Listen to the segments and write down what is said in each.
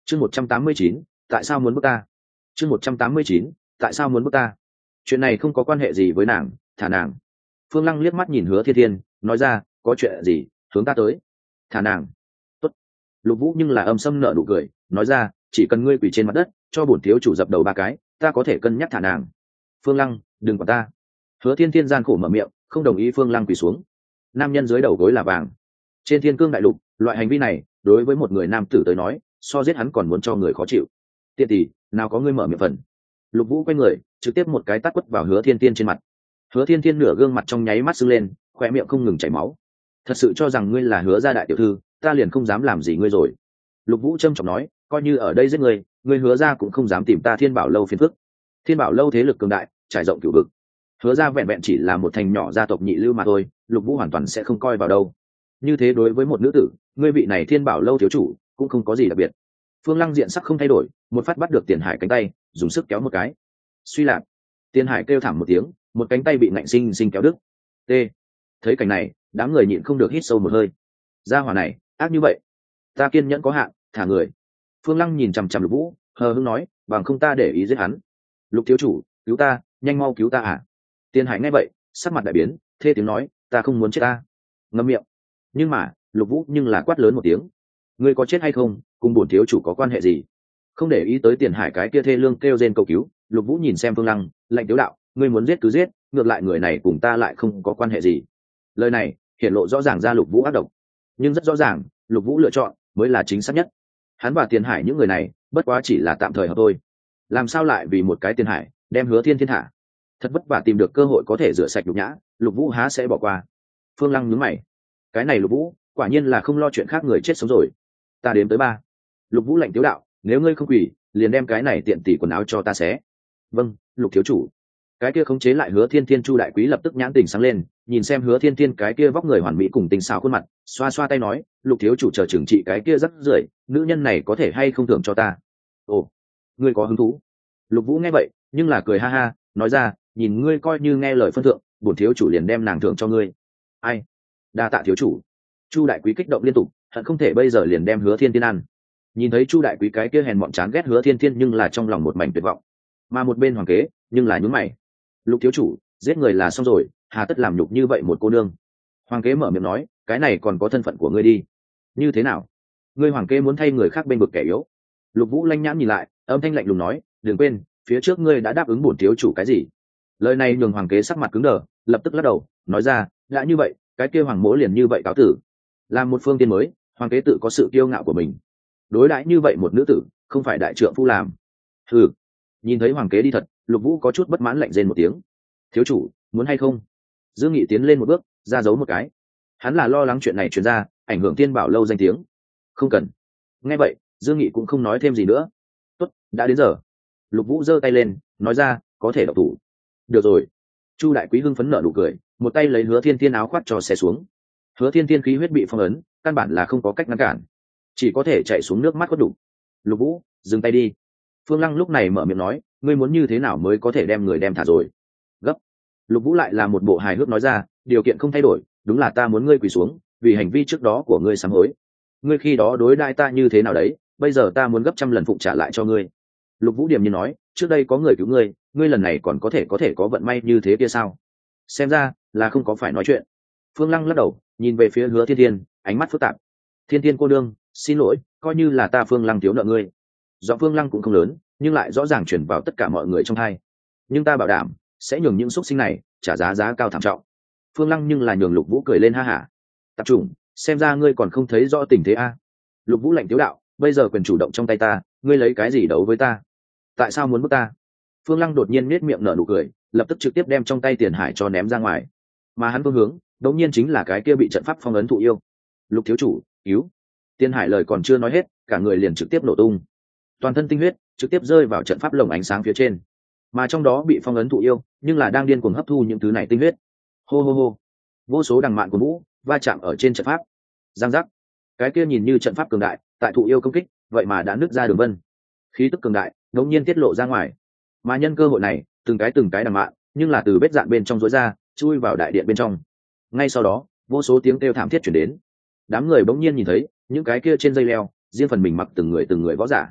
chương 189, tại sao muốn bức ta? chương 189, tại sao muốn bức ta? Chuyện này không có quan hệ gì với nàng, thả nàng. Phương Lăng liếc mắt nhìn Hứa Thiên Thiên, nói ra, có chuyện gì, hướng ta tới. Thả nàng. Tốt. Lục Vũ nhưng là âm sâm nở nụ cười, nói ra, chỉ cần ngươi quỳ trên mặt đất, cho bổn thiếu chủ dập đầu 3 cái, ta có thể cân nhắc thả nàng. Phương Lăng, đừng quản ta. Hứa Thiên Thiên gian khổ mở miệng, không đồng ý Phương Lăng quỳ xuống. Nam nhân dưới đầu gối là vàng. Trên thiên cương đại lục, loại hành vi này, đối với một người nam tử tới nói, so giết hắn còn muốn cho người khó chịu. Tiện tỷ, nào có ngươi mở miệng phần. Lục Vũ quay người, trực tiếp một cái tát quất vào Hứa Thiên Thiên trên mặt. Hứa Thiên Thiên nửa gương mặt trong nháy mắt sưng lên, khóe miệng không ngừng chảy máu. Thật sự cho rằng ngươi là Hứa gia đại tiểu thư, ta liền không dám làm gì ngươi rồi. Lục Vũ trâm trọng nói, coi như ở đây giết ngươi, ngươi Hứa gia cũng không dám tìm ta Thiên Bảo lâu phiền phức. Thiên Bảo lâu thế lực cường đại, trải rộng cửu vực. Hứa gia vẹn vẹn chỉ là một thành nhỏ gia tộc nhị lưu mà thôi, Lục Vũ hoàn toàn sẽ không coi vào đâu. Như thế đối với một nữ tử, ngươi vị này Thiên Bảo lâu thiếu chủ, cũng không có gì đặc biệt. Phương Lăng diện sắc không thay đổi, một phát bắt được Tiền Hải cánh tay, dùng sức kéo một cái. Suy lạc. Tiền Hải kêu thảm một tiếng, một cánh tay bị nạnh sinh sinh kéo đứt. T. Thấy cảnh này, đám người nhịn không được hít sâu một hơi. Gia hỏa này, ác như vậy. Ta kiên nhẫn có hạn, thả người. Phương Lăng nhìn chằm chằm Lục Vũ, hờ hững nói, bằng không ta để ý giết hắn. Lục thiếu chủ, cứu ta, nhanh mau cứu ta à. Tiền Hải nghe vậy, sắc mặt đại biến, thê tiếng nói, ta không muốn chết ta. Ngậm miệng. Nhưng mà, Lục Vũ nhưng là quát lớn một tiếng. Ngươi có chết hay không, cùng bổn thiếu chủ có quan hệ gì? Không để ý tới Tiền Hải cái kia thê lương kêu rên cầu cứu, Lục Vũ nhìn xem Phương Lăng, lạnh tiếu đạo, ngươi muốn giết cứ giết, ngược lại người này cùng ta lại không có quan hệ gì. Lời này hiển lộ rõ ràng ra Lục Vũ ác độc, nhưng rất rõ ràng, Lục Vũ lựa chọn mới là chính xác nhất. Hắn và Tiền Hải những người này, bất quá chỉ là tạm thời hợp thôi. Làm sao lại vì một cái Tiền Hải, đem Hứa Thiên Thiên thả? Thật vất vả tìm được cơ hội có thể rửa sạch nhục nhã, Lục Vũ há sẽ bỏ qua? Phương Lăng nhướng mày, cái này Lục Vũ, quả nhiên là không lo chuyện khác người chết sống rồi. Ta đếm tới 3. Lục Vũ lạnh tiếu đạo, nếu ngươi không quỳ, liền đem cái này tiện tỷ quần áo cho ta xé. Vâng, Lục thiếu chủ. Cái kia khống chế lại Hứa Thiên Thiên Chu đại quý lập tức nhãn tình sáng lên, nhìn xem Hứa Thiên Thiên cái kia vóc người hoàn mỹ cùng tình xảo khuôn mặt, xoa xoa tay nói, Lục thiếu chủ chờ trừng trị cái kia rất rưởi, nữ nhân này có thể hay không thưởng cho ta? Ồ, ngươi có hứng thú? Lục Vũ nghe vậy, nhưng là cười ha ha, nói ra, nhìn ngươi coi như nghe lời phân thượng, bổn thiếu chủ liền đem nàng thưởng cho ngươi. Ai? Đa tạ thiếu chủ. Chu đại quý kích động liên tục, hận không thể bây giờ liền đem Hứa Thiên Thiên ăn. Nhìn thấy Chu đại quý cái kia hèn mọn chán ghét Hứa Thiên Thiên, nhưng là trong lòng một mảnh tuyệt vọng. Mà một bên hoàng kế, nhưng là nhún mày. Lục thiếu chủ, giết người là xong rồi, hà tất làm nhục như vậy một cô nương? Hoàng kế mở miệng nói, cái này còn có thân phận của ngươi đi. Như thế nào? Ngươi hoàng kế muốn thay người khác bên vực kẻ yếu? Lục Vũ lanh nhãn nhìn lại, âm thanh lạnh lùng nói, đừng quên, phía trước ngươi đã đáp ứng bổn thiếu chủ cái gì? Lời này nhường hoàng kế sắc mặt cứng đờ, lập tức lắc đầu, nói ra, đã như vậy, cái kia hoàng mỗ liền như vậy cáo tử. Làm một phương tiên mới, hoàng kế tự có sự kiêu ngạo của mình. Đối đãi như vậy một nữ tử, không phải đại trượng phu làm. Hừ. Nhìn thấy hoàng kế đi thật, Lục Vũ có chút bất mãn lạnh rên một tiếng. Thiếu chủ, muốn hay không? Dương Nghị tiến lên một bước, ra dấu một cái. Hắn là lo lắng chuyện này truyền ra, ảnh hưởng Thiên Bảo lâu danh tiếng. Không cần. Nghe vậy, Dương Nghị cũng không nói thêm gì nữa. Tốt, đã đến giờ. Lục Vũ giơ tay lên, nói ra, có thể động thủ. Được rồi. Chu đại quý hưng phấn nở nụ cười, một tay lấy Hứa Thiên Thiên áo khoác trò xe xuống. Hứa Thiên Thiên khí huyết bị phong ấn, căn bản là không có cách ngăn cản, chỉ có thể chạy xuống nước mắt khuất đủ. Lục Vũ, dừng tay đi. Phương Lăng lúc này mở miệng nói, ngươi muốn như thế nào mới có thể đem người đem thả rồi? Gấp. Lục Vũ lại là một bộ hài hước nói ra, điều kiện không thay đổi, đúng là ta muốn ngươi quỳ xuống, vì hành vi trước đó của ngươi sám hối. Ngươi khi đó đối đãi ta như thế nào đấy, bây giờ ta muốn gấp trăm lần phụng trả lại cho ngươi. Lục Vũ điềm nhiên nói, trước đây có người cứu ngươi, ngươi lần này còn có thể có vận may như thế kia sao? Xem ra là không có phải nói chuyện. Phương Lăng lắc đầu, nhìn về phía Hứa Thiên Thiên, ánh mắt phức tạp. Thiên Thiên cô đương, xin lỗi, coi như là ta Phương Lăng thiếu nợ ngươi. Giọng Phương Lăng cũng không lớn, nhưng lại rõ ràng truyền vào tất cả mọi người trong tai. Nhưng ta bảo đảm sẽ nhường những xúc sinh này trả giá cao thảm trọng. Phương Lăng nhưng là nhường Lục Vũ cười lên ha hả. Tập trung, xem ra ngươi còn không thấy rõ tình thế a. Lục Vũ lạnh tiếu đạo, bây giờ quyền chủ động trong tay ta, ngươi lấy cái gì đấu với ta? Tại sao muốn bức ta? Phương Lăng đột nhiên nết miệng nở nụ cười, lập tức trực tiếp đem trong tay Tiền Hải cho ném ra ngoài. Mà hắn phương hướng, đống nhiên chính là cái kia bị trận pháp phong ấn thụ yêu. Lục thiếu chủ, cứu! Tiền Hải lời còn chưa nói hết, cả người liền trực tiếp nổ tung. Toàn thân tinh huyết trực tiếp rơi vào trận pháp lồng ánh sáng phía trên, mà trong đó bị phong ấn thụ yêu nhưng là đang điên cuồng hấp thu những thứ này tinh huyết. Hô hô hô, vô số đằng mạn của vũ va chạm ở trên trận pháp. Giang giác, cái kia nhìn như trận pháp cường đại, tại thụ yêu công kích vậy mà đã nứt ra đường vân. Khí tức cường đại đống nhiên tiết lộ ra ngoài, mà nhân cơ hội này từng cái đằng mạn nhưng là từ vết dạn bên trong rối ra, chui vào đại điện bên trong. Ngay sau đó vô số tiếng kêu thảm thiết chuyển đến. Đám người bỗng nhiên nhìn thấy những cái kia trên dây leo riêng phần mình mặc từng người võ giả,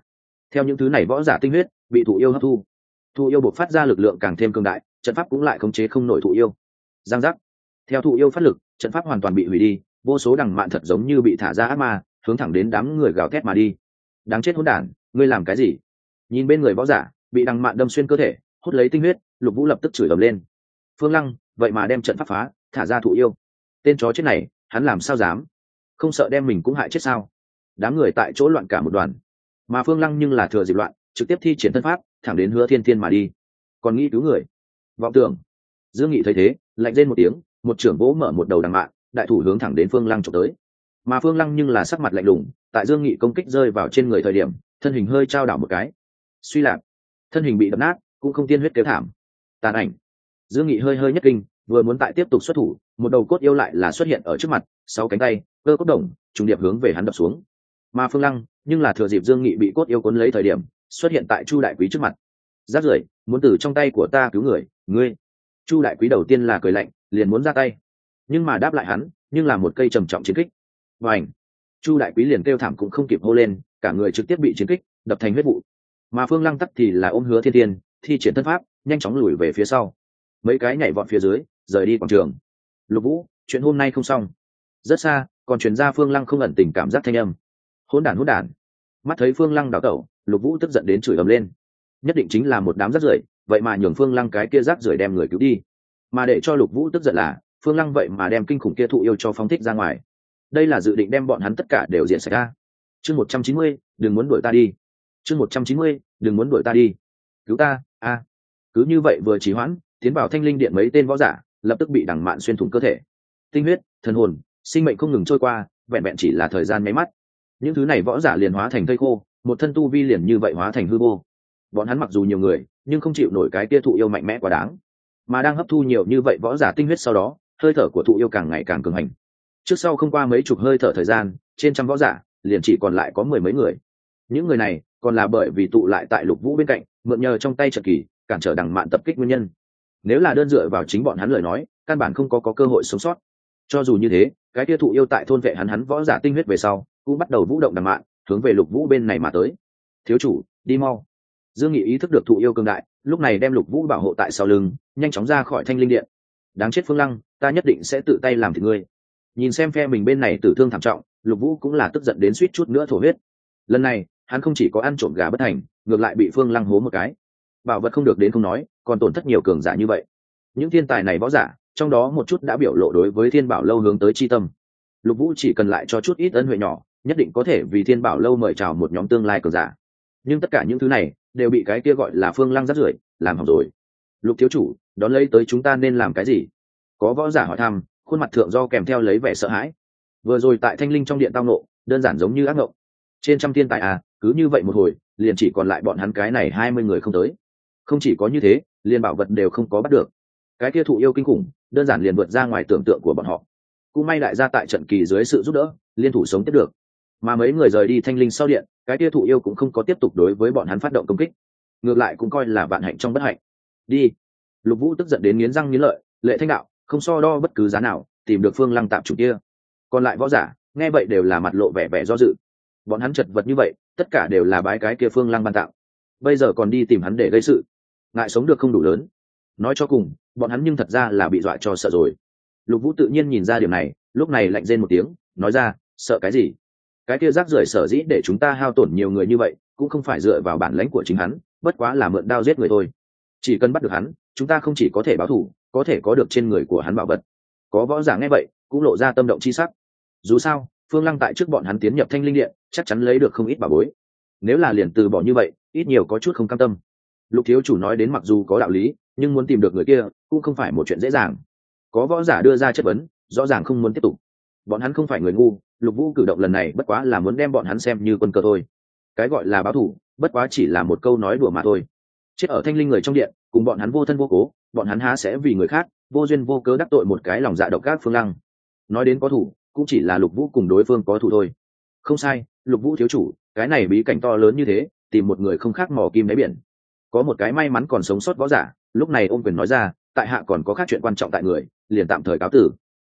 Theo những thứ này võ giả tinh huyết bị thụ yêu hấp thu, thụ yêu bộc phát ra lực lượng càng thêm cường đại, trận pháp cũng lại khống chế không nổi thụ yêu. Giang giác. Theo thụ yêu phát lực, trận pháp hoàn toàn bị hủy đi, vô số đằng mạn thật giống như bị thả ra ác ma, hướng thẳng đến đám người gào thét mà đi. Đáng chết hỗn đản, ngươi làm cái gì? Nhìn bên người võ giả bị đằng mạn đâm xuyên cơ thể, hút lấy tinh huyết, Lục Vũ lập tức chửi ầm lên. Phương Lăng vậy mà đem trận pháp phá, thả ra thụ yêu. Tên chó chết này, hắn làm sao dám? Không sợ đem mình cũng hại chết sao? Đám người tại chỗ loạn cả một đoàn, mà Phương Lăng nhưng là thừa dịp loạn, trực tiếp thi triển thân pháp, thẳng đến Hứa Thiên Thiên mà đi. Còn nghĩ cứu người, vọng tưởng. Dương Nghị thấy thế, lạnh rên một tiếng, một trưởng vỗ mở một đầu đằng mạn, đại thủ hướng thẳng đến Phương Lăng chụp tới. Mà Phương Lăng nhưng là sắc mặt lạnh lùng, tại Dương Nghị công kích rơi vào trên người thời điểm, thân hình hơi trao đảo một cái, suy lạc, thân hình bị đập nát, cũng không tiên huyết kêu thảm. Tàn ảnh. Dương Nghị hơi hơi nhất kinh, vừa muốn tại tiếp tục xuất thủ, một đầu cốt yêu lại là xuất hiện ở trước mặt, sáu cánh tay, cơ cốt đồng, trùng điệp hướng về hắn đập xuống. Mà Phương Lăng nhưng là thừa dịp Dương Nghị bị cốt yêu cuốn lấy thời điểm, xuất hiện tại Chu Đại Quý trước mặt. Rác rưởi, muốn từ trong tay của ta cứu người, ngươi. Chu Đại Quý đầu tiên là cười lạnh, liền muốn ra tay, nhưng mà đáp lại hắn nhưng là một cây trầm trọng chiến kích. Và ảnh. Chu Đại Quý liền kêu thảm cũng không kịp hô lên, cả người trực tiếp bị chiến kích đập thành huyết vụ. Mà Phương Lăng tắc thì là ôm Hứa Thiên Thiên, thi triển thân pháp, nhanh chóng lùi về phía sau. Mấy cái nhảy vọt phía dưới, rời đi quảng trường. Lục Vũ, chuyện hôm nay không xong. Rất xa, còn truyền ra Phương Lăng không ẩn tình cảm giác thanh âm. Hỗn đản hỗn đản. Mắt thấy Phương Lăng đảo tẩu, Lục Vũ tức giận đến chửi ầm lên. Nhất định chính là một đám rác rưởi, vậy mà nhường Phương Lăng cái kia rác rưởi đem người cứu đi. Mà để cho Lục Vũ tức giận là, Phương Lăng vậy mà đem kinh khủng kia thụ yêu cho phóng thích ra ngoài. Đây là dự định đem bọn hắn tất cả đều diện sạch ra. Chương 190, đừng muốn đuổi ta đi. Chương 190, đừng muốn đuổi ta đi. Cứu ta, a. Cứ như vậy vừa trì hoãn, tiến vào Thanh Linh Điện mấy tên võ giả, lập tức bị đằng mạn xuyên thủng cơ thể. Tinh huyết, thần hồn, sinh mệnh không ngừng trôi qua, vẹn vẹn chỉ là thời gian nháy mắt. Những thứ này võ giả liền hóa thành thây khô, một thân tu vi liền như vậy hóa thành hư vô. Bọn hắn mặc dù nhiều người, nhưng không chịu nổi cái tia thụ yêu mạnh mẽ quá đáng. Mà đang hấp thu nhiều như vậy võ giả tinh huyết sau đó, hơi thở của thụ yêu càng ngày càng cường hành. Trước sau không qua mấy chục hơi thở thời gian, trên trăm võ giả liền chỉ còn lại có mười mấy người. Những người này còn là bởi vì tụ lại tại Lục Vũ bên cạnh, mượn nhờ trong tay trận kỳ cản trở đằng mạn tập kích nguyên nhân. Nếu là đơn dựa vào chính bọn hắn lời nói, căn bản không có cơ hội sống sót. Cho dù như thế, cái tia thụ yêu tại thôn vệ hắn võ giả tinh huyết về sau, cũng bắt đầu vũ động đằng mạn, hướng về Lục Vũ bên này mà tới. Thiếu chủ, đi mau. Dương Nghị ý thức được thụ yêu cường đại, lúc này đem Lục Vũ bảo hộ tại sau lưng, nhanh chóng ra khỏi Thanh Linh Điện. Đáng chết Phương Lăng, ta nhất định sẽ tự tay làm thịt ngươi. Nhìn xem phe mình bên này tử thương thảm trọng, Lục Vũ cũng là tức giận đến suýt chút nữa thổ huyết. Lần này hắn không chỉ có ăn trộm gà bất thành, ngược lại bị Phương Lăng hố một cái. Bảo vật không được đến không nói, còn tổn thất nhiều cường giả như vậy. Những thiên tài này võ giả, trong đó một chút đã biểu lộ đối với Thiên Bảo Lâu hướng tới chi tâm. Lục Vũ chỉ cần lại cho chút ít ân huệ nhỏ, nhất định có thể vì Thiên Bảo Lâu mời chào một nhóm tương lai cường giả. Nhưng tất cả những thứ này đều bị cái kia gọi là Phương Lăng rắc rưởi làm hỏng rồi. Lục thiếu chủ, đón lấy tới chúng ta nên làm cái gì? Có võ giả hỏi thăm, khuôn mặt thượng do kèm theo lấy vẻ sợ hãi. Vừa rồi tại Thanh Linh trong điện tao nộ, đơn giản giống như ác ngộng. Trên trăm thiên tài à, cứ như vậy một hồi, liền chỉ còn lại bọn hắn cái này 20 người không tới. Không chỉ có như thế, liền bảo vật đều không có bắt được. Cái kia thụ yêu kinh khủng, đơn giản liền vượt ra ngoài tưởng tượng của bọn họ. Cũng may đại gia tại trận kỳ dưới sự giúp đỡ, liên thủ sống tiếp được. Mà mấy người rời đi Thanh Linh sau điện, cái kia thụ yêu cũng không có tiếp tục đối với bọn hắn phát động công kích. Ngược lại cũng coi là vạn hạnh trong bất hạnh. Đi. Lục Vũ tức giận đến nghiến răng nghiến lợi, Lệ Thanh đạo, không so đo bất cứ giá nào, tìm được Phương Lăng tạm chủ kia. Còn lại võ giả, nghe vậy đều là mặt lộ vẻ vẻ do dự. Bọn hắn chật vật như vậy, tất cả đều là bái cái kia Phương Lăng ban tặng. Bây giờ còn đi tìm hắn để gây sự, ngại sống được không đủ lớn. Nói cho cùng, bọn hắn nhưng thật ra là bị dọa cho sợ rồi. Lục Vũ tự nhiên nhìn ra điểm này, lúc này lạnh rên một tiếng, nói ra, sợ cái gì? Cái kia rác rưởi sở dĩ để chúng ta hao tổn nhiều người như vậy, cũng không phải dựa vào bản lãnh của chính hắn, bất quá là mượn đao giết người thôi. Chỉ cần bắt được hắn, chúng ta không chỉ có thể báo thù, có thể có được trên người của hắn bảo vật. Có võ giả nghe vậy, cũng lộ ra tâm động chi sắc. Dù sao, Phương Lăng tại trước bọn hắn tiến nhập Thanh Linh Điện, chắc chắn lấy được không ít bảo bối. Nếu là liền từ bỏ như vậy, ít nhiều có chút không cam tâm. Lục thiếu chủ nói đến mặc dù có đạo lý, nhưng muốn tìm được người kia, cũng không phải một chuyện dễ dàng. Có võ giả đưa ra chất vấn, rõ ràng không muốn tiếp tục. Bọn hắn không phải người ngu, Lục Vũ cử động lần này bất quá là muốn đem bọn hắn xem như quân cờ thôi. Cái gọi là báo thù, bất quá chỉ là một câu nói đùa mà thôi. Chết ở Thanh Linh người trong điện, cùng bọn hắn vô thân vô cố, bọn hắn há sẽ vì người khác vô duyên vô cớ đắc tội một cái lòng dạ độc ác Phương Lăng. Nói đến có thủ, cũng chỉ là Lục Vũ cùng đối phương có thủ thôi. Không sai, Lục Vũ thiếu chủ, cái này bí cảnh to lớn như thế, tìm một người không khác mò kim đáy biển. Có một cái may mắn còn sống sót võ giả, lúc này ôm quyền nói ra, tại hạ còn có khác chuyện quan trọng tại người, liền tạm thời cáo tử.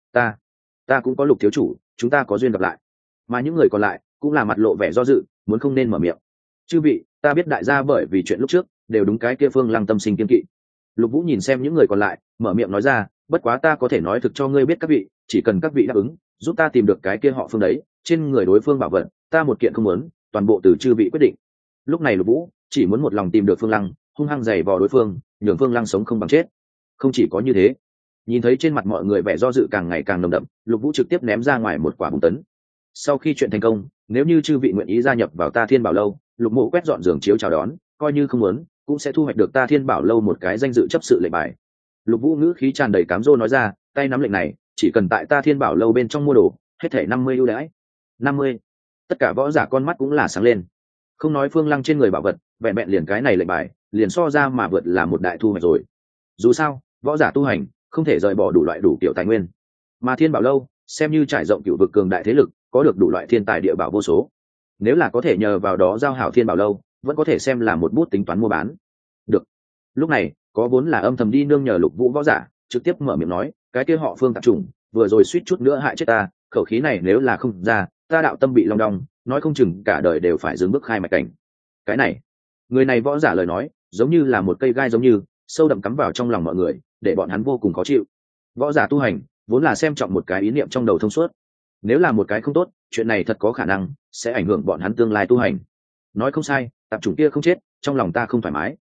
Ta cũng có Lục thiếu chủ, chúng ta có duyên gặp lại. Mà những người còn lại cũng là mặt lộ vẻ do dự, muốn không nên mở miệng. chư vị, ta biết đại gia bởi vì chuyện lúc trước đều đúng cái kia Phương Lăng tâm sinh kiên kỵ. Lục Vũ nhìn xem những người còn lại, mở miệng nói ra, bất quá ta có thể nói thực cho ngươi biết các vị, chỉ cần các vị đáp ứng giúp ta tìm được cái kia họ Phương đấy, trên người đối phương bảo vật ta một kiện không muốn, toàn bộ từ chư vị quyết định. Lúc này Lục Vũ chỉ muốn một lòng tìm được Phương Lăng, hung hăng giày vò đối phương, nhường Phương Lăng sống không bằng chết. Không chỉ có như thế, nhìn thấy trên mặt mọi người vẻ do dự càng ngày càng nồng đậm, Lục Vũ trực tiếp ném ra ngoài một quả bùng tấn. Sau khi chuyện thành công, nếu như chư vị nguyện ý gia nhập vào ta Thiên Bảo Lâu, Lục Mộ quét dọn giường chiếu chào đón, coi như không muốn cũng sẽ thu hoạch được ta Thiên Bảo Lâu một cái danh dự chấp sự lệnh bài. Lục Vũ ngữ khí tràn đầy cám dỗ nói ra, tay nắm lệnh này, chỉ cần tại ta Thiên Bảo Lâu bên trong mua đồ, hết thảy 50 ưu đãi. 50. Tất cả võ giả con mắt cũng là sáng lên. Không nói Phương Lăng trên người bảo vật, vẹn vẹn liền cái này lệnh bài, liền so ra mà vượt là một đại thu hoạch rồi. Dù sao, võ giả tu hành không thể rời bỏ đủ loại đủ kiểu tài nguyên, mà Thiên Bảo Lâu xem như trải rộng cựu vực cường đại thế lực, có được đủ loại thiên tài địa bảo vô số. Nếu là có thể nhờ vào đó giao hảo Thiên Bảo Lâu, vẫn có thể xem là một bút tính toán mua bán. Được. Lúc này, có vốn là âm thầm đi nương nhờ Lục Vũ võ giả, trực tiếp mở miệng nói, cái kia họ Phương tạp chủng, vừa rồi suýt chút nữa hại chết ta, khẩu khí này nếu là không ra, ta đạo tâm bị long đong, nói không chừng cả đời đều phải dừng bước khai mạch cảnh. Cái này, người này võ giả lời nói, giống như là một cây gai giống như sâu đậm cắm vào trong lòng mọi người, để bọn hắn vô cùng khó chịu. Võ giả tu hành vốn là xem trọng một cái ý niệm trong đầu thông suốt, nếu là một cái không tốt, chuyện này thật có khả năng sẽ ảnh hưởng bọn hắn tương lai tu hành. Nói không sai, tạp chủng kia không chết, trong lòng ta không thoải mái.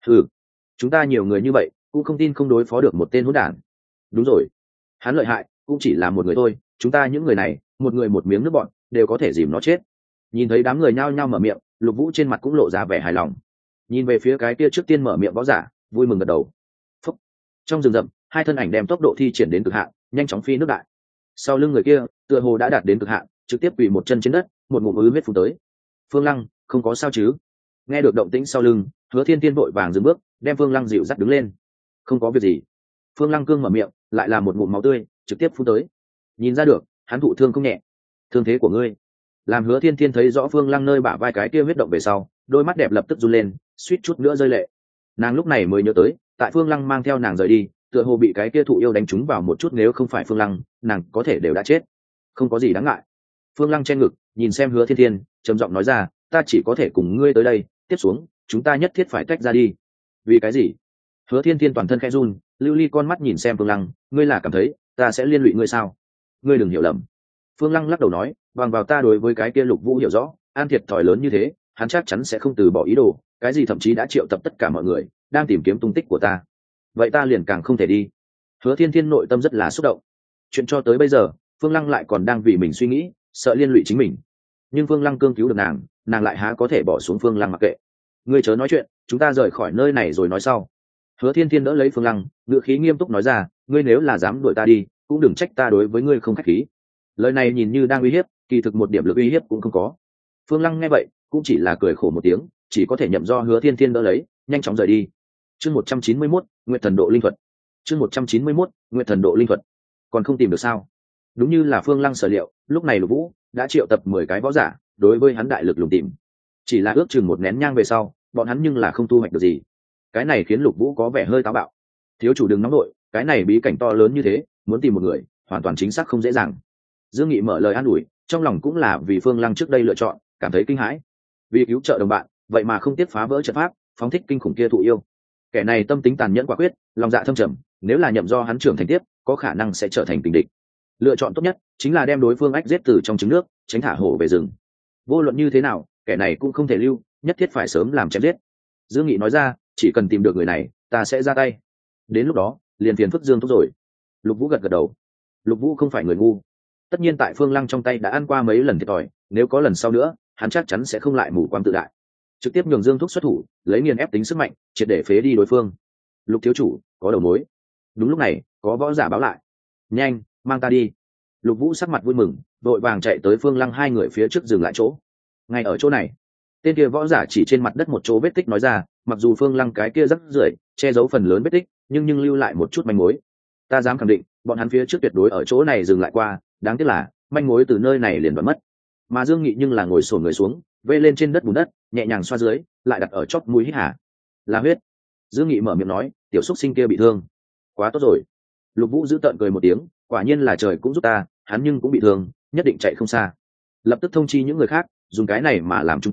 Chúng ta nhiều người như vậy, cũng không tin không đối phó được một tên hỗn đản. Đúng rồi, hắn lợi hại cũng chỉ là một người thôi, chúng ta những người này, một người một miếng nước bọn đều có thể dìm nó chết. Nhìn thấy đám người nhao nhao mở miệng, Lục Vũ trên mặt cũng lộ ra vẻ hài lòng. Nhìn về phía cái kia trước tiên mở miệng võ giả, vui mừng gật đầu. Phúc. Trong rừng rậm, hai thân ảnh đem tốc độ thi triển đến cực hạn, nhanh chóng phi nước đại. Sau lưng người kia, tựa hồ đã đạt đến cực hạn, trực tiếp quỳ một chân trên đất, một ngụm ứ huyết phun tới. Phương Lăng, không có sao chứ? Nghe được động tĩnh sau lưng, Hứa Thiên Tiên vội vàng dừng bước, đem Phương Lăng dịu dắt đứng lên. Không có việc gì. Phương Lăng cương mở miệng, lại là một ngụm máu tươi trực tiếp phun tới. Nhìn ra được, hắn thụ thương không nhẹ. Thương thế của ngươi? Làm Hứa Thiên Thiên thấy rõ Phương Lăng nơi bả vai cái kia huyết động về sau, đôi mắt đẹp lập tức run lên, suýt chút nữa rơi lệ. Nàng lúc này mới nhớ tới, tại Phương Lăng mang theo nàng rời đi, tựa hồ bị cái kia thụ yêu đánh trúng vào một chút, nếu không phải Phương Lăng, nàng có thể đều đã chết. Không có gì đáng ngại. Phương Lăng che ngực, nhìn xem Hứa Thiên Thiên, trầm giọng nói ra, ta chỉ có thể cùng ngươi tới đây, tiếp xuống, chúng ta nhất thiết phải tách ra đi. Vì cái gì? Hứa Thiên Thiên toàn thân khẽ run, lưu ly con mắt nhìn xem Phương Lăng, ngươi là cảm thấy ta sẽ liên lụy ngươi sao? Ngươi đừng hiểu lầm. Phương Lăng lắc đầu nói, bằng vào ta đối với cái kia Lục Vũ hiểu rõ, an thiệt thòi lớn như thế, hắn chắc chắn sẽ không từ bỏ ý đồ, cái gì thậm chí đã triệu tập tất cả mọi người đang tìm kiếm tung tích của ta. Vậy ta liền càng không thể đi. Hứa Thiên Thiên nội tâm rất là xúc động. Chuyện cho tới bây giờ, Phương Lăng lại còn đang vì mình suy nghĩ, sợ liên lụy chính mình. Nhưng Phương Lăng cương cứu được nàng, nàng lại há có thể bỏ xuống Phương Lăng mặc kệ. Ngươi chớ nói chuyện, chúng ta rời khỏi nơi này rồi nói sau. Hứa Thiên Thiên đỡ lấy Phương Lăng, ngữ khí nghiêm túc nói ra, ngươi nếu là dám đuổi ta đi, cũng đừng trách ta đối với ngươi không khách khí. Lời này nhìn như đang uy hiếp, kỳ thực một điểm lực uy hiếp cũng không có. Phương Lăng nghe vậy, cũng chỉ là cười khổ một tiếng, chỉ có thể nhậm do Hứa Thiên Thiên đỡ lấy, nhanh chóng rời đi. Chương 191, Nguyệt Thần Độ Linh Thuật. Chương 191, Nguyệt Thần Độ Linh Thuật. Còn không tìm được sao? Đúng như là Phương Lăng sở liệu, lúc này Lục Vũ đã triệu tập 10 cái võ giả, đối với hắn đại lực lùng tìm. Chỉ là ước chừng một nén nhang về sau, bọn hắn nhưng là không thu hoạch được gì. Cái này khiến Lục Vũ có vẻ hơi táo bạo. Thiếu chủ đừng nóng nội, cái này bí cảnh to lớn như thế, muốn tìm một người, hoàn toàn chính xác không dễ dàng. Dương Nghị mở lời an ủi, trong lòng cũng là vì Phương Lăng trước đây lựa chọn, cảm thấy kinh hãi. Vì cứu trợ đồng bạn, vậy mà không tiếc phá vỡ trận pháp, phóng thích kinh khủng kia thụ yêu. Kẻ này tâm tính tàn nhẫn quả quyết, lòng dạ thâm trầm, nếu là nhậm do hắn trưởng thành tiếp, có khả năng sẽ trở thành tình địch. Lựa chọn tốt nhất chính là đem đối phương ách giết từ trong trứng nước, tránh thả hổ về rừng. Vô luận như thế nào, kẻ này cũng không thể lưu, nhất thiết phải sớm làm chém giết. Dương Nghị nói ra, chỉ cần tìm được người này, ta sẽ ra tay. Đến lúc đó, liền phiền phức Dương Thúc rồi. Lục Vũ gật gật đầu. Lục Vũ không phải người ngu. Tất nhiên tại Phương Lăng trong tay đã ăn qua mấy lần thiệt thòi, nếu có lần sau nữa, hắn chắc chắn sẽ không lại mù quáng tự đại. Trực tiếp nhường Dương Thúc xuất thủ, lấy nghiền ép tính sức mạnh, triệt để phế đi đối phương. Lục thiếu chủ, có đầu mối. Đúng lúc này, có võ giả báo lại. Nhanh, mang ta đi. Lục Vũ sắc mặt vui mừng, vội vàng chạy tới Phương Lăng hai người phía trước dừng lại chỗ. Ngay ở chỗ này, tên kia võ giả chỉ trên mặt đất một chỗ vết tích nói ra, mặc dù Phương Lăng cái kia rất rưởi, che giấu phần lớn vết tích, nhưng lưu lại một chút manh mối. Ta dám khẳng định, bọn hắn phía trước tuyệt đối ở chỗ này dừng lại qua, đáng tiếc là manh mối từ nơi này liền đoạn mất. Mà Dương Nghị nhưng là ngồi xổm người xuống, vê lên trên đất bùn đất, nhẹ nhàng xoa dưới, lại đặt ở chóp mũi hít hà. Là huyết. Dương Nghị mở miệng nói, tiểu xúc sinh kia bị thương. Quá tốt rồi. Lục Vũ giữ tợn cười một tiếng, quả nhiên là trời cũng giúp ta, hắn nhưng cũng bị thương, nhất định chạy không xa. Lập tức thông chi những người khác, dùng cái này mà làm trung tâm,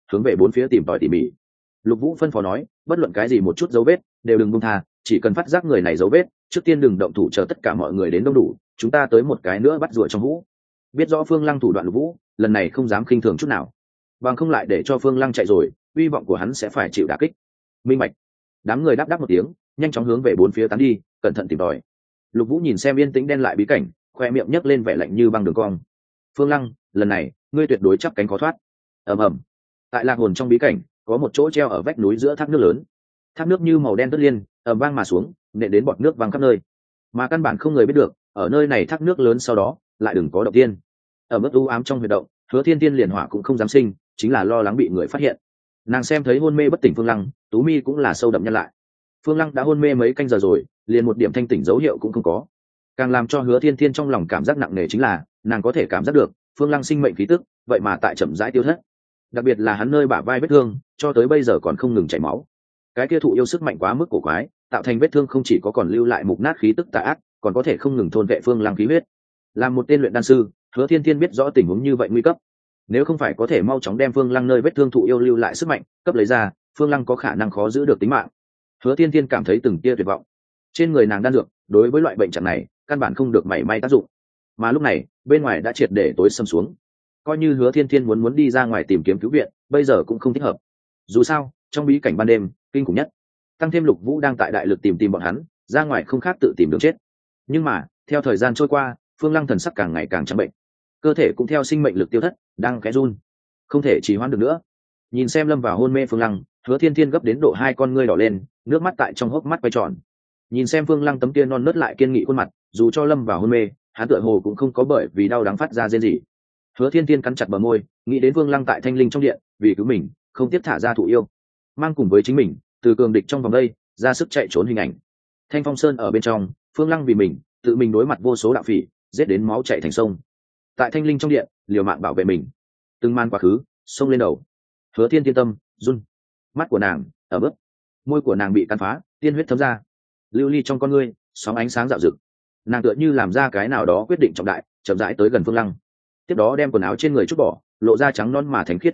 hướng về bốn phía tìm tòi tỉ mỉ. Lục Vũ phân phó nói, bất luận cái gì một chút dấu vết đều đừng buông tha, chỉ cần phát giác người này dấu vết, trước tiên đừng động thủ, chờ tất cả mọi người đến đông đủ, chúng ta tới một cái nữa bắt rùa trong hũ. Biết rõ Phương Lăng thủ đoạn Lục Vũ, lần này không dám khinh thường chút nào, bằng không lại để cho Phương Lăng chạy rồi, uy vọng của hắn sẽ phải chịu đả kích. Minh bạch. Đám người đáp đáp một tiếng, nhanh chóng hướng về bốn phía tán đi, cẩn thận tìm tòi. Lục Vũ nhìn xem yên tĩnh đen lại bí cảnh, khoe miệng nhấc lên vẻ lạnh như băng đường cong. Phương Lăng, lần này ngươi tuyệt đối chắp cánh khó thoát. Ầm ầm. Tại Lạc Hồn trong bí cảnh, có một chỗ treo ở vách núi giữa thác nước lớn. Thác nước như màu đen tất liên, ầm vang mà xuống, nện đến bọt nước văng khắp nơi. Mà căn bản không người biết được, ở nơi này thác nước lớn sau đó, lại đừng có động tiên. Ở mức u ám trong huyệt động, Hứa Thiên Tiên liền hỏa cũng không dám sinh, chính là lo lắng bị người phát hiện. Nàng xem thấy hôn mê bất tỉnh Phương Lăng, tú mi cũng là sâu đậm nhân lại. Phương Lăng đã hôn mê mấy canh giờ rồi, liền một điểm thanh tỉnh dấu hiệu cũng không có. Càng làm cho Hứa Thiên Thiên trong lòng cảm giác nặng nề chính là, nàng có thể cảm giác được Phương Lăng sinh mệnh khí tức, vậy mà tại chậm rãi tiêu thất. Đặc biệt là hắn nơi bả vai vết thương, cho tới bây giờ còn không ngừng chảy máu. Cái kia thụ yêu sức mạnh quá mức cổ quái, tạo thành vết thương không chỉ có còn lưu lại mục nát khí tức tà ác, còn có thể không ngừng thôn vệ Phương Lăng khí huyết. Làm một tên luyện đan sư, Hứa Thiên Thiên biết rõ tình huống như vậy nguy cấp. Nếu không phải có thể mau chóng đem Phương Lăng nơi vết thương thụ yêu lưu lại sức mạnh cấp lấy ra, Phương Lăng có khả năng khó giữ được tính mạng. Hứa Thiên Thiên cảm thấy từng tia tuyệt vọng. Trên người nàng đan dược, đối với loại bệnh trạng này, căn bản không được mảy may tác dụng. Mà lúc này, bên ngoài đã triệt để tối sầm xuống. Coi như Hứa Thiên Thiên muốn đi ra ngoài tìm kiếm cứu viện, bây giờ cũng không thích hợp. Dù sao, trong bí cảnh ban đêm, kinh khủng nhất. Tăng thêm Lục Vũ đang tại đại lực tìm bọn hắn, ra ngoài không khác tự tìm đường chết. Nhưng mà, theo thời gian trôi qua, Phương Lăng thần sắc càng ngày càng trắng bệnh, cơ thể cũng theo sinh mệnh lực tiêu thất, đang khẽ run, không thể trì hoãn được nữa. Nhìn xem lâm vào hôn mê Phương Lăng, Hứa Thiên Thiên gấp đến độ hai con ngươi đỏ lên, nước mắt tại trong hốc mắt quay tròn. Nhìn xem Phương Lăng tấm kia non nớt lại kiên nghị khuôn mặt, dù cho lâm vào hôn mê, hắn tựa hồ cũng không có bởi vì đau đớn phát ra rên rỉ. Hứa Thiên Thiên cắn chặt bờ môi, nghĩ đến Phương Lăng tại Thanh Linh trong điện, vì cứu mình, không tiếp thả ra thụ yêu, mang cùng với chính mình, từ cường địch trong vòng đây, ra sức chạy trốn hình ảnh. Thanh Phong Sơn ở bên trong, Phương Lăng vì mình, tự mình đối mặt vô số đạo phỉ, giết đến máu chảy thành sông. Tại Thanh Linh trong điện, liều mạng bảo vệ mình. Từng man quá khứ, xông lên đầu. Hứa Thiên Thiên tâm run, mắt của nàng ở bước, môi của nàng bị cắn phá, tiên huyết thấm ra. Lưu ly trong con ngươi, sóng ánh sáng rạo rực. Nàng tựa như làm ra cái nào đó quyết định trọng đại, chậm rãi tới gần Phương Lăng. Tiếp đó đem quần áo trên người trút bỏ, lộ ra trắng non mà thánh khiết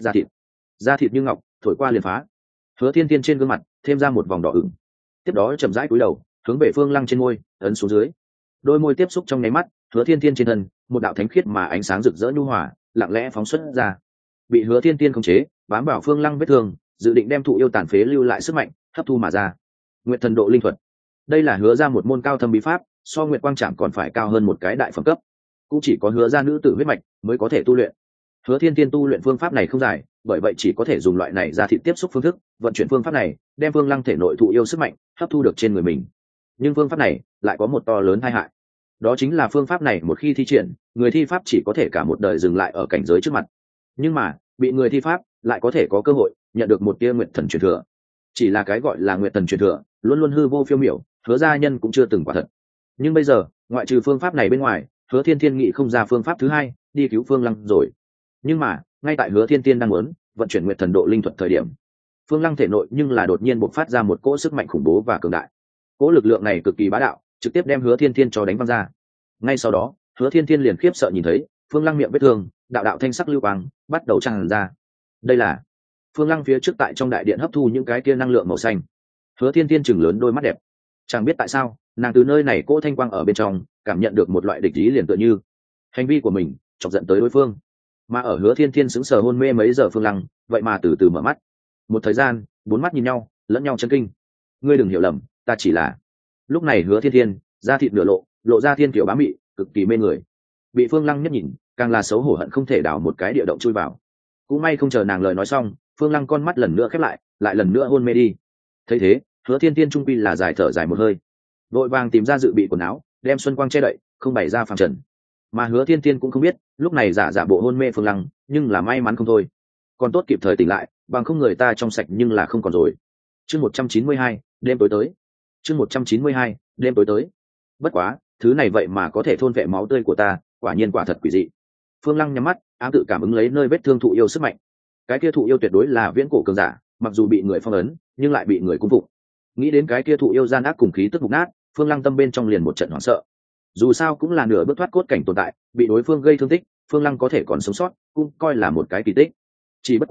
da thịt như ngọc, thổi qua liền phá. Hứa Thiên Thiên trên gương mặt thêm ra một vòng đỏ ửng. Tiếp đó chậm rãi cúi đầu, hướng về Phương Lăng trên môi ấn xuống dưới. Đôi môi tiếp xúc trong nháy mắt, Hứa Thiên Thiên trên thân, một đạo thánh khiết mà ánh sáng rực rỡ nhu hòa, lặng lẽ phóng xuất ra. Bị Hứa Thiên Thiên khống chế, bám vào Phương Lăng vết thương, dự định đem thụ yêu tàn phế lưu lại sức mạnh, hấp thu mà ra. Nguyệt Thần Độ linh thuật. Đây là Hứa ra một môn cao thâm bí pháp, so Nguyệt Quang Trảm còn phải cao hơn một cái đại phẩm cấp. Cũng chỉ có Hứa ra nữ tử huyết mạch mới có thể tu luyện. Hứa Thiên Thiên tu luyện phương pháp này không dài, bởi vậy chỉ có thể dùng loại này ra thịt tiếp xúc phương thức, vận chuyển phương pháp này, đem Phương Lăng thể nội thụ yêu sức mạnh hấp thu được trên người mình. Nhưng phương pháp này lại có một to lớn tai hại. Đó chính là phương pháp này một khi thi triển, người thi pháp chỉ có thể cả một đời dừng lại ở cảnh giới trước mặt. Nhưng mà, bị người thi pháp lại có thể có cơ hội nhận được một tia Nguyệt Thần truyền thừa. Chỉ là cái gọi là Nguyệt Thần truyền thừa, luôn luôn hư vô phiêu miểu, Hứa gia nhân cũng chưa từng quả thật. Nhưng bây giờ, ngoại trừ phương pháp này bên ngoài, Hứa Thiên Thiên nghĩ không ra phương pháp thứ hai, đi cứu Phương Lăng rồi. Nhưng mà, ngay tại Hứa Thiên Thiên đang muốn vận chuyển Nguyệt Thần Độ linh thuật thời điểm, Phương Lăng thể nội nhưng là đột nhiên bộc phát ra một cỗ sức mạnh khủng bố và cường đại. Cỗ lực lượng này cực kỳ bá đạo, trực tiếp đem Hứa Thiên Thiên cho đánh văng ra. Ngay sau đó, Hứa Thiên Thiên liền khiếp sợ nhìn thấy, Phương Lăng miệng vết thương, đạo đạo thanh sắc lưu quang bắt đầu tràn ra. Đây là Phương Lăng phía trước tại trong đại điện hấp thu những cái kia năng lượng màu xanh. Hứa Thiên Thiên chừng lớn đôi mắt đẹp. Chẳng biết tại sao, nàng từ nơi này cỗ thanh quang ở bên trong, cảm nhận được một loại địch ý liền tựa như hành vi của mình chọc giận tới đối phương. Mà ở Hứa Thiên Thiên sững sờ hôn mê mấy giờ Phương Lăng, vậy mà từ từ mở mắt. Một thời gian, bốn mắt nhìn nhau, lẫn nhau chấn kinh. Ngươi đừng hiểu lầm, ta chỉ là. Lúc này Hứa Thiên Thiên, da thịt nửa lộ ra thiên kiểu bá mị, cực kỳ mê người. Bị Phương Lăng nhất nhìn, càng là xấu hổ hận không thể đào một cái địa động chui vào. Cũng may không chờ nàng lời nói xong, Phương Lăng con mắt lần nữa khép lại, lại lần nữa hôn mê đi. Thấy thế, Hứa Thiên Thiên trung quy là dài thở dài một hơi, vội vàng tìm ra dự bị quần áo, đem xuân quang che đậy, không bày ra phàm trần. Mà Hứa Thiên Thiên cũng không biết, lúc này giả bộ hôn mê Phương Lăng, nhưng là may mắn không thôi, còn tốt kịp thời tỉnh lại, bằng không người ta trong sạch nhưng là không còn rồi. Chương 192, đêm tối tới. Chương 192, đêm tối tới. Bất quá, thứ này vậy mà có thể thôn vệ máu tươi của ta, quả nhiên quả thật quỷ dị. Phương Lăng nhắm mắt, ám tự cảm ứng lấy nơi vết thương thụ yêu sức mạnh. Cái kia thụ yêu tuyệt đối là viễn cổ cường giả, mặc dù bị người phong ấn, nhưng lại bị người cung phụng. Nghĩ đến cái kia thụ yêu gian ác cùng khí tức mục nát, Phương Lăng tâm bên trong liền một trận hoảng sợ. Dù sao cũng là nửa bước thoát cốt cảnh tồn tại, bị đối phương gây thương tích, Phương Lăng có thể còn sống sót, cũng coi là một cái kỳ tích. Chỉ bất quá,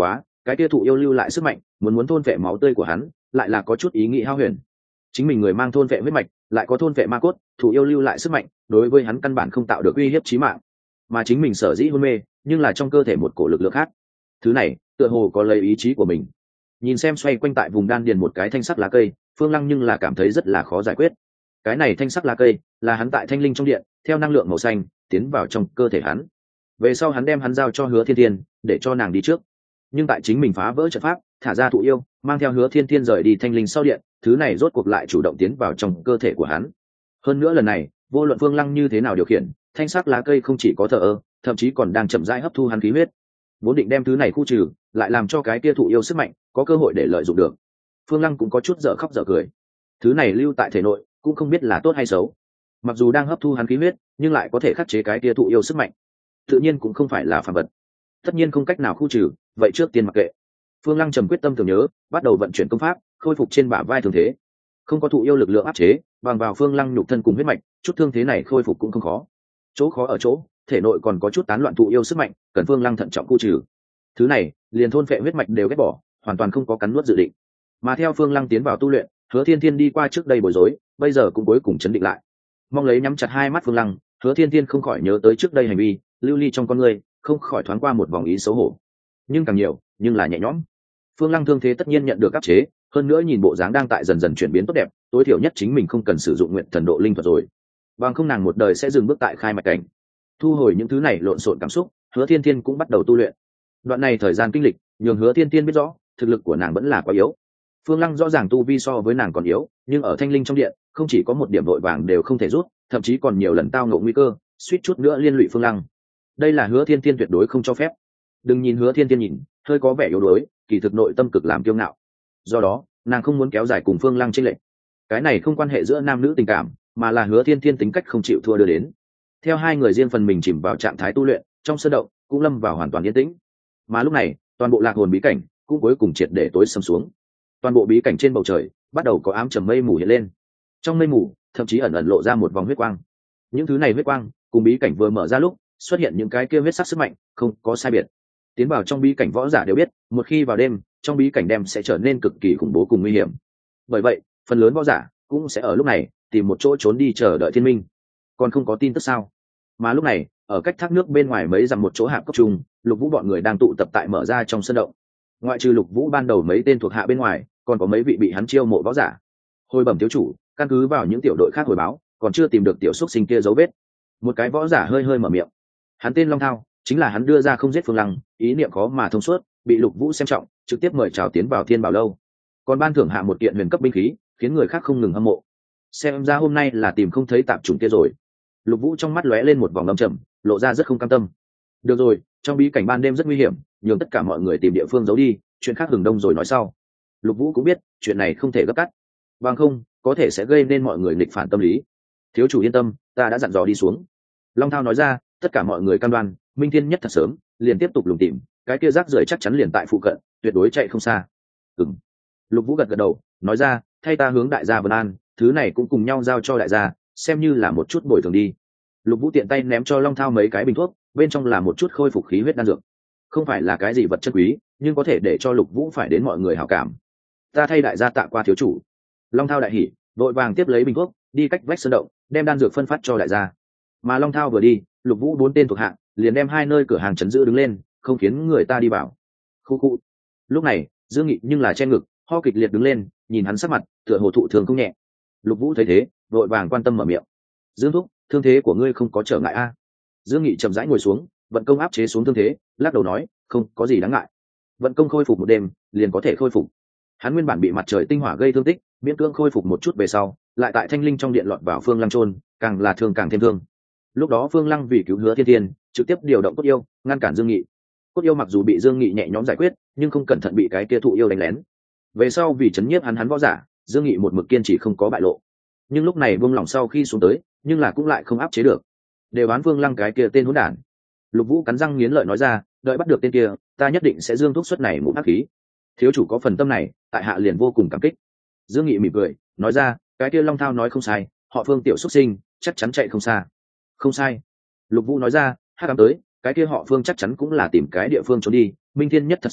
cái kia thụ yêu lưu lại sức mạnh muốn thôn vệ máu tươi của hắn lại là có chút ý nghĩ hao huyền. Chính mình người mang thôn vệ huyết mạch lại có thôn vệ ma cốt, thụ yêu lưu lại sức mạnh đối với hắn căn bản không tạo được uy hiếp chí mạng, mà chính mình sở dĩ hôn mê nhưng là trong cơ thể một cổ lực lượng khác. Thứ này tựa hồ có lấy ý chí của mình. Nhìn xem xoay quanh tại vùng đan điền một cái thanh sắc lá cây, Phương Lăng nhưng là cảm thấy rất là khó giải quyết. Cái này thanh sắc lá cây là hắn tại thanh linh trong điện theo năng lượng màu xanh tiến vào trong cơ thể hắn, về sau hắn đem hắn giao cho Hứa Thiên Thiên để cho nàng đi trước, nhưng tại chính mình phá vỡ trận pháp thả ra thụ yêu mang theo Hứa Thiên Thiên rời đi thanh linh sau điện, thứ này rốt cuộc lại chủ động tiến vào trong cơ thể của hắn. Hơn nữa lần này vô luận Phương Lăng như thế nào điều khiển, thanh sắc lá cây không chỉ có thờ ơ, thậm chí còn đang chậm rãi hấp thu hắn khí huyết, vốn định đem thứ này khu trừ lại làm cho cái kia thụ yêu sức mạnh có cơ hội để lợi dụng được. Phương Lăng cũng có chút dở khóc dở cười. Thứ này lưu tại thể nội cũng không biết là tốt hay xấu, mặc dù đang hấp thu hắn khí huyết nhưng lại có thể khắc chế cái kia thụ yêu sức mạnh, tự nhiên cũng không phải là phàm vật, tất nhiên không cách nào khu trừ, vậy trước tiên mặc kệ. Phương Lăng trầm quyết tâm tưởng nhớ, bắt đầu vận chuyển công pháp khôi phục trên bả vai thương thế. Không có thụ yêu lực lượng áp chế, bằng vào Phương Lăng nhục thân cùng huyết mạch, chút thương thế này khôi phục cũng không khó. Chỗ khó ở chỗ thể nội còn có chút tán loạn thụ yêu sức mạnh, cần Phương Lăng thận trọng khu trừ. Thứ này liền thôn phệ huyết mạch đều ghét bỏ, hoàn toàn không có cắn nuốt dự định. Mà theo Phương Lăng tiến vào tu luyện, Hứa Thiên Thiên đi qua trước đây bối rối, bây giờ cũng cuối cùng chấn định lại. Mong lấy nhắm chặt hai mắt Phương Lăng, Hứa Thiên Thiên không khỏi nhớ tới trước đây hành vi lưu ly trong con người, không khỏi thoáng qua một vòng ý xấu hổ, nhưng càng nhiều nhưng là nhẹ nhõm. Phương Lăng thương thế tất nhiên nhận được áp chế, hơn nữa nhìn bộ dáng đang tại dần dần chuyển biến tốt đẹp, tối thiểu nhất chính mình không cần sử dụng nguyện thần độ linh thuật rồi, bằng không nàng một đời sẽ dừng bước tại khai mạch cảnh. Thu hồi những thứ này lộn xộn cảm xúc, Hứa Thiên Thiên cũng bắt đầu tu luyện. Đoạn này thời gian kinh lịch nhường Hứa Thiên Thiên biết rõ thực lực của nàng vẫn là quá yếu. Phương Lăng rõ ràng tu vi so với nàng còn yếu, nhưng ở thanh linh trong điện không chỉ có một điểm vội vàng đều không thể rút, thậm chí còn nhiều lần tao ngộ nguy cơ, suýt chút nữa liên lụy Phương Lăng. Đây là Hứa Thiên Thiên tuyệt đối không cho phép. Đừng nhìn Hứa Thiên Thiên nhìn hơi có vẻ yếu đuối, kỳ thực nội tâm cực làm kiêu ngạo. Do đó nàng không muốn kéo dài cùng Phương Lăng chênh lệch. Cái này không quan hệ giữa nam nữ tình cảm, mà là Hứa Thiên Thiên tính cách không chịu thua đưa đến. Theo hai người riêng phần mình chìm vào trạng thái tu luyện, trong sơn động cũng lâm vào hoàn toàn yên tĩnh. Mà lúc này toàn bộ lạc hồn bí cảnh cũng cuối cùng triệt để tối sầm xuống. Toàn bộ bí cảnh trên bầu trời bắt đầu có ám trầm mây mù hiện lên, trong mây mù thậm chí ẩn ẩn lộ ra một vòng huyết quang. Những thứ này huyết quang cùng bí cảnh vừa mở ra lúc xuất hiện những cái kia huyết sắc sức mạnh không có sai biệt. Tiến vào trong bí cảnh võ giả đều biết, một khi vào đêm trong bí cảnh đem sẽ trở nên cực kỳ khủng bố cùng nguy hiểm, bởi vậy phần lớn võ giả cũng sẽ ở lúc này tìm một chỗ trốn đi chờ đợi thiên minh. Còn không có tin tức sao? Mà lúc này ở cách thác nước bên ngoài mấy dặm một chỗ hạp cốc trùng, Lục Vũ bọn người đang tụ tập tại mở ra trong sân động. Ngoại trừ Lục Vũ ban đầu mấy tên thuộc hạ bên ngoài, còn có mấy vị bị hắn chiêu mộ võ giả. Hồi bẩm thiếu chủ, căn cứ vào những tiểu đội khác hồi báo, còn chưa tìm được tiểu xúc sinh kia dấu vết. Một cái võ giả hơi hơi mở miệng. Hắn tên Long Thao, chính là hắn đưa ra không giết Phương Lăng, ý niệm khó mà thông suốt, bị Lục Vũ xem trọng, trực tiếp mời chào tiến vào Thiên Bảo lâu. Còn ban thưởng hạ một kiện huyền cấp binh khí, khiến người khác không ngừng hâm mộ. Xem ra hôm nay là tìm không thấy tạp chủng kia rồi. Lục Vũ trong mắt lóe lên một vòng âm trầm, lộ ra rất không cam tâm. Được rồi, trong bí cảnh ban đêm rất nguy hiểm, nhường tất cả mọi người tìm địa phương giấu đi, chuyện khác hừng đông rồi nói sau. Lục Vũ cũng biết chuyện này không thể gấp cắt, bằng không có thể sẽ gây nên mọi người nghịch phản tâm lý. Thiếu chủ yên tâm, ta đã dặn dò đi xuống. Long Thao nói ra, tất cả mọi người cam đoan Minh Thiên nhất thật sớm liền tiếp tục lùng tìm, cái kia rác rưởi chắc chắn liền tại phụ cận, tuyệt đối chạy không xa. Ừm. Lục Vũ gật gật đầu, nói ra, thay ta hướng đại gia Vân An, thứ này cũng cùng nhau giao cho đại gia, xem như là một chút bồi thường đi. Lục Vũ tiện tay ném cho Long Thao mấy cái bình thuốc, bên trong là một chút khôi phục khí huyết đan dược. Không phải là cái gì vật chân quý, nhưng có thể để cho Lục Vũ phải đến mọi người hảo cảm. Ta thay đại gia tạ qua thiếu chủ. Long Thao đại hỉ, vội vàng tiếp lấy bình thuốc, đi cách vách sơn động, đem đan dược phân phát cho đại gia. Mà Long Thao vừa đi, Lục Vũ 4 tên thuộc hạ liền đem 2 nơi cửa hàng trấn giữ đứng lên, không khiến người ta đi vào. Khu khu. Lúc này Dương Nghị nhưng là che ngực, ho kịch liệt đứng lên, nhìn hắn sắc mặt tựa hồ thụ thường không nhẹ. Lục Vũ thấy thế, vội vàng quan tâm mở miệng. Dương thúc, thương thế của ngươi không có trở ngại a? Dương Nghị chậm rãi ngồi xuống, vận công áp chế xuống thương thế, lắc đầu nói, không có gì đáng ngại. Vận công khôi phục một đêm liền có thể khôi phục. Hắn nguyên bản bị mặt trời tinh hỏa gây thương tích, miễn cưỡng khôi phục một chút về sau, lại tại thanh linh trong điện lọt vào Phương Lăng chôn, càng là thương càng thêm thương. Lúc đó Phương Lăng vì cứu Hứa Thiên Thiên, trực tiếp điều động Cốt Yêu ngăn cản Dương Nghị. Cốt Yêu mặc dù bị Dương Nghị nhẹ nhõm giải quyết, nhưng không cẩn thận bị cái kia thụ yêu đánh lén. Về sau vì chấn nhiếp hắn võ giả, Dương Nghị một mực kiên trì không có bại lộ. Nhưng lúc này buông lỏng sau khi xuống tới, nhưng là cũng lại không áp chế được. Đều bán Phương Lăng cái kia tên hỗn đản. Lục Vũ cắn răng nghiến lợi nói ra, đợi bắt được tên kia, ta nhất định sẽ dương thuốc suất này mũ ác khí. Thiếu chủ có phần tâm này, tại hạ liền vô cùng cảm kích. Dương Nghị mỉm cười, nói ra, cái kia Long Thao nói không sai, họ Phương tiểu xuất sinh, chắc chắn chạy không xa. Không sai. Lục Vũ nói ra, hắc ám tới, cái kia họ Phương chắc chắn cũng là tìm cái địa phương trốn đi, Minh Thiên nhất thật sớm,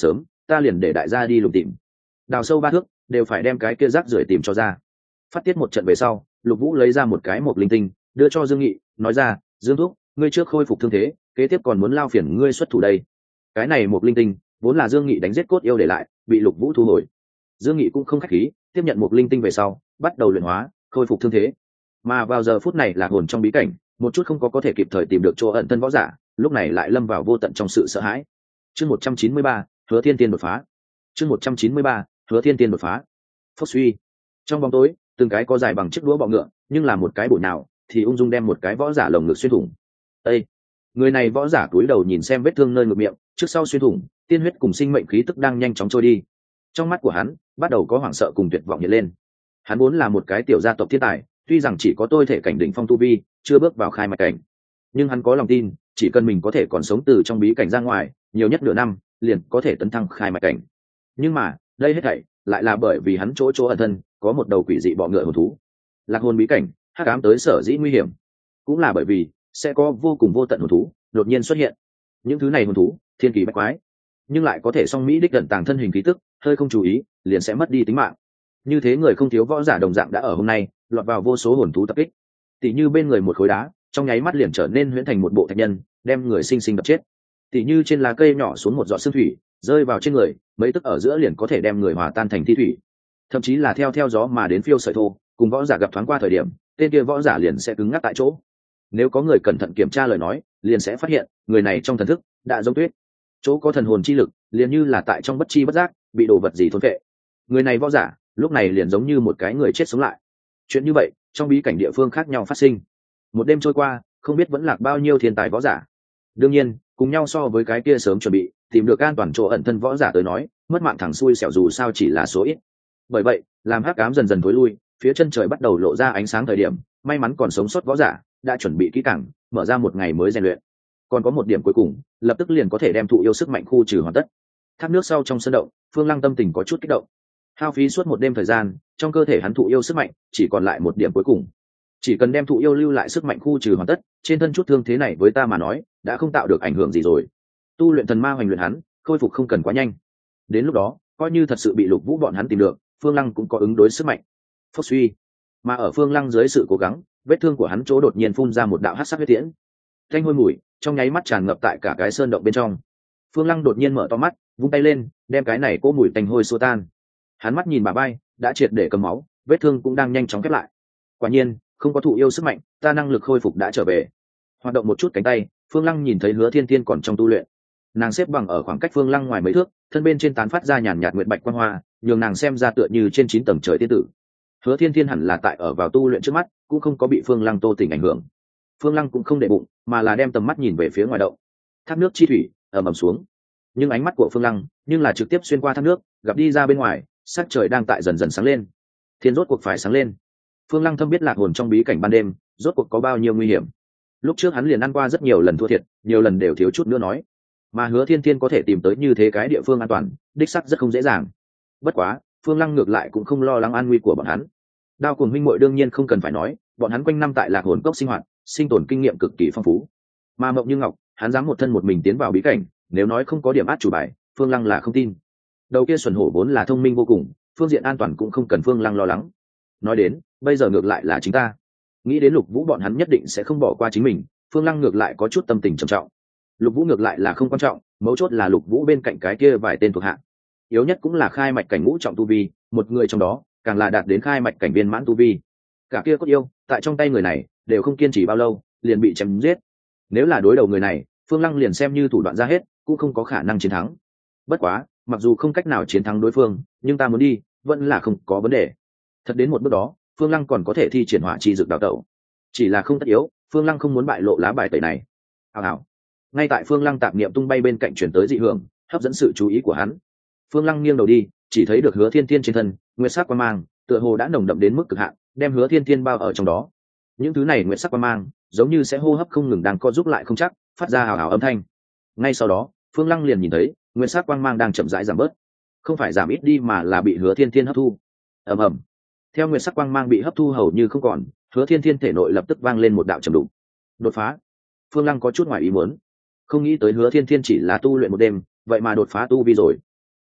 ta liền để đại gia đi lùng tìm, đào sâu 3 thước đều phải đem cái kia rác rưởi tìm cho ra. Phát tiết một trận về sau, Lục Vũ lấy ra một cái mộc linh tinh đưa cho Dương Nghị, nói ra, Dương thúc, ngươi trước khôi phục thương thế, kế tiếp còn muốn lao phiền ngươi xuất thủ đây. Cái này mộc linh tinh vốn là Dương Nghị đánh giết cốt yêu để lại, bị Lục Vũ thu hồi. Dương Nghị cũng không khách khí, tiếp nhận mộc linh tinh về sau, bắt đầu luyện hóa, khôi phục thương thế. Mà vào giờ phút này là hồn trong bí cảnh, một chút không có thể kịp thời tìm được chỗ ẩn thân võ giả, lúc này lại lâm vào vô tận trong sự sợ hãi. Chương 193, Hứa Thiên Tiên đột phá. Chương 193, Hứa Thiên Tiên đột phá. Phốc suy. Trong bóng tối, từng cái có dài bằng chiếc đũa bọ ngựa, nhưng là một cái bổ nào thì ung dung đem một cái võ giả lồng ngực xuyên thủng. Ê! Người này võ giả cúi đầu nhìn xem vết thương nơi ngực miệng, trước sau xuyên thủng, tiên huyết cùng sinh mệnh khí tức đang nhanh chóng trôi đi. Trong mắt của hắn bắt đầu có hoảng sợ cùng tuyệt vọng hiện lên. Hắn vốn là một cái tiểu gia tộc thiên tài, tuy rằng chỉ có tôi thể cảnh đỉnh phong tu vi, chưa bước vào khai mạch cảnh, nhưng hắn có lòng tin, chỉ cần mình có thể còn sống từ trong bí cảnh ra ngoài, nhiều nhất nửa năm, liền có thể tấn thăng khai mạch cảnh. Nhưng mà, đây hết thảy lại là bởi vì hắn chỗ ẩn thân, có một đầu quỷ dị bọ ngựa hồn thú. Lạc hồn bí cảnh, hắc ám tới sở dĩ nguy hiểm, cũng là bởi vì sẽ có vô cùng vô tận hồn thú đột nhiên xuất hiện. Những thứ này hồn thú, thiên kỳ bách quái, nhưng lại có thể song mỹ đích gần tàng thân hình khí tức, hơi không chú ý, liền sẽ mất đi tính mạng. Như thế người không thiếu võ giả đồng dạng đã ở hôm nay lọt vào vô số hồn thú tập kích. Tỷ như bên người một khối đá, trong nháy mắt liền trở nên huyễn thành một bộ thạch nhân, đem người sinh sinh đập chết. Tỷ như trên lá cây nhỏ xuống một giọt sương thủy, rơi vào trên người, mấy tức ở giữa liền có thể đem người hòa tan thành thi thủy. Thậm chí là theo gió mà đến phiêu sợi thô, cùng võ giả gặp thoáng qua thời điểm, tên kia võ giả liền sẽ cứng ngắc tại chỗ. Nếu có người cẩn thận kiểm tra lời nói, liền sẽ phát hiện, người này trong thần thức đã giống tuyết. Chỗ có thần hồn chi lực, liền như là tại trong bất chi bất giác, bị đồ vật gì thôn phệ. Người này võ giả, lúc này liền giống như một cái người chết sống lại. Chuyện như vậy, trong bí cảnh địa phương khác nhau phát sinh. Một đêm trôi qua, không biết vẫn lạc bao nhiêu thiên tài võ giả. Đương nhiên, cùng nhau so với cái kia sớm chuẩn bị, tìm được an toàn chỗ ẩn thân võ giả tới nói, mất mạng thẳng xui xẻo dù sao chỉ là số ít. Bởi vậy, làm hắc ám dần dần tối lui, phía chân trời bắt đầu lộ ra ánh sáng thời điểm, may mắn còn sống sót võ giả đã chuẩn bị kỹ càng, mở ra một ngày mới rèn luyện. Còn có một điểm cuối cùng, lập tức liền có thể đem thụ yêu sức mạnh khu trừ hoàn tất. Thác nước sau trong sân động, Phương Lăng tâm tình có chút kích động. Hao phí suốt một đêm thời gian, trong cơ thể hắn thụ yêu sức mạnh chỉ còn lại một điểm cuối cùng. Chỉ cần đem thụ yêu lưu lại sức mạnh khu trừ hoàn tất, trên thân chút thương thế này với ta mà nói đã không tạo được ảnh hưởng gì rồi. Tu luyện thần ma hoành luyện hắn, khôi phục không cần quá nhanh. Đến lúc đó, coi như thật sự bị Lục Vũ bọn hắn tìm được, Phương Lăng cũng có ứng đối sức mạnh. Phốc suy. Mà ở Phương Lăng dưới sự cố gắng, vết thương của hắn chỗ đột nhiên phun ra một đạo hắc sắc huyết tiễn. Thanh hôi mùi trong nháy mắt tràn ngập tại cả cái sơn động bên trong. Phương Lăng đột nhiên mở to mắt, vung tay lên, đem cái này cỗ mùi tanh hôi xua tan. Hắn mắt nhìn bà bay, đã triệt để cầm máu, vết thương cũng đang nhanh chóng khép lại. Quả nhiên, không có thụ yêu sức mạnh, ta năng lực khôi phục đã trở về. Hoạt động một chút cánh tay, Phương Lăng nhìn thấy Hứa Thiên Tiên còn trong tu luyện. Nàng xếp bằng ở khoảng cách Phương Lăng ngoài mấy thước, thân bên trên tán phát ra nhàn nhạt nguyệt bạch quang hoa, nhường nàng xem ra tựa như trên 9 tầng trời tiên tử. Hứa Thiên Tiên hẳn là tại ở vào tu luyện trước mắt, cũng không có bị Phương Lăng Tô Tình ảnh hưởng. Phương Lăng cũng không để bụng, mà là đem tầm mắt nhìn về phía ngoài động. Thác nước chi thủy ầm ầm xuống, nhưng ánh mắt của Phương Lăng nhưng là trực tiếp xuyên qua thác nước, gặp đi ra bên ngoài, sắc trời đang tại dần dần sáng lên. Thiên rốt cuộc phải sáng lên. Phương Lăng thâm biết lạc hồn trong bí cảnh ban đêm, rốt cuộc có bao nhiêu nguy hiểm. Lúc trước hắn liền ăn qua rất nhiều lần thua thiệt, nhiều lần đều thiếu chút nữa nói. Mà Hứa Thiên Tiên có thể tìm tới như thế cái địa phương an toàn, đích xác rất không dễ dàng. Bất quá, Phương Lăng ngược lại cũng không lo lắng an nguy của bọn hắn. Đao Cuồng huynh muội đương nhiên không cần phải nói, bọn hắn quanh năm tại lạc hồn cốc sinh hoạt, sinh tồn kinh nghiệm cực kỳ phong phú. Mà Mộng Như Ngọc, hắn dám một thân một mình tiến vào bí cảnh, nếu nói không có điểm át chủ bài, Phương Lăng là không tin. Đầu kia Xuân Hổ vốn là thông minh vô cùng, phương diện an toàn cũng không cần Phương Lăng lo lắng. Nói đến, bây giờ ngược lại là chính ta. Nghĩ đến Lục Vũ bọn hắn nhất định sẽ không bỏ qua chính mình, Phương Lăng ngược lại có chút tâm tình trầm trọng. Lục Vũ ngược lại là không quan trọng, mấu chốt là Lục Vũ bên cạnh cái kia vài tên thuộc hạ, yếu nhất cũng là khai mạch cảnh ngũ trọng tu vi, một người trong đó càng là đạt đến khai mạch cảnh viên mãn tu vi. Cả kia cốt yêu, tại trong tay người này đều không kiên trì bao lâu, liền bị chém giết. Nếu là đối đầu người này, Phương Lăng liền xem như thủ đoạn ra hết, cũng không có khả năng chiến thắng. Bất quá, mặc dù không cách nào chiến thắng đối phương, nhưng ta muốn đi, vẫn là không có vấn đề. Thật đến một bước đó, Phương Lăng còn có thể thi triển hỏa chi dược đào tẩu. Chỉ là không tất yếu, Phương Lăng không muốn bại lộ lá bài tẩy này. Hào hào. Ngay tại Phương Lăng tạp niệm tung bay bên cạnh chuyển tới dị hưởng, hấp dẫn sự chú ý của hắn. Phương Lăng nghiêng đầu đi, chỉ thấy được Hứa Thiên Tiên trên thân, nguyệt sắc quang mang, tựa hồ đã nồng đậm đến mức cực hạn, đem Hứa Thiên Tiên bao ở trong đó. Những thứ này nguyệt sắc quang mang, giống như sẽ hô hấp không ngừng đang co giúp lại không chắc, phát ra hào hào âm thanh. Ngay sau đó, Phương Lăng liền nhìn thấy, nguyệt sắc quang mang đang chậm rãi giảm bớt, không phải giảm ít đi mà là bị Hứa Thiên Tiên hấp thu. Ầm ầm. Theo nguyệt sắc quang mang bị hấp thu hầu như không còn, Hứa Thiên Tiên thể nội lập tức vang lên một đạo trầm đục. Đột phá. Phương Lăng có chút ngoài ý muốn, không nghĩ tới Hứa Thiên Tiên chỉ là tu luyện một đêm, vậy mà đột phá tu vi rồi.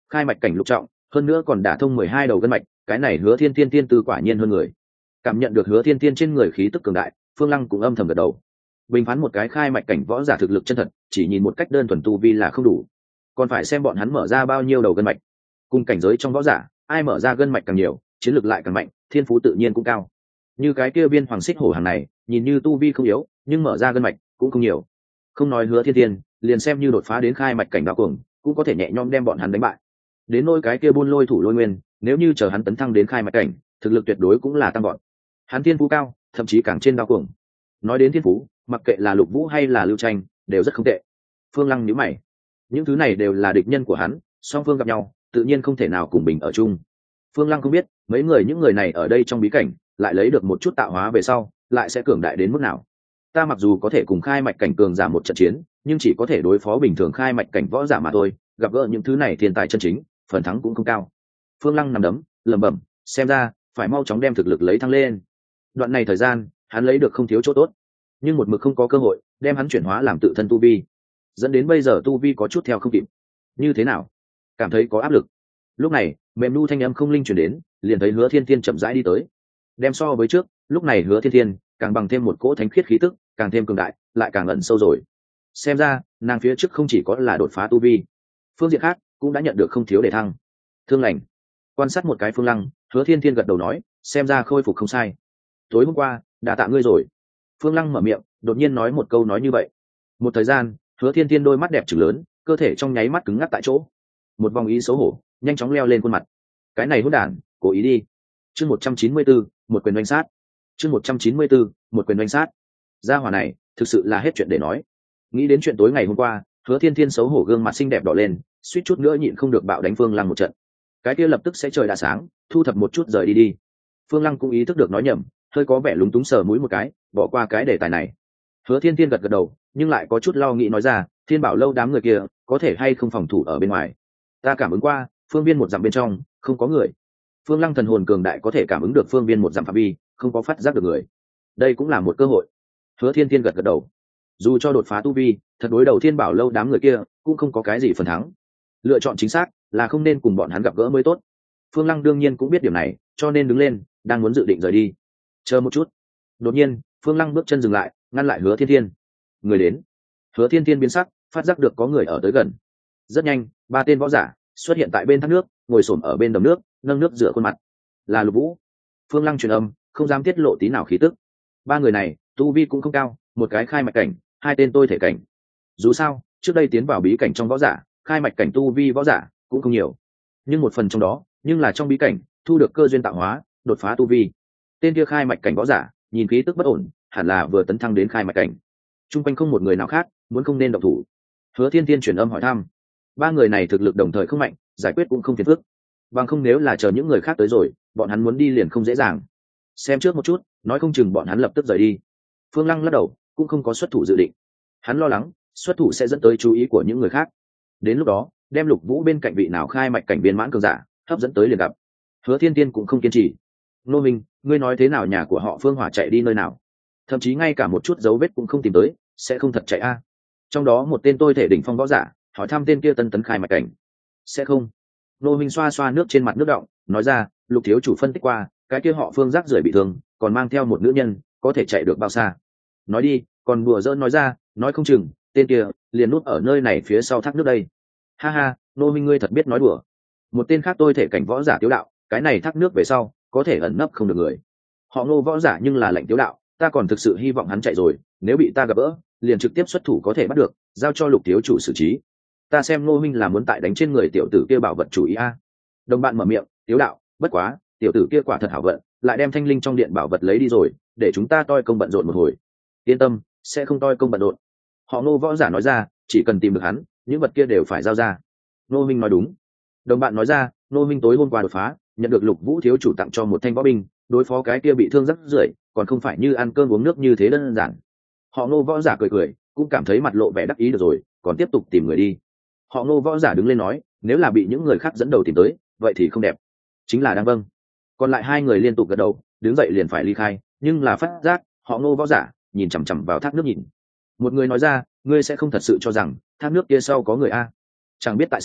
khai mạch cảnh lục trọng, hơn nữa còn đả thông 12 đầu gân mạch, cái này Hứa Thiên Thiên tiên tư quả nhiên hơn người. Cảm nhận được Hứa Thiên Thiên trên người khí tức cường đại, Phương Lăng cũng âm thầm gật đầu. Bình phán một cái khai mạch cảnh võ giả thực lực chân thật, chỉ nhìn một cách đơn thuần tu vi là không đủ, còn phải xem bọn hắn mở ra bao nhiêu đầu gân mạch. Cùng cảnh giới trong võ giả, ai mở ra gân mạch càng nhiều, chiến lược lại càng mạnh, thiên phú tự nhiên cũng cao. Như cái kia Viên Hoàng Xích Hổ hàng này, nhìn như tu vi không yếu, nhưng mở ra gân mạch cũng không nhiều. Không nói Hứa Thiên Thiên, liền xem như đột phá đến khai mạch cảnh đạo cuồng, cũng có thể nhẹ nhõm đem bọn hắn đánh bại. Đến nôi cái kia Buôn Lôi Thủ Lôi Nguyên, nếu như chờ hắn tấn thăng đến khai mạch cảnh, thực lực tuyệt đối cũng là tăng gọn. Hắn thiên phú cao, thậm chí càng trên đạo cuồng. Nói đến thiên phú, mặc kệ là Lục Vũ hay là Lưu Tranh, đều rất không tệ. Phương Lăng nhíu mày, những thứ này đều là địch nhân của hắn, song phương gặp nhau, tự nhiên không thể nào cùng bình ở chung. Phương Lăng không biết, những người này ở đây trong bí cảnh, lại lấy được một chút tạo hóa về sau, lại sẽ cường đại đến mức nào. Ta mặc dù có thể cùng khai mạch cảnh cường giả một trận chiến, nhưng chỉ có thể đối phó bình thường khai mạch cảnh võ giả mà thôi, gặp gỡ những thứ này thiên tài chân chính, phần thắng cũng không cao. Phương Lăng nằm đấm, lẩm bẩm, xem ra phải mau chóng đem thực lực lấy thăng lên. Đoạn này thời gian, hắn lấy được không thiếu chỗ tốt, nhưng một mực không có cơ hội đem hắn chuyển hóa làm tự thân tu vi, dẫn đến bây giờ tu vi có chút theo không kịp. Như thế nào? Cảm thấy có áp lực. Lúc này, mềm nu thanh âm không linh truyền đến, liền thấy Hứa Thiên Thiên chậm rãi đi tới. Đem so với trước, lúc này Hứa Thiên Thiên càng bằng thêm một cỗ thánh khiết khí tức, càng thêm cường đại, lại càng ẩn sâu rồi. Xem ra, nàng phía trước không chỉ có là đột phá tu vi, phương diện khác cũng đã nhận được không thiếu đề thăng. Thương lành. Quan sát một cái Phương Lăng, Hứa Thiên Thiên gật đầu nói, xem ra khôi phục không sai. Tối hôm qua, đã tạ ngươi rồi. Phương Lăng mở miệng, đột nhiên nói một câu nói như vậy. Một thời gian, Hứa Thiên Thiên đôi mắt đẹp trừng lớn, cơ thể trong nháy mắt cứng ngắc tại chỗ. Một vòng ý xấu hổ nhanh chóng leo lên khuôn mặt. Cái này hỗn đản, cố ý đi. Chương 194, một quyền đánh sát. Chương 194, một quyền đánh sát. Gia hỏa này, thực sự là hết chuyện để nói. Nghĩ đến chuyện tối ngày hôm qua, Hứa Thiên Thiên xấu hổ gương mặt xinh đẹp đỏ lên, suýt chút nữa nhịn không được bạo đánh Phương Lăng một trận. Cái kia lập tức sẽ trời đã sáng, thu thập một chút rời đi đi. Phương Lăng cũng ý thức được nói nhầm, hơi có vẻ lúng túng sờ mũi một cái, bỏ qua cái đề tài này. Hứa Thiên Thiên gật gật đầu, nhưng lại có chút lo nghĩ nói ra, Thiên Bảo lâu đám người kia có thể hay không phòng thủ ở bên ngoài. Ta cảm ứng qua, phương viên một dặm bên trong không có người. Phương Lăng thần hồn cường đại có thể cảm ứng được phương viên một dặm phạm vi, không có phát giác được người. Đây cũng là một cơ hội. Hứa Thiên Thiên gật gật đầu. Dù cho đột phá tu vi, thật đối đầu Thiên Bảo lâu đám người kia cũng không có cái gì phần thắng. Lựa chọn chính xác là không nên cùng bọn hắn gặp gỡ mới tốt. Phương Lăng đương nhiên cũng biết điểm này, cho nên đứng lên, đang muốn dự định rời đi. Chờ một chút. Đột nhiên, Phương Lăng bước chân dừng lại, ngăn lại Hứa Thiên Thiên. Người đến. Hứa Thiên Thiên biến sắc, phát giác được có người ở tới gần. Rất nhanh, 3 tên võ giả xuất hiện tại bên thác nước, ngồi xổm ở bên đầm nước, nâng nước rửa khuôn mặt. Là Lục Vũ. Phương Lăng truyền âm, không dám tiết lộ tí nào khí tức. 3 người này, tu vi cũng không cao, một cái khai mạch cảnh, 2 tên tôi thể cảnh. Dù sao, trước đây tiến vào bí cảnh trong võ giả, khai mạch cảnh tu vi võ giả cũng không nhiều, nhưng một phần trong đó, nhưng là trong bí cảnh thu được cơ duyên tạo hóa, đột phá tu vi. Tên kia khai mạch cảnh võ giả, nhìn khí tức bất ổn, hẳn là vừa tấn thăng đến khai mạch cảnh. Trung quanh không một người nào khác, muốn không nên động thủ. Hứa Thiên Thiên truyền âm hỏi thăm. 3 người này thực lực đồng thời không mạnh, giải quyết cũng không phiền phức. Bằng không nếu là chờ những người khác tới rồi, bọn hắn muốn đi liền không dễ dàng. Xem trước một chút, nói không chừng bọn hắn lập tức rời đi. Phương Lăng lắc đầu, cũng không có xuất thủ dự định. Hắn lo lắng, xuất thủ sẽ dẫn tới chú ý của những người khác. Đến lúc đó, đem Lục Vũ bên cạnh vị nào khai mạch cảnh viên mãn cường giả, hấp dẫn tới liền gặp. Hứa Thiên Thiên cũng không kiên trì. Nô Minh, ngươi nói thế nào nhà của họ Phương Hỏa chạy đi nơi nào? Thậm chí ngay cả một chút dấu vết cũng không tìm tới, sẽ không thật chạy a? Trong đó một tên tôi thể đỉnh phong võ giả, hỏi thăm tên kia tân tấn khai mạch cảnh. Sẽ không. Nô Minh xoa xoa nước trên mặt nước động, nói ra, Lục thiếu chủ phân tích qua, cái kia họ Phương rác rưởi bị thương, còn mang theo một nữ nhân, có thể chạy được bao xa? Nói đi, còn đùa giỡn nói ra, nói không chừng, tên kia liền núp ở nơi này phía sau thác nước đây. Ha ha, Nô Minh ngươi thật biết nói đùa. Một tên khác tôi thể cảnh võ giả tiếu đạo, cái này thác nước về sau, có thể ẩn nấp không được người. Họ Ngô võ giả nhưng là lệnh tiếu đạo, ta còn thực sự hy vọng hắn chạy rồi, nếu bị ta gặp gỡ, liền trực tiếp xuất thủ có thể bắt được, giao cho Lục thiếu chủ xử trí. Ta xem Ngô Minh là muốn tại đánh trên người tiểu tử kia bảo vật chủ ý a. Đồng bạn mở miệng, tiếu đạo, bất quá, tiểu tử kia quả thật hảo vận, lại đem thanh linh trong điện bảo vật lấy đi rồi, để chúng ta toi công bận rộn một hồi. Yên tâm, sẽ không toi công bận rộn. Họ Ngô võ giả nói ra, chỉ cần tìm được hắn, những vật kia đều phải giao ra. Ngô Minh nói đúng. Đồng bạn nói ra, Ngô Minh tối hôm qua đột phá, nhận được Lục Vũ thiếu chủ tặng cho một thanh võ binh, đối phó cái kia bị thương rất rưởi, còn không phải như ăn cơm uống nước như thế đơn giản. Họ Ngô võ giả cười cười, cũng cảm thấy mặt lộ vẻ đắc ý được rồi, còn tiếp tục tìm người đi. Họ Ngô võ giả đứng lên nói, nếu là bị những người khác dẫn đầu tìm tới, vậy thì không đẹp. Chính là đang vâng. Còn lại 2 người liên tục gật đầu, đứng dậy liền phải ly khai, nhưng là phát giác, họ Ngô võ giả nhìn chằm chằm vào thác nước nhìn. Một người nói ra, ngươi sẽ không thật sự cho rằng thác nước kia sau có người a? Chẳng biết tại sao,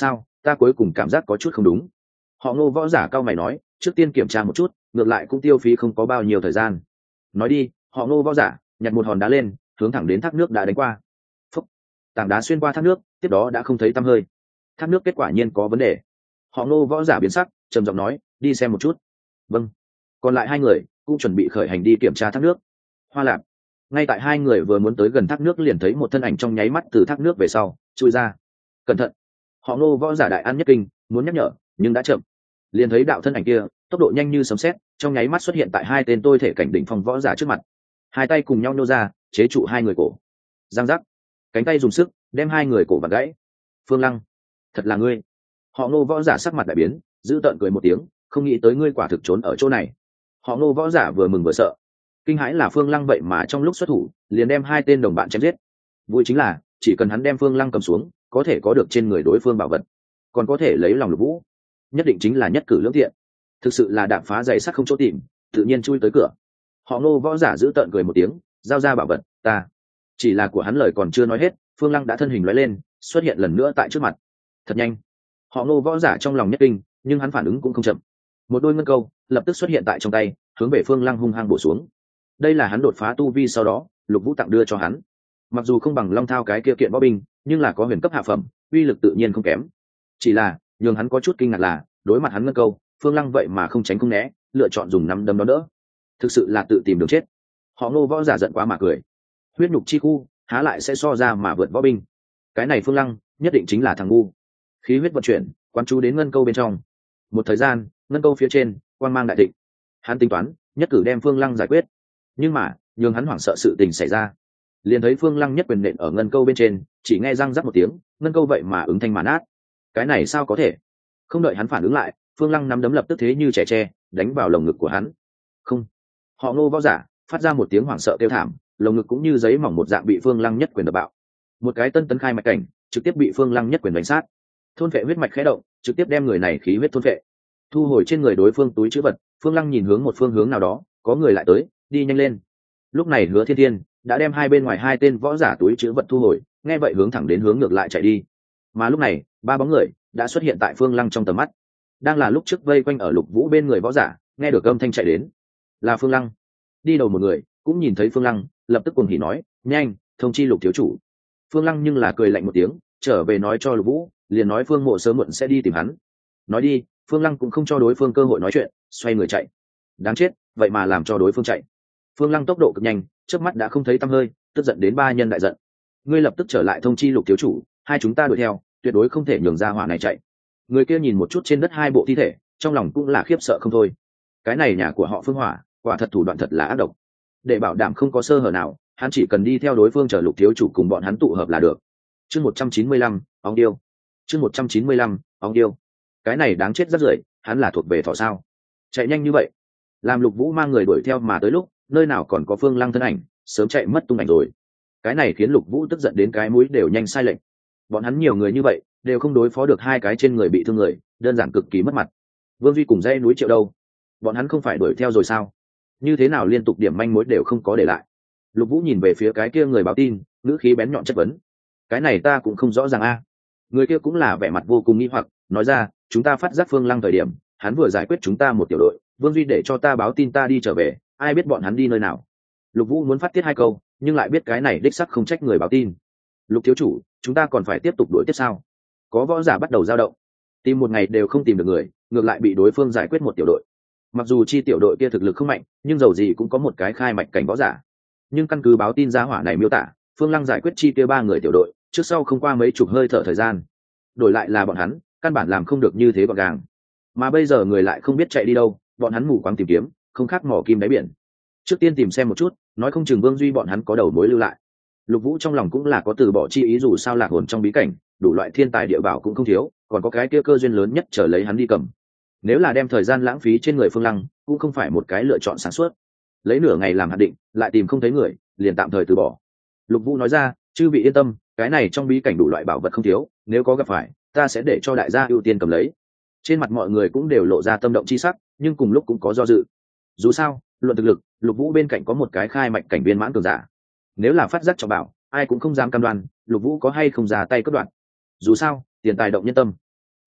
ta cuối cùng cảm giác có chút không đúng. Họ Ngô võ giả cao mày nói, trước tiên kiểm tra một chút, ngược lại cũng tiêu phí không có bao nhiêu thời gian. Nói đi. Họ Ngô võ giả nhặt một hòn đá lên, hướng thẳng đến thác nước đã đánh qua. Phúc. Tảng đá xuyên qua thác nước, tiếp đó đã không thấy tăm hơi. Thác nước kết quả nhiên có vấn đề. Họ Ngô võ giả biến sắc, trầm giọng nói, đi xem một chút. Vâng. Còn lại hai người cũng chuẩn bị khởi hành đi kiểm tra thác nước. Hoa Lạp. Ngay tại hai người vừa muốn tới gần thác nước liền thấy một thân ảnh trong nháy mắt từ thác nước về sau chui ra. Cẩn thận. Họ Ngô võ giả đại an nhất kinh, muốn nhắc nhở nhưng đã chậm. Liền thấy đạo thân ảnh kia tốc độ nhanh như sấm sét, trong nháy mắt xuất hiện tại hai tên tôi thể cảnh đỉnh phong võ giả trước mặt. Hai tay cùng nhau nô ra chế trụ hai người cổ. Giang giác. Cánh tay dùng sức đem hai người cổ vặn gãy. Phương Lăng, thật là ngươi. Họ Ngô võ giả sắc mặt đại biến, giữ tợn cười một tiếng, không nghĩ tới ngươi quả thực trốn ở chỗ này. Họ Ngô võ giả vừa mừng vừa sợ. Kinh hãi là Phương Lăng vậy mà trong lúc xuất thủ liền đem hai tên đồng bạn chém giết. Vui chính là chỉ cần hắn đem Phương Lăng cầm xuống, có thể có được trên người đối phương bảo vật, còn có thể lấy lòng Lục Vũ, nhất định chính là nhất cử lưỡng tiện. Thực sự là đạp phá dày sắt không chỗ tìm, tự nhiên chui tới cửa. Họ Ngô võ giả giữ tợn cười một tiếng, giao ra bảo vật, ta. Chỉ là của hắn lời còn chưa nói hết, Phương Lăng đã thân hình lóe lên, xuất hiện lần nữa tại trước mặt. Thật nhanh. Họ Ngô võ giả trong lòng nhất kinh, nhưng hắn phản ứng cũng không chậm. Một đôi ngân câu lập tức xuất hiện tại trong tay, hướng về Phương Lăng hung hăng bổ xuống. Đây là hắn đột phá tu vi sau đó Lục Vũ tặng đưa cho hắn. Mặc dù không bằng Long Thao cái kia kiện võ binh, nhưng là có huyền cấp hạ phẩm, uy lực tự nhiên không kém. Chỉ là nhường hắn có chút kinh ngạc là, đối mặt hắn ngân câu, Phương Lăng vậy mà không tránh không né, lựa chọn dùng nắm đấm đó đỡ. Thực sự là tự tìm đường chết. Họ Ngô võ giả giận quá mà cười. Huyết nhục chi khu há lại sẽ so ra mà vượt võ binh. Cái này Phương Lăng nhất định chính là thằng ngu. Khí huyết vận chuyển, quán chú đến ngân câu bên trong. Một thời gian, ngân câu phía trên quang mang đại thịnh. Hắn tính toán nhất cử đem Phương Lăng giải quyết, nhưng mà nhường hắn hoảng sợ sự tình xảy ra. Liền thấy Phương Lăng nhất quyền nện ở ngân câu bên trên, chỉ nghe răng rắc một tiếng, ngân câu vậy mà ứng thanh mà nát. Cái này sao có thể? Không đợi hắn phản ứng lại, Phương Lăng nắm đấm lập tức thế như trẻ tre đánh vào lồng ngực của hắn. Không. Họ Ngô võ giả phát ra một tiếng hoảng sợ kêu thảm, lồng ngực cũng như giấy mỏng một dạng bị Phương Lăng nhất quyền đập bạo. Một cái tân tấn khai mạch cảnh trực tiếp bị Phương Lăng nhất quyền đánh sát. Thôn phệ huyết mạch khẽ động, trực tiếp đem người này khí huyết thôn phệ. Thu hồi trên người đối phương túi trữ vật, Phương Lăng nhìn hướng một phương hướng nào đó, có người lại tới, đi nhanh lên. Lúc này Hứa Thiên Thiên đã đem hai bên ngoài hai tên võ giả túi trữ vật thu hồi, nghe vậy hướng thẳng đến hướng ngược lại chạy đi. Mà lúc này ba bóng người đã xuất hiện tại Phương Lăng trong tầm mắt. Đang là lúc trước vây quanh ở Lục Vũ bên người võ giả nghe được âm thanh chạy đến, là Phương Lăng. Đi đầu một người cũng nhìn thấy Phương Lăng, lập tức cuồng hỉ nói, nhanh thông chi Lục thiếu chủ. Phương Lăng nhưng là cười lạnh một tiếng, trở về nói cho Lục Vũ, liền nói Phương Mộ sớm muộn sẽ đi tìm hắn. Nói đi, Phương Lăng cũng không cho đối phương cơ hội nói chuyện, xoay người chạy. Đáng chết, vậy mà làm cho đối phương chạy. Phương Lăng tốc độ cực nhanh, trước mắt đã không thấy tăm hơi, tức giận đến ba nhân đại giận. Ngươi lập tức trở lại thông chi Lục thiếu chủ, hai chúng ta đuổi theo, tuyệt đối không thể nhường ra hỏa này chạy. Người kia nhìn một chút trên đất hai bộ thi thể, trong lòng cũng là khiếp sợ không thôi. Cái này nhà của họ Phương Hỏa, quả thật thủ đoạn thật là ác độc. Để bảo đảm không có sơ hở nào, hắn chỉ cần đi theo đối phương chờ Lục thiếu chủ cùng bọn hắn tụ hợp là được. Chương 195, óng điêu. Chương 195, óng điêu. Cái này đáng chết rất rưởi, hắn là thuộc về thỏ sao? Chạy nhanh như vậy. Làm Lục Vũ mang người đuổi theo mà tới lúc, nơi nào còn có Phương Lăng thân ảnh, sớm chạy mất tung ảnh rồi. Cái này khiến Lục Vũ tức giận đến cái mũi đều nhanh sai lệch. Bọn hắn nhiều người như vậy, đều không đối phó được hai cái trên người bị thương người, đơn giản cực kỳ mất mặt. Vương Duy cùng dãy núi Triệu đâu? Bọn hắn không phải đuổi theo rồi sao? Như thế nào liên tục điểm manh mối đều không có để lại? Lục Vũ nhìn về phía cái kia người báo tin, ngữ khí bén nhọn chất vấn. Cái này ta cũng không rõ ràng a. Người kia cũng là vẻ mặt vô cùng nghi hoặc, nói ra, chúng ta phát giác Phương Lăng thời điểm, hắn vừa giải quyết chúng ta một tiểu đội, Vương Duy để cho ta báo tin ta đi trở về, ai biết bọn hắn đi nơi nào. Lục Vũ muốn phát tiết hai câu, nhưng lại biết cái này đích sắc không trách người báo tin. Lục thiếu chủ, chúng ta còn phải tiếp tục đuổi tiếp sao? Có võ giả bắt đầu dao động, tìm một ngày đều không tìm được người, ngược lại bị đối phương giải quyết một tiểu đội. Mặc dù chi tiểu đội kia thực lực không mạnh, nhưng dầu gì cũng có một cái khai mạch cảnh võ giả. Nhưng căn cứ báo tin giá hỏa này miêu tả, Phương Lăng giải quyết chi kia ba người tiểu đội, trước sau không qua mấy chục hơi thở thời gian. Đổi lại là bọn hắn, căn bản làm không được như thế gọn gàng. Mà bây giờ người lại không biết chạy đi đâu, bọn hắn mù quáng tìm kiếm, không khác mỏ kim đáy biển. Trước tiên tìm xem một chút, nói không chừng Vương Duy bọn hắn có đầu mối lưu lại. Lục Vũ trong lòng cũng là có từ bỏ chi ý, dù sao lạc hồn trong bí cảnh, đủ loại thiên tài địa bảo cũng không thiếu, còn có cái kia cơ duyên lớn nhất chờ lấy hắn đi cầm. Nếu là đem thời gian lãng phí trên người Phương Lăng, cũng không phải một cái lựa chọn sáng suốt. Lấy nửa ngày làm hạt định, lại tìm không thấy người, liền tạm thời từ bỏ. Lục Vũ nói ra, chư vị yên tâm, cái này trong bí cảnh đủ loại bảo vật không thiếu, nếu có gặp phải, ta sẽ để cho đại gia ưu tiên cầm lấy. Trên mặt mọi người cũng đều lộ ra tâm động chi sắc, nhưng cùng lúc cũng có do dự. Dù sao, luận thực lực, Lục Vũ bên cạnh có một cái khai mạch cảnh viên mãn cường giả. Nếu là phát giác cho bảo, ai cũng không dám cam đoan Lục Vũ có hay không ra tay cất đoạn. Dù sao, tiền tài động nhân tâm.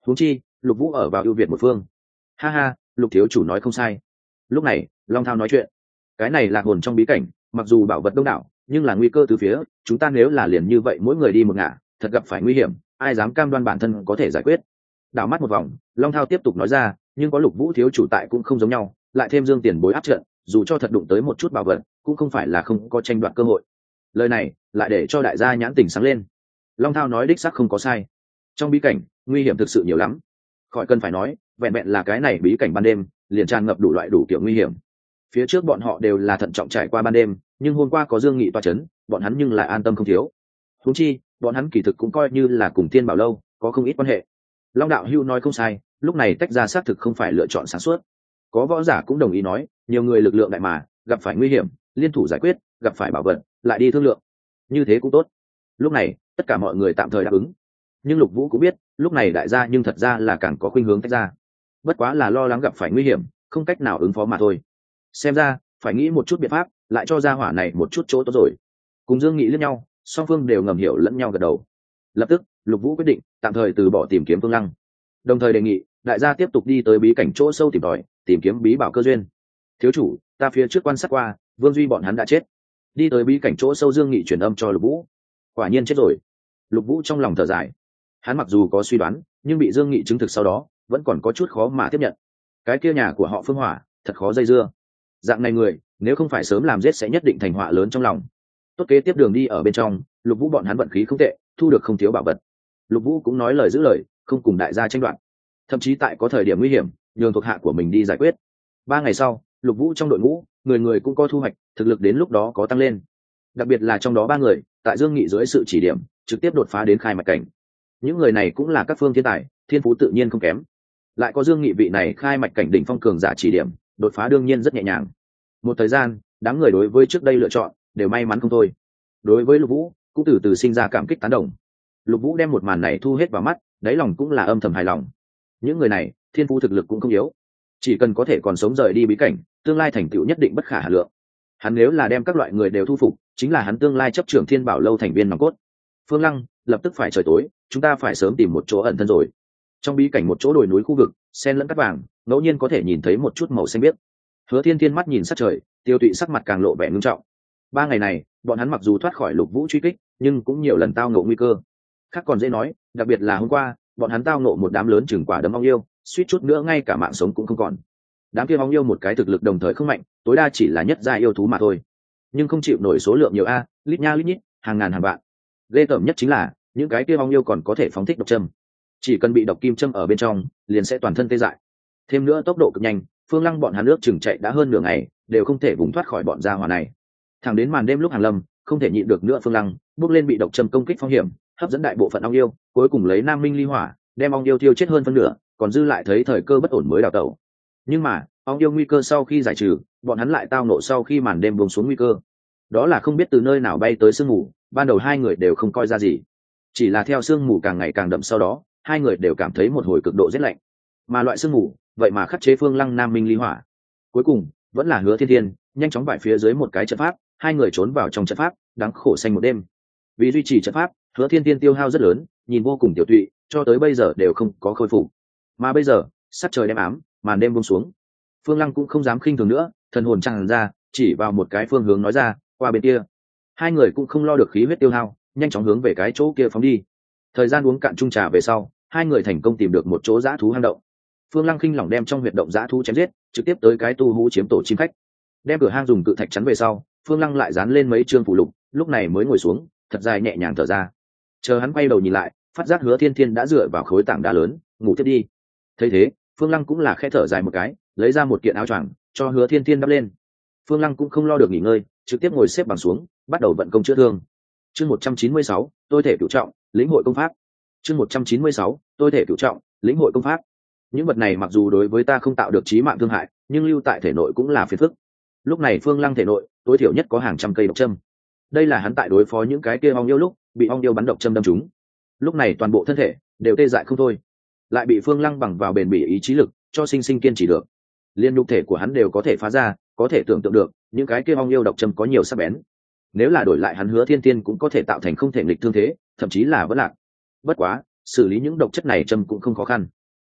huống chi Lục Vũ ở vào ưu việt một phương. Ha ha, Lục thiếu chủ nói không sai. Lúc này Long Thao nói chuyện, cái này lạc hồn trong bí cảnh mặc dù bảo vật đông đảo nhưng là nguy cơ từ phía, chúng ta nếu là liền như vậy mỗi người đi một ngả, thật gặp phải nguy hiểm, ai dám cam đoan bản thân có thể giải quyết. Đảo mắt một vòng, Long Thao tiếp tục nói ra, nhưng có Lục Vũ thiếu chủ tại cũng không giống nhau, lại thêm Dương tiền bối áp trận, dù cho thật đụng tới một chút bảo vật cũng không phải là không có tranh đoạt cơ hội. Lời này lại để cho đại gia nhãn tình sáng lên. Long Thao nói đích xác không có sai, trong bí cảnh nguy hiểm thực sự nhiều lắm, khỏi cần phải nói, vẹn vẹn là cái này bí cảnh ban đêm liền tràn ngập đủ loại đủ kiểu nguy hiểm. Phía trước bọn họ đều là thận trọng trải qua ban đêm, nhưng hôm qua có Dương Nghị toa chấn, bọn hắn nhưng lại an tâm không thiếu. Huống chi bọn hắn kỳ thực cũng coi như là cùng Tiên Bảo lâu có không ít quan hệ. Long đạo hưu nói không sai, lúc này tách ra xác thực không phải lựa chọn sáng suốt. Có võ giả cũng đồng ý nói, nhiều người lực lượng đại mà gặp phải nguy hiểm liên thủ giải quyết, gặp phải bảo vật lại đi thương lượng, như thế cũng tốt. Lúc này tất cả mọi người tạm thời đáp ứng, nhưng Lục Vũ cũng biết lúc này đại gia nhưng thật ra là càng có khuynh hướng tách ra, bất quá là lo lắng gặp phải nguy hiểm không cách nào ứng phó mà thôi. Xem ra phải nghĩ một chút biện pháp lại cho gia hỏa này một chút chỗ tốt rồi. Cùng Dương Nghị liếc nhau, song phương đều ngầm hiểu lẫn nhau gật đầu. Lập tức Lục Vũ quyết định tạm thời từ bỏ tìm kiếm Phương Lăng, đồng thời đề nghị đại gia tiếp tục đi tới bí cảnh chỗ sâu tìm tòi, tìm kiếm bí bảo cơ duyên. Thiếu chủ, ta phía trước quan sát qua, Vương Duy bọn hắn đã chết. Đi tới bí cảnh chỗ sâu, Dương Nghị truyền âm cho Lục Vũ. Quả nhiên chết rồi. Lục Vũ trong lòng thở dài, hắn mặc dù có suy đoán nhưng bị Dương Nghị chứng thực sau đó vẫn còn có chút khó mà tiếp nhận. Cái kia nhà của họ Phương Hỏa thật khó dây dưa, dạng này người nếu không phải sớm làm giết sẽ nhất định thành họa lớn trong lòng. Tốt, kế tiếp đường đi ở bên trong, Lục Vũ bọn hắn vận khí không tệ, thu được không thiếu bảo vật. Lục Vũ cũng nói lời giữ lời, không cùng đại gia tranh đoạt, thậm chí tại có thời điểm nguy hiểm nhường thuộc hạ của mình đi giải quyết. 3 ngày sau, Lục Vũ trong đội ngũ người người cũng có thu hoạch, thực lực đến lúc đó có tăng lên, đặc biệt là trong đó 3 người tại Dương Nghị dưới sự chỉ điểm trực tiếp đột phá đến khai mạch cảnh. Những người này cũng là các phương thiên tài, thiên phú tự nhiên không kém, lại có Dương Nghị vị này khai mạch cảnh đỉnh phong cường giả chỉ điểm, đột phá đương nhiên rất nhẹ nhàng. Một thời gian, đám người đối với trước đây lựa chọn đều may mắn không thôi. Đối với Lục Vũ cũng từ từ sinh ra cảm kích tán đồng. Lục Vũ đem một màn này thu hết vào mắt, đáy lòng cũng là âm thầm hài lòng. Những người này thiên phú thực lực cũng không yếu, chỉ cần có thể còn sống rời đi bí cảnh, tương lai thành tựu nhất định bất khả hà lượng. Hắn nếu là đem các loại người đều thu phục, chính là hắn tương lai chấp trưởng Thiên Bảo lâu thành viên nòng cốt. Phương Lăng, lập tức phải trời tối, chúng ta phải sớm tìm một chỗ ẩn thân rồi. Trong bí cảnh một chỗ đồi núi khu vực, xen lẫn cát vàng, ngẫu nhiên có thể nhìn thấy một chút màu xanh biếc. Hứa Thiên Thiên mắt nhìn sát trời, Tiêu Tụy sắc mặt càng lộ vẻ ngưng trọng. 3 ngày này, bọn hắn mặc dù thoát khỏi Lục Vũ truy kích, nhưng cũng nhiều lần tao ngộ nguy cơ. Khác còn dễ nói, đặc biệt là hôm qua, bọn hắn tao ngộ một đám lớn chừng quả đấm ong yêu, suýt chút nữa ngay cả mạng sống cũng không còn. Đám kia ong yêu một cái thực lực đồng thời không mạnh, tối đa chỉ là nhất gia yêu thú mà thôi, nhưng không chịu nổi số lượng nhiều a, lít nha lít nhít, hàng ngàn hàng vạn. Ghê tởm nhất chính là những cái kia ong yêu còn có thể phóng thích độc châm, chỉ cần bị độc kim châm ở bên trong liền sẽ toàn thân tê dại. Thêm nữa tốc độ cực nhanh, Phương Lăng bọn hắn nước chừng chạy đã hơn nửa ngày đều không thể vùng thoát khỏi bọn gia hỏa này. Thẳng đến màn đêm lúc hàng lâm, không thể nhịn được nữa, Phương Lăng bước lên bị độc châm công kích phong hiểm, hấp dẫn đại bộ phận ong yêu, cuối cùng lấy Nam Minh ly hỏa đem ong yêu tiêu chết hơn phân nửa, còn dư lại thấy thời cơ bất ổn mới đào tẩu. Nhưng mà ong yêu nguy cơ sau khi giải trừ, bọn hắn lại tao nộ sau khi màn đêm buông xuống nguy cơ, đó là không biết từ nơi nào bay tới sương mù. Ban đầu 2 người đều không coi ra gì, chỉ là theo sương mù càng ngày càng đậm, sau đó 2 người đều cảm thấy một hồi cực độ rét lạnh, mà loại sương mù vậy mà khắc chế Phương Lăng Nam Minh ly hỏa. Cuối cùng vẫn là Hứa Thiên Thiên nhanh chóng vải phía dưới một cái trận pháp, 2 người trốn vào trong trận pháp, đáng khổ xanh một đêm. Vì duy trì trận pháp, Hứa Thiên Thiên tiêu hao rất lớn, nhìn vô cùng tiểu tụy, cho tới bây giờ đều không có khôi phục. Mà bây giờ sắc trời đêm ám, màn đêm buông xuống, Phương Lăng cũng không dám khinh thường nữa, thần hồn tràn ra, chỉ vào một cái phương hướng nói ra, qua bên kia. 2 người cũng không lo được khí huyết tiêu hao, nhanh chóng hướng về cái chỗ kia phóng đi. Thời gian uống cạn chung trà về sau, 2 người thành công tìm được một chỗ dã thú hang động. Phương Lăng khinh lỏng đem trong huyệt động dã thú chém giết, trực tiếp tới cái tu hú chiếm tổ chim khách. Đem cửa hang dùng cự thạch chắn về sau, Phương Lăng lại dán lên mấy chương phụ lục, lúc này mới ngồi xuống, thật dài nhẹ nhàng thở ra. Chờ hắn quay đầu nhìn lại, phát giác Hứa Thiên Thiên đã dựa vào khối tảng đá lớn, ngủ tiếp đi. Thấy thế, Phương Lăng cũng là khẽ thở dài một cái, lấy ra một kiện áo choàng cho Hứa Thiên Thiên đắp lên. Phương Lăng cũng không lo được nghỉ ngơi, trực tiếp ngồi xếp bằng xuống, bắt đầu vận công chữa thương. Chương 196, tôi thể cửu trọng, lĩnh hội công pháp. Chương 196, tôi thể cửu trọng, lĩnh hội công pháp. Những vật này mặc dù đối với ta không tạo được chí mạng thương hại, nhưng lưu tại thể nội cũng là phiền phức. Lúc này Phương Lăng thể nội tối thiểu nhất có hàng trăm cây độc châm. Đây là hắn tại đối phó những cái kia ong yêu lúc bị ong yêu bắn độc châm đâm trúng. Lúc này toàn bộ thân thể đều tê dại không thôi, lại bị Phương Lăng bằng vào bền bỉ ý chí lực cho sinh sinh kiên trì được. Liên nhục thể của hắn đều có thể phá ra, có thể tưởng tượng được những cái kia ong yêu độc châm có nhiều sắc bén. Nếu là đổi lại hắn Hứa Thiên Thiên cũng có thể tạo thành không thể nghịch thương thế, thậm chí là vỡ lạc. Bất quá xử lý những độc chất này châm cũng không khó khăn.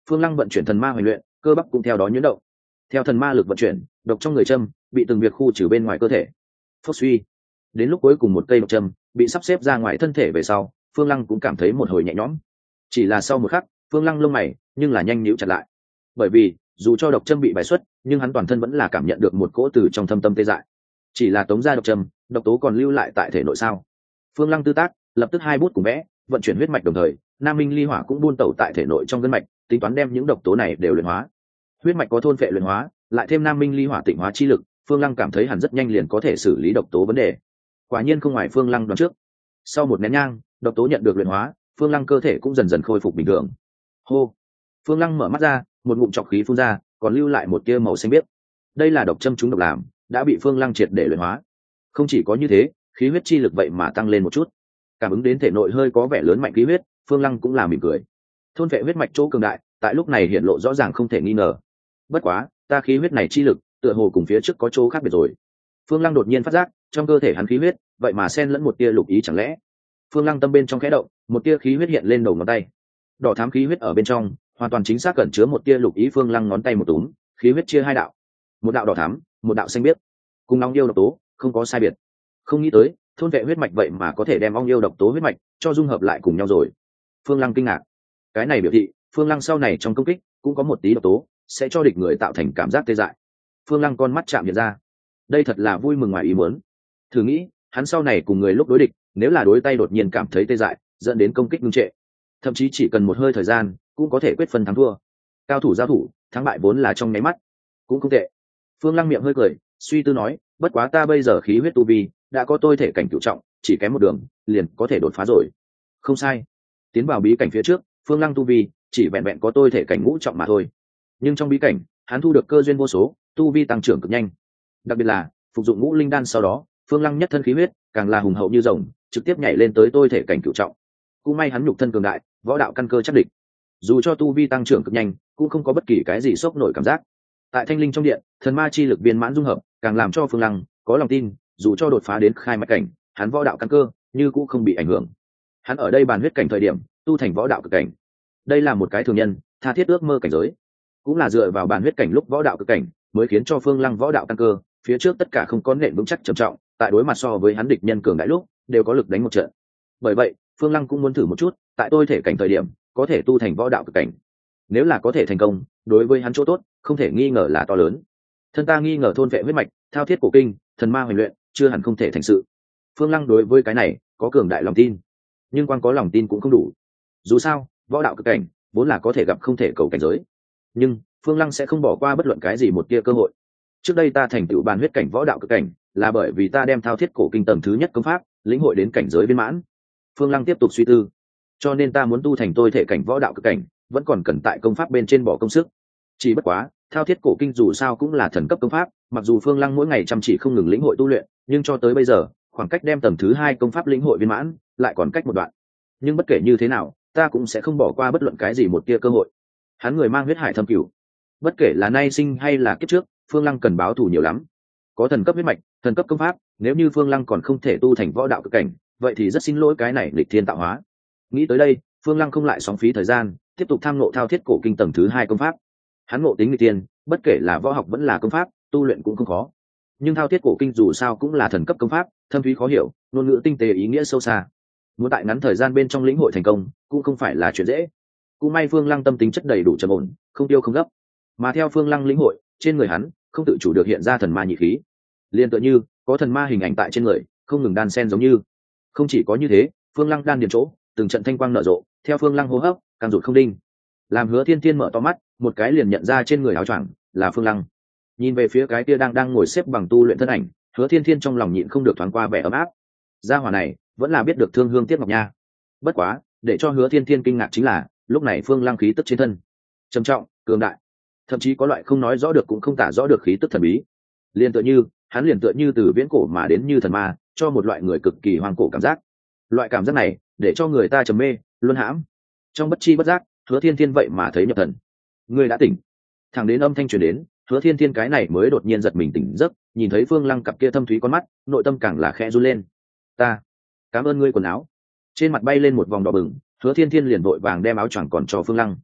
Phương Lăng vận chuyển thần ma hoành luyện, cơ bắp cũng theo đó nhuyễn động. Theo thần ma lực vận chuyển, độc trong người châm bị từng việc khu trừ bên ngoài cơ thể. Phốc suy, đến lúc cuối cùng một cây độc châm bị sắp xếp ra ngoài thân thể về sau, Phương Lăng cũng cảm thấy một hồi nhẹ nhõm. Chỉ là sau một khắc, Phương Lăng lông mày nhưng là nhanh nhíu chặt lại, bởi vì dù cho độc châm bị bài xuất, nhưng hắn toàn thân vẫn là cảm nhận được một cỗ từ trong thâm tâm tê dại. Chỉ là tống ra độc châm, độc tố còn lưu lại tại thể nội sao? Phương Lăng tư tác, lập tức hai bút cùng vẽ, vận chuyển huyết mạch đồng thời, Nam Minh ly hỏa cũng buôn tẩu tại thể nội trong gân mạch, tính toán đem những độc tố này đều luyện hóa. Huyết mạch có thôn phệ luyện hóa, lại thêm Nam Minh ly hỏa tịnh hóa chi lực, Phương Lăng cảm thấy hẳn rất nhanh liền có thể xử lý độc tố vấn đề. Quả nhiên không ngoài Phương Lăng đoán trước. Sau một nén nhang, độc tố nhận được luyện hóa, Phương Lăng cơ thể cũng dần dần khôi phục bình thường. Hô. Phương Lăng mở mắt ra, một ngụm trọc khí phun ra, còn lưu lại một tia màu xanh biếc. Đây là độc châm chúng độc làm, đã bị Phương Lăng triệt để luyện hóa. Không chỉ có như thế, khí huyết chi lực vậy mà tăng lên một chút. Cảm ứng đến thể nội hơi có vẻ lớn mạnh khí huyết, Phương Lăng cũng là mỉm cười. Thôn vệ huyết mạch chỗ cường đại, tại lúc này hiện lộ rõ ràng không thể nghi ngờ. Bất quá, ta khí huyết này chi lực, tựa hồ cùng phía trước có chỗ khác biệt rồi. Phương Lăng đột nhiên phát giác, trong cơ thể hắn khí huyết, vậy mà xen lẫn một tia lục ý chẳng lẽ? Phương Lăng tâm bên trong khẽ động, một tia khí huyết hiện lên đầu ngón tay. Đỏ thắm khí huyết ở bên trong, hoàn toàn chính xác cẩn chứa một tia lục ý. Phương Lăng ngón tay một túm, khí huyết chia hai đạo, một đạo đỏ thắm, một đạo xanh biếc, cùng ong yêu độc tố không có sai biệt. Không nghĩ tới, thôn vệ huyết mạch vậy mà có thể đem ong yêu độc tố huyết mạch cho dung hợp lại cùng nhau rồi. Phương Lăng kinh ngạc. Cái này biểu thị, Phương Lăng sau này trong công kích cũng có một tí độc tố, sẽ cho địch người tạo thành cảm giác tê dại. Phương Lăng con mắt chạm nhận ra, đây thật là vui mừng ngoài ý muốn. Thử nghĩ, hắn sau này cùng người lúc đối địch, nếu là đối tay đột nhiên cảm thấy tê dại, dẫn đến công kích ngưng trệ, thậm chí chỉ cần một hơi thời gian cũng có thể quyết phân thắng thua. Cao thủ giao thủ, thắng bại vốn là trong nháy mắt, cũng không tệ. Phương Lăng miệng hơi cười, suy tư nói, bất quá ta bây giờ khí huyết tu vi đã có tôi thể cảnh cửu trọng, chỉ kém một đường liền có thể đột phá rồi. Không sai, tiến vào bí cảnh phía trước, Phương Lăng tu vi chỉ vẹn vẹn có tôi thể cảnh ngũ trọng mà thôi, nhưng trong bí cảnh hắn thu được cơ duyên vô số, tu vi tăng trưởng cực nhanh. Đặc biệt là phục dụng ngũ linh đan sau đó, Phương Lăng nhất thân khí huyết càng là hùng hậu như rồng, trực tiếp nhảy lên tới tôi thể cảnh cửu trọng. Cũng may hắn nhục thân cường đại, võ đạo căn cơ chắc địch, dù cho tu vi tăng trưởng cực nhanh, cũng không có bất kỳ cái gì sốc nổi cảm giác. Tại Thanh Linh trong điện, thần ma chi lực viên mãn dung hợp, càng làm cho Phương Lăng có lòng tin, dù cho đột phá đến khai mạch cảnh, hắn võ đạo căn cơ như cũng không bị ảnh hưởng. Hắn ở đây bàn huyết cảnh thời điểm, tu thành võ đạo cực cảnh. Đây là một cái thường nhân tha thiết ước mơ cảnh giới, cũng là dựa vào bàn huyết cảnh lúc võ đạo cực cảnh, mới khiến cho Phương Lăng võ đạo căn cơ phía trước tất cả không có nền vững chắc trầm trọng, tại đối mặt so với hắn địch nhân cường đại lúc, đều có lực đánh một trận. Bởi vậy, Phương Lăng cũng muốn thử một chút, tại tôi thể cảnh thời điểm, có thể tu thành võ đạo cực cảnh. Nếu là có thể thành công, đối với hắn chỗ tốt, không thể nghi ngờ là to lớn. Thân ta nghi ngờ thôn vệ huyết mạch, thao thiết cổ kinh, thần ma hoành luyện, chưa hẳn không thể thành sự. Phương Lăng đối với cái này có cường đại lòng tin, nhưng quan có lòng tin cũng không đủ. Dù sao, võ đạo cực cảnh vốn là có thể gặp không thể cầu cảnh giới, nhưng Phương Lăng sẽ không bỏ qua bất luận cái gì một tia cơ hội. Trước đây ta thành tựu bàn huyết cảnh võ đạo cực cảnh, là bởi vì ta đem thao thiết cổ kinh tầng thứ nhất công pháp lĩnh hội đến cảnh giới viên mãn. Phương Lăng tiếp tục suy tư, cho nên ta muốn tu thành tôi thể cảnh võ đạo cực cảnh, vẫn còn cần tại công pháp bên trên bỏ công sức. Chỉ bất quá, thao thiết cổ kinh dù sao cũng là thần cấp công pháp, mặc dù Phương Lăng mỗi ngày chăm chỉ không ngừng lĩnh hội tu luyện, nhưng cho tới bây giờ, khoảng cách đem tầng thứ hai công pháp lĩnh hội viên mãn lại còn cách một đoạn. Nhưng bất kể như thế nào, ta cũng sẽ không bỏ qua bất luận cái gì một tia cơ hội. Hắn người mang huyết hải thâm cửu, bất kể là nay sinh hay là kiếp trước, Phương Lăng cần báo thù nhiều lắm. Có thần cấp huyết mạch, thần cấp công pháp, nếu như Phương Lăng còn không thể tu thành võ đạo cực cảnh, vậy thì rất xin lỗi cái này lịch thiên tạo hóa. Nghĩ tới đây, Phương Lăng không lại sóng phí thời gian, tiếp tục tham ngộ thao thiết cổ kinh tầng thứ hai công pháp. Hắn ngộ tính nghịch tiên, bất kể là võ học vẫn là công pháp, tu luyện cũng không khó. Nhưng thao thiết cổ kinh dù sao cũng là thần cấp công pháp, thâm thúy khó hiểu, ngôn ngữ tinh tế ý nghĩa sâu xa. Muốn tại ngắn thời gian bên trong lĩnh hội thành công, cũng không phải là chuyện dễ. Cũng may Phương Lăng tâm tính chất đầy đủ trầm ổn, không tiêu không gấp. Mà theo Phương Lăng lĩnh hội, trên người hắn không tự chủ được hiện ra thần ma nhị khí, liên tựa như có thần ma hình ảnh tại trên người, không ngừng đan xen giống như. Không chỉ có như thế, Phương Lăng đan điền chỗ, từng trận thanh quang nở rộ, theo Phương Lăng hô hấp, càng rụt không đinh. Làm Hứa Thiên Thiên mở to mắt, một cái liền nhận ra trên người áo choàng là Phương Lăng. Nhìn về phía cái kia đang ngồi xếp bằng tu luyện thân ảnh, Hứa Thiên Thiên trong lòng nhịn không được thoáng qua vẻ ấm áp. Gia hỏa này vẫn là biết được thương hương tiếc ngọc nha. Bất quá, để cho Hứa Thiên Thiên kinh ngạc chính là, lúc này Phương Lăng khí tức trên thân trầm trọng, cường đại, thậm chí có loại không nói rõ được cũng không tả rõ được khí tức thần bí. Liền tựa như từ viễn cổ mà đến như thần ma, cho một loại người cực kỳ hoang cổ cảm giác. Loại cảm giác này để cho người ta trầm mê, luân hãm. Trong bất chi bất giác, Hứa Thiên Thiên vậy mà thấy nhập thần. Người đã tỉnh. Thẳng đến âm thanh truyền đến, Hứa Thiên Thiên cái này mới đột nhiên giật mình tỉnh giấc, nhìn thấy Phương Lăng cặp kia thâm thúy con mắt, nội tâm càng là khẽ run lên. Ta cảm ơn ngươi quần áo. Trên mặt bay lên một vòng đỏ bừng, Hứa Thiên Thiên liền vội vàng đem áo choàng còn cho Phương Lăng.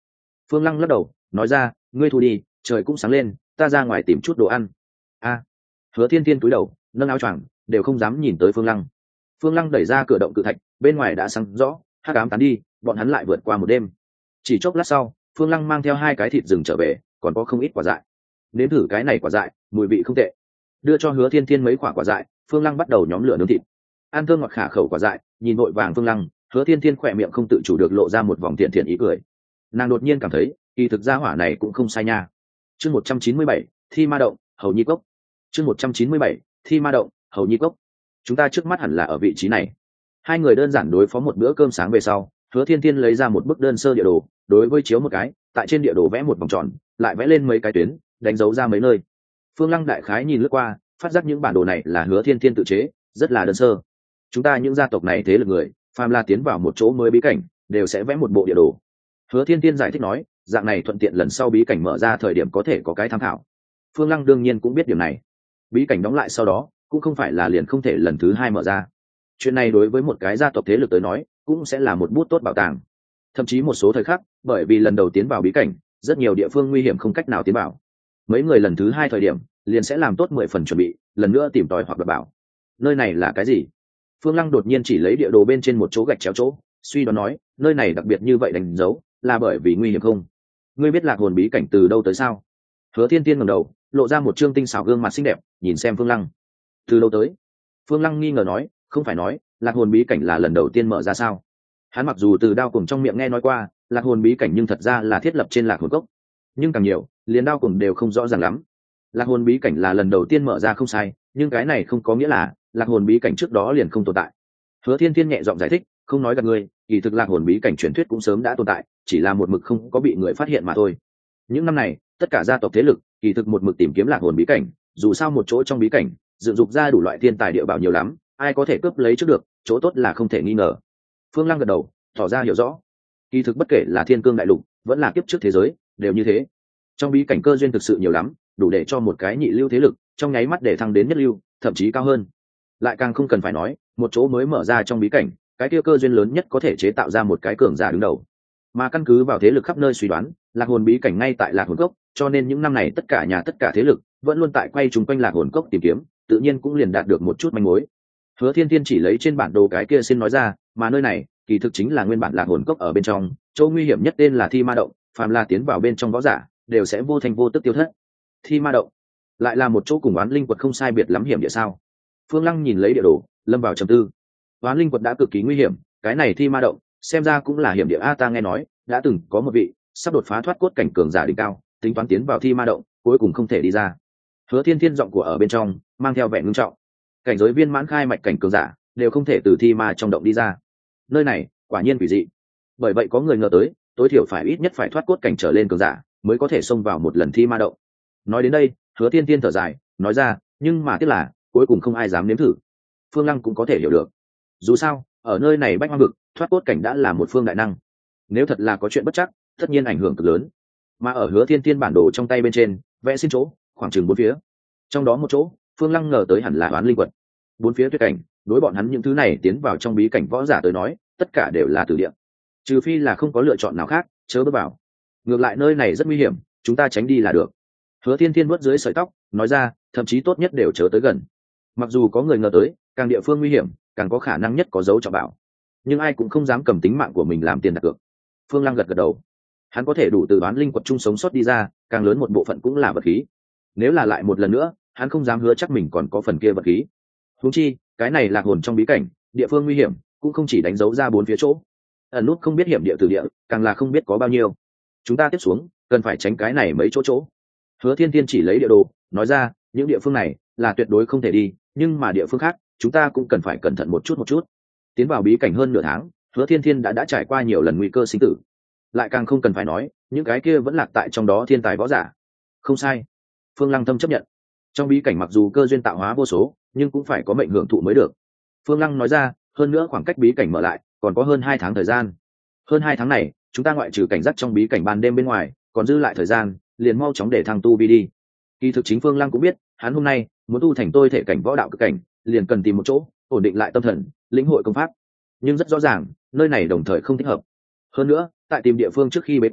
Phương Lăng lắc đầu nói ra, ngươi thu đi, trời cũng sáng lên, ta ra ngoài tìm chút đồ ăn. A. Hứa Thiên Thiên cúi đầu nâng áo choàng, đều không dám nhìn tới Phương Lăng. Phương Lăng đẩy ra cửa động cự thạch, bên ngoài đã sáng rõ, hắc ám tán đi, bọn hắn lại vượt qua một đêm. Chỉ chốc lát sau, Phương Lăng mang theo 2 cái thịt rừng trở về, còn có không ít quả dại. Nếm thử cái này quả dại, mùi vị không tệ. Đưa cho Hứa Thiên Thiên mấy quả dại, Phương Lăng bắt đầu nhóm lửa nướng thịt. Ăn thơm ngọt khả khẩu quả dại, nhìn vội vàng Phương Lăng, Hứa Thiên Thiên khỏe miệng không tự chủ được lộ ra một vòng thiện thiện ý cười. Nàng đột nhiên cảm thấy, kỳ thực gia hỏa này cũng không sai nha. Chương 197, Thi Ma Động, Hầu Nhi Cốc. Chương 197, Thi Ma Động, Hầu Nhi Cốc. Chúng ta trước mắt hẳn là ở vị trí này. Hai người đơn giản đối phó một bữa cơm sáng về sau, Hứa Thiên Thiên lấy ra một bức đơn sơ địa đồ, đối với chiếu một cái, tại trên địa đồ vẽ một vòng tròn, lại vẽ lên mấy cái tuyến, đánh dấu ra mấy nơi. Phương Lăng đại khái nhìn lướt qua, phát giác những bản đồ này là Hứa Thiên Thiên tự chế, rất là đơn sơ. Chúng ta những gia tộc này thế lực người, phàm là tiến vào một chỗ mới bí cảnh, đều sẽ vẽ một bộ địa đồ. Hứa Thiên Thiên giải thích nói, dạng này thuận tiện lần sau bí cảnh mở ra thời điểm có thể có cái tham khảo. Phương Lăng đương nhiên cũng biết điều này. Bí cảnh đóng lại sau đó, cũng không phải là liền không thể lần thứ 2 mở ra. Chuyện này đối với một cái gia tộc thế lực tới nói, cũng sẽ là một bút tốt bảo tàng. Thậm chí một số thời khắc, bởi vì lần đầu tiến vào bí cảnh, rất nhiều địa phương nguy hiểm không cách nào tiến vào. Mấy người lần thứ 2 thời điểm, liền sẽ làm tốt 10 phần chuẩn bị, lần nữa tìm tòi hoặc đảm bảo. Nơi này là cái gì? Phương Lăng đột nhiên chỉ lấy địa đồ bên trên một chỗ gạch chéo chỗ, suy đoán nói, nơi này đặc biệt như vậy đánh dấu, là bởi vì nguy hiểm không? Ngươi biết lạc hồn bí cảnh từ đâu tới sao? Hứa Thiên Tiên ngẩng đầu, lộ ra một trương tinh xảo gương mặt xinh đẹp, nhìn xem Phương Lăng. Từ đâu tới? Phương Lăng nghi ngờ nói, không phải nói lạc hồn bí cảnh là lần đầu tiên mở ra sao? Hắn mặc dù từ đao cùng trong miệng nghe nói qua lạc hồn bí cảnh, nhưng thật ra là thiết lập trên lạc hồn cốc, nhưng càng nhiều liền đao cùng đều không rõ ràng lắm. Lạc hồn bí cảnh là lần đầu tiên mở ra không sai, nhưng cái này không có nghĩa là lạc hồn bí cảnh trước đó liền không tồn tại. Hứa Thiên Thiên nhẹ giọng giải thích, không nói gạt ngươi, kỳ thực lạc hồn bí cảnh truyền thuyết cũng sớm đã tồn tại, chỉ là một mực không có bị người phát hiện mà thôi. Những năm này tất cả gia tộc thế lực kỳ thực một mực tìm kiếm lạc hồn bí cảnh, dù sao một chỗ trong bí cảnh dựng dục ra đủ loại thiên tài địa bảo nhiều lắm, ai có thể cướp lấy trước được, chỗ tốt là không thể nghi ngờ. Phương Lăng gật đầu tỏ ra hiểu rõ. Kỳ thực bất kể là thiên cương đại lục vẫn là kiếp trước thế giới, đều như thế. Trong bí cảnh cơ duyên thực sự nhiều lắm, đủ để cho một cái nhị lưu thế lực trong nháy mắt để thăng đến nhất lưu, thậm chí cao hơn. Lại càng không cần phải nói, một chỗ mới mở ra trong bí cảnh, cái kia cơ duyên lớn nhất có thể chế tạo ra một cái cường giả đứng đầu. Mà căn cứ vào thế lực khắp nơi suy đoán, lạc hồn bí cảnh ngay tại lạc hồn cốc, cho nên những năm này tất cả nhà tất cả thế lực vẫn luôn tại quay chung quanh lạc hồn cốc tìm kiếm, tự nhiên cũng liền đạt được một chút manh mối. Hứa Thiên Thiên chỉ lấy trên bản đồ cái kia xin nói ra, mà nơi này kỳ thực chính là nguyên bản lạc hồn cốc ở bên trong, chỗ nguy hiểm nhất tên là Thi Ma Động, phàm là tiến vào bên trong võ giả đều sẽ vô thành vô tức tiêu thất. Thi Ma Động lại là một chỗ cùng oán linh quật không sai biệt lắm hiểm địa sao? Phương Lăng nhìn lấy địa đồ, lâm vào trầm tư. Oán linh quật đã cực kỳ nguy hiểm, cái này Thi Ma Động xem ra cũng là hiểm địa a. Ta nghe nói đã từng có một vị sắp đột phá thoát cốt cảnh cường giả đỉnh cao, tính toán tiến vào Thi Ma Động, cuối cùng không thể đi ra. Hứa Thiên Thiên giọng của ở bên trong mang theo vẻ ngưng trọng. Cảnh giới viên mãn khai mạch cảnh cường giả đều không thể từ thi ma trong động đi ra. Nơi này quả nhiên quỷ dị. Bởi vậy có người ngờ tới, tối thiểu phải ít nhất phải thoát cốt cảnh trở lên cường giả mới có thể xông vào một lần thi ma động. Nói đến đây, Hứa Thiên Thiên thở dài, nói ra, nhưng mà tiếc là cuối cùng không ai dám nếm thử. Phương Lăng cũng có thể hiểu được. Dù sao, ở nơi này bách hoang vực, thoát cốt cảnh đã là một phương đại năng. Nếu thật là có chuyện bất chắc, tất nhiên ảnh hưởng cực lớn. Mà ở Hứa Thiên Thiên bản đồ trong tay bên trên, vẽ xin chỗ, khoảng chừng 4 phía. Trong đó một chỗ, Phương Lăng ngờ tới hẳn là oán linh quật. 4 phía tuyệt cảnh, đối bọn hắn những thứ này tiến vào trong bí cảnh võ giả tới nói, tất cả đều là tử địa. Trừ phi là không có lựa chọn nào khác, chớ bước vào. Ngược lại nơi này rất nguy hiểm, chúng ta tránh đi là được. Hứa Thiên Thiên vuốt dưới sợi tóc, nói ra, thậm chí tốt nhất đều chớ tới gần. Mặc dù có người ngờ tới, càng địa phương nguy hiểm, càng có khả năng nhất có dấu trọng bảo, nhưng ai cũng không dám cầm tính mạng của mình làm tiền đặt cược. Phương Lăng gật gật đầu. Hắn có thể đủ từ bán linh quật chung sống sót đi ra, càng lớn một bộ phận cũng là vật khí. Nếu là lại một lần nữa, hắn không dám hứa chắc mình còn có phần kia vật khí. Huống chi, cái này lạc hồn trong bí cảnh, địa phương nguy hiểm, cũng không chỉ đánh dấu ra 4 phía chỗ. Ẩn nút không biết hiểm địa từ địa, càng là không biết có bao nhiêu. Chúng ta tiếp xuống, cần phải tránh cái này mấy chỗ chỗ. Hứa Thiên Thiên chỉ lấy địa đồ, nói ra, những địa phương này là tuyệt đối không thể đi, nhưng mà địa phương khác, chúng ta cũng cần phải cẩn thận một chút. Tiến vào bí cảnh hơn nửa tháng, Hứa Thiên Thiên đã trải qua nhiều lần nguy cơ sinh tử. Lại càng không cần phải nói, những cái kia vẫn lạc tại trong đó thiên tài võ giả. Không sai. Phương Lăng Thâm chấp nhận. Trong bí cảnh mặc dù cơ duyên tạo hóa vô số, nhưng cũng phải có mệnh hưởng thụ mới được. Phương Lăng nói ra, hơn nữa khoảng cách bí cảnh mở lại còn có hơn 2 tháng thời gian. Hơn 2 tháng này, chúng ta ngoại trừ cảnh giác trong bí cảnh ban đêm bên ngoài, còn dư lại thời gian, liền mau chóng để thăng tu vi đi. Kỳ thực chính Phương Lăng cũng biết, hắn hôm nay muốn tu thành tôi thể cảnh võ đạo cực cảnh, liền cần tìm một chỗ ổn định lại tâm thần, lĩnh hội công pháp. Nhưng rất rõ ràng, nơi này đồng thời không thích hợp. Hơn nữa, tại tìm địa phương trước khi bế quan,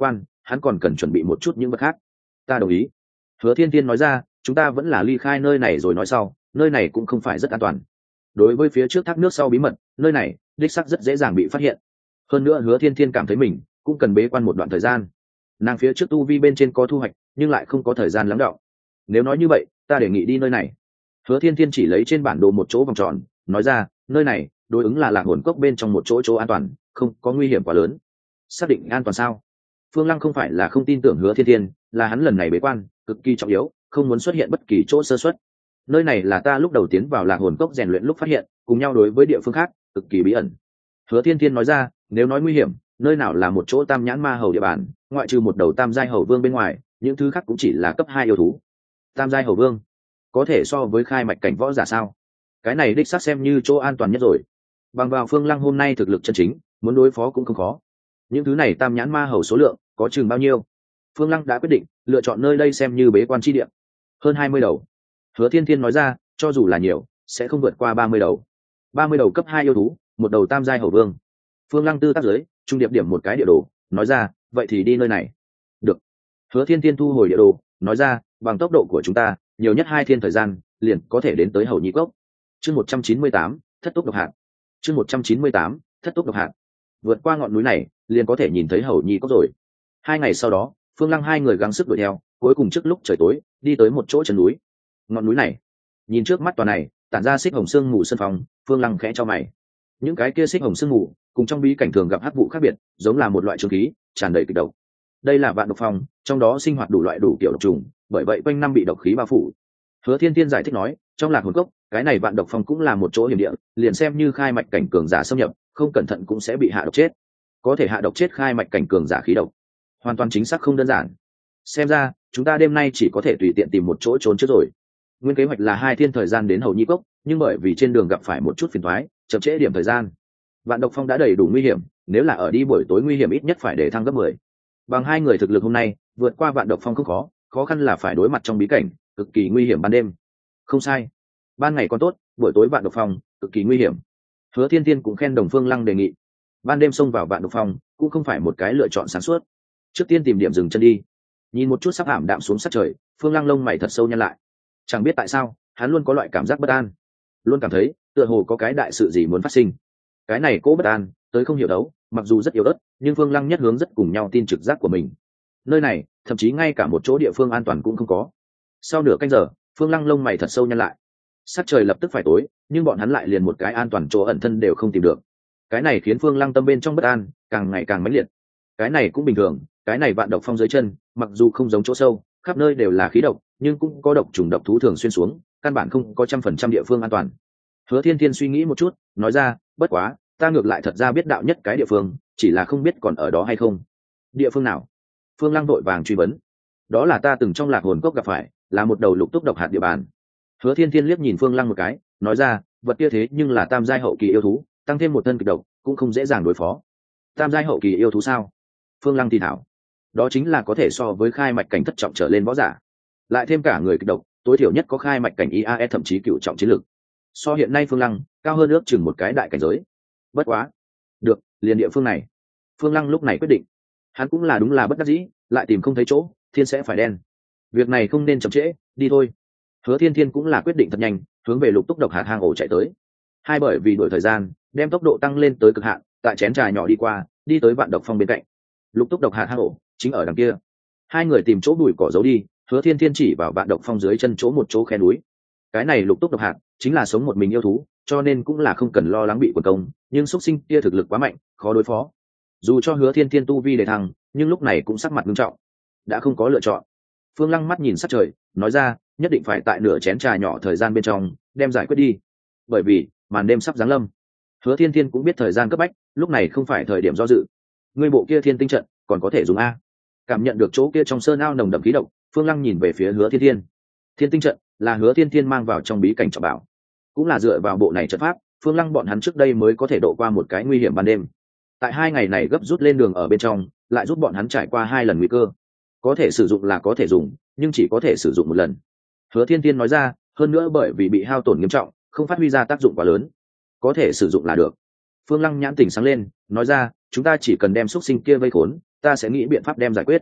hắn còn cần chuẩn bị một chút những vật khác. Ta đồng ý. Hứa Thiên Thiên nói ra, chúng ta vẫn là ly khai nơi này rồi nói sau, nơi này cũng không phải rất an toàn. Đối với phía trước thác nước sau bí mật, nơi này đích xác rất dễ dàng bị phát hiện. Hơn nữa Hứa Thiên Thiên cảm thấy mình cũng cần bế quan một đoạn thời gian. Nàng phía trước tu vi bên trên có thu hoạch, nhưng lại không có thời gian lắng đọng. Nếu nói như vậy, ta đề nghị đi nơi này. Hứa Thiên Thiên chỉ lấy trên bản đồ một chỗ vòng tròn, nói ra, nơi này đối ứng là lạc hồn cốc bên trong một chỗ an toàn, không có nguy hiểm quá lớn. Xác định an toàn sao? Phương Lăng không phải là không tin tưởng Hứa Thiên Thiên, là hắn lần này bế quan cực kỳ trọng yếu, không muốn xuất hiện bất kỳ chỗ sơ suất. Nơi này là ta lúc đầu tiến vào lạc hồn cốc rèn luyện lúc phát hiện, cùng nhau đối với địa phương khác cực kỳ bí ẩn. Hứa Thiên Thiên nói ra, nếu nói nguy hiểm, nơi nào là một chỗ tam nhãn ma hầu địa bàn, ngoại trừ một đầu tam giai hầu vương bên ngoài, những thứ khác cũng chỉ là cấp 2 yêu thú. Tam giai hầu vương có thể so với khai mạch cảnh võ giả sao? Cái này đích xác xem như chỗ an toàn nhất rồi. Bằng vào Phương Lăng hôm nay thực lực chân chính, muốn đối phó cũng không khó. Những thứ này tam nhãn ma hầu số lượng có chừng bao nhiêu? Phương Lăng đã quyết định lựa chọn nơi đây xem như bế quan chi địa. Hơn 20 đầu. Hứa Thiên Thiên nói ra, cho dù là nhiều, sẽ không vượt qua 30 đầu. 30 đầu cấp 2 yêu thú, một đầu tam giai hầu vương. Phương Lăng tư tác dưới, trung điệp điểm một cái địa đồ, nói ra, vậy thì đi nơi này. Được. Hứa Thiên Thiên thu hồi địa đồ, nói ra, bằng tốc độ của chúng ta, nhiều nhất 2 thiên thời gian, liền có thể đến tới Hầu Nhi Cốc. Chương 198, thất túc độc hạt. Chương 198, thất túc độc hạt. Vượt qua ngọn núi này, liền có thể nhìn thấy Hầu Nhi Cốc rồi. 2 ngày sau đó, Phương Lăng hai người gắng sức đuổi theo, cuối cùng trước lúc trời tối, đi tới một chỗ chân núi. Ngọn núi này, nhìn trước mắt tòa này, tản ra xích hồng sương mù sân phòng, Phương Lăng khẽ cho mày. Những cái kia xích hồng sương mù, cùng trong bí cảnh thường gặp hắc vụ khác biệt, giống là một loại trường khí, tràn đầy kịch độc. Đây là vạn độc phong, trong đó sinh hoạt đủ loại đủ kiểu độc trùng, bởi vậy quanh năm bị độc khí bao phủ. Hứa Thiên Thiên giải thích nói, trong lạc hồn cốc, cái này vạn độc phong cũng là một chỗ hiểm địa, liền xem như khai mạch cảnh cường giả xâm nhập, không cẩn thận cũng sẽ bị hạ độc chết. Có thể hạ độc chết khai mạch cảnh cường giả khí độc, hoàn toàn chính xác không đơn giản. Xem ra, chúng ta đêm nay chỉ có thể tùy tiện tìm một chỗ trốn trước rồi. Nguyên kế hoạch là 2 thiên thời gian đến Hầu Nhi Cốc, nhưng bởi vì trên đường gặp phải một chút phiền toái, chậm trễ điểm thời gian. Vạn độc phong đã đầy đủ nguy hiểm, nếu là ở đi buổi tối nguy hiểm ít nhất phải để thăng gấp 10. Bằng 2 người thực lực hôm nay, vượt qua vạn độc phong không khó, khó khăn là phải đối mặt trong bí cảnh, cực kỳ nguy hiểm ban đêm. Không sai. Ban ngày còn tốt, buổi tối vạn độc phong, cực kỳ nguy hiểm. Hứa Thiên Thiên cũng khen Đồng Phương Lăng đề nghị. Ban đêm xông vào vạn độc phong, cũng không phải một cái lựa chọn sáng suốt. Trước tiên tìm điểm dừng chân đi. Nhìn một chút sắp ảm đạm xuống sát trời, Phương Lăng lông mày thật sâu nhăn lại. Chẳng biết tại sao, hắn luôn có loại cảm giác bất an, luôn cảm thấy tựa hồ có cái đại sự gì muốn phát sinh. Cái này cố bất an tới không hiểu đấu, mặc dù rất yếu ớt, nhưng Phương Lăng nhất hướng rất cùng nhau tin trực giác của mình. Nơi này thậm chí ngay cả một chỗ địa phương an toàn cũng không có. Sau nửa canh giờ, Phương Lăng lông mày thật sâu nhăn lại. Sát trời lập tức phải tối, nhưng bọn hắn lại liền một cái an toàn chỗ ẩn thân đều không tìm được. Cái này khiến Phương Lăng tâm bên trong bất an càng ngày càng mãnh liệt. Cái này cũng bình thường, cái này vạn độc phong dưới chân, mặc dù không giống chỗ sâu, khắp nơi đều là khí độc, nhưng cũng có độc trùng độc thú thường xuyên xuống, căn bản không có 100% địa phương an toàn. Hứa Thiên Thiên suy nghĩ một chút, nói ra, bất quá, ta ngược lại thật ra biết đạo nhất cái địa phương, chỉ là không biết còn ở đó hay không. Địa phương nào? Phương Lăng vội vàng truy vấn. Đó là ta từng trong lạc hồn cốc gặp phải, là một đầu lục túc độc hạt địa bàn. Hứa Thiên Thiên liếc nhìn Phương Lăng một cái, nói ra, vật kia thế nhưng là tam giai hậu kỳ yêu thú, tăng thêm một thân kịch độc, cũng không dễ dàng đối phó. Tam giai hậu kỳ yêu thú sao? Phương Lăng thì thảo. Đó chính là có thể so với khai mạch cảnh thất trọng trở lên võ giả, lại thêm cả người kịch độc, tối thiểu nhất có khai mạch cảnh IAE thậm chí cựu trọng chiến lực. So hiện nay Phương Lăng cao hơn ước chừng một cái đại cảnh giới. Bất quá, được, liền địa phương này. Phương Lăng lúc này quyết định, hắn cũng là đúng là bất đắc dĩ, lại tìm không thấy chỗ, thiên sẽ phải đen. Việc này không nên chậm trễ, đi thôi. Hứa Thiên Thiên cũng là quyết định thật nhanh, hướng về lục túc độc hạt hang ổ chạy tới. Hai bởi vì đuổi thời gian, đem tốc độ tăng lên tới cực hạn, tại chén trà nhỏ đi qua, đi tới vạn độc phong bên cạnh. Lục túc độc hạt hang ổ chính ở đằng kia. Hai người tìm chỗ bụi cỏ giấu đi, Hứa Thiên Thiên chỉ vào vạn độc phong dưới chân chỗ một chỗ khe núi. Cái này lục túc độc hạt chính là sống một mình yêu thú, cho nên cũng là không cần lo lắng bị quần công, nhưng xuất sinh kia thực lực quá mạnh, khó đối phó. Dù cho Hứa Thiên Thiên tu vi đề thăng, nhưng lúc này cũng sắc mặt nghiêm trọng, đã không có lựa chọn. Phương Lăng mắt nhìn sát trời, nói ra, nhất định phải tại nửa chén trà nhỏ thời gian bên trong đem giải quyết đi, bởi vì màn đêm sắp giáng lâm. Hứa Thiên Thiên cũng biết thời gian cấp bách, lúc này không phải thời điểm do dự. Ngươi bộ kia thiên tinh trận còn có thể dùng a? Cảm nhận được chỗ kia trong sơn ao nồng đậm khí độc, Phương Lăng nhìn về phía Hứa Thiên Thiên. Thiên tinh trận là Hứa Thiên Thiên mang vào trong bí cảnh trọng bảo, cũng là dựa vào bộ này trận pháp, Phương Lăng bọn hắn trước đây mới có thể độ qua một cái nguy hiểm ban đêm. Tại 2 ngày này gấp rút lên đường ở bên trong, lại giúp bọn hắn trải qua 2 lần nguy cơ. Có thể sử dụng là có thể dùng, nhưng chỉ có thể sử dụng một lần. Hứa Thiên Thiên nói ra, hơn nữa bởi vì bị hao tổn nghiêm trọng, không phát huy ra tác dụng quá lớn, có thể sử dụng là được. Phương Lăng nhãn tỉnh sáng lên, nói ra, chúng ta chỉ cần đem xuất sinh kia vây khốn, ta sẽ nghĩ biện pháp đem giải quyết.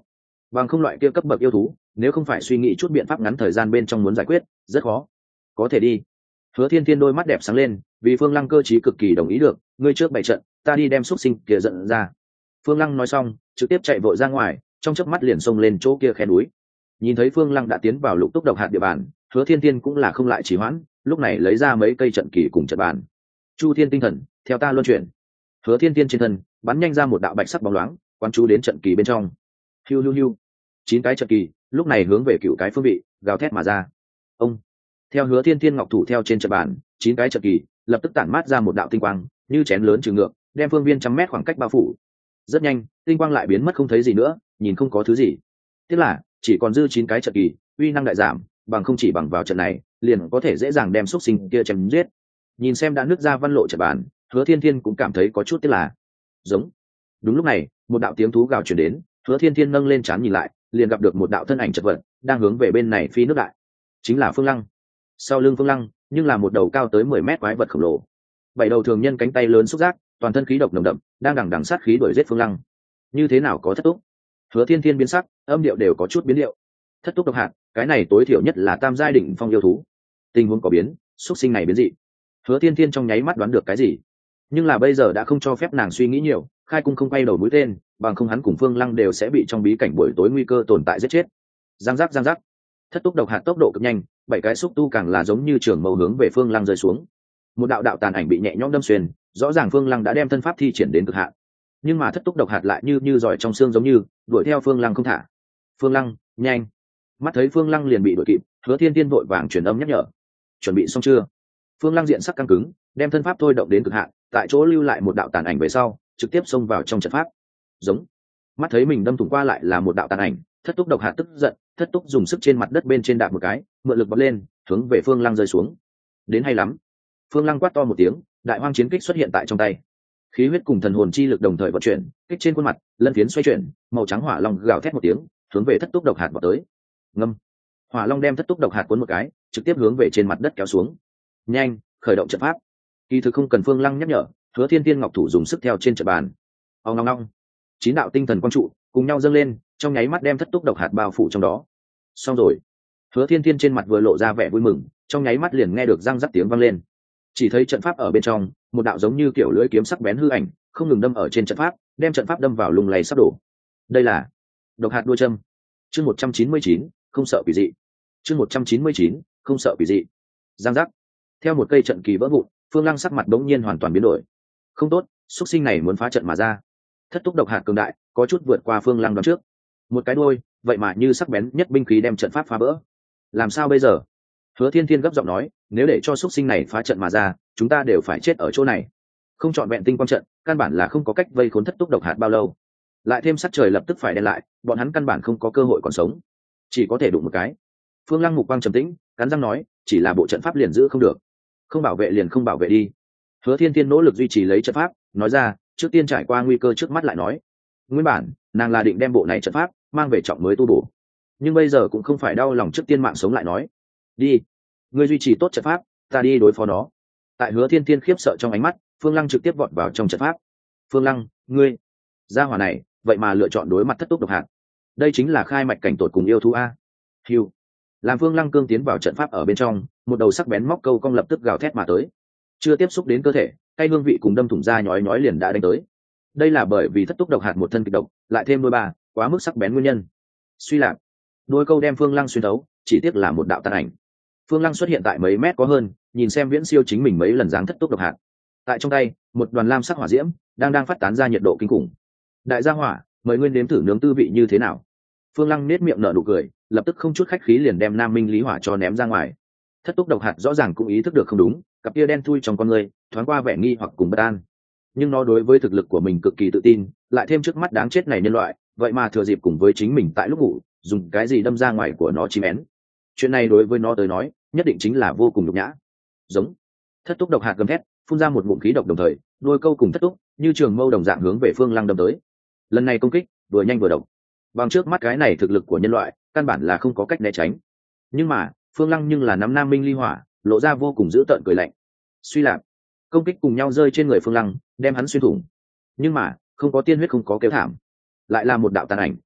bằng không loại kia cấp bậc yêu thú nếu không phải suy nghĩ chút biện pháp ngắn thời gian bên trong muốn giải quyết rất khó. Có thể đi. Hứa Thiên Thiên đôi mắt đẹp sáng lên, vì Phương Lăng cơ trí cực kỳ đồng ý được, ngươi trước bày trận, ta đi đem xúc sinh kia dẫn ra. Phương Lăng nói xong, trực tiếp chạy vội ra ngoài, trong chớp mắt liền xông lên chỗ kia khe núi. Nhìn thấy Phương Lăng đã tiến vào lục túc độc hạt địa bàn, Hứa Thiên Thiên cũng là không lại trì hoãn, lúc này lấy ra mấy cây trận kỳ cùng trận bàn. Chu Thiên tinh thần, theo ta luân chuyển. Hứa Thiên Thiên trên thân bắn nhanh ra một đạo bạch sắc bóng loáng, quán chú đến trận kỳ bên trong. Hiu hiu hiu. 9 cái trận kỳ, lúc này hướng về cựu cái phương vị, gào thét mà ra. Ông. Theo Hứa Thiên Thiên ngọc thủ theo trên trận bàn, 9 cái trận kỳ lập tức tản mát ra một đạo tinh quang, như chén lớn trừ ngược, đem phương viên trăm mét khoảng cách bao phủ. Rất nhanh, tinh quang lại biến mất không thấy gì nữa, nhìn không có thứ gì. Tiếc là chỉ còn dư 9 cái trận kỳ, uy năng đại giảm, bằng không chỉ bằng vào trận này, liền có thể dễ dàng đem xúc sinh kia chém giết. Nhìn xem đã nứt ra văn lộ trận bàn, Hứa Thiên Thiên cũng cảm thấy có chút tiếc là. Giống. Đúng lúc này, một đạo tiếng thú gào truyền đến, Hứa Thiên Thiên nâng lên trán nhìn lại, liền gặp được một đạo thân ảnh chật vật, đang hướng về bên này phi nước đại. Chính là Phương Lăng. Sau lưng Phương Lăng, nhưng là một đầu cao tới 10 mét quái vật khổng lồ. 7 đầu thường nhân cánh tay lớn xúc giác, toàn thân khí độc nồng đậm, đang đằng đằng sát khí đuổi giết Phương Lăng. Như thế nào có thất túc? Hứa Thiên Thiên biến sắc, âm điệu đều có chút biến điệu. Thất túc độc hạt, cái này tối thiểu nhất là tam giai đỉnh phong yêu thú. Tình huống có biến, xúc sinh này biến dị. Hứa Thiên Thiên trong nháy mắt đoán được cái gì, nhưng là bây giờ đã không cho phép nàng suy nghĩ nhiều, khai cung không quay đầu mũi tên, bằng không hắn cùng Phương Lăng đều sẽ bị trong bí cảnh buổi tối nguy cơ tồn tại giết chết. Giang giác giang giác. Thất túc độc hạt tốc độ cực nhanh, 7 cái xúc tu càng là giống như trường mâu hướng về Phương Lăng rơi xuống. Một đạo đạo tàn ảnh bị nhẹ nhõm đâm xuyên, rõ ràng Phương Lăng đã đem thân pháp thi triển đến cực hạn. Nhưng mà thất túc độc hạt lại như giỏi trong xương giống như đuổi theo Phương Lăng không thả. Phương Lăng, nhanh. Mắt thấy Phương Lăng liền bị đuổi kịp, Hứa Thiên Thiên vội vàng truyền âm nhắc nhở. Chuẩn bị xong chưa? Phương Lăng diện sắc căng cứng, đem thân pháp thôi động đến cực hạn, tại chỗ lưu lại một đạo tàn ảnh về sau, trực tiếp xông vào trong trận pháp. Giống. Mắt thấy mình đâm thủng qua lại là một đạo tàn ảnh, thất túc độc hạt tức giận, thất túc dùng sức trên mặt đất bên trên đạp một cái, mượn lực bật lên, hướng về Phương Lăng rơi xuống. Đến hay lắm. Phương Lăng quát to một tiếng, đại hoang chiến kích xuất hiện tại trong tay. Khí huyết cùng thần hồn chi lực đồng thời vận chuyển, kích trên khuôn mặt, lân phiến xoay chuyển, màu trắng hỏa long gào thét một tiếng, hướng về thất túc độc hạt vọt tới. Ngâm. Hỏa long đem thất túc độc hạt cuốn một cái, trực tiếp hướng về trên mặt đất kéo xuống. Nhanh, khởi động trận pháp. Kỳ thực không cần Phương Lăng nhắc nhở, Hứa Thiên Tiên ngọc thủ dùng sức theo trên trận bàn. Ong ong ong. 9 đạo tinh thần quang trụ cùng nhau dâng lên, trong nháy mắt đem thất túc độc hạt bao phủ trong đó. Xong rồi. Hứa Thiên Thiên trên mặt vừa lộ ra vẻ vui mừng, trong nháy mắt liền nghe được răng rắc tiếng vang lên. Chỉ thấy trận pháp ở bên trong, một đạo giống như kiểu lưỡi kiếm sắc bén hư ảnh, không ngừng đâm ở trên trận pháp, đem trận pháp đâm vào lùng lầy sắp đổ. Đây là độc hạt đuôi châm. Chương 199, không sợ quỷ dị. Chương 199, không sợ quỷ dị. Giang giác. Theo một cây trận kỳ vỡ vụn, Phương Lăng sắc mặt bỗng nhiên hoàn toàn biến đổi. Không tốt, xuất sinh này muốn phá trận mà ra. Thất túc độc hạt cường đại, có chút vượt qua Phương Lăng đoán trước. Một cái đuôi, vậy mà như sắc bén nhất binh khí đem trận pháp phá vỡ. Làm sao bây giờ? Hứa Thiên Thiên gấp giọng nói, nếu để cho xuất sinh này phá trận mà ra, chúng ta đều phải chết ở chỗ này. Không chọn vẹn tinh quang trận, căn bản là không có cách vây khốn thất túc độc hạt bao lâu. Lại thêm sắc trời lập tức phải đen lại, bọn hắn căn bản không có cơ hội còn sống, chỉ có thể đụng một cái. Phương Lăng mục quang trầm tĩnh, cắn răng nói, chỉ là bộ trận pháp liền giữ không được, không bảo vệ liền không bảo vệ đi. Hứa Thiên Thiên nỗ lực duy trì lấy trận pháp, nói ra, trước tiên trải qua nguy cơ trước mắt lại nói. Nguyên bản, nàng là định đem bộ này trận pháp mang về trọng mới tu bổ, nhưng bây giờ cũng không phải đau lòng trước tiên mạng sống lại nói. Đi, ngươi duy trì tốt trận pháp, ta đi đối phó nó. Tại Hứa Thiên Thiên khiếp sợ trong ánh mắt, Phương Lăng trực tiếp vọt vào trong trận pháp. Phương Lăng, ngươi, gia hỏa này, vậy mà lựa chọn đối mặt thất túc độc hạt. Đây chính là khai mạch cảnh tột cùng yêu thú a. Hiu. Làm Phương Lăng cương tiến vào trận pháp ở bên trong, một đầu sắc bén móc câu cong lập tức gào thét mà tới. Chưa tiếp xúc đến cơ thể, tay hương vị cùng đâm thủng da nhói nhói liền đã đánh tới. Đây là bởi vì thất túc độc hạt một thân kịch độc, lại thêm đôi ba, quá mức sắc bén nguyên nhân. Suy lạc, đôi câu đem Phương Lăng xuyên thấu, chỉ tiếc là một đạo tàn ảnh. Phương Lăng xuất hiện tại mấy mét có hơn, nhìn xem viễn siêu chính mình mấy lần dáng thất túc độc hạt. Tại trong tay, một đoàn lam sắc hỏa diễm đang phát tán ra nhiệt độ kinh khủng. Đại gia hỏa, mời nguyên đếm thử nướng tư vị như thế nào. Phương Lăng nết miệng nở nụ cười, lập tức không chút khách khí liền đem Nam Minh Lý Hỏa cho ném ra ngoài. Thất túc độc hạt rõ ràng cũng ý thức được không đúng, cặp kia đen thui trong con người thoáng qua vẻ nghi hoặc cùng bất an. Nhưng nó đối với thực lực của mình cực kỳ tự tin, lại thêm trước mắt đáng chết này nhân loại, vậy mà thừa dịp cùng với chính mình tại lúc ngủ, dùng cái gì đâm ra ngoài của nó chim én. Chuyện này đối với nó tới nói, nhất định chính là vô cùng nhục nhã. Giống. Thất túc độc hạt gầm thét, phun ra một ngụm khí độc đồng thời, đuôi câu cùng thất túc như trường mâu đồng dạng hướng về Phương Lăng đâm tới. Lần này công kích vừa nhanh vừa độc. Bằng trước mắt cái này thực lực của nhân loại, căn bản là không có cách né tránh. Nhưng mà, Phương Lăng nhưng là nắm Nam Minh Ly Hỏa, lộ ra vô cùng dữ tợn cười lạnh. Suy lạc, công kích cùng nhau rơi trên người Phương Lăng, đem hắn xuyên thủng. Nhưng mà, không có tiên huyết không có kêu thảm, lại là một đạo tàn ảnh.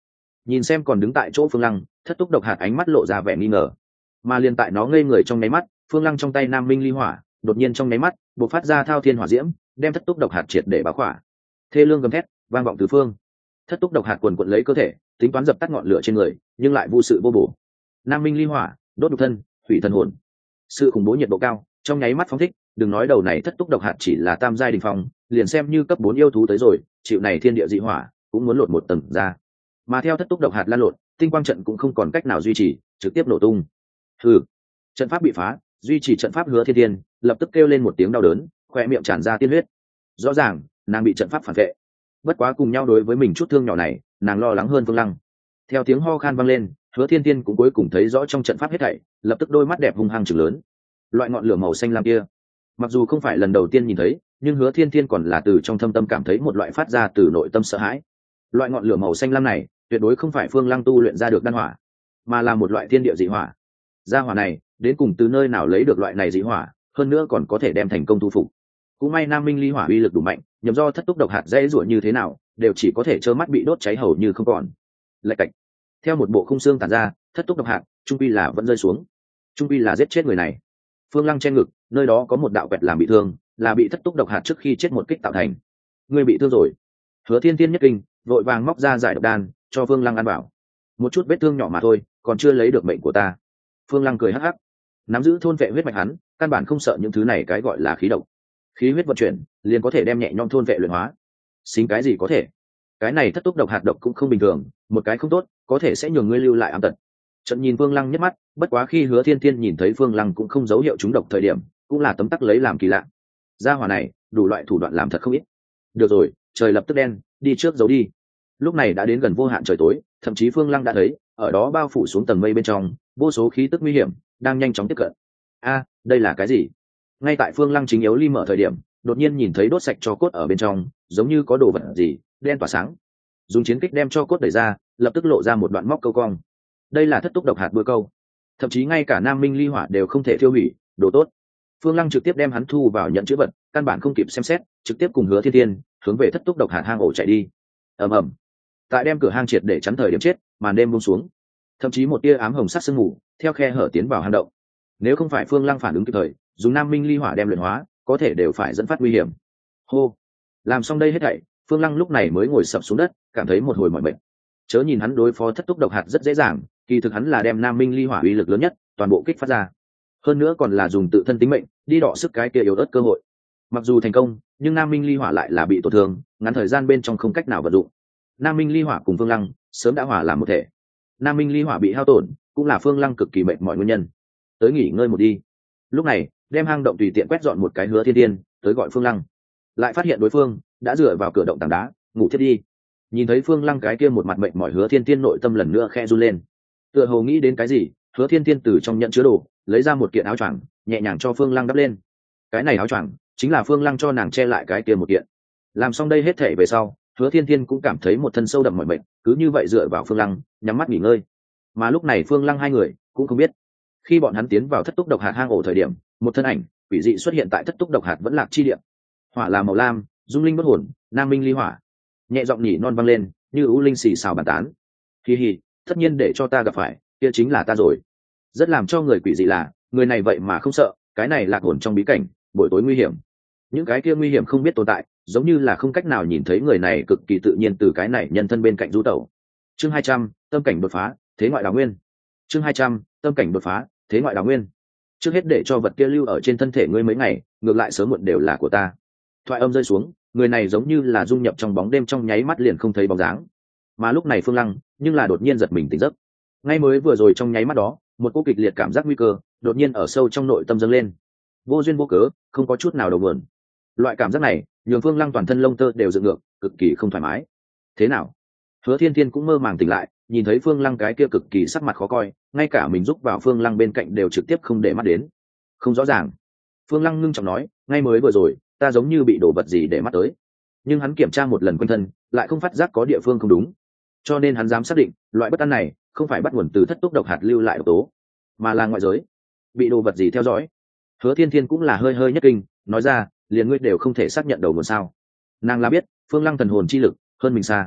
Nhìn xem còn đứng tại chỗ Phương Lăng, thất túc độc hạt ánh mắt lộ ra vẻ nghi ngờ, mà liền tại nó ngây người trong nháy mắt, Phương Lăng trong tay Nam Minh ly hỏa đột nhiên trong nháy mắt bộc phát ra thao thiên hỏa diễm, đem thất túc độc hạt triệt để báo khỏa. Thê lương gầm thét vang vọng tứ phương, thất túc độc hạt quần quận lấy cơ thể, tính toán dập tắt ngọn lửa trên người, nhưng lại vô sự vô bổ. Nam Minh ly hỏa đốt nhục thân, hủy thần hồn, sự khủng bố nhiệt độ cao trong nháy mắt phóng thích. Đừng nói đầu này thất túc độc hạt chỉ là tam giai đình phong, liền xem như cấp 4 yêu thú tới rồi, chịu này thiên địa dị hỏa cũng muốn lột một tầng ra. Mà theo thất túc độc hạt lan lộn, tinh quang trận cũng không còn cách nào duy trì, trực tiếp nổ tung. Hừ, trận pháp bị phá, duy trì trận pháp Hứa Thiên Thiên lập tức kêu lên một tiếng đau đớn, khoe miệng tràn ra tiên huyết. Rõ ràng nàng bị trận pháp phản vệ, bất quá cùng nhau đối với mình chút thương nhỏ này, nàng lo lắng hơn Phương Lăng. Theo tiếng ho khan vang lên, Hứa Thiên Thiên cũng cuối cùng thấy rõ trong trận pháp hết thảy, lập tức đôi mắt đẹp hung hăng trừng lớn. Loại ngọn lửa màu xanh lam kia, mặc dù không phải lần đầu tiên nhìn thấy, nhưng Hứa Thiên Thiên còn là từ trong thâm tâm cảm thấy một loại phát ra từ nội tâm sợ hãi. Loại ngọn lửa màu xanh lam này tuyệt đối không phải Phương Lăng tu luyện ra được đan hỏa, mà là một loại thiên địa dị hỏa. Gia hỏa này đến cùng từ nơi nào lấy được loại này dị hỏa, hơn nữa còn có thể đem thành công thu phục. Cũng may Nam Minh ly hỏa uy lực đủ mạnh, nhầm do thất túc độc hạt dễ rủa như thế nào, đều chỉ có thể trơ mắt bị đốt cháy hầu như không còn. Lạch cạch, theo một bộ khung xương tàn ra, thất túc độc hạt trung quy là vẫn rơi xuống, trung quy là giết chết người này. Phương Lăng che ngực, nơi đó có một đạo quẹt làm bị thương, là bị thất túc độc hạt trước khi chết một kích tạo thành. Người bị thương rồi. Hứa Thiên Thiên nhất kinh, vội vàng móc ra giải độc đan cho Phương Lăng ăn bảo. Một chút vết thương nhỏ mà thôi, còn chưa lấy được mệnh của ta. Phương Lăng cười hắc hắc, nắm giữ thôn vệ huyết mạch hắn, căn bản không sợ những thứ này cái gọi là khí độc. Khí huyết vận chuyển, liền có thể đem nhẹ nhõm thôn vệ luyện hóa. Xính cái gì có thể? Cái này thất túc độc hạt độc cũng không bình thường, một cái không tốt, có thể sẽ nhường ngươi lưu lại ám tật. Trận nhìn Phương Lăng nhất mắt, bất quá khi Hứa Thiên Thiên nhìn thấy Phương Lăng cũng không dấu hiệu trúng độc thời điểm, cũng là tấm tắc lấy làm kỳ lạ. Gia hỏa này, đủ loại thủ đoạn làm thật không ít. Được rồi, trời lập tức đen, đi trước giấu đi. Lúc này đã đến gần vô hạn trời tối, thậm chí Phương Lăng đã thấy, ở đó bao phủ xuống tầng mây bên trong, vô số khí tức nguy hiểm đang nhanh chóng tiếp cận. A, đây là cái gì? Ngay tại Phương Lăng chính yếu ly mở thời điểm, đột nhiên nhìn thấy đốt sạch cho cốt ở bên trong, giống như có đồ vật gì đen tỏa sáng. Dùng chiến kích đem cho cốt đẩy ra, lập tức lộ ra một đoạn móc câu cong. Đây là thất túc độc hạt đuôi câu, thậm chí ngay cả Nam Minh ly hỏa đều không thể tiêu hủy, đồ tốt. Phương Lăng trực tiếp đem hắn thu vào nhận chữ vật, căn bản không kịp xem xét, trực tiếp cùng Hứa Thiên Thiên hướng về thất túc độc hạt hang ổ chạy đi. Ầm ầm, tại đem cửa hang triệt để chắn thời điểm chết, màn đêm buông xuống, thậm chí một tia ám hồng sắc sương mù theo khe hở tiến vào hang động. Nếu không phải Phương Lăng phản ứng kịp thời, dùng Nam Minh ly hỏa đem luyện hóa, có thể đều phải dẫn phát nguy hiểm. Hô, làm xong đây hết thảy, Phương Lăng lúc này mới ngồi sập xuống đất, cảm thấy một hồi mỏi mệt. Chớ nhìn hắn đối phó thất túc độc hạt rất dễ dàng, kỳ thực hắn là đem Nam Minh ly hỏa uy lực lớn nhất toàn bộ kích phát ra, hơn nữa còn là dùng tự thân tính mệnh đi đọ sức cái kia yếu ớt cơ hội. Mặc dù thành công, nhưng Nam Minh ly hỏa lại là bị tổn thương, ngắn thời gian bên trong không cách nào vận dụng. Nam Minh ly hỏa cùng Phương Lăng sớm đã hòa làm một thể. Nam Minh ly hỏa bị hao tổn, cũng là Phương Lăng cực kỳ mệt mỏi nguyên nhân. Tới nghỉ ngơi một đi. Lúc này, đem hang động tùy tiện quét dọn một cái Hứa Thiên Thiên tới gọi Phương Lăng, lại phát hiện đối phương đã dựa vào cửa động tảng đá ngủ thiết đi. Nhìn thấy Phương Lăng cái kia một mặt mệt mỏi, Hứa Thiên Thiên nội tâm lần nữa khẽ run lên. Tựa hồ nghĩ đến cái gì, Hứa Thiên Thiên từ trong nhận chứa đồ lấy ra một kiện áo choàng, nhẹ nhàng cho Phương Lăng đắp lên. Cái này áo choàng chính là Phương Lăng cho nàng che lại cái kia một kiện. Làm xong đây hết thể về sau, Hứa Thiên Thiên cũng cảm thấy một thân sâu đậm mỏi mệt, cứ như vậy dựa vào Phương Lăng nhắm mắt nghỉ ngơi. Mà lúc này Phương Lăng hai người cũng không biết, khi bọn hắn tiến vào thất túc độc hạt hang ổ thời điểm, một thân ảnh quỷ dị xuất hiện tại thất túc độc hạt vẫn lạc chi địa. Hỏa là màu lam, dung linh bất hồn, Nam Minh ly hỏa. Nhẹ giọng nhỉ non vang lên, như ưu linh xì xào bàn tán. Hi hi, tất nhiên để cho ta gặp phải, kia chính là ta rồi. Rất làm cho người quỷ dị là, người này vậy mà không sợ, cái này lạc hồn trong bí cảnh, buổi tối nguy hiểm. Những cái kia nguy hiểm không biết tồn tại, giống như là không cách nào nhìn thấy người này cực kỳ tự nhiên từ cái này nhân thân bên cạnh du tẩu. Chương 200, tâm cảnh đột phá, thế ngoại đào nguyên. Chương 200, tâm cảnh đột phá, thế ngoại đào nguyên. Trước hết để cho vật kia lưu ở trên thân thể ngươi mấy ngày, ngược lại sớm muộn đều là của ta. Thoại âm rơi xuống, người này giống như là dung nhập trong bóng đêm, trong nháy mắt liền không thấy bóng dáng. Mà lúc này Phương Lăng nhưng là đột nhiên giật mình tỉnh giấc. Ngay mới vừa rồi trong nháy mắt đó, một cô kịch liệt cảm giác nguy cơ đột nhiên ở sâu trong nội tâm dâng lên, vô duyên vô cớ, không có chút nào đầu nguồn. Loại cảm giác này nhường Phương Lăng toàn thân lông tơ đều dựng ngược, cực kỳ không thoải mái. Thế nào? Hứa Thiên Thiên cũng mơ màng tỉnh lại, nhìn thấy Phương Lăng cái kia cực kỳ sắc mặt khó coi, ngay cả mình giúp vào Phương Lăng bên cạnh đều trực tiếp không để mắt đến. Không rõ ràng. Phương Lăng ngưng trọng nói, ngay mới vừa rồi ta giống như bị đổ vật gì để mắt tới, nhưng hắn kiểm tra một lần quanh thân lại không phát giác có địa phương không đúng, cho nên hắn dám xác định loại bất an này không phải bắt nguồn từ thất túc độc hạt lưu lại độc tố, mà là ngoại giới bị đồ vật gì theo dõi. Hứa Thiên Thiên cũng là hơi hơi nhất kinh, nói ra, liền ngươi đều không thể xác nhận đầu nguồn sao? Nàng là biết Phương Lăng thần hồn chi lực hơn mình xa,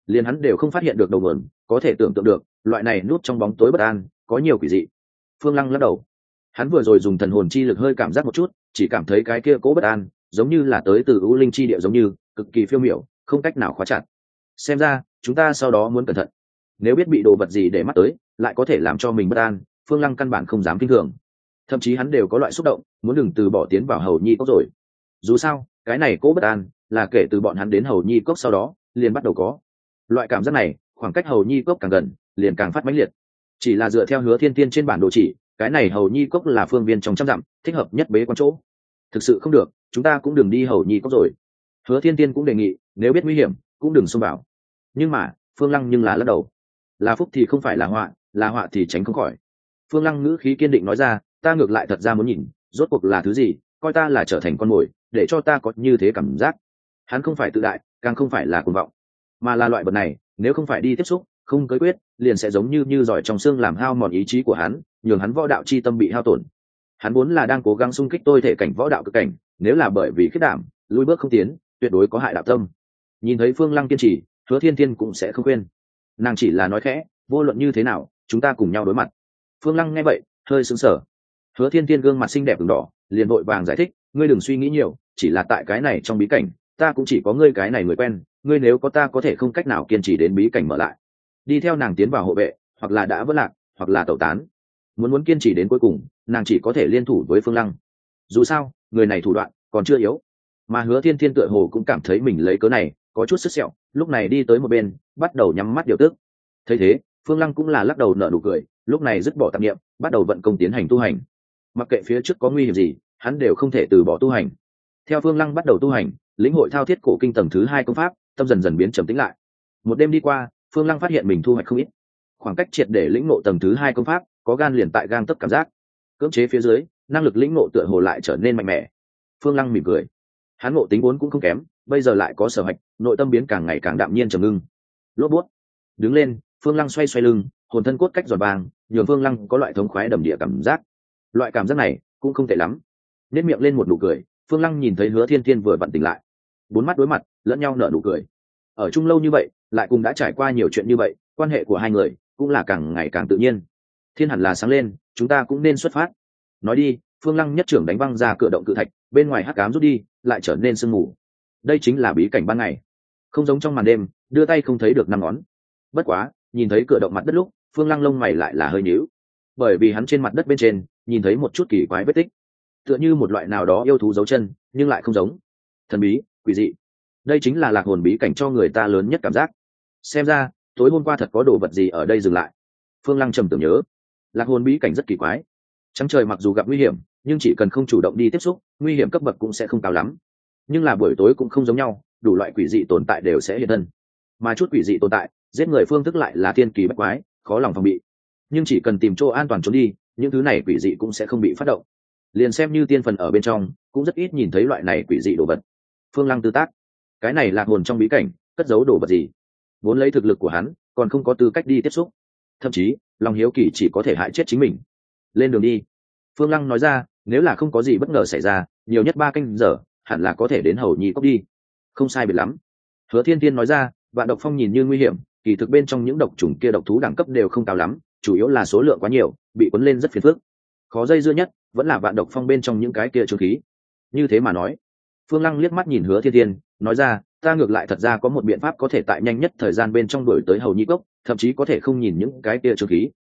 liền hắn đều không phát hiện được đầu nguồn, có thể tưởng tượng được loại này núp trong bóng tối bất an có nhiều quỷ dị. Phương Lăng lắc đầu, hắn vừa rồi dùng thần hồn chi lực hơi cảm giác một chút, chỉ cảm thấy cái kia cố bất an giống như là tới từ u linh chi địa, giống như cực kỳ phiêu miểu, không cách nào khóa chặt. Xem ra chúng ta sau đó muốn cẩn thận, nếu biết bị đồ vật gì để mắt tới lại có thể làm cho mình bất an. Phương Lăng căn bản không dám kinh thường, thậm chí hắn đều có loại xúc động muốn đừng từ bỏ tiến vào hầu nhi cốc rồi. Dù sao cái này cố bất an là kể từ bọn hắn đến hầu nhi cốc sau đó liền bắt đầu có. Loại cảm giác này khoảng cách hầu nhi cốc càng gần liền càng phát mãnh liệt. Chỉ là dựa theo Hứa Thiên Tiên trên bản đồ chỉ, cái này hầu nhi cốc là phương viên trong trăm dặm, thích hợp nhất bế quan chỗ. Thực sự không được chúng ta cũng đừng đi hầu nhi cốc rồi. Hứa Thiên Tiên cũng đề nghị nếu biết nguy hiểm cũng đừng xông vào, nhưng mà Phương Lăng nhưng là lắc đầu. Là phúc thì không phải là họa thì tránh không khỏi. Phương Lăng ngữ khí kiên định nói ra, ta ngược lại thật ra muốn nhìn rốt cuộc là thứ gì, coi ta là trở thành con mồi để cho ta có như thế cảm giác. Hắn không phải tự đại, càng không phải là cuồng vọng, mà là loại vật này nếu không phải đi tiếp xúc, không cưới quyết, liền sẽ giống như giỏi trong xương làm hao mòn ý chí của hắn, nhường hắn võ đạo chi tâm bị hao tổn. Hắn vốn là đang cố gắng xung kích tôi thể cảnh võ đạo cực cảnh, nếu là bởi vì khiết đảm lùi bước không tiến, tuyệt đối có hại đạo tâm. Nhìn thấy Phương Lăng kiên trì, Hứa Thiên Tiên cũng sẽ không quên. Nàng chỉ là nói khẽ, vô luận như thế nào chúng ta cùng nhau đối mặt. Phương Lăng nghe vậy hơi sững sờ. Hứa Thiên Tiên gương mặt xinh đẹp ửng đỏ, liền vội vàng giải thích, ngươi đừng suy nghĩ nhiều, chỉ là tại cái này trong bí cảnh ta cũng chỉ có ngươi cái này người quen, ngươi nếu có ta có thể không cách nào kiên trì đến bí cảnh mở lại. Đi theo nàng tiến vào hộ vệ, hoặc là đã vỡ lạc, hoặc là tẩu tán. Muốn kiên trì đến cuối cùng, nàng chỉ có thể liên thủ với Phương Lăng. Dù sao người này thủ đoạn còn chưa yếu. Mà Hứa Thiên Thiên tựa hồ cũng cảm thấy mình lấy cớ này có chút sức sẹo, lúc này đi tới một bên bắt đầu nhắm mắt điều tức. Thấy thế Phương Lăng cũng là lắc đầu nở nụ cười, lúc này dứt bỏ tạp niệm, bắt đầu vận công tiến hành tu hành. Mặc kệ phía trước có nguy hiểm gì, hắn đều không thể từ bỏ tu hành. Theo Phương Lăng bắt đầu tu hành, lĩnh hội thao thiết cổ kinh tầng thứ 2 công pháp, tâm dần dần biến trầm tĩnh lại. Một đêm đi qua, Phương Lăng phát hiện mình thu hoạch không ít. Khoảng cách triệt để lĩnh ngộ tầng thứ 2 công pháp, có gan liền tại gang tấc cảm giác. Cưỡng chế phía dưới, năng lực lĩnh ngộ tựa hồ lại trở nên mạnh mẽ. Phương Lăng mỉm cười. Hắn ngộ tính vốn cũng không kém, bây giờ lại có sở hạch, nội tâm biến càng ngày càng đạm nhiên trầm ngưng. Lốp bút. Đứng lên, Phương Lăng xoay xoay lưng, hồn thân cốt cách giòn vàng, nhường Phương Lăng có loại thống khoái đầm địa cảm giác. Loại cảm giác này cũng không tệ lắm. Nhếch miệng lên một nụ cười, Phương Lăng nhìn thấy Hứa Thiên Thiên vừa vặn tỉnh lại. Bốn mắt đối mặt, lẫn nhau nở nụ cười. Ở chung lâu như vậy, lại cùng đã trải qua nhiều chuyện như vậy, quan hệ của hai người cũng là càng ngày càng tự nhiên. Thiên hẳn là sáng lên, chúng ta cũng nên xuất phát. Nói đi, Phương Lăng nhất trưởng đánh văng ra cửa động cự thạch, bên ngoài hắc ám rút đi, lại trở nên sương mù. Đây chính là bí cảnh ban ngày, không giống trong màn đêm, đưa tay không thấy được năm ngón. Bất quá, nhìn thấy cửa động mặt đất lúc, Phương Lăng lông mày lại là hơi nhíu, bởi vì hắn trên mặt đất bên trên nhìn thấy một chút kỳ quái vết tích, tựa như một loại nào đó yêu thú dấu chân, nhưng lại không giống. Thần bí, quỷ dị. Đây chính là lạc hồn bí cảnh cho người ta lớn nhất cảm giác. Xem ra tối hôm qua thật có đồ vật gì ở đây dừng lại. Phương Lăng trầm tưởng nhớ, lạc hồn bí cảnh rất kỳ quái. Trắng trời mặc dù gặp nguy hiểm, nhưng chỉ cần không chủ động đi tiếp xúc, nguy hiểm cấp bậc cũng sẽ không cao lắm. Nhưng là buổi tối cũng không giống nhau, đủ loại quỷ dị tồn tại đều sẽ hiện thân. Mà chút quỷ dị tồn tại, giết người phương thức lại là thiên kỳ bách quái, khó lòng phòng bị. Nhưng chỉ cần tìm chỗ an toàn trốn đi, những thứ này quỷ dị cũng sẽ không bị phát động. Liền xem như tiên phần ở bên trong, cũng rất ít nhìn thấy loại này quỷ dị đồ vật. Phương Lăng tư tác, cái này lạc hồn trong bí cảnh cất giấu đồ vật gì? Vốn lấy thực lực của hắn, còn không có tư cách đi tiếp xúc, thậm chí lòng hiếu kỳ chỉ có thể hại chết chính mình. Lên đường đi. Phương Lăng nói ra, nếu là không có gì bất ngờ xảy ra, nhiều nhất 3 canh giờ hẳn là có thể đến hầu nhi cốc đi. Không sai biệt lắm. Hứa Thiên Tiên nói ra, Vạn Độc Phong nhìn như nguy hiểm, kỳ thực bên trong những độc trùng kia độc thú đẳng cấp đều không cao lắm, chủ yếu là số lượng quá nhiều, bị cuốn lên rất phiền phức. Khó dây dưa nhất vẫn là Vạn Độc Phong bên trong những cái kia trương khí. Như thế mà nói, Phương Lăng liếc mắt nhìn Hứa Thiên Tiên, nói ra, ta ngược lại thật ra có một biện pháp có thể tại nhanh nhất thời gian bên trong đuổi tới hầu nhi cốc, thậm chí có thể không nhìn những cái kia trương khí.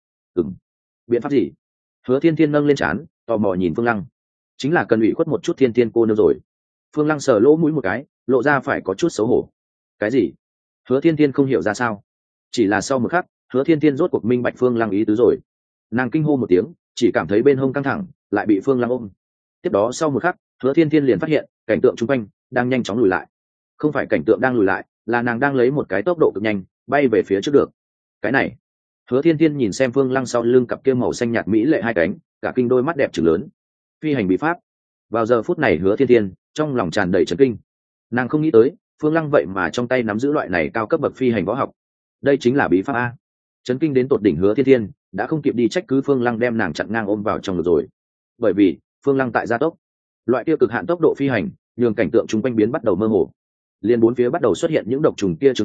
Biện pháp gì? Hứa Thiên Thiên nâng lên trán, tò mò nhìn Phương Lăng. Chính là cần ủy khuất một chút Thiên Thiên cô nương rồi. Phương Lăng sờ lỗ mũi một cái, lộ ra phải có chút xấu hổ. Cái gì? Hứa Thiên Thiên không hiểu ra sao. Chỉ là sau một khắc, Hứa Thiên Thiên rốt cuộc minh bạch Phương Lăng ý tứ rồi. Nàng kinh hô một tiếng, chỉ cảm thấy bên hông căng thẳng, lại bị Phương Lăng ôm. Tiếp đó sau một khắc, Hứa Thiên Thiên liền phát hiện cảnh tượng xung quanh đang nhanh chóng lùi lại. Không phải cảnh tượng đang lùi lại, là nàng đang lấy một cái tốc độ cực nhanh bay về phía trước được. Cái này, Hứa Thiên Thiên nhìn xem Phương Lăng sau lưng cặp kia màu xanh nhạt mỹ lệ hai cánh, cả kinh đôi mắt đẹp trừng lớn. Phi hành bí pháp. Vào giờ phút này Hứa Thiên Thiên trong lòng tràn đầy chấn kinh. Nàng không nghĩ tới, Phương Lăng vậy mà trong tay nắm giữ loại này cao cấp bậc phi hành võ học. Đây chính là bí pháp a. Chấn kinh đến tột đỉnh Hứa Thiên Thiên đã không kịp đi trách cứ Phương Lăng đem nàng chặn ngang ôm vào trong ngực rồi. Bởi vì Phương Lăng tại gia tốc, loại kia cực hạn tốc độ phi hành, nhường cảnh tượng chung quanh biến bắt đầu mơ hồ. Liên bốn phía bắt đầu xuất hiện những độc trùng kia trùng khí,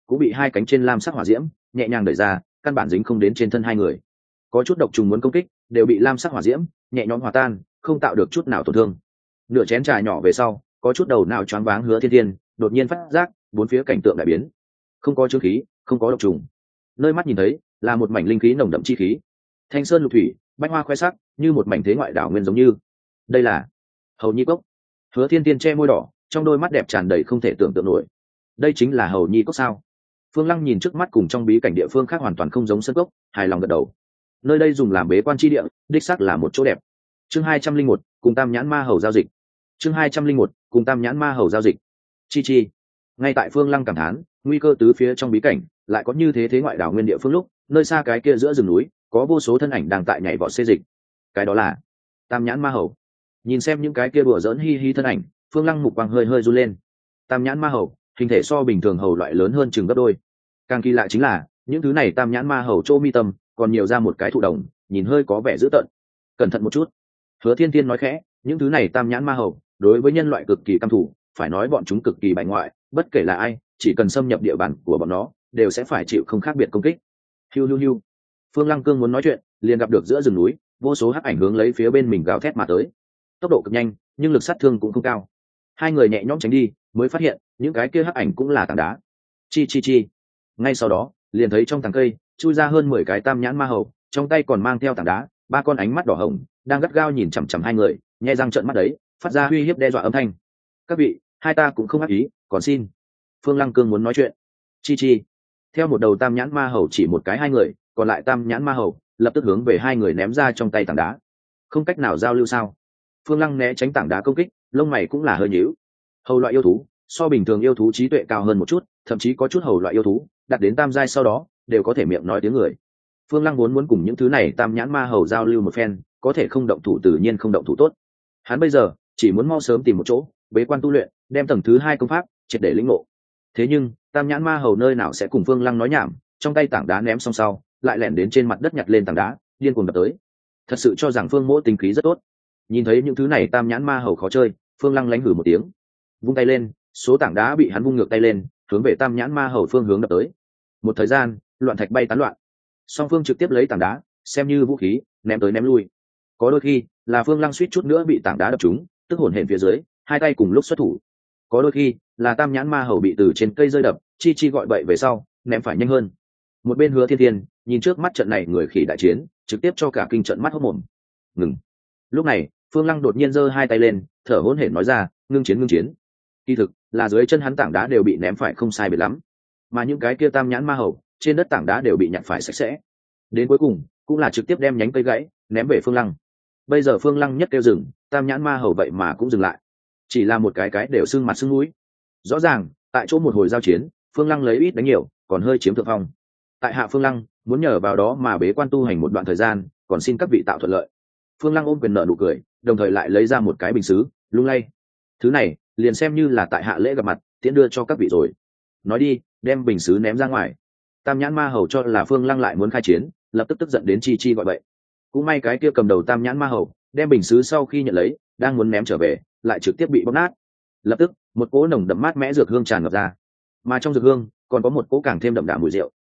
cũng bị hai cánh trên lam sắc hỏa diễm nhẹ nhàng đẩy ra, căn bản dính không đến trên thân hai người. Có chút độc trùng muốn công kích đều bị lam sắc hỏa diễm nhẹ nhõm hòa tan, không tạo được chút nào tổn thương. Nửa chén trà nhỏ về sau, có chút đầu não choáng váng Hứa Thiên Thiên đột nhiên phát giác bốn phía cảnh tượng đại biến, không có chướng khí, không có độc trùng, nơi mắt nhìn thấy là một mảnh linh khí nồng đậm chi khí, thanh sơn lục thủy, bách hoa khoe sắc, như một mảnh thế ngoại đảo nguyên, giống như đây là Hầu Nhi cốc. Hứa Thiên Tiên che môi đỏ, trong đôi mắt đẹp tràn đầy không thể tưởng tượng nổi. Đây chính là Hầu Nhi cốc sao? Phương Lăng nhìn trước mắt cùng trong bí cảnh địa phương khác hoàn toàn không giống sân cốc, hài lòng gật đầu. Nơi đây dùng làm bế quan chi địa, đích xác là một chỗ đẹp. Chương 201, cùng Tam Nhãn Ma Hầu giao dịch. Chương 201, cùng Tam Nhãn Ma Hầu giao dịch. Chi chi. Ngay tại Phương Lăng cảm thán, nguy cơ tứ phía trong bí cảnh, lại có như thế ngoại đảo nguyên địa phương lúc, nơi xa cái kia giữa rừng núi, có vô số thân ảnh đang tại nhảy vọt xê dịch. Cái đó là Tam Nhãn Ma Hầu. Nhìn xem những cái kia đùa giỡn hi hi thân ảnh, Phương Lăng mục quang hơi hơi run lên. Tam Nhãn Ma Hầu, hình thể so bình thường hầu loại lớn hơn chừng gấp đôi. Càng kỳ lạ chính là, những thứ này Tam Nhãn Ma Hầu chỗ mi tâm, còn nhiều ra một cái thụ đồng, nhìn hơi có vẻ dữ tợn. Cẩn thận một chút. Hứa Thiên Tiên nói khẽ, những thứ này Tam Nhãn Ma Hầu, đối với nhân loại cực kỳ căm thù, phải nói bọn chúng cực kỳ bại ngoại, bất kể là ai, chỉ cần xâm nhập địa bàn của bọn nó, đều sẽ phải chịu không khác biệt công kích. Hiu hiu hiu. Phương Lăng Cương muốn nói chuyện, liền gặp được giữa rừng núi, vô số hắc ảnh hướng lấy phía bên mình gào thét mà tới. Tốc độ cực nhanh, nhưng lực sát thương cũng không cao. Hai người nhẹ nhõm tránh đi, mới phát hiện những cái kia hắc ảnh cũng là tảng đá. Chi chi chi. Ngay sau đó, liền thấy trong tàng cây chui ra hơn 10 cái Tam Nhãn Ma Hầu, trong tay còn mang theo tảng đá, ba con ánh mắt đỏ hồng, đang gắt gao nhìn chằm chằm hai người, nhè răng trợn mắt đấy, phát ra uy hiếp đe dọa âm thanh. Các vị, hai ta cũng không ác ý, còn xin. Phương Lăng Cương muốn nói chuyện. Chi chi. Theo một đầu Tam Nhãn Ma Hầu chỉ một cái hai người, còn lại Tam Nhãn Ma Hầu lập tức hướng về hai người ném ra trong tay tảng đá. Không cách nào giao lưu sao? Phương Lăng né tránh tảng đá công kích, lông mày cũng là hơi nhíu. Hầu loại yêu thú, so bình thường yêu thú trí tuệ cao hơn một chút, thậm chí có chút hầu loại yêu thú đạt đến tam giai sau đó đều có thể miệng nói tiếng người. Phương Lăng vốn muốn cùng những thứ này Tam Nhãn Ma Hầu giao lưu một phen, có thể không động thủ tự nhiên không động thủ tốt. Hắn bây giờ chỉ muốn mau sớm tìm một chỗ bế quan tu luyện, đem tầng thứ 2 công pháp triệt để lĩnh ngộ. Thế nhưng Tam Nhãn Ma Hầu nơi nào sẽ cùng Phương Lăng nói nhảm, trong tay tảng đá ném xong sau, lại lẻn đến trên mặt đất nhặt lên tảng đá, điên cuồng đập tới. Thật sự cho rằng Phương Mỗ tính khí rất tốt. Nhìn thấy những thứ này Tam Nhãn Ma Hầu khó chơi, Phương Lăng lánh hử một tiếng, vung tay lên, số tảng đá bị hắn vung ngược tay lên, hướng về Tam Nhãn Ma Hầu phương hướng đập tới. Một thời gian, loạn thạch bay tán loạn. Song phương trực tiếp lấy tảng đá xem như vũ khí, ném tới ném lui. Có đôi khi là Phương Lăng suýt chút nữa bị tảng đá đập trúng, tức hổn hển phía dưới, hai tay cùng lúc xuất thủ. Có đôi khi là Tam Nhãn Ma Hầu bị từ trên cây rơi đập, chi chi gọi bậy về sau, ném phải nhanh hơn. Một bên Hứa Thiên Tiên nhìn trước mắt trận này người khỉ đại chiến, trực tiếp cho cả kinh trận mắt hốt mồm. Ngừng. Lúc này, Phương Lăng đột nhiên giơ hai tay lên, thở hổn hển nói ra, ngưng chiến ngưng chiến. Kỳ thực là dưới chân hắn tảng đá đều bị ném phải không sai biệt lắm, mà những cái kia Tam Nhãn Ma Hầu trên đất tảng đá đều bị nhặt phải sạch sẽ. Đến cuối cùng cũng là trực tiếp đem nhánh cây gãy ném về Phương Lăng. Bây giờ Phương Lăng nhất kêu dừng, Tam Nhãn Ma Hầu vậy mà cũng dừng lại, chỉ là một cái đều sưng mặt sưng mũi. Rõ ràng tại chỗ một hồi giao chiến, Phương Lăng lấy ít đánh nhiều, còn hơi chiếm thượng phong. Tại hạ Phương Lăng muốn nhờ vào đó mà bế quan tu hành một đoạn thời gian, còn xin các vị tạo thuận lợi. Phương Lăng ôm quyền nợ nụ cười, đồng thời lại lấy ra một cái bình sứ, lung lay. Thứ này liền xem như là tại hạ lễ gặp mặt, tiễn đưa cho các vị rồi. Nói đi, đem bình sứ ném ra ngoài. Tam Nhãn Ma Hầu cho là Phương Lăng lại muốn khai chiến, lập tức tức giận đến chi chi gọi vậy. Cũng may cái kia cầm đầu Tam Nhãn Ma Hầu đem bình sứ sau khi nhận lấy, đang muốn ném trở về, lại trực tiếp bị bóp nát. Lập tức một cỗ nồng đậm mát mẽ dược hương tràn ngập ra, mà trong dược hương còn có một cỗ càng thêm đậm đà mùi rượu.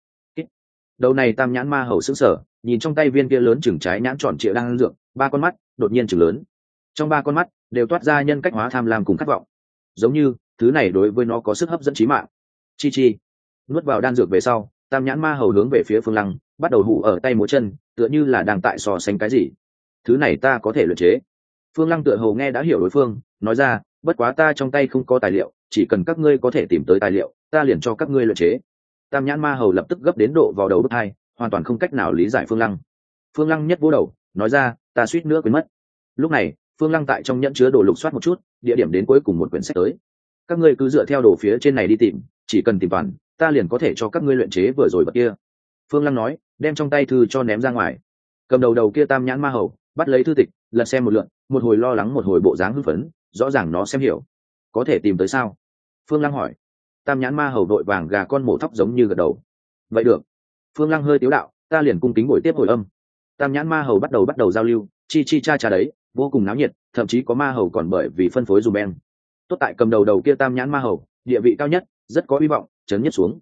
Đầu này Tam Nhãn Ma Hầu sững sờ, nhìn trong tay viên kia lớn chừng trái nhãn tròn trịa đang ăn dược, ba con mắt đột nhiên chừng lớn. Trong ba con mắt đều toát ra nhân cách hóa tham lam cùng khát vọng, giống như thứ này đối với nó có sức hấp dẫn chí mạng. Chi chi. Nuốt vào đan dược về sau, Tam Nhãn Ma Hầu hướng về phía Phương Lăng, bắt đầu hụ ở tay múa chân, tựa như là đang tại so sánh cái gì. Thứ này ta có thể luyện chế. Phương Lăng tựa hồ nghe đã hiểu đối phương, nói ra, bất quá ta trong tay không có tài liệu, chỉ cần các ngươi có thể tìm tới tài liệu, ta liền cho các ngươi luyện chế. Tam Nhãn Ma Hầu lập tức gấp đến độ vào đầu bứt tai, hoàn toàn không cách nào lý giải Phương Lăng. Phương Lăng nhất vỗ đầu, nói ra, ta suýt nữa quên mất. Lúc này Phương Lăng tại trong nhẫn chứa đồ lục soát một chút, địa điểm đến cuối cùng một quyển sách tới. Các ngươi cứ dựa theo đồ phía trên này đi tìm, chỉ cần tìm toàn, ta liền có thể cho các ngươi luyện chế vừa rồi vật kia. Phương Lăng nói, đem trong tay thư cho ném ra ngoài. Cầm đầu kia Tam Nhãn Ma Hầu bắt lấy thư tịch, lật xem một lượt, một hồi lo lắng một hồi bộ dáng hưng phấn, rõ ràng nó xem hiểu. Có thể tìm tới sao? Phương Lăng hỏi. Tam Nhãn Ma Hầu đội vàng gà con mổ thóc giống như gật đầu. Vậy được. Phương Lăng hơi tiếu đạo, ta liền cung kính buổi tiếp hồi âm. Tam Nhãn Ma Hầu bắt đầu giao lưu, chi chi cha cha đấy, vô cùng náo nhiệt, thậm chí có ma hầu còn bởi vì phân phối dùm ben. Tốt tại cầm đầu kia Tam Nhãn Ma Hầu địa vị cao nhất, rất có hy vọng, chấn nhất xuống.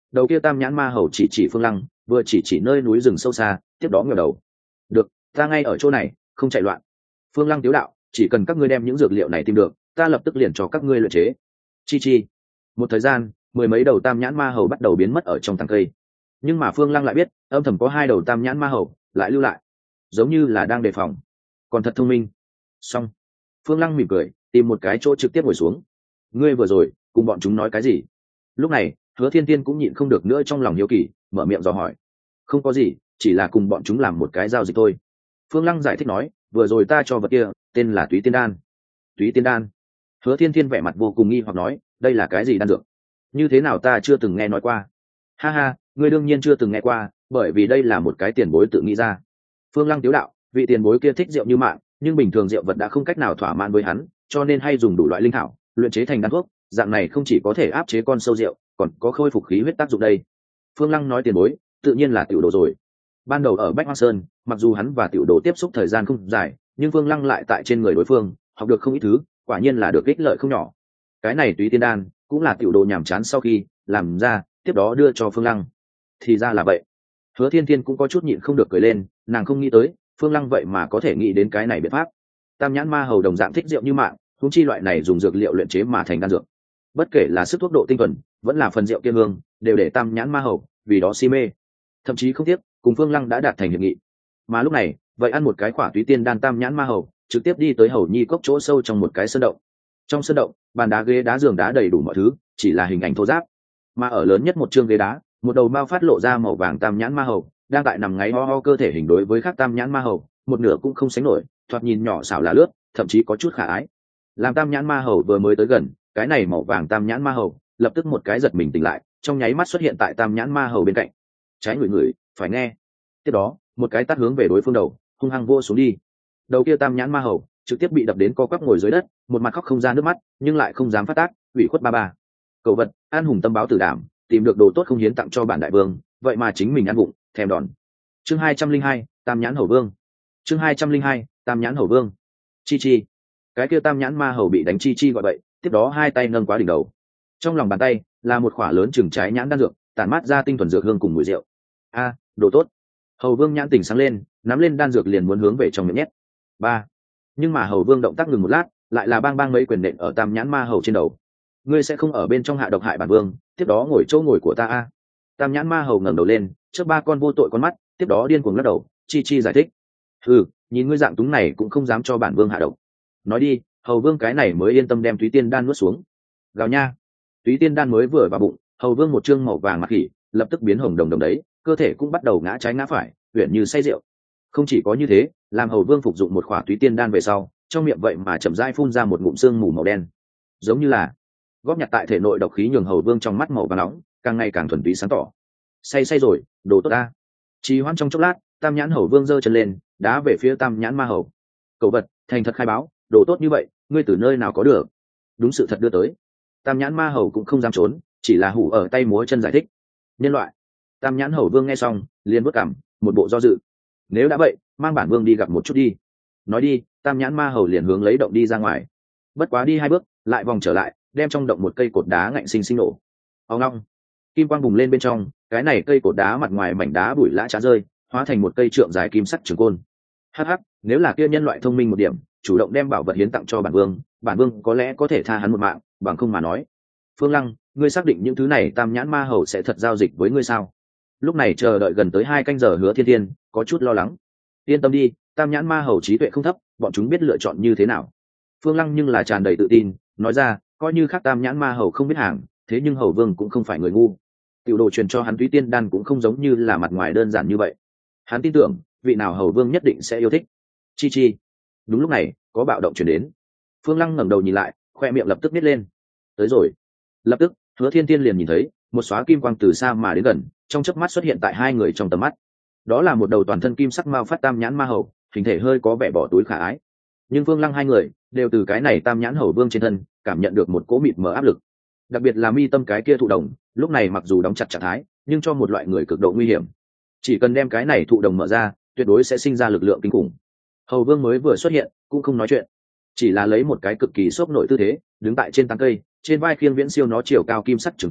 Đầu kia tam nhãn ma hầu chỉ chỉ Phương Lăng, vừa chỉ chỉ nơi núi rừng sâu xa, tiếp đó ngẩng đầu. Được, ta ngay ở chỗ này, không chạy loạn. Phương Lăng tiếu đạo, chỉ cần các ngươi đem những dược liệu này tìm được, ta lập tức liền cho các ngươi luyện chế. Chi chi. Một thời gian, mười mấy đầu tam nhãn ma hầu bắt đầu biến mất ở trong tàng cây. Nhưng mà Phương Lăng lại biết, âm thầm có hai đầu tam nhãn ma hầu lại lưu lại, giống như là đang đề phòng. Còn thật thông minh. Xong. Phương Lăng mỉm cười, tìm một cái chỗ trực tiếp ngồi xuống. Ngươi vừa rồi cùng bọn chúng nói cái gì? Lúc này, Hứa Thiên Tiên cũng nhịn không được nữa trong lòng hiếu kỳ, mở miệng dò hỏi. Không có gì, chỉ là cùng bọn chúng làm một cái giao dịch thôi. Phương Lăng giải thích nói, vừa rồi ta cho vật kia tên là Túy Tiên Đan. Túy Tiên Đan? Hứa Thiên Thiên vẻ mặt vô cùng nghi hoặc nói, đây là cái gì đan dược? Như thế nào ta chưa từng nghe nói qua? Ha ha, ngươi đương nhiên chưa từng nghe qua, bởi vì đây là một cái tiền bối tự nghĩ ra. Phương Lăng tiếu đạo, vị tiền bối kia thích rượu như mạng, nhưng bình thường rượu vật đã không cách nào thỏa mãn với hắn, cho nên hay dùng đủ loại linh thảo luyện chế thành đan thuốc, dạng này không chỉ có thể áp chế con sâu rượu, còn có khôi phục khí huyết tác dụng đây. Phương Lăng nói tiền bối, tự nhiên là Tiểu Đồ rồi. Ban đầu ở Bách Hoa Sơn, mặc dù hắn và Tiểu Đồ tiếp xúc thời gian không dài, nhưng Phương Lăng lại tại trên người đối phương học được không ít thứ, quả nhiên là được ích lợi không nhỏ. Cái này Túy Tiên Đan cũng là Tiểu Đồ nhàm chán sau khi làm ra, tiếp đó đưa cho Phương Lăng. Thì ra là vậy. Hứa Thiên Thiên cũng có chút nhịn không được cười lên, nàng không nghĩ tới Phương Lăng vậy mà có thể nghĩ đến cái này biện pháp. Tam nhãn ma hầu đồng dạng thích rượu như mạng, huống chi loại này dùng dược liệu luyện chế mà thành đan dược. Bất kể là sức thuốc độ tinh thuần, vẫn là phần rượu kia hương, đều để tam nhãn ma hầu vì đó si mê, thậm chí không tiếc cùng Phương Lăng đã đạt thành hiệp nghị. Mà lúc này, vậy ăn một cái quả túy tiên đan tam nhãn ma hầu, trực tiếp đi tới hầu nhi cốc chỗ sâu trong một cái sơn động. Trong sơn động, bàn đá ghế đá giường đá đầy đủ mọi thứ, chỉ là hình ảnh thô ráp. Mà ở lớn nhất một chương ghế đá, một đầu mao phát lộ ra màu vàng tam nhãn ma hầu, đang tại nằm ngáy ho ho cơ thể hình đối với khác tam nhãn ma hầu, một nửa cũng không sánh nổi, thoạt nhìn nhỏ xảo là lướt, thậm chí có chút khả ái. Làm tam nhãn ma hầu vừa mới tới gần, cái này màu vàng tam nhãn ma hầu lập tức một cái giật mình tỉnh lại, trong nháy mắt xuất hiện tại tam nhãn ma hầu bên cạnh. Trái ngửi ngửi, phải nghe. Tiếp đó, một cái tát hướng về đối phương đầu, hung hăng vô xuống đi. Đầu kia tam nhãn ma hầu trực tiếp bị đập đến co quắp ngồi dưới đất, một mặt khóc không ra nước mắt, nhưng lại không dám phát tác, ủy khuất ba ba. Cậu vật, an hùng tâm báo tử đảm, tìm được đồ tốt không hiến tặng cho bản đại vương, vậy mà chính mình ăn bụng, thèm đòn. Chương 202, Tam nhãn hầu vương. Chương 202, Tam nhãn hầu vương. Chi chi. Cái kia tam nhãn ma hầu bị đánh chi chi gọi vậy, tiếp đó hai tay nâng quá đỉnh đầu. Trong lòng bàn tay là một quả lớn chừng trái nhãn đan dược, tản mát ra tinh thuần dược hương cùng mùi rượu. A, đồ tốt. Hầu vương nhãn tỉnh sáng lên, nắm lên đan dược liền muốn hướng về trong miệng nhét. Ba. Nhưng mà hầu vương động tác ngừng một lát, lại là bang bang mấy quyền nện ở tam nhãn ma hầu trên đầu. Ngươi sẽ không ở bên trong hạ độc hại bản vương, tiếp đó ngồi chỗ ngồi của ta a. Tam nhãn ma hầu ngẩng đầu lên, trước ba con vô tội con mắt, tiếp đó điên cuồng lắc đầu, chi chi giải thích. Ừ, nhìn ngươi dạng túng này cũng không dám cho bản vương hạ độc. Nói đi, hầu vương cái này mới yên tâm đem túy tiên đan nuốt xuống. Gào nha. Túy tiên đan mới vừa vào bụng, hầu vương một trương màu vàng mặt khỉ lập tức biến hồng đồng đồng đấy, cơ thể cũng bắt đầu ngã trái ngã phải, uyển như say rượu. Không chỉ có như thế, làm hầu vương phục dụng một khỏa túy tiên đan về sau, trong miệng vậy mà chậm rãi phun ra một ngụm sương mù màu đen, giống như là góp nhặt tại thể nội độc khí, nhường hầu vương trong mắt màu vàng nóng càng ngày càng thuần túy sáng tỏ. Say rồi, đồ tốt ta. Trì hoãn trong chốc lát, tam nhãn hầu vương giơ chân lên, đá về phía tam nhãn ma hầu. Cậu vật, thành thật khai báo, đồ tốt như vậy ngươi từ nơi nào có được? Đúng sự thật đưa tới. Tam nhãn ma hầu cũng không dám trốn, chỉ là hủ ở tay múa chân giải thích. Nhân loại. Tam nhãn hầu vương nghe xong liền vớt cảm, một bộ do dự. Nếu đã vậy, mang bản vương đi gặp một chút đi. Nói đi, tam nhãn ma hầu liền hướng lấy động đi ra ngoài. Bất quá đi hai bước lại vòng trở lại, đem trong động một cây cột đá ngạnh sinh sinh nổ. Ông long. Kim quang bùng lên bên trong, cái này cây cột đá mặt ngoài mảnh đá bụi lã trá rơi, hóa thành một cây trượng dài kim sắc trường côn. Hắc hắc, nếu là kia nhân loại thông minh một điểm, chủ động đem bảo vật hiến tặng cho bản vương có lẽ có thể tha hắn một mạng, bằng không mà nói. Phương Lăng, ngươi xác định những thứ này tam nhãn ma hầu sẽ thật giao dịch với ngươi sao? Lúc này chờ đợi gần tới 2 canh giờ Hứa Thiên Thiên có chút lo lắng. Yên tâm đi, tam nhãn ma hầu trí tuệ không thấp, bọn chúng biết lựa chọn như thế nào. Phương Lăng nhưng là tràn đầy tự tin, nói ra, coi như khác tam nhãn ma hầu không biết hàng, thế nhưng hầu vương cũng không phải người ngu. Tiểu đồ truyền cho hắn túy tiên đan cũng không giống như là mặt ngoài đơn giản như vậy. Hắn tin tưởng, vị nào hầu vương nhất định sẽ yêu thích. Chi chi. Đúng lúc này, có bạo động truyền đến. Phương Lăng ngẩng đầu nhìn lại, khoe miệng lập tức nít lên. Tới rồi. Lập tức, Hứa Thiên Thiên liền nhìn thấy một xóa kim quang từ xa mà đến gần, trong chớp mắt xuất hiện tại hai người trong tầm mắt. Đó là một đầu toàn thân kim sắc mao phát tam nhãn ma hầu, hình thể hơi có vẻ bỏ túi khả ái. Nhưng Phương Lăng hai người đều từ cái này tam nhãn hầu vương trên thân cảm nhận được một cỗ mịt mờ áp lực. Đặc biệt là mi tâm cái kia thụ đồng, lúc này mặc dù đóng chặt trạng thái, nhưng cho một loại người cực độ nguy hiểm. Chỉ cần đem cái này thụ đồng mở ra, tuyệt đối sẽ sinh ra lực lượng kinh khủng. Hầu vương mới vừa xuất hiện, cũng không nói chuyện, chỉ là lấy một cái cực kỳ xốp nội tư thế, đứng tại trên tán cây, trên vai khiêng viễn siêu nó chiều cao kim sắc trường côn,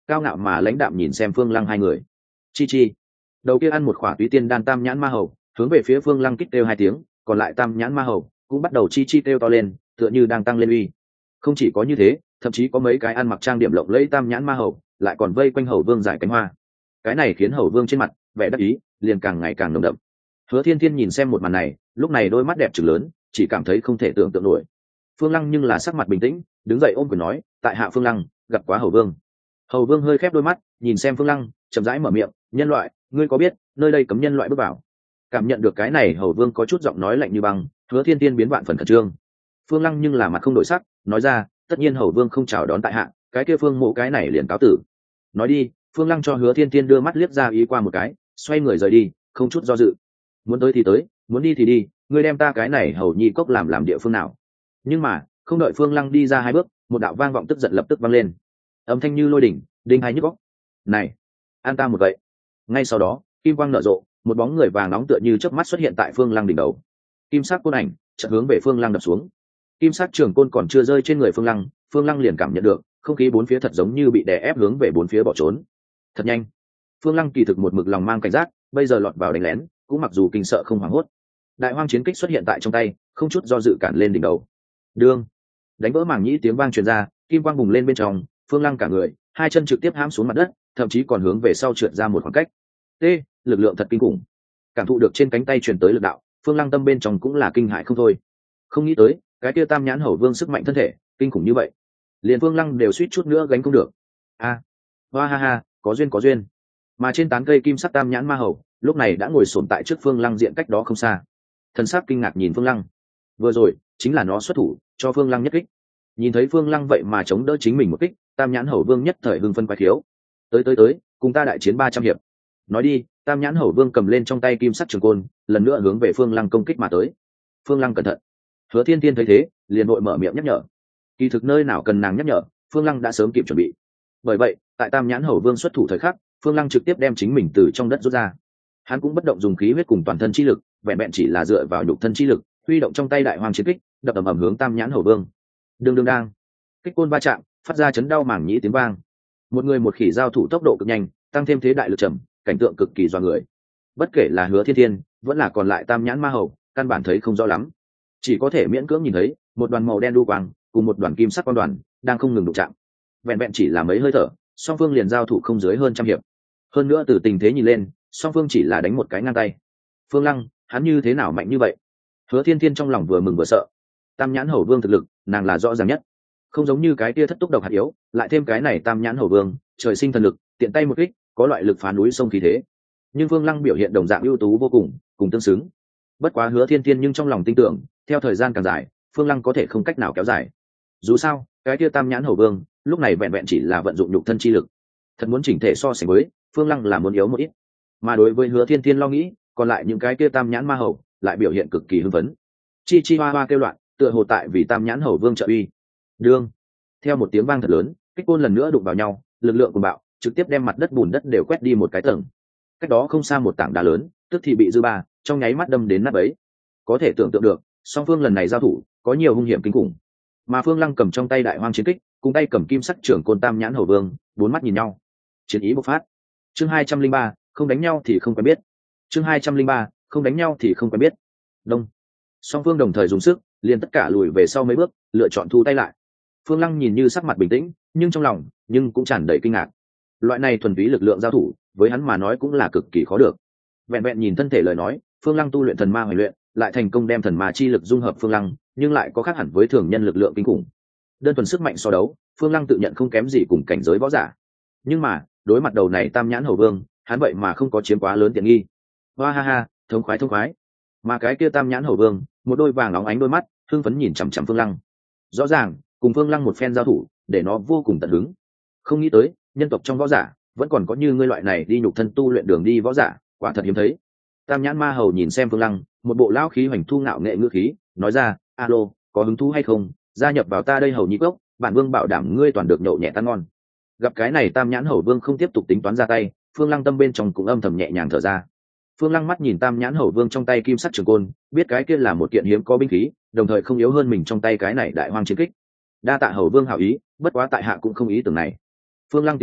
cao ngạo mà lãnh đạm nhìn xem Phương Lăng hai người. Chi chi. Đầu kia ăn một khỏa túy tiên đan tam nhãn ma hầu, hướng về phía Phương Lăng kích kêu hai tiếng, còn lại tam nhãn ma hầu cũng bắt đầu chi chi kêu to lên, tựa như đang tăng lên uy. Không chỉ có như thế, thậm chí có mấy cái ăn mặc trang điểm lộng lẫy tam nhãn ma hầu lại còn vây quanh hầu vương giải cánh hoa. Cái này khiến hầu vương trên mặt vẻ đắc ý liền càng ngày càng nồng đậm. Hứa Thiên Thiên nhìn xem một màn này, lúc này đôi mắt đẹp trừng lớn, chỉ cảm thấy không thể tưởng tượng nổi. Phương Lăng nhưng là sắc mặt bình tĩnh, đứng dậy ôm quyền nói, tại hạ Phương Lăng gặp quá hầu vương. Hầu vương hơi khép đôi mắt, nhìn xem Phương Lăng, chậm rãi mở miệng, nhân loại, ngươi có biết nơi đây cấm nhân loại bước vào? Cảm nhận được cái này, hầu vương có chút giọng nói lạnh như băng. Hứa Thiên Thiên biến vạn phần khẩn trương. Phương Lăng nhưng là mặt không đổi sắc, nói ra, tất nhiên hầu vương không chào đón tại hạ, cái kia Phương Mộ cái này liền cáo tử. Nói đi, Phương Lăng cho Hứa Thiên Thiên đưa mắt liếc ra ý qua một cái, xoay người rời đi, không chút do dự. Muốn tới thì tới, muốn đi thì đi, ngươi đem ta cái này hầu nhi cốc làm địa phương nào? Nhưng mà không đợi Phương Lăng đi ra hai bước, một đạo vang vọng tức giận lập tức vang lên, âm thanh như lôi đỉnh, đinh hai nhức óc. Này, an ta một vậy. Ngay sau đó, kim quang nở rộ, một bóng người vàng nóng tựa như chớp mắt xuất hiện tại Phương Lăng đỉnh đầu. Kim sắc côn ảnh chợt hướng về Phương Lăng đập xuống. Kim sắc trường côn còn chưa rơi trên người Phương Lăng liền cảm nhận được không khí bốn phía thật giống như bị đè ép hướng về bốn phía bỏ trốn. Thật nhanh. Phương Lăng kỳ thực một mực lòng mang cảnh giác, bây giờ lọt vào đánh lén, cũng mặc dù kinh sợ không hoảng hốt. Đại hoang chiến kích xuất hiện tại trong tay, không chút do dự cản lên đỉnh đầu. Đương, đánh vỡ màng nhĩ tiếng vang truyền ra, kim quang bùng lên bên trong, Phương Lăng cả người, hai chân trực tiếp hãm xuống mặt đất, thậm chí còn hướng về sau trượt ra một khoảng cách. T, lực lượng thật kinh khủng. Cảm thụ được trên cánh tay truyền tới lực đạo, Phương Lăng tâm bên trong cũng là kinh hãi không thôi. Không nghĩ tới, cái kia tam nhãn hầu vương sức mạnh thân thể kinh khủng như vậy, liền Phương Lăng đều suýt chút nữa gánh không được. A, hoa ha ha, có duyên có duyên. Mà trên tán cây kim sắc tam nhãn ma hầu lúc này đã ngồi xổm tại trước Phương Lăng diện cách đó không xa, thần sắc kinh ngạc nhìn Phương Lăng. Vừa rồi chính là nó xuất thủ cho Phương Lăng nhất kích. Nhìn thấy Phương Lăng vậy mà chống đỡ chính mình một kích, tam nhãn hầu vương nhất thời hưng phân quái thiếu. Tới, cùng ta đại chiến 300 hiệp. Nói đi, tam nhãn hầu vương cầm lên trong tay kim sắc trường côn, lần nữa hướng về Phương Lăng công kích mà tới. Phương Lăng cẩn thận. Hứa Thiên Thiên thấy thế, liền vội mở miệng nhắc nhở. Kỳ thực nơi nào cần nàng nhắc nhở, Phương Lăng đã sớm kịp chuẩn bị. Bởi vậy, tại tam nhãn hầu vương xuất thủ thời khắc, Phương Lăng trực tiếp đem chính mình từ trong đất rút ra. Hắn cũng bất động dùng khí huyết cùng toàn thân chi lực, vẹn vẹn chỉ là dựa vào nhục thân chi lực, huy động trong tay đại hoàng chiến kích, đập ầm ầm hướng tam nhãn hầu vương. Đương đương đang, kích côn va chạm, phát ra chấn đau màng nhĩ tiếng vang. Một người một khỉ giao thủ tốc độ cực nhanh, tăng thêm thế đại lực trầm, cảnh tượng cực kỳ doa người. Bất kể là Hứa Thiên Thiên, vẫn là còn lại tam nhãn ma hầu, căn bản thấy không rõ lắm, chỉ có thể miễn cưỡng nhìn thấy một đoàn màu đen đu quang cùng một đoàn kim sắc quang đoàn đang không ngừng đụng chạm. Vẹn vẹn chỉ là mấy hơi thở, song phương liền giao thủ không dưới hơn trăm hiệp. Hơn nữa từ tình thế nhìn lên, song phương chỉ là đánh một cái ngang tay. Phương Lăng, hắn như thế nào mạnh như vậy? Hứa Thiên Thiên trong lòng vừa mừng vừa sợ. Tam nhãn hầu vương thực lực, nàng là rõ ràng nhất. Không giống như cái kia thất túc độc hạt yếu, lại thêm cái này tam nhãn hầu vương, trời sinh thần lực, tiện tay một kích, có loại lực phá núi sông khí thế. Nhưng Phương Lăng biểu hiện đồng dạng ưu tú vô cùng, cùng tương xứng. Bất quá Hứa Thiên Thiên nhưng trong lòng tin tưởng, theo thời gian càng dài, Phương Lăng có thể không cách nào kéo dài. Dù sao, cái kia tam nhãn hầu vương, lúc này vẹn vẹn chỉ là vận dụng nhục thân chi lực. Thật muốn chỉnh thể so sánh với, Phương Lăng là muốn yếu một ít. Mà đối với Hứa Thiên Thiên lo nghĩ, còn lại những cái kia tam nhãn ma hầu lại biểu hiện cực kỳ hưng phấn. Chi chi hoa hoa kêu loạn, tựa hồ tại vì tam nhãn hầu vương trợ uy. Đương, theo một tiếng vang thật lớn, kích côn lần nữa đụng vào nhau, lực lượng cuồng bạo trực tiếp đem mặt đất bùn đất đều quét đi một cái tầng. Cách đó không xa một tảng đá lớn, tức thì bị dư ba trong nháy mắt đâm đến nát bấy. Có thể tưởng tượng được, song phương lần này giao thủ có nhiều hung hiểm kinh khủng. Mà Phương Lăng cầm trong tay đại hoang chiến kích, cùng tay cầm kim sắc trưởng côn tam nhãn hầu vương, bốn mắt nhìn nhau, chiến ý bộc phát. Chương 203, không đánh nhau thì không quen biết. Chương 203, không đánh nhau thì không quen biết. Đông. Song phương đồng thời dùng sức, liền tất cả lùi về sau mấy bước, lựa chọn thu tay lại. Phương Lăng nhìn như sắc mặt bình tĩnh, nhưng trong lòng cũng tràn đầy kinh ngạc. Loại này thuần túy lực lượng giao thủ, với hắn mà nói cũng là cực kỳ khó được. Vẹn vẹn nhìn thân thể lời nói, Phương Lăng tu luyện thần ma hoành luyện, lại thành công đem thần ma chi lực dung hợp Phương Lăng, nhưng lại có khác hẳn với thường nhân lực lượng kinh khủng. Đơn thuần sức mạnh so đấu, Phương Lăng tự nhận không kém gì cùng cảnh giới võ giả. Nhưng mà, đối mặt đầu này tam nhãn hầu vương, hắn vậy mà không có chiếm quá lớn tiện nghi. Hoa ha ha, thống khoái. Mà cái kia tam nhãn hầu vương, một đôi vàng óng ánh đôi mắt, hưng phấn nhìn chằm chằm Phương Lăng. Rõ ràng, cùng Phương Lăng một phen giao thủ, để nó vô cùng tận hứng. Không nghĩ tới, nhân tộc trong võ giả, vẫn còn có như ngươi loại này đi nhục thân tu luyện đường đi võ giả, quả thật hiếm thấy. Tam nhãn ma hầu nhìn xem Phương Lăng, một bộ lão khí hoành thu ngạo nghệ ngữ khí, nói ra, alo, có hứng thú hay không, gia nhập vào ta đây hầu nhị cốc, bản vương bảo đảm ngươi toàn được nhậu nhẹ tan ngon. Gặp cái này tam nhãn hầu vương không tiếp tục tính toán ra tay, Phương Lăng tâm bên trong cũng âm thầm nhẹ nhàng thở ra. Phương Lăng mắt nhìn tam nhãn hầu vương trong tay kim sắc trường côn, biết cái kia là một kiện hiếm có binh khí, đồng thời không yếu hơn mình trong tay cái này đại hoang chiến kích. Đa tạ hầu vương hảo ý, bất quá tại hạ cũng không ý tưởng này. Phương Lăng tiếu đạo,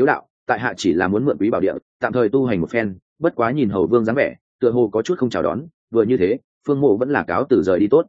tại hạ chỉ là muốn mượn quý bảo địa tạm thời tu hành một phen, bất quá nhìn hầu vương dáng vẻ tựa hồ có chút không chào đón, vừa như thế phương mộ vẫn là cáo từ rời đi tốt.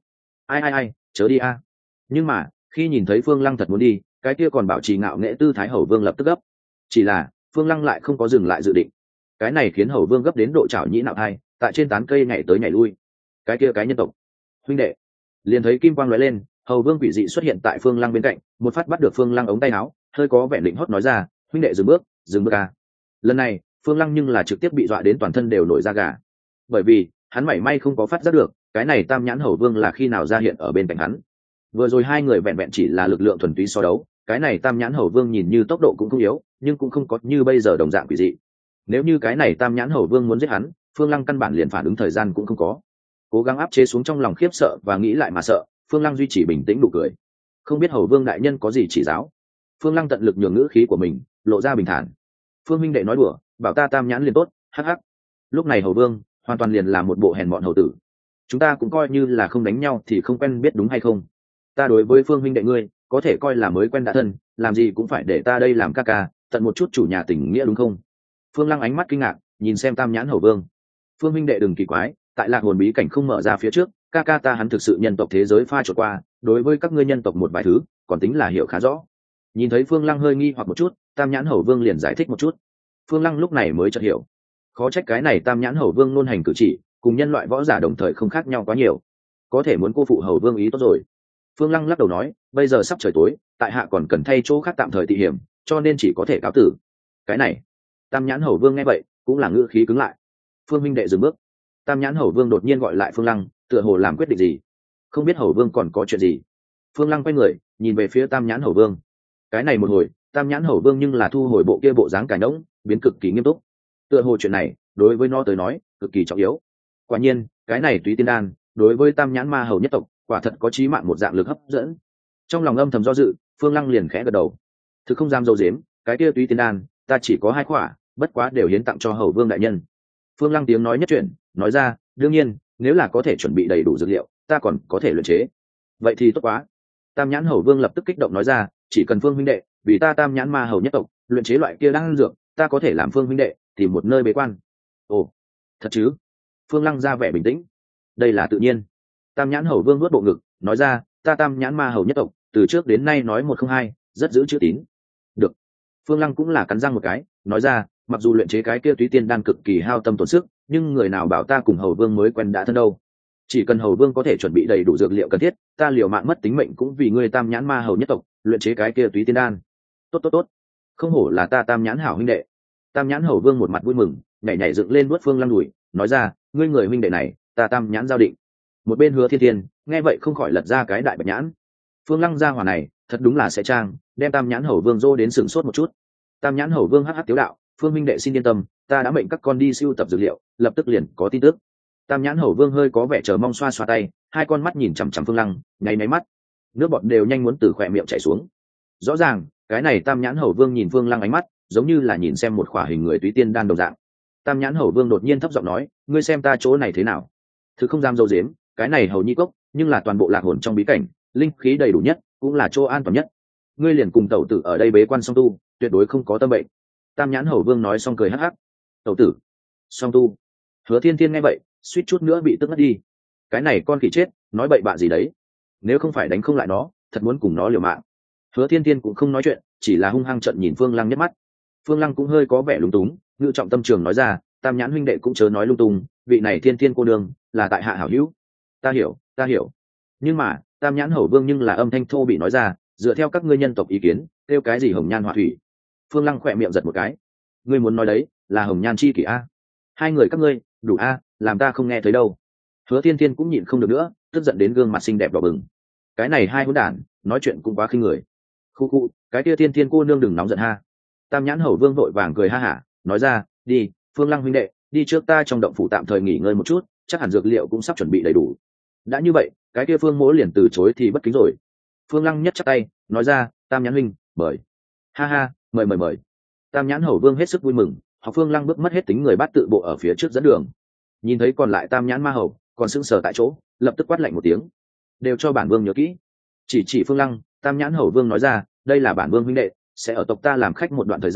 Ai chớ đi a. Nhưng mà khi nhìn thấy phương lăng thật muốn đi, cái kia còn bảo trì ngạo nghễ tư thái hầu vương lập tức gấp. Chỉ là phương lăng lại không có dừng lại dự định. Cái này khiến hầu vương gấp đến độ chảo nhĩ nạo thai, tại trên tán cây nhảy tới nhảy lui. Cái kia cái nhân tộc huynh đệ liền thấy kim quang lóe lên, hầu vương quỷ dị xuất hiện tại phương lăng bên cạnh, một phát bắt được phương lăng ống tay áo, hơi có vẻ định hót nói ra, huynh đệ dừng bước a. Lần này phương lăng nhưng là trực tiếp bị dọa đến toàn thân đều nổi da gà, bởi vì hắn mảy may không có phát giác được cái này tam nhãn hầu vương là khi nào ra hiện ở bên cạnh hắn. Vừa rồi hai người vẹn vẹn chỉ là lực lượng thuần túy so đấu, cái này tam nhãn hầu vương nhìn như tốc độ cũng không yếu, nhưng cũng không có như bây giờ đồng dạng quỷ dị. Nếu như cái này tam nhãn hầu vương muốn giết hắn, phương lăng căn bản liền phản ứng thời gian cũng không có. Cố gắng áp chế xuống trong lòng khiếp sợ và nghĩ lại mà sợ, phương lăng duy trì bình tĩnh nụ cười. Không biết hầu vương đại nhân có gì chỉ giáo. Phương lăng tận lực nhường ngữ khí của mình lộ ra bình thản. Phương minh đệ nói đùa, bảo ta tam nhãn liền tốt, hắc hắc. Lúc này hầu vương hoàn toàn liền là một bộ hèn mọn hầu tử. Chúng ta cũng coi như là không đánh nhau thì không quen biết đúng hay không. Ta đối với phương minh đệ ngươi có thể coi là mới quen đã thân, làm gì cũng phải để ta đây làm ca ca, tận một chút chủ nhà tình nghĩa đúng không? Phương lăng ánh mắt kinh ngạc nhìn xem tam nhãn hầu vương. Phương minh đệ đừng kỳ quái, tại lạc hồn bí cảnh không mở ra phía trước, ca ca ta hắn thực sự nhân tộc thế giới pha trộn qua, đối với các ngươi nhân tộc một vài thứ còn tính là hiểu khá rõ. Nhìn thấy phương lăng hơi nghi hoặc một chút, tam nhãn hầu vương liền giải thích một chút. Phương lăng lúc này mới chợt hiểu, khó trách cái này tam nhãn hầu vương luôn hành cử chỉ cùng nhân loại võ giả đồng thời không khác nhau quá nhiều, có thể muốn cô phụ hầu vương ý tốt rồi. Phương lăng lắc đầu nói, bây giờ sắp trời tối, tại hạ còn cần thay chỗ khác tạm thời tị hiểm, cho nên chỉ có thể cáo tử. Cái này tam nhãn hầu vương nghe vậy cũng là ngữ khí cứng lại. Phương minh đệ dừng bước. Tam nhãn hầu vương đột nhiên gọi lại phương lăng, tựa hồ làm quyết định gì. Không biết hầu vương còn có chuyện gì. Phương lăng quay người nhìn về phía tam nhãn hầu vương. Cái này một hồi tam nhãn hầu vương nhưng là thu hồi bộ kia bộ dáng cải nỗng, biến cực kỳ nghiêm túc. Tựa hồ chuyện này đối với nó tới nói cực kỳ trọng yếu. Quả nhiên cái này túy tiên đan đối với tam nhãn ma hầu nhất tộc quả thật có chí mạng một dạng lực hấp dẫn. Trong lòng âm thầm do dự, phương lăng liền khẽ gật đầu. Thực không dám dâu dếm, cái kia túy tiên đan ta chỉ có 2 khỏa, bất quá đều hiến tặng cho hầu vương đại nhân. Phương lăng tiếng nói nhất chuyển nói ra, đương nhiên nếu là có thể chuẩn bị đầy đủ dược liệu ta còn có thể luyện chế. Vậy thì tốt quá. Tam nhãn hầu vương lập tức kích động nói ra, chỉ cần phương huynh đệ vì ta tam nhãn ma hầu nhất tộc luyện chế loại kia đan dược, ta có thể làm phương huynh đệ tìm một nơi bế quan. Ồ, thật chứ? Phương lăng ra vẻ bình tĩnh. Đây là tự nhiên. Tam nhãn hầu vương nuốt bộ ngực nói ra, ta tam nhãn ma hầu nhất tộc từ trước đến nay nói một không hai, rất giữ chữ tín. Được. Phương lăng cũng là cắn răng một cái nói ra, mặc dù luyện chế cái kia túy tiên đan cực kỳ hao tâm tổn sức, nhưng người nào bảo ta cùng hầu vương mới quen đã thân đâu. Chỉ cần hầu vương có thể chuẩn bị đầy đủ dược liệu cần thiết, ta liều mạng mất tính mệnh cũng vì ngươi tam nhãn ma hầu nhất tộc luyện chế cái kia túy tiên đan. Tốt, không hổ là ta tam nhãn hảo huynh đệ. Tam nhãn hầu vương một mặt vui mừng nhảy nhảy dựng lên vuốt phương lăng đùi nói ra, ngươi người huynh đệ này ta tam nhãn giao định. Một bên Hứa Thiên Thiên nghe vậy không khỏi lật ra cái đại bạch nhãn. Phương lăng gia hỏa này thật đúng là sẽ trang, đem tam nhãn hầu vương dô đến sửng sốt một chút. Tam nhãn hầu vương hắc hắc tiếu đạo, phương huynh đệ xin yên tâm, ta đã mệnh các con đi sưu tập dược liệu, lập tức liền có tin tức. Tam nhãn hầu vương hơi có vẻ chờ mong xoa xoa tay, 2 con mắt nhìn chằm chằm phương lăng nháy máy mắt, nước bọt đều nhanh muốn từ khỏe miệng chảy xuống. Rõ ràng cái này tam nhãn hầu vương nhìn phương lăng ánh mắt giống như là nhìn xem một khỏa hình người túy tiên đan đồng dạng. Tam nhãn hầu vương đột nhiên thấp giọng nói, ngươi xem ta chỗ này thế nào? Thứ không dám dâu dếm, cái này hầu nhi cốc nhưng là toàn bộ lạc hồn trong bí cảnh linh khí đầy đủ nhất, cũng là chỗ an toàn nhất. Ngươi liền cùng tẩu tử ở đây bế quan song tu, tuyệt đối không có tâm bệnh. Tam nhãn hầu vương nói xong cười hắc hắc. Tẩu tử song tu? Hứa Thiên Thiên nghe vậy suýt chút nữa bị tức ngất đi. Cái này con khỉ chết nói bậy bạ gì đấy, nếu không phải đánh không lại nó thật muốn cùng nó liều mạng. Hứa Thiên Thiên cũng không nói chuyện, chỉ là hung hăng trận nhìn phương lăng nhất mắt. Phương lăng cũng hơi có vẻ lúng túng, ngự trọng tâm trường nói ra, tam nhãn huynh đệ cũng chớ nói lung tung, vị này Thiên Thiên cô nương là tại hạ hảo hữu. Ta hiểu. Nhưng mà tam nhãn hầu vương nhưng là âm thanh thô bị nói ra, dựa theo các ngươi nhân tộc ý kiến kêu cái gì hồng nhan họa thủy. Phương lăng khỏe miệng giật một cái. Ngươi muốn nói đấy là hồng nhan chi kỷ a? 2 người các ngươi đủ a, làm ta không nghe thấy đâu. Hứa Thiên Thiên cũng nhịn không được nữa, tức giận đến gương mặt xinh đẹp đỏ bừng. Cái này 2 hỗn đản nói chuyện cũng quá khinh người. Khu, cái kia Thiên Thiên cô nương đừng nóng giận ha. Tam nhãn hầu vương vội vàng cười ha hả nói ra, đi phương lăng huynh đệ, đi trước ta trong động phủ tạm thời nghỉ ngơi một chút, chắc hẳn dược liệu cũng sắp chuẩn bị đầy đủ. Đã như vậy cái kia phương mỗ liền từ chối thì bất kính rồi. Phương lăng nhất chắp tay nói ra, tam nhãn huynh mời. Ha mời. Tam nhãn hầu vương hết sức vui mừng, học phương lăng bước mất hết tính người bắt tự bộ ở phía trước dẫn đường. Nhìn thấy còn lại tam nhãn ma hầu còn sững sờ tại chỗ, lập tức quát lạnh một tiếng, đều cho bản vương nhớ kỹ. Chỉ phương lăng, tam nhãn hầu vương nói ra, đây là bản vương huynh đệ, sẽ ở tộc ta làm khách một đoạn thời gian,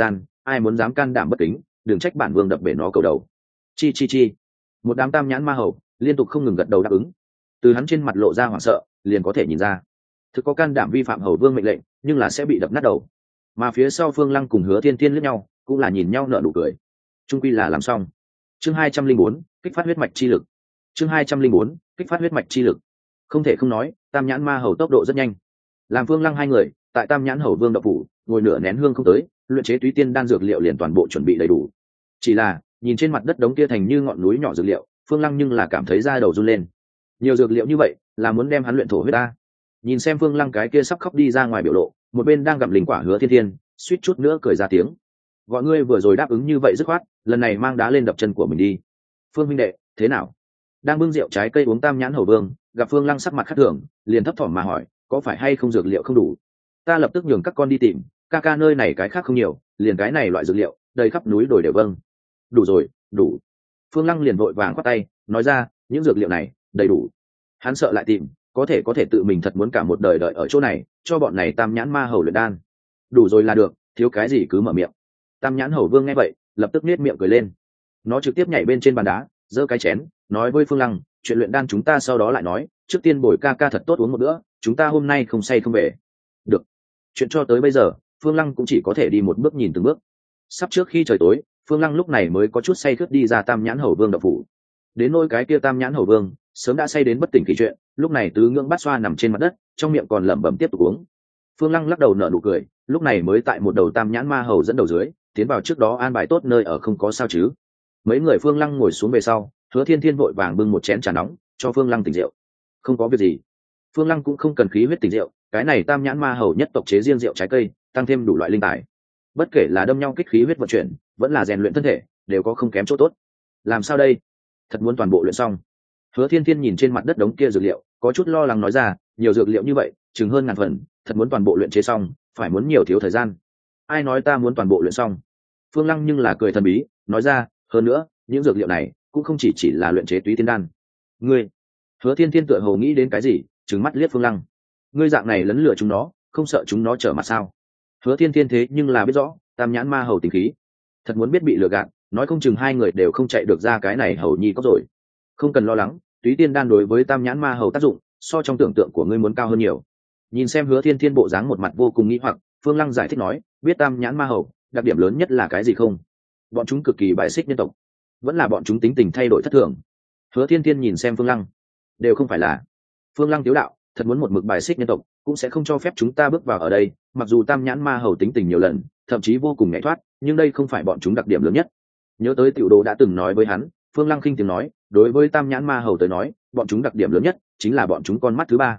ai muốn dám can đảm bất kính, đừng trách bản vương đập bể nó cầu đầu. Chi. Một đám tam nhãn ma hầu liên tục không ngừng gật đầu đáp ứng. Từ hắn trên mặt lộ ra hoảng sợ, liền có thể nhìn ra thực có can đảm vi phạm hầu vương mệnh lệnh, nhưng là sẽ bị đập nát đầu. Mà phía sau Phương Lăng cùng Hứa Thiên Thiên liếc nhau, cũng là nhìn nhau nở nụ cười. Trung quy là làm xong. Chương 204, kích phát huyết mạch chi lực. Chương 204, kích phát huyết mạch chi lực. Không thể không nói, tam nhãn ma hầu tốc độ rất nhanh. Làm Phương Lăng hai người tại tam nhãn hầu vương đậu phủ ngồi nửa nén hương không tới, luyện chế túy tiên đan dược liệu liền toàn bộ chuẩn bị đầy đủ. Chỉ là nhìn trên mặt đất đống kia thành như ngọn núi nhỏ dược liệu, Phương Lăng nhưng là cảm thấy da đầu run lên. Nhiều dược liệu như vậy, là muốn đem hắn luyện thổ huyết ta. Nhìn xem Phương Lăng cái kia sắp khóc đi ra ngoài biểu lộ, một bên đang gặm linh quả Hứa Thiên Thiên suýt chút nữa cười ra tiếng. Gọi ngươi vừa rồi đáp ứng như vậy dứt khoát, lần này mang đá lên đập chân của mình đi. Phương huynh đệ, thế nào? Đang bưng rượu trái cây uống tam nhãn hầu vương, gặp Phương Lăng sắc mặt khác thường, liền thấp thỏm mà hỏi, có phải hay không dược liệu không đủ? Ta lập tức nhường các con đi tìm, ca nơi này cái khác không nhiều, liền cái này loại dược liệu đầy khắp núi đồi đều vâng. Đủ rồi, đủ. Phương Lăng liền vội vàng khoát tay, nói ra, những dược liệu này đầy đủ. Hắn sợ lại tìm, có thể tự mình thật muốn cả một đời đợi ở chỗ này, cho bọn này tam nhãn ma hầu luyện đan. Đủ rồi là được, thiếu cái gì cứ mở miệng. Tam nhãn hầu vương nghe vậy, lập tức nết miệng cười lên. Nó trực tiếp nhảy bên trên bàn đá, giơ cái chén, nói với Phương Lăng, chuyện luyện đan chúng ta sau đó lại nói, trước tiên bồi ca thật tốt uống một bữa, chúng ta hôm nay không say không về. Được. Chuyện cho tới bây giờ, Phương Lăng cũng chỉ có thể đi một bước nhìn từng bước. Sắp trước khi trời tối, Phương Lăng lúc này mới có chút say khướt đi ra tam nhãn hầu vương độc phủ. Đến nỗi cái kia tam nhãn hầu vương sớm đã say đến bất tỉnh kỳ chuyện, lúc này tứ ngưỡng bát xoa nằm trên mặt đất, trong miệng còn lẩm bẩm tiếp tục uống. Phương Lăng lắc đầu nở nụ cười, lúc này mới tại một đầu tam nhãn ma hầu dẫn đầu dưới tiến vào trước đó an bài tốt nơi ở không có sao chứ. Mấy người Phương Lăng ngồi xuống về sau, Hứa Thiên Thiên vội vàng bưng một chén trà nóng cho Phương Lăng tỉnh rượu. Không có việc gì. Phương Lăng cũng không cần khí huyết tỉnh rượu, cái này tam nhãn ma hầu nhất tộc chế riêng rượu trái cây, tăng thêm đủ loại linh tài, bất kể là đâm nhau kích khí huyết vận chuyển, vẫn là rèn luyện thân thể, đều có không kém chỗ tốt. Làm sao đây? Thật muốn toàn bộ luyện xong. Hứa Thiên Thiên nhìn trên mặt đất đống kia dược liệu, có chút lo lắng nói ra, nhiều dược liệu như vậy, chừng hơn ngàn phần, thật muốn toàn bộ luyện chế xong, phải muốn nhiều thiếu thời gian. Ai nói ta muốn toàn bộ luyện xong? Phương Lăng nhưng là cười thần bí, nói ra, hơn nữa, những dược liệu này cũng không chỉ là luyện chế túy tiên đan. Ngươi? Hứa Thiên Thiên tựa hồ nghĩ đến cái gì, trừng mắt liếc Phương Lăng. Ngươi dạng này lấn lừa chúng nó, không sợ chúng nó trở mặt sao? Hứa Thiên Thiên thế nhưng là biết rõ, tam nhãn ma hầu tính khí, thật muốn biết bị lừa gạt, nói không chừng hai người đều không chạy được ra cái này hầu nhi cốc rồi. Không cần lo lắng, túy tiên đan đối với tam nhãn ma hầu tác dụng, so trong tưởng tượng của ngươi muốn cao hơn nhiều. Nhìn xem Hứa Thiên Thiên bộ dáng một mặt vô cùng nghi hoặc, Phương Lăng giải thích nói, biết tam nhãn ma hầu đặc điểm lớn nhất là cái gì không? Bọn chúng cực kỳ bài xích nhân tộc, vẫn là bọn chúng tính tình thay đổi thất thường? Hứa Thiên Thiên nhìn xem Phương Lăng, đều không phải là. Phương Lăng tiếu đạo, thật muốn một mực bài xích nhân tộc, cũng sẽ không cho phép chúng ta bước vào ở đây. Mặc dù tam nhãn ma hầu tính tình nhiều lần, thậm chí vô cùng nhạy thoát, nhưng đây không phải bọn chúng đặc điểm lớn nhất. Nhớ tới Tiểu Đồ đã từng nói với hắn, Phương Lăng khinh tiếng nói, đối với tam nhãn ma hầu tới nói, bọn chúng đặc điểm lớn nhất chính là bọn chúng con mắt thứ ba.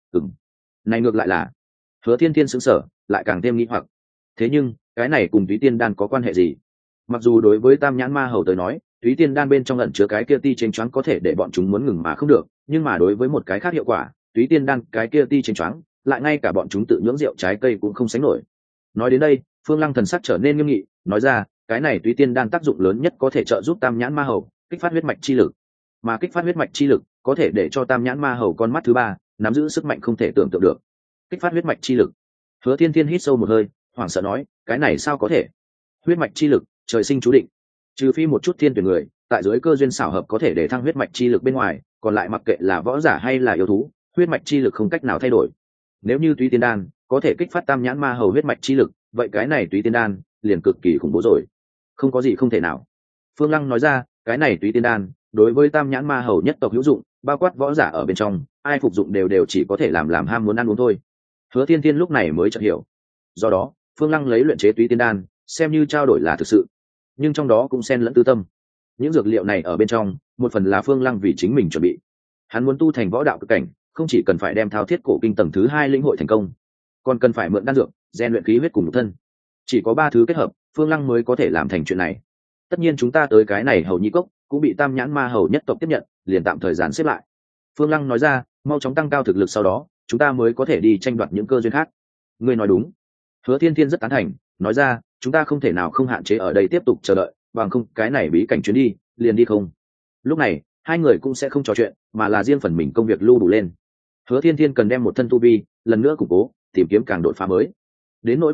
Này ngược lại là. Hứa Thiên Thiên sững sờ, lại càng thêm nghi hoặc. Thế nhưng cái này cùng túy tiên đan có quan hệ gì? Mặc dù đối với tam nhãn ma hầu tới nói, túy tiên đan bên trong ẩn chứa cái kia ti chênh choáng có thể để bọn chúng muốn ngừng mà không được, nhưng mà đối với một cái khác hiệu quả, túy tiên đan cái kia ti chênh choáng lại ngay cả bọn chúng tự nhưỡng rượu trái cây cũng không sánh nổi. Nói đến đây, Phương Lăng thần sắc trở nên nghiêm nghị, nói ra, cái này túy tiên đan tác dụng lớn nhất có thể trợ giúp tam nhãn ma hầu kích phát huyết mạch chi lực, mà kích phát huyết mạch chi lực có thể để cho tam nhãn ma hầu con mắt thứ ba nắm giữ sức mạnh không thể tưởng tượng được. Kích phát huyết mạch chi lực. Hứa Thiên Thiên hít sâu một hơi, hoảng sợ nói, cái này sao có thể? Huyết mạch chi lực, trời sinh chú định, trừ phi một chút thiên tuyển người tại dưới cơ duyên xảo hợp có thể để thăng huyết mạch chi lực bên ngoài, còn lại mặc kệ là võ giả hay là yêu thú, huyết mạch chi lực không cách nào thay đổi. Nếu như túy tiên đan có thể kích phát tam nhãn ma hầu huyết mạch chi lực, vậy cái này túy tiên đan liền cực kỳ khủng bố rồi. Không có gì không thể nào. Phương Lăng nói ra, cái này túy tiên đan đối với tam nhãn ma hầu nhất tộc hữu dụng, bao quát võ giả ở bên trong, ai phục dụng đều chỉ có thể làm ham muốn ăn uống thôi. Hứa Thiên Thiên lúc này mới chợt hiểu. Do đó, Phương Lăng lấy luyện chế túy tiên đan xem như trao đổi là thực sự, nhưng trong đó cũng xen lẫn tư tâm. Những dược liệu này ở bên trong, một phần là Phương Lăng vì chính mình chuẩn bị. Hắn muốn tu thành võ đạo cực cảnh, không chỉ cần phải đem thao thiết cổ kinh tầng thứ 2 lĩnh hội thành công, còn cần phải mượn đan dược, rèn luyện khí huyết cùng nhục thân. Chỉ có 3 thứ kết hợp, Phương Lăng mới có thể làm thành chuyện này. Tất nhiên chúng ta tới cái này hầu nhi cốc cũng bị tam nhãn ma hầu nhất tộc tiếp nhận, liền tạm thời gian xếp lại. Phương Lăng nói ra, mau chóng tăng cao thực lực, sau đó chúng ta mới có thể đi tranh đoạt những cơ duyên khác. Ngươi nói đúng. Hứa Thiên Thiên rất tán thành, nói ra, chúng ta không thể nào không hạn chế ở đây tiếp tục chờ đợi, bằng không cái này bí cảnh chuyến đi liền đi không. Lúc này hai người cũng sẽ không trò chuyện, mà là riêng phần mình công việc lưu đủ lên. Hứa Thiên Thiên cần đem một thân tu vi lần nữa củng cố, tìm kiếm càng đột phá mới. Đến nỗi Phương Lăng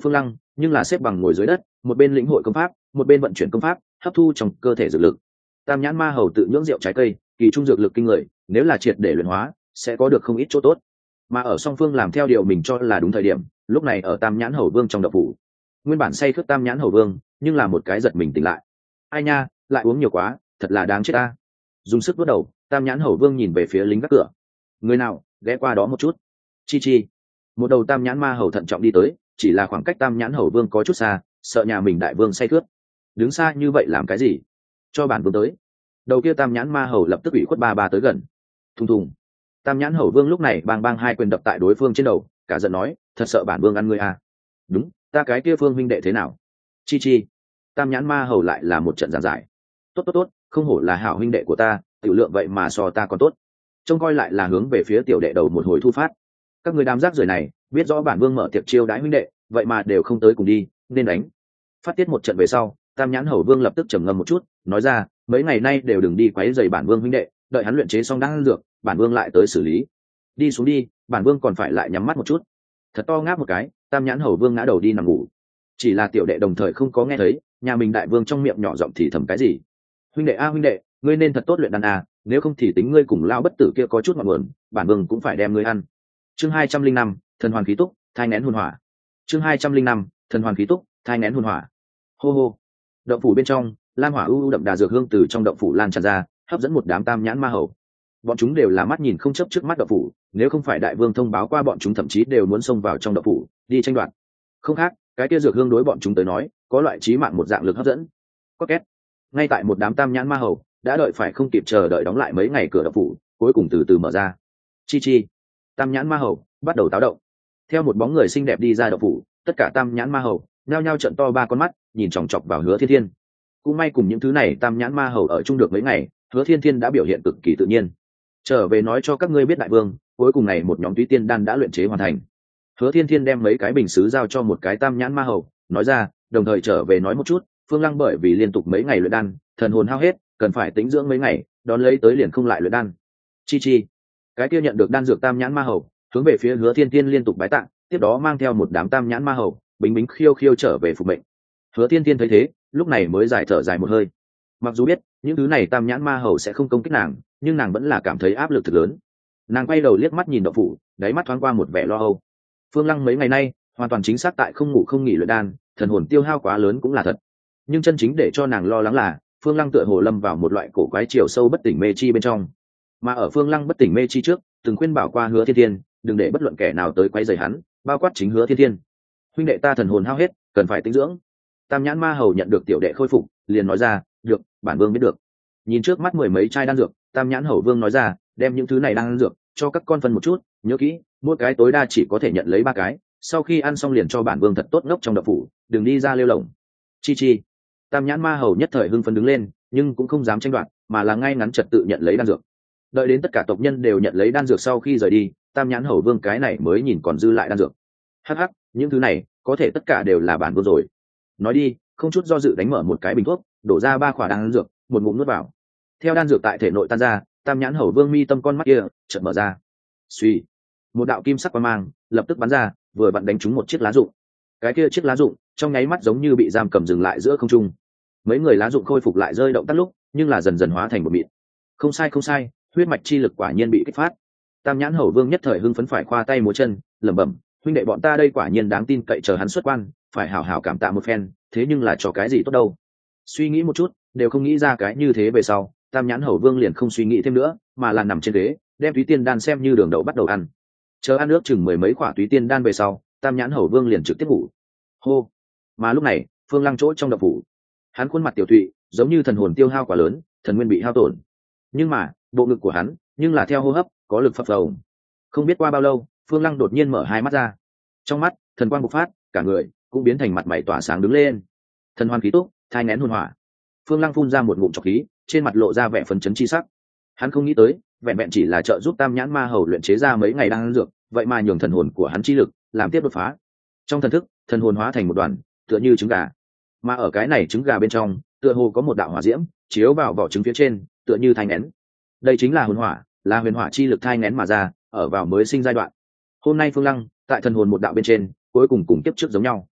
nhưng là xếp bằng ngồi dưới đất, một bên lĩnh hội công pháp, một bên vận chuyển công pháp, hấp thu trong cơ thể dược lực. Tam nhãn ma hầu tự nhưỡng rượu trái cây, kỳ trung dược lực kinh người, nếu là triệt để luyện hóa, sẽ có được không ít chỗ tốt. Mà ở song phương làm theo điều mình cho là đúng thời điểm, lúc này ở Tam nhãn hầu vương trong động phủ, nguyên bản say khướt Tam nhãn hầu vương, nhưng là một cái giật mình tỉnh lại. Ai nha, lại uống nhiều quá, thật là đáng chết ta. Dùng sức vớt đầu, Tam nhãn hầu vương nhìn về phía lính gác cửa. Người nào, ghé qua đó một chút. Chi chi. Một đầu Tam nhãn ma hầu thận trọng đi tới, chỉ là khoảng cách Tam nhãn hầu vương có chút xa, sợ nhà mình đại vương say khướt. Đứng xa như vậy làm cái gì? Cho bản vương tới. Đầu kia Tam nhãn ma hầu lập tức ủy khuất ba tới gần. Thùng thùng. Tam nhãn hầu vương lúc này bang bang hai quyền đập tại đối phương trên đầu, cả giận nói, thật sợ bản vương ăn ngươi à. Đúng, ta cái kia phương huynh đệ thế nào? Chi chi. Tam nhãn ma hầu lại là một trận giảng giải. Tốt, không hổ là hảo huynh đệ của ta, tiểu lượng vậy mà so ta còn tốt. Trông coi lại là hướng về phía tiểu đệ đầu một hồi thu phát. Các người đám rác rưởi này, biết rõ bản vương mở tiệc chiêu đãi huynh đệ, vậy mà đều không tới cùng đi, nên đánh. Phát tiết một trận về sau, Tam nhãn hầu vương lập tức trầm ngâm một chút, nói ra, mấy ngày nay đều đừng đi quấy rầy bản vương huynh đệ, đợi hắn luyện chế xong đan dược, bản vương lại tới xử lý. Đi xuống đi, bản vương còn phải lại nhắm mắt một chút. Thật to ngáp một cái, Tam nhãn hầu vương ngã đầu đi nằm ngủ. Chỉ là tiểu đệ đồng thời không có nghe thấy, nhà mình đại vương trong miệng nhỏ giọng thì thầm cái gì. Huynh đệ a huynh đệ, ngươi nên thật tốt luyện đan a, nếu không thì tính ngươi cùng lao bất tử kia có chút ngọn nguồn, bản vương cũng phải đem ngươi ăn. Chương 205, thần hoàn khí túc, thai nén hồn hỏa. Chương 205, thần hoàn khí túc, thai nén hồn hỏa. Hô hô. Động phủ bên trong, lam hỏa u đậm đà dược hương từ trong động phủ lan tràn ra, hấp dẫn một đám Tam nhãn ma hầu. Bọn chúng đều là mắt nhìn không chớp trước mắt động phủ, nếu không phải đại vương thông báo qua bọn chúng thậm chí đều muốn xông vào trong động phủ, đi tranh đoạt. Không khác, cái kia dược hương đối bọn chúng tới nói, có loại chí mạng một dạng lực hấp dẫn. Có két. Ngay tại một đám Tam nhãn ma hầu đã đợi phải không kịp chờ đợi đóng lại mấy ngày cửa động phủ, cuối cùng từ từ mở ra. Chi chi. Tam nhãn ma hầu bắt đầu táo động. Theo một bóng người xinh đẹp đi ra động phủ, tất cả Tam nhãn ma hầu nhao nhao trợn to ba con mắt, nhìn chòng chọc vào Hứa Thiên Thiên. Cũng may cùng những thứ này Tam nhãn ma hầu ở chung được mấy ngày, Hứa Thiên Thiên đã biểu hiện cực kỳ tự nhiên. Trở về nói cho các ngươi biết đại vương, cuối cùng này một nhóm túy tiên đan đã luyện chế hoàn thành. Hứa Thiên Thiên đem mấy cái bình sứ giao cho một cái Tam nhãn ma hầu, nói ra, đồng thời trở về nói một chút, Phương Lăng bởi vì liên tục mấy ngày luyện đan, thần hồn hao hết, cần phải tĩnh dưỡng mấy ngày, đón lấy tới liền không lại luyện đan. Chi chi. Cái kia nhận được đan dược Tam nhãn ma hầu, hướng về phía Hứa Thiên Thiên liên tục bái tạ, tiếp đó mang theo một đám Tam nhãn ma hầu, bính bính khiêu khiêu trở về phục mệnh. Hứa Thiên Thiên thấy thế, lúc này mới giải thở dài một hơi. Mặc dù biết những thứ này Tam nhãn ma hầu sẽ không công kích nàng, nhưng nàng vẫn là cảm thấy áp lực thật lớn. Nàng quay đầu liếc mắt nhìn động phủ, đáy mắt thoáng qua một vẻ lo âu. Phương Lăng mấy ngày nay hoàn toàn chính xác tại không ngủ không nghỉ luyện đan, thần hồn tiêu hao quá lớn cũng là thật. Nhưng chân chính để cho nàng lo lắng là Phương Lăng tựa hồ lâm vào một loại cổ quái chiều sâu bất tỉnh mê chi bên trong. Mà ở Phương Lăng bất tỉnh mê chi trước, từng khuyên bảo qua Hứa Thiên Thiên, đừng để bất luận kẻ nào tới quấy rầy hắn, bao quát chính Hứa Thiên Thiên. Huynh đệ ta thần hồn hao hết, cần phải tĩnh dưỡng. Tam nhãn ma hầu nhận được tiểu đệ khôi phục, liền nói ra, được, bản vương biết được. Nhìn trước mắt mười mấy chai đan dược, Tam nhãn hầu vương nói ra, đem những thứ này đan dược cho các con phân một chút, nhớ kỹ, mỗi cái tối đa chỉ có thể nhận lấy 3 cái, sau khi ăn xong liền cho bản vương thật tốt ngốc trong động phủ, đừng đi ra lêu lổng. Chi chi. Tam nhãn ma hầu nhất thời hưng phấn đứng lên, nhưng cũng không dám tranh đoạt, mà là ngay ngắn trật tự nhận lấy đan dược. Đợi đến tất cả tộc nhân đều nhận lấy đan dược sau khi rời đi, Tam nhãn hầu vương cái này mới nhìn còn dư lại đan dược. Hắc hắc, những thứ này có thể tất cả đều là bản vương rồi. Nói đi, không chút do dự đánh mở một cái bình thuốc, đổ ra 3 quả đan dược, một ngụm nuốt vào. Theo đan dược tại thể nội tan ra, Tam nhãn hầu vương mi tâm con mắt kia chợt mở ra. Suy, một đạo kim sắc quang mang lập tức bắn ra, vừa vặn đánh trúng một chiếc lá rụng. Cái kia chiếc lá rụng trong nháy mắt giống như bị giam cầm dừng lại giữa không trung. Mấy người lá rụng khôi phục lại rơi động tắt lúc, nhưng là dần dần hóa thành một mịn. Không sai, huyết mạch chi lực quả nhiên bị kích phát. Tam nhãn hầu vương nhất thời hưng phấn phải khoa tay múa chân, lẩm bẩm, huynh đệ bọn ta đây quả nhiên đáng tin cậy, chờ hắn xuất quan, phải hảo hảo cảm tạ một phen, thế nhưng là cho cái gì tốt đâu. Suy nghĩ một chút, đều không nghĩ ra cái như thế về sau, Tam nhãn hầu vương liền không suy nghĩ thêm nữa, mà là nằm trên ghế, đem túy tiên đan xem như đường đậu bắt đầu ăn. Chờ ăn ước chừng 10 mấy quả túy tiên đan về sau, Tam nhãn hầu vương liền trực tiếp ngủ. Hô. Mà lúc này, Phương Lăng chỗ trong động phủ, hắn khuôn mặt tiểu thụy, giống như thần hồn tiêu hao quá lớn, thần nguyên bị hao tổn. Nhưng mà, bộ ngực của hắn, nhưng là theo hô hấp, có lực phập phồng. Không biết qua bao lâu, Phương Lăng đột nhiên mở hai mắt ra. Trong mắt, thần quang bộc phát, cả người cũng biến thành mặt mày tỏa sáng đứng lên. Thần hoàn khí túc, thai nén hồn hỏa. Phương Lăng phun ra một ngụm trọc khí, trên mặt lộ ra vẻ phấn chấn chi sắc. Hắn không nghĩ tới, vẹn vẹn chỉ là trợ giúp Tam nhãn ma hầu luyện chế ra mấy ngày đang dược, vậy mà nhường thần hồn của hắn chi lực làm tiếp đột phá. Trong thần thức, thần hồn hóa thành một đoàn, tựa như trứng gà. Mà ở cái này trứng gà bên trong, tựa hồ có một đạo hỏa diễm chiếu vào vỏ trứng phía trên, tựa như thai nén. Đây chính là hồn hỏa, là huyền hỏa chi lực thai nén mà ra, ở vào mới sinh giai đoạn. Hôm nay Phương Lăng tại thần hồn một đạo bên trên, cuối cùng cùng tiếp trước giống nhau.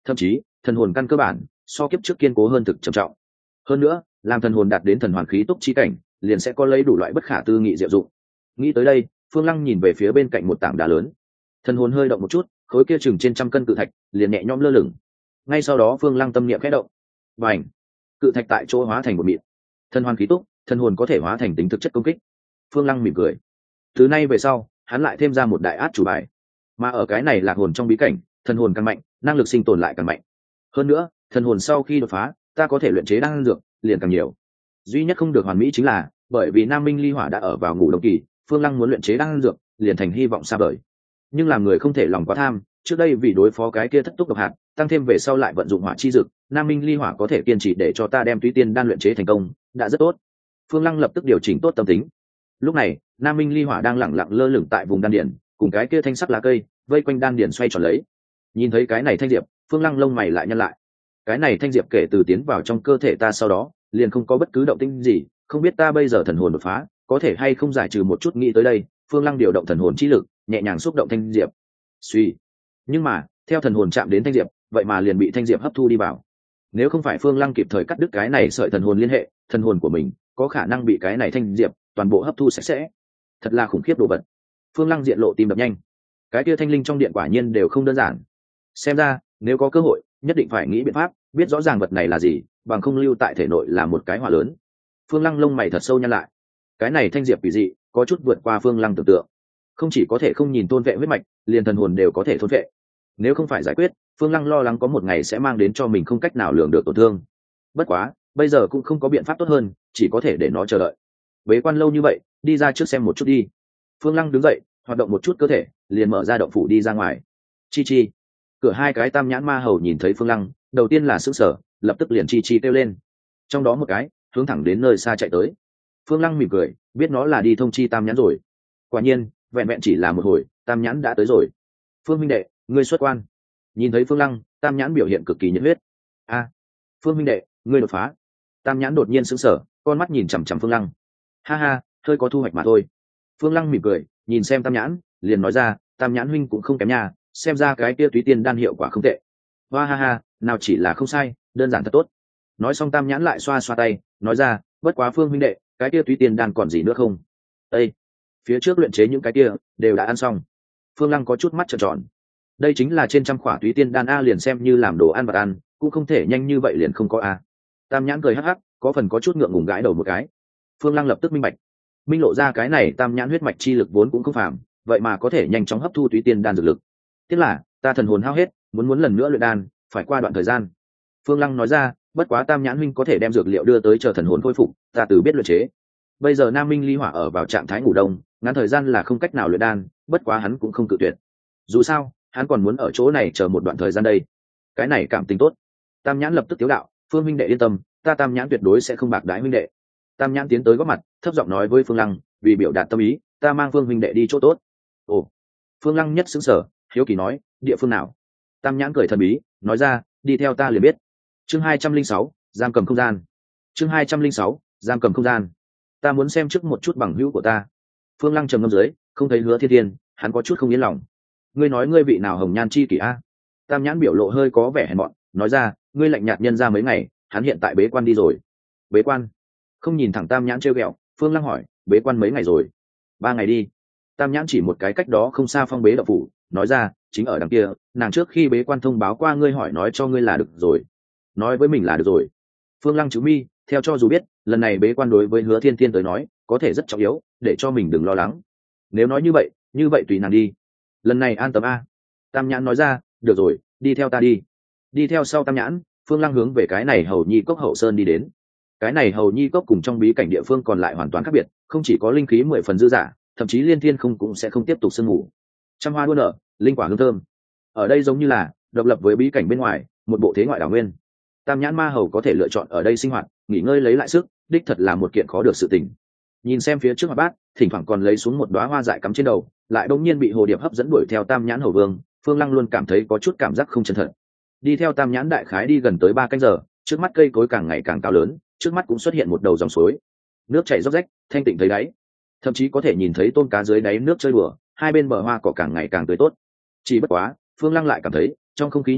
thậm chí thần hồn căn cơ bản so kiếp trước kiên cố hơn thực trầm trọng. Hơn nữa làm thần hồn đạt đến thần hoàn khí túc chi cảnh liền sẽ có lấy đủ loại bất khả tư nghị diệu dụng. Nghĩ tới đây, Phương Lăng nhìn về phía bên cạnh một tảng đá lớn, thần hồn hơi động một chút, khối kia chừng trên 100 cân cự thạch liền nhẹ nhõm lơ lửng. Ngay sau đó Phương Lăng tâm niệm khẽ động, bành, cự thạch tại chỗ hóa thành một mịn. Thần hoàn khí túc, thần hồn có thể hóa thành tính thực chất công kích. Phương Lăng mỉm cười. Từ nay về sau, hắn lại thêm ra một đại át chủ bài. Mà ở cái này lạc hồn trong bí cảnh, thần hồn càng mạnh, năng lực sinh tồn lại càng mạnh. Hơn nữa, thần hồn sau khi đột phá, ta có thể luyện chế đan dược liền càng nhiều. Duy nhất không được hoàn mỹ chính là, bởi vì Nam Minh Ly Hỏa đã ở vào ngủ đông kỳ, Phương Lăng muốn luyện chế đan dược, liền thành hy vọng xa vời. Nhưng làm người không thể lòng quá tham, trước đây vì đối phó cái kia thất túc độc hạt, tăng thêm về sau lại vận dụng hỏa chi dược, Nam Minh Ly Hỏa có thể kiên trì để cho ta đem Túy Tiên đan luyện chế thành công, đã rất tốt. Phương Lăng lập tức điều chỉnh tốt tâm tính. Lúc này, Nam Minh Ly Hỏa đang lẳng lặng lơ lửng tại vùng đan điền, cùng cái kia thanh sắc lá cây vây quanh đan điền xoay tròn lấy. Nhìn thấy cái này thanh diệp, Phương Lăng lông mày lại nhăn lại. Cái này thanh diệp kể từ tiến vào trong cơ thể ta sau đó, liền không có bất cứ động tĩnh gì, không biết ta bây giờ thần hồn đột phá, có thể hay không giải trừ một chút. Nghĩ tới đây, Phương Lăng điều động thần hồn chi lực, nhẹ nhàng xúc động thanh diệp. Suy, nhưng mà theo thần hồn chạm đến thanh diệp, vậy mà liền bị thanh diệp hấp thu đi vào. Nếu không phải Phương Lăng kịp thời cắt đứt cái này sợi thần hồn liên hệ, thần hồn của mình có khả năng bị cái này thanh diệp toàn bộ hấp thu sạch sẽ. Thật là khủng khiếp đồ vật. Phương Lăng diện lộ tim đập nhanh. Cái kia thanh linh trong điện quả nhiên đều không đơn giản. Xem ra nếu có cơ hội, nhất định phải nghĩ biện pháp biết rõ ràng vật này là gì, bằng không lưu tại thể nội là một cái hỏa lớn. Phương Lăng lông mày thật sâu nhăn lại. Cái này thanh diệp quỷ dị, có chút vượt qua Phương Lăng tưởng tượng. Không chỉ có thể không nhìn thôn vệ huyết mạch, liền thần hồn đều có thể thôn vệ. Nếu không phải giải quyết, Phương Lăng lo lắng có một ngày sẽ mang đến cho mình không cách nào lường được tổn thương. Bất quá bây giờ cũng không có biện pháp tốt hơn, chỉ có thể để nó chờ đợi. Bế quan lâu như vậy, đi ra trước xem một chút đi. Phương Lăng đứng dậy, hoạt động một chút cơ thể, liền mở ra động phủ đi ra ngoài. Chi chi, cửa hai cái tam nhãn ma hầu nhìn thấy Phương Lăng, đầu tiên là sững sờ, lập tức liền chi chi kêu lên. Trong đó một cái hướng thẳng đến nơi xa chạy tới. Phương Lăng mỉm cười, biết nó là đi thông chi tam nhãn rồi. Quả nhiên vẹn vẹn chỉ là một hồi, tam nhãn đã tới rồi. Phương minh đệ, ngươi xuất quan. Nhìn thấy Phương Lăng, tam nhãn biểu hiện cực kỳ nhiệt huyết. A, Phương minh đệ, ngươi đột phá. Tam nhãn đột nhiên sững sờ, con mắt nhìn chằm chằm Phương Lăng. Ha ha, hơi có thu hoạch mà thôi. Phương Lăng mỉm cười, nhìn xem tam nhãn, liền nói ra, tam nhãn huynh cũng không kém nha, xem ra cái kia Túy Tiên đan hiệu quả không tệ. Hoa ha ha, nào chỉ là không sai, đơn giản thật tốt. Nói xong tam nhãn lại xoa xoa tay, nói ra, bất quá Phương huynh đệ, cái kia Túy Tiên đan còn gì nữa không? Ê, phía trước luyện chế những cái kia đều đã ăn xong. Phương Lăng có chút mắt trợn tròn. Đây chính là trên 100 khỏa Túy Tiên đan a, liền xem như làm đồ ăn vật ăn, cũng không thể nhanh như vậy liền không có a. Tam nhãn cười hắc hắc, có phần có chút ngượng ngùng gãi đầu một cái. Phương Lăng lập tức minh bạch, minh lộ ra cái này tam nhãn huyết mạch chi lực vốn cũng không phàm, vậy mà có thể nhanh chóng hấp thu Túy Tiên đan dược lực. Tiếc là ta thần hồn hao hết, muốn lần nữa luyện đan, phải qua đoạn thời gian. Phương Lăng nói ra, bất quá tam nhãn huynh có thể đem dược liệu đưa tới chờ thần hồn khôi phục, ta từ biết luyện chế. Bây giờ Nam Minh Ly Hỏa ở vào trạng thái ngủ đông, ngắn thời gian là không cách nào luyện đan, bất quá hắn cũng không cự tuyệt. Dù sao hắn còn muốn ở chỗ này chờ một đoạn thời gian đây. Cái này cảm tình tốt. Tam nhãn lập tức tiếu đạo, Phương huynh đệ yên tâm, ta tam nhãn tuyệt đối sẽ không bạc đái huynh đệ. Tam nhãn tiến tới góp mặt, thấp giọng nói với Phương Lăng, vì biểu đạt tâm ý, ta mang Phương huynh đệ đi chỗ tốt. Ồ. Phương Lăng nhất xứng sở, hiếu kỳ nói, địa phương nào? Tam nhãn cười thần bí, nói ra, đi theo ta liền biết. Chương 206, giam cầm không gian. Chương 206, giam cầm không gian. Ta muốn xem trước một chút bằng hữu của ta. Phương Lăng trầm ngâm dưới, không thấy Hứa Thiên Thiên, hắn có chút không yên lòng. Ngươi nói ngươi vị nào hồng nhan chi kỷ a? Tam nhãn biểu lộ hơi có vẻ hèn mọn, nói ra, ngươi lạnh nhạt nhân ra mấy ngày, hắn hiện tại bế quan đi rồi. Bế quan? Không nhìn thẳng Tam nhãn trêu ghẹo, Phương Lăng hỏi, bế quan mấy ngày rồi? 3 ngày đi. Tam nhãn chỉ một cái cách đó không xa phong bế động phủ, nói ra, chính ở đằng kia, nàng trước khi bế quan thông báo qua ngươi, hỏi nói cho ngươi là được rồi. Nói với mình là được rồi. Phương Lăng chữ mi, theo cho dù biết lần này bế quan đối với Hứa Thiên Thiên tới nói có thể rất trọng yếu, để cho mình đừng lo lắng. Nếu nói như vậy tùy nàng đi, lần này an tâm a. Tam nhãn nói ra, được rồi, đi theo ta đi. Đi theo sau Tam nhãn, Phương Lăng hướng về cái này Hầu Nhi Cốc hậu sơn đi đến. Cái này Hầu Nhi Cốc cùng trong bí cảnh địa phương còn lại hoàn toàn khác biệt, không chỉ có linh khí 10 phần dư dả, thậm chí liên thiên không cũng sẽ không tiếp tục sương ngủ. Trăm hoa đua nở, linh quả hương thơm. Ở đây giống như là độc lập với bí cảnh bên ngoài, một bộ thế ngoại đảo nguyên. Tam nhãn ma hầu có thể lựa chọn ở đây sinh hoạt, nghỉ ngơi lấy lại sức, đích thật là một kiện khó được sự tình. Nhìn xem phía trước mặt bát, thỉnh thoảng còn lấy xuống một đóa hoa dại cắm trên đầu, lại đột nhiên bị hồ điệp hấp dẫn đuổi theo Tam nhãn hầu vương, Phương Lăng luôn cảm thấy có chút cảm giác không chân thật. Đi theo Tam nhãn đại khái đi gần tới 3 canh giờ, trước mắt cây cối càng ngày càng cao lớn, trước mắt cũng xuất hiện một đầu dòng suối, nước chảy róc rách, thanh tịnh thấy đáy, thậm chí có thể nhìn thấy tôm cá dưới đáy nước chơi đùa, hai bên bờ hoa cỏ càng ngày càng tươi tốt. Chỉ bất quá, Phương Lăng lại cảm thấy trong không khí nhiệt độ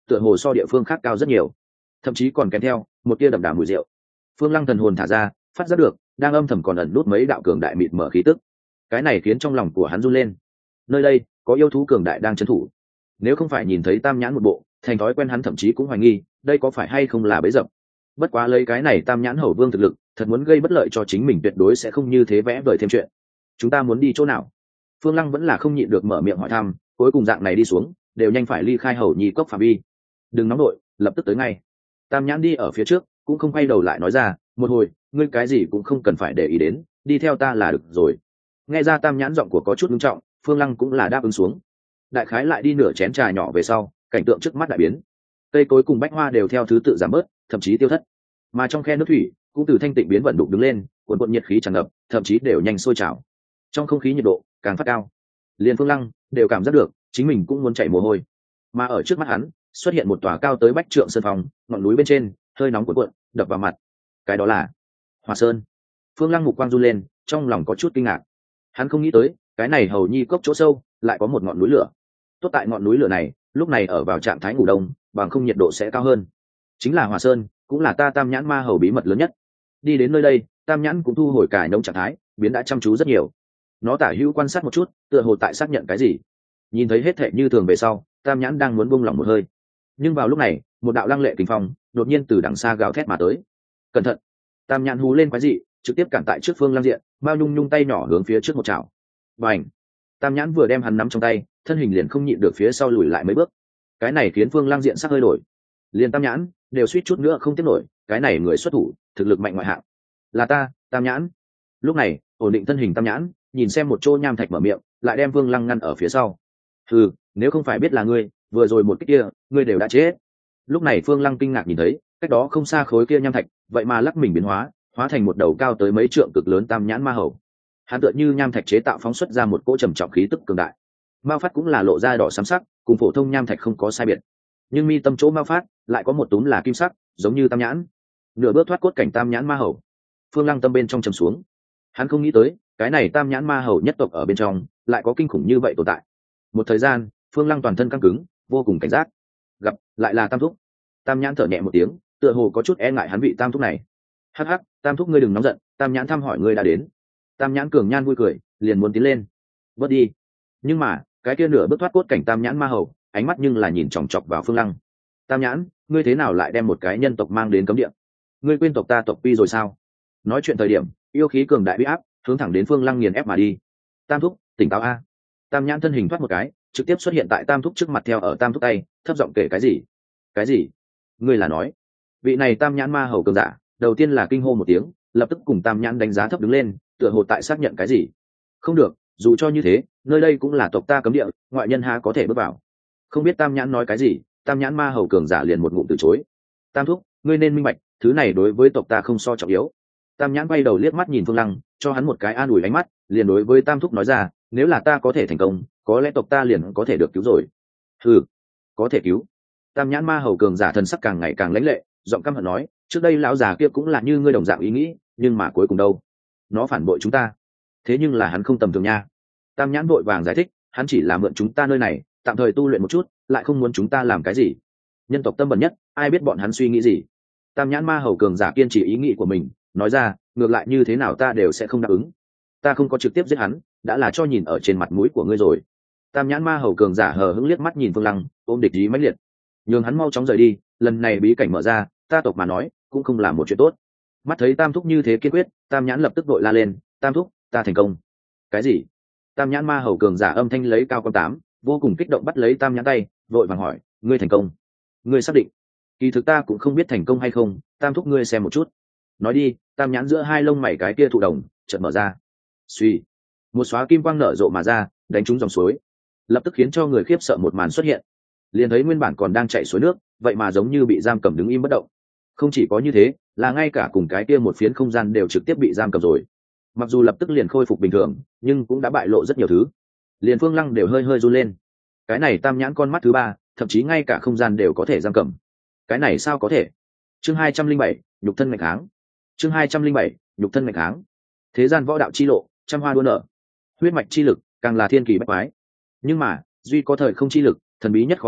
tựa hồ so địa phương khác cao rất nhiều, thậm chí còn kèm theo một tia đậm đà mùi rượu. Phương Lăng thần hồn thả ra, phát giác được đang âm thầm còn ẩn nút mấy đạo cường đại mịt mở khí tức. Cái này khiến trong lòng của hắn run lên. Nơi đây có yêu thú cường đại đang trấn thủ. Nếu không phải nhìn thấy tam nhãn một bộ, thành thói quen hắn thậm chí cũng hoài nghi đây có phải hay không là bẫy dập. Bất quá lấy cái này tam nhãn hầu vương thực lực, thật muốn gây bất lợi cho chính mình tuyệt đối sẽ không như thế vẽ vời thêm chuyện. Chúng ta muốn đi chỗ nào? Phương Lăng vẫn là không nhịn được mở miệng hỏi thăm. Cuối cùng dạng này đi xuống đều nhanh phải ly khai hầu nhi cốc phạm vi. Đừng nóng đội, lập tức tới ngay. Tam nhãn đi ở phía trước cũng không quay đầu lại nói ra, một hồi ngươi cái gì cũng không cần phải để ý đến, đi theo ta là được rồi. Nghe ra tam nhãn giọng của có chút nghiêm trọng, Phương Lăng cũng là đáp ứng xuống. Đại khái lại đi nửa chén trà nhỏ về sau, cảnh tượng trước mắt đại biến. Cây cối cùng bách hoa đều theo thứ tự giảm bớt, thậm chí tiêu thất. Mà trong khe nước thủy cũng từ thanh tịnh biến vận đục đứng lên, cuồn cuộn nhiệt khí tràn ngập, thậm chí đều nhanh sôi trào. Trong không khí nhiệt độ càng phát cao, liền Phương Lăng đều cảm giác được chính mình cũng muốn chảy mồ hôi. Mà ở trước mắt hắn xuất hiện một tòa cao tới bách trượng sơn phong, ngọn núi bên trên hơi nóng cuộn cuộn đập vào mặt. Cái đó là Hỏa Sơn. Phương Lăng mục quang run lên, trong lòng có chút kinh ngạc. Hắn không nghĩ tới cái này hầu nhi cốc chỗ sâu lại có một ngọn núi lửa. Tốt tại ngọn núi lửa này lúc này ở vào trạng thái ngủ đông, bằng không nhiệt độ sẽ cao hơn. Chính là Hỏa Sơn, cũng là ta tam nhãn ma hầu bí mật lớn nhất. Đi đến nơi đây, tam nhãn cũng thu hồi cả nông trạng thái, biến đã chăm chú rất nhiều. Nó tả hữu quan sát một chút, tựa hồ tại xác nhận cái gì. Nhìn thấy hết thệ như thường về sau, tam nhãn đang muốn buông lỏng một hơi. Nhưng vào lúc này một đạo lăng lệ kinh phong đột nhiên từ đằng xa gào thét mà tới. Cẩn thận! Tam nhãn hú lên quái dị, trực tiếp cản tại trước Phương Lăng diện, bao nhung nhung tay nhỏ hướng phía trước một chảo. Bành! Tam nhãn vừa đem hắn nắm trong tay, thân hình liền không nhịn được phía sau lùi lại mấy bước. Cái này khiến Phương Lăng diện sắc hơi đổi. Liền tam nhãn đều suýt chút nữa không tiếp nổi, cái này người xuất thủ thực lực mạnh ngoại hạng. Là ta, tam nhãn. Lúc này ổn định thân hình tam nhãn nhìn xem một chỗ nham thạch mở miệng, lại đem Phương Lăng ngăn ở phía sau. Ừ, nếu không phải biết là ngươi, vừa rồi một cái kia ngươi đều đã chết. Lúc này Phương Lăng kinh ngạc nhìn thấy cách đó không xa khối kia nham thạch vậy mà lắc mình biến hóa, hóa thành một đầu cao tới mấy trượng cực lớn tam nhãn ma hầu. Hắn tựa như nham thạch chế tạo phóng xuất ra một cỗ trầm trọng khí tức cường đại. Mao phát cũng là lộ ra đỏ xám sắc, cùng phổ thông nham thạch không có sai biệt, nhưng mi tâm chỗ mao phát lại có một túm là kim sắc, giống như tam nhãn. Nửa bước thoát cốt cảnh tam nhãn ma hầu. Phương Lăng tâm bên trong trầm xuống. Hắn không nghĩ tới cái này tam nhãn ma hầu nhất tộc ở bên trong lại có kinh khủng như vậy tồn tại. Một thời gian Phương Lăng toàn thân căng cứng, vô cùng cảnh giác. Gặp lại là tam thúc. Tam nhãn thở nhẹ một tiếng, tựa hồ có chút e ngại hắn vị tam thúc này. Hắc hắc, tam thúc ngươi đừng nóng giận, tam nhãn thăm hỏi ngươi đã đến. Tam nhãn cường nhan vui cười, liền muốn tiến lên. Bớt đi. Nhưng mà cái kia nửa bước thoát cốt cảnh tam nhãn ma hầu ánh mắt nhưng là nhìn chòng chọc vào Phương Lăng. Tam nhãn, ngươi thế nào lại đem một cái nhân tộc mang đến cấm địa? Ngươi quên tộc ta tộc quy rồi sao? Nói chuyện thời điểm yêu khí cường đại uy áp hướng thẳng đến Phương Lăng nghiền ép mà đi. Tam thúc tỉnh táo a. Tam nhãn thân hình thoát một cái, trực tiếp xuất hiện tại tam thúc trước mặt, theo ở tam thúc tay thấp giọng kể cái gì. Cái gì? Ngươi là nói vị này tam nhãn ma hầu cường giả đầu tiên là kinh hô một tiếng, lập tức cùng tam nhãn đánh giá thấp đứng lên, tựa hồ tại xác nhận cái gì. Không được, dù cho như thế nơi đây cũng là tộc ta cấm địa, ngoại nhân há có thể bước vào. Không biết tam nhãn nói cái gì, tam nhãn ma hầu cường giả liền một ngụm từ chối. Tam thúc ngươi nên minh bạch, thứ này đối với tộc ta không so trọng yếu. Tam nhãn quay đầu liếc mắt nhìn Phương Lăng, cho hắn một cái an ủi ánh mắt, liền đối với tam thúc nói ra, nếu là ta có thể thành công, có lẽ tộc ta liền có thể được cứu rồi. Ừ, có thể cứu. Tam nhãn ma hầu cường giả thần sắc càng ngày càng lãnh lệ, giọng căm hận nói, trước đây lão già kia cũng là như ngươi đồng dạng ý nghĩ, nhưng mà cuối cùng đâu, nó phản bội chúng ta. Thế nhưng là hắn không tầm thường nha. Tam nhãn vội vàng giải thích, hắn chỉ là mượn chúng ta nơi này tạm thời tu luyện một chút, lại không muốn chúng ta làm cái gì. Nhân tộc tâm bẩn nhất, ai biết bọn hắn suy nghĩ gì. Tam nhãn ma hầu cường giả kiên trì ý nghĩ của mình, nói ra, ngược lại như thế nào ta đều sẽ không đáp ứng. Ta không có trực tiếp giết hắn, đã là cho nhìn ở trên mặt mũi của ngươi rồi. Tam nhãn ma hầu cường giả hờ hững liếc mắt nhìn Phương Lăng, ôm địch ý mãnh liệt, nhường hắn mau chóng rời đi. Lần này bí cảnh mở ra, ta tộc mà nói cũng không làm một chuyện tốt. Mắt thấy tam thúc như thế kiên quyết, tam nhãn lập tức vội la lên, tam thúc ta thành công. Cái gì? Tam nhãn ma hầu cường giả âm thanh lấy cao con tám, vô cùng kích động bắt lấy tam nhãn tay, vội vàng hỏi, ngươi thành công? Ngươi xác định? Kỳ thực ta cũng không biết thành công hay không, tam thúc ngươi xem một chút. Nói đi. Tam nhãn giữa hai lông mày cái kia thụ đồng chợt mở ra, suy, một xóa kim quang nở rộ mà ra, đánh trúng dòng suối, lập tức khiến cho người khiếp sợ một màn xuất hiện. Liền thấy nguyên bản còn đang chảy suối nước, vậy mà giống như bị giam cầm đứng im bất động. Không chỉ có như thế, là ngay cả cùng cái kia một phiến không gian đều trực tiếp bị giam cầm rồi. Mặc dù lập tức liền khôi phục bình thường, nhưng cũng đã bại lộ rất nhiều thứ. Liền Phương Lăng đều hơi hơi run lên. Cái này tam nhãn con mắt thứ ba, thậm chí ngay cả không gian đều có thể giam cầm. Cái này sao có thể? Chương 207, nhục thân nghịch kháng. Chương 207, nhục thân nghịch kháng. Thế gian võ đạo chi lộ, trăm hoa đua nở. Huyết mạch chi lực càng là thiên kỳ bách quái. Nhưng mà, duy có thời không chi lực, thần bí nhất khó lường,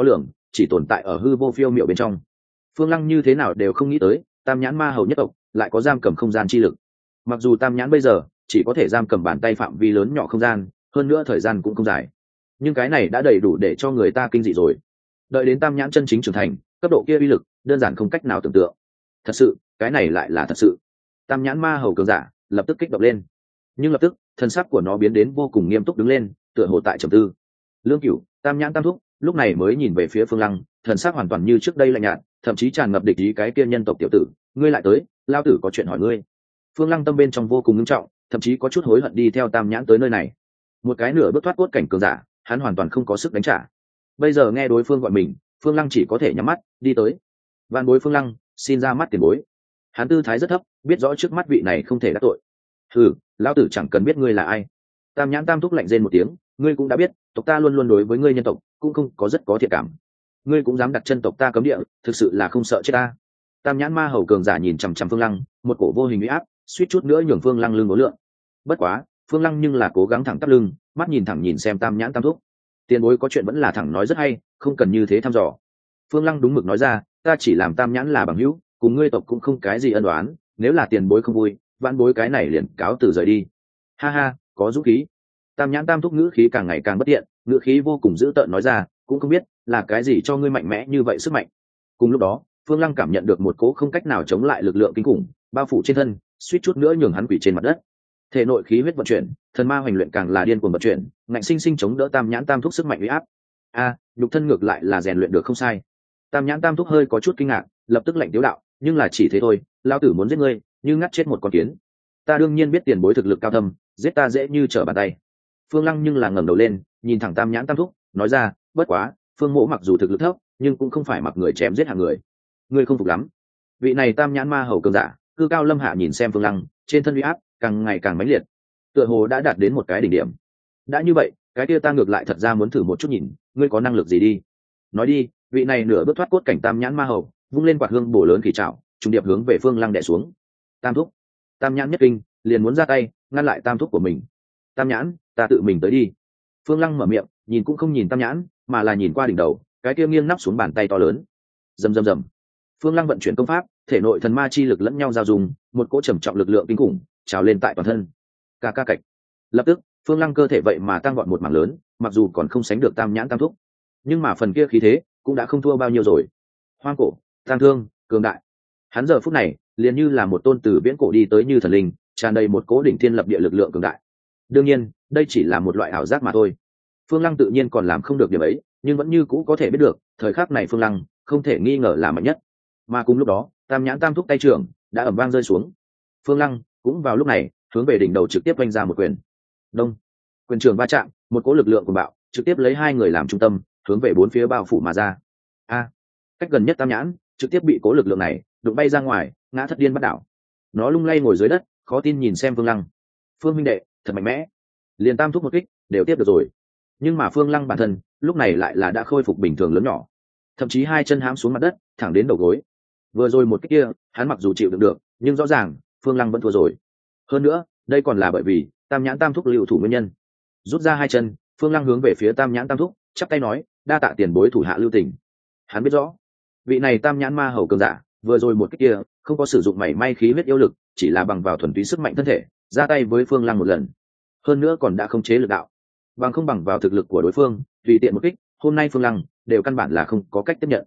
chỉ tồn tại ở hư vô phiêu miệu bên trong. Phương Lăng như thế nào đều không nghĩ tới tam nhãn ma hầu nhất tộc lại có giam cầm không gian chi lực. Mặc dù tam nhãn bây giờ chỉ có thể giam cầm bàn tay phạm vi lớn nhỏ không gian, hơn nữa thời gian cũng không dài, nhưng cái này đã đầy đủ để cho người ta kinh dị rồi. Đợi đến tam nhãn chân chính trưởng thành, cấp độ kia uy lực đơn giản không cách nào tưởng tượng. Thật sự, cái này lại là thật sự. Tam nhãn ma hầu cường giả lập tức kích động lên, nhưng lập tức thân sắc của nó biến đến vô cùng nghiêm túc đứng lên, tựa hồ tại trầm tư. Lương Cửu, tam nhãn tam thúc lúc này mới nhìn về phía Phương Lăng, thần sắc hoàn toàn như trước đây lạnh nhạt, thậm chí tràn ngập địch ý. Cái kia nhân tộc tiểu tử, ngươi lại tới, lao tử có chuyện hỏi ngươi. Phương Lăng tâm bên trong vô cùng nghiêm trọng, thậm chí có chút hối hận đi theo tam nhãn tới nơi này. Một cái nửa bước thoát cốt cảnh cường giả, hắn hoàn toàn không có sức đánh trả. Bây giờ nghe đối phương gọi mình, Phương Lăng chỉ có thể nhắm mắt đi tới. Vạn bối Phương Lăng xin ra mắt tiền bối. Hắn tư thái rất thấp, biết rõ trước mắt vị này không thể đắc tội. Hừ, lão tử chẳng cần biết ngươi là ai. Tam nhãn tam thúc lạnh rên một tiếng, ngươi cũng đã biết tộc ta luôn luôn đối với ngươi nhân tộc cũng không có rất có thiện cảm, ngươi cũng dám đặt chân tộc ta cấm địa, thực sự là không sợ chết ta. Tam nhãn ma hầu cường giả nhìn chằm chằm Phương Lăng, một cổ vô hình uy áp suýt chút nữa nhường Phương Lăng lưng ngốn lượn. Bất quá Phương Lăng nhưng là cố gắng thẳng tắp lưng, mắt nhìn thẳng nhìn xem tam nhãn tam thúc. Tiền bối có chuyện vẫn là thẳng nói rất hay, không cần như thế thăm dò. Phương Lăng đúng mực nói ra, ta chỉ làm tam nhãn là bằng hữu, cùng ngươi tộc cũng không cái gì ân oán, nếu là tiền bối không vui, vãn bối cái này liền cáo từ rời đi. Ha ha, có dũng khí. Tam nhãn tam thúc ngữ khí càng ngày càng bất tiện, ngữ khí vô cùng dữ tợn nói ra, cũng không biết là cái gì cho ngươi mạnh mẽ như vậy sức mạnh. Cùng lúc đó Phương Lăng cảm nhận được một cỗ không cách nào chống lại lực lượng kinh khủng bao phủ trên thân, suýt chút nữa nhường hắn quỷ trên mặt đất. Thể nội khí huyết vận chuyển, thần ma hoành luyện càng là điên cuồng vận chuyển, ngạnh sinh sinh chống đỡ tam nhãn tam thúc sức mạnh uy áp. A, nhục thân ngược lại là rèn luyện được không sai. Tam nhãn tam thúc hơi có chút kinh ngạc, lập tức lạnh tiếu đạo, nhưng là chỉ thế thôi, lao tử muốn giết ngươi như ngắt chết một con kiến. Ta đương nhiên biết tiền bối thực lực cao thâm, giết ta dễ như trở bàn tay. Phương Lăng nhưng là ngẩng đầu lên nhìn thẳng tam nhãn tam thúc, nói ra, bất quá Phương mỗ mặc dù thực lực thấp nhưng cũng không phải mặc người chém giết hạng người. Ngươi không phục lắm. Vị này tam nhãn ma hầu cường giả cư cao lâm hạ nhìn xem Phương Lăng, trên thân uy áp càng ngày càng mãnh liệt, tựa hồ đã đạt đến một cái đỉnh điểm. Đã như vậy, cái kia ta ngược lại thật ra muốn thử một chút nhìn ngươi có năng lực gì đi. Nói đi. Vị này nửa bước thoát cốt cảnh tam nhãn ma hầu vung lên quạt hương bổ lớn kỳ trảo, trùng điệp hướng về Phương Lăng đè xuống. Tam thúc. Tam nhãn nhất kinh, liền muốn ra tay ngăn lại tam thúc của mình. Tam nhãn, ta tự mình tới đi. Phương Lăng mở miệng, nhìn cũng không nhìn tam nhãn, mà là nhìn qua đỉnh đầu cái kia nghiêng nắp xuống bàn tay to lớn. Rầm rầm rầm. Phương Lăng vận chuyển công pháp, thể nội thần ma chi lực lẫn nhau giao dùng, một cỗ trầm trọng lực lượng kinh khủng trào lên tại toàn thân. Ca ca cạch. Lập tức Phương Lăng cơ thể vậy mà tăng vọt một mảng lớn, mặc dù còn không sánh được tam nhãn tam thúc, nhưng mà phần kia khí thế cũng đã không thua bao nhiêu rồi. Hoang cổ, tang thương, cường đại. Hắn giờ phút này liền như là một tôn từ viễn cổ đi tới như thần linh, tràn đầy một cố đỉnh thiên lập địa lực lượng cường đại. Đương nhiên đây chỉ là một loại ảo giác mà thôi. Phương Lăng tự nhiên còn làm không được điểm ấy, nhưng vẫn như cũ có thể biết được thời khắc này Phương Lăng không thể nghi ngờ là mạnh nhất. Mà cùng lúc đó tam nhãn tam thúc tay trưởng đã ầm vang rơi xuống. Phương Lăng cũng vào lúc này hướng về đỉnh đầu trực tiếp vung ra một quyền. Đông. Quyền trường va chạm, một cỗ lực lượng cuồng bạo trực tiếp lấy hai người làm trung tâm, hướng về bốn phía bao phủ mà ra. Cách gần nhất tam nhãn trực tiếp bị cố lực lượng này đụng bay ra ngoài, ngã thất điên bắt đảo. Nó lung lay ngồi dưới đất, khó tin nhìn xem Phương Lăng. Phương huynh đệ thật mạnh mẽ, liền tam thúc một kích đều tiếp được rồi. Nhưng mà Phương Lăng bản thân lúc này lại là đã khôi phục bình thường lớn nhỏ, thậm chí hai chân hãm xuống mặt đất thẳng đến đầu gối. Vừa rồi một kích kia hắn mặc dù chịu đựng được, nhưng rõ ràng Phương Lăng vẫn thua rồi. Hơn nữa đây còn là bởi vì tam nhãn tam thúc lưu thủ nguyên nhân. Rút ra hai chân, Phương Lăng hướng về phía tam nhãn tam thúc chắp tay nói, đa tạ tiền bối thủ hạ lưu tình. Hắn biết rõ vị này tam nhãn ma hầu cường giả vừa rồi một kích kia không có sử dụng mảy may khí huyết yêu lực, chỉ là bằng vào thuần túy sức mạnh thân thể ra tay với Phương Lăng một lần, hơn nữa còn đã khống chế lực đạo. Bằng không bằng vào thực lực của đối phương tùy tiện một kích, hôm nay Phương Lăng đều căn bản là không có cách tiếp nhận.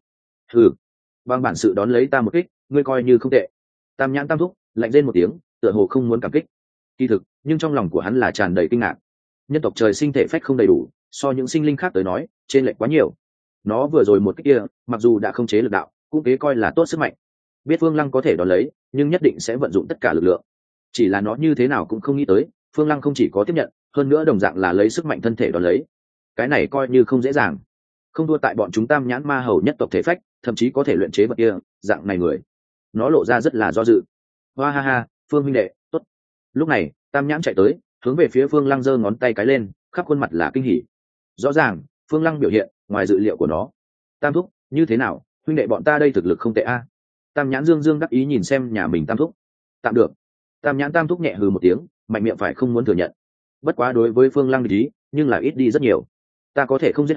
Bằng bản sự đón lấy ta một kích, ngươi coi như không tệ. Tam nhãn tam thúc lạnh lên một tiếng, tựa hồ không muốn cảm kích. Kỳ thực nhưng trong lòng của hắn là tràn đầy kinh ngạc. Nhân tộc trời sinh thể phách không đầy đủ, so những sinh linh khác tới nói trên lệch quá nhiều. Nó vừa rồi một kích kia mặc dù đã khống chế lực đạo, cũng kế coi là tốt sức mạnh, biết Phương Lăng có thể đón lấy, nhưng nhất định sẽ vận dụng tất cả lực lượng. Chỉ là nó như thế nào cũng không nghĩ tới Phương Lăng không chỉ có tiếp nhận, hơn nữa đồng dạng là lấy sức mạnh thân thể đón lấy. Cái này coi như không dễ dàng, không thua tại bọn chúng tam nhãn ma hầu nhất tộc thể phách, thậm chí có thể luyện chế vật kia dạng này người. Nó lộ ra rất là do dự. Hoa ha ha, Phương huynh đệ tốt. Lúc này tam nhãn chạy tới, hướng về phía Phương Lăng giơ ngón tay cái lên, khắp khuôn mặt là kinh hỉ. Rõ ràng Phương Lăng biểu hiện ngoài dự liệu của nó. Tam thúc như thế nào, huynh đệ bọn ta đây thực lực không tệ a. Tam nhãn dương dương đắc ý nhìn xem nhà mình tam thúc. Tạm được. Tam nhãn tam thúc nhẹ hừ một tiếng, mạnh miệng phải không muốn thừa nhận. Bất quá đối với Phương Lăng ý nhưng là ít đi rất nhiều. Ta có thể không giết hắn,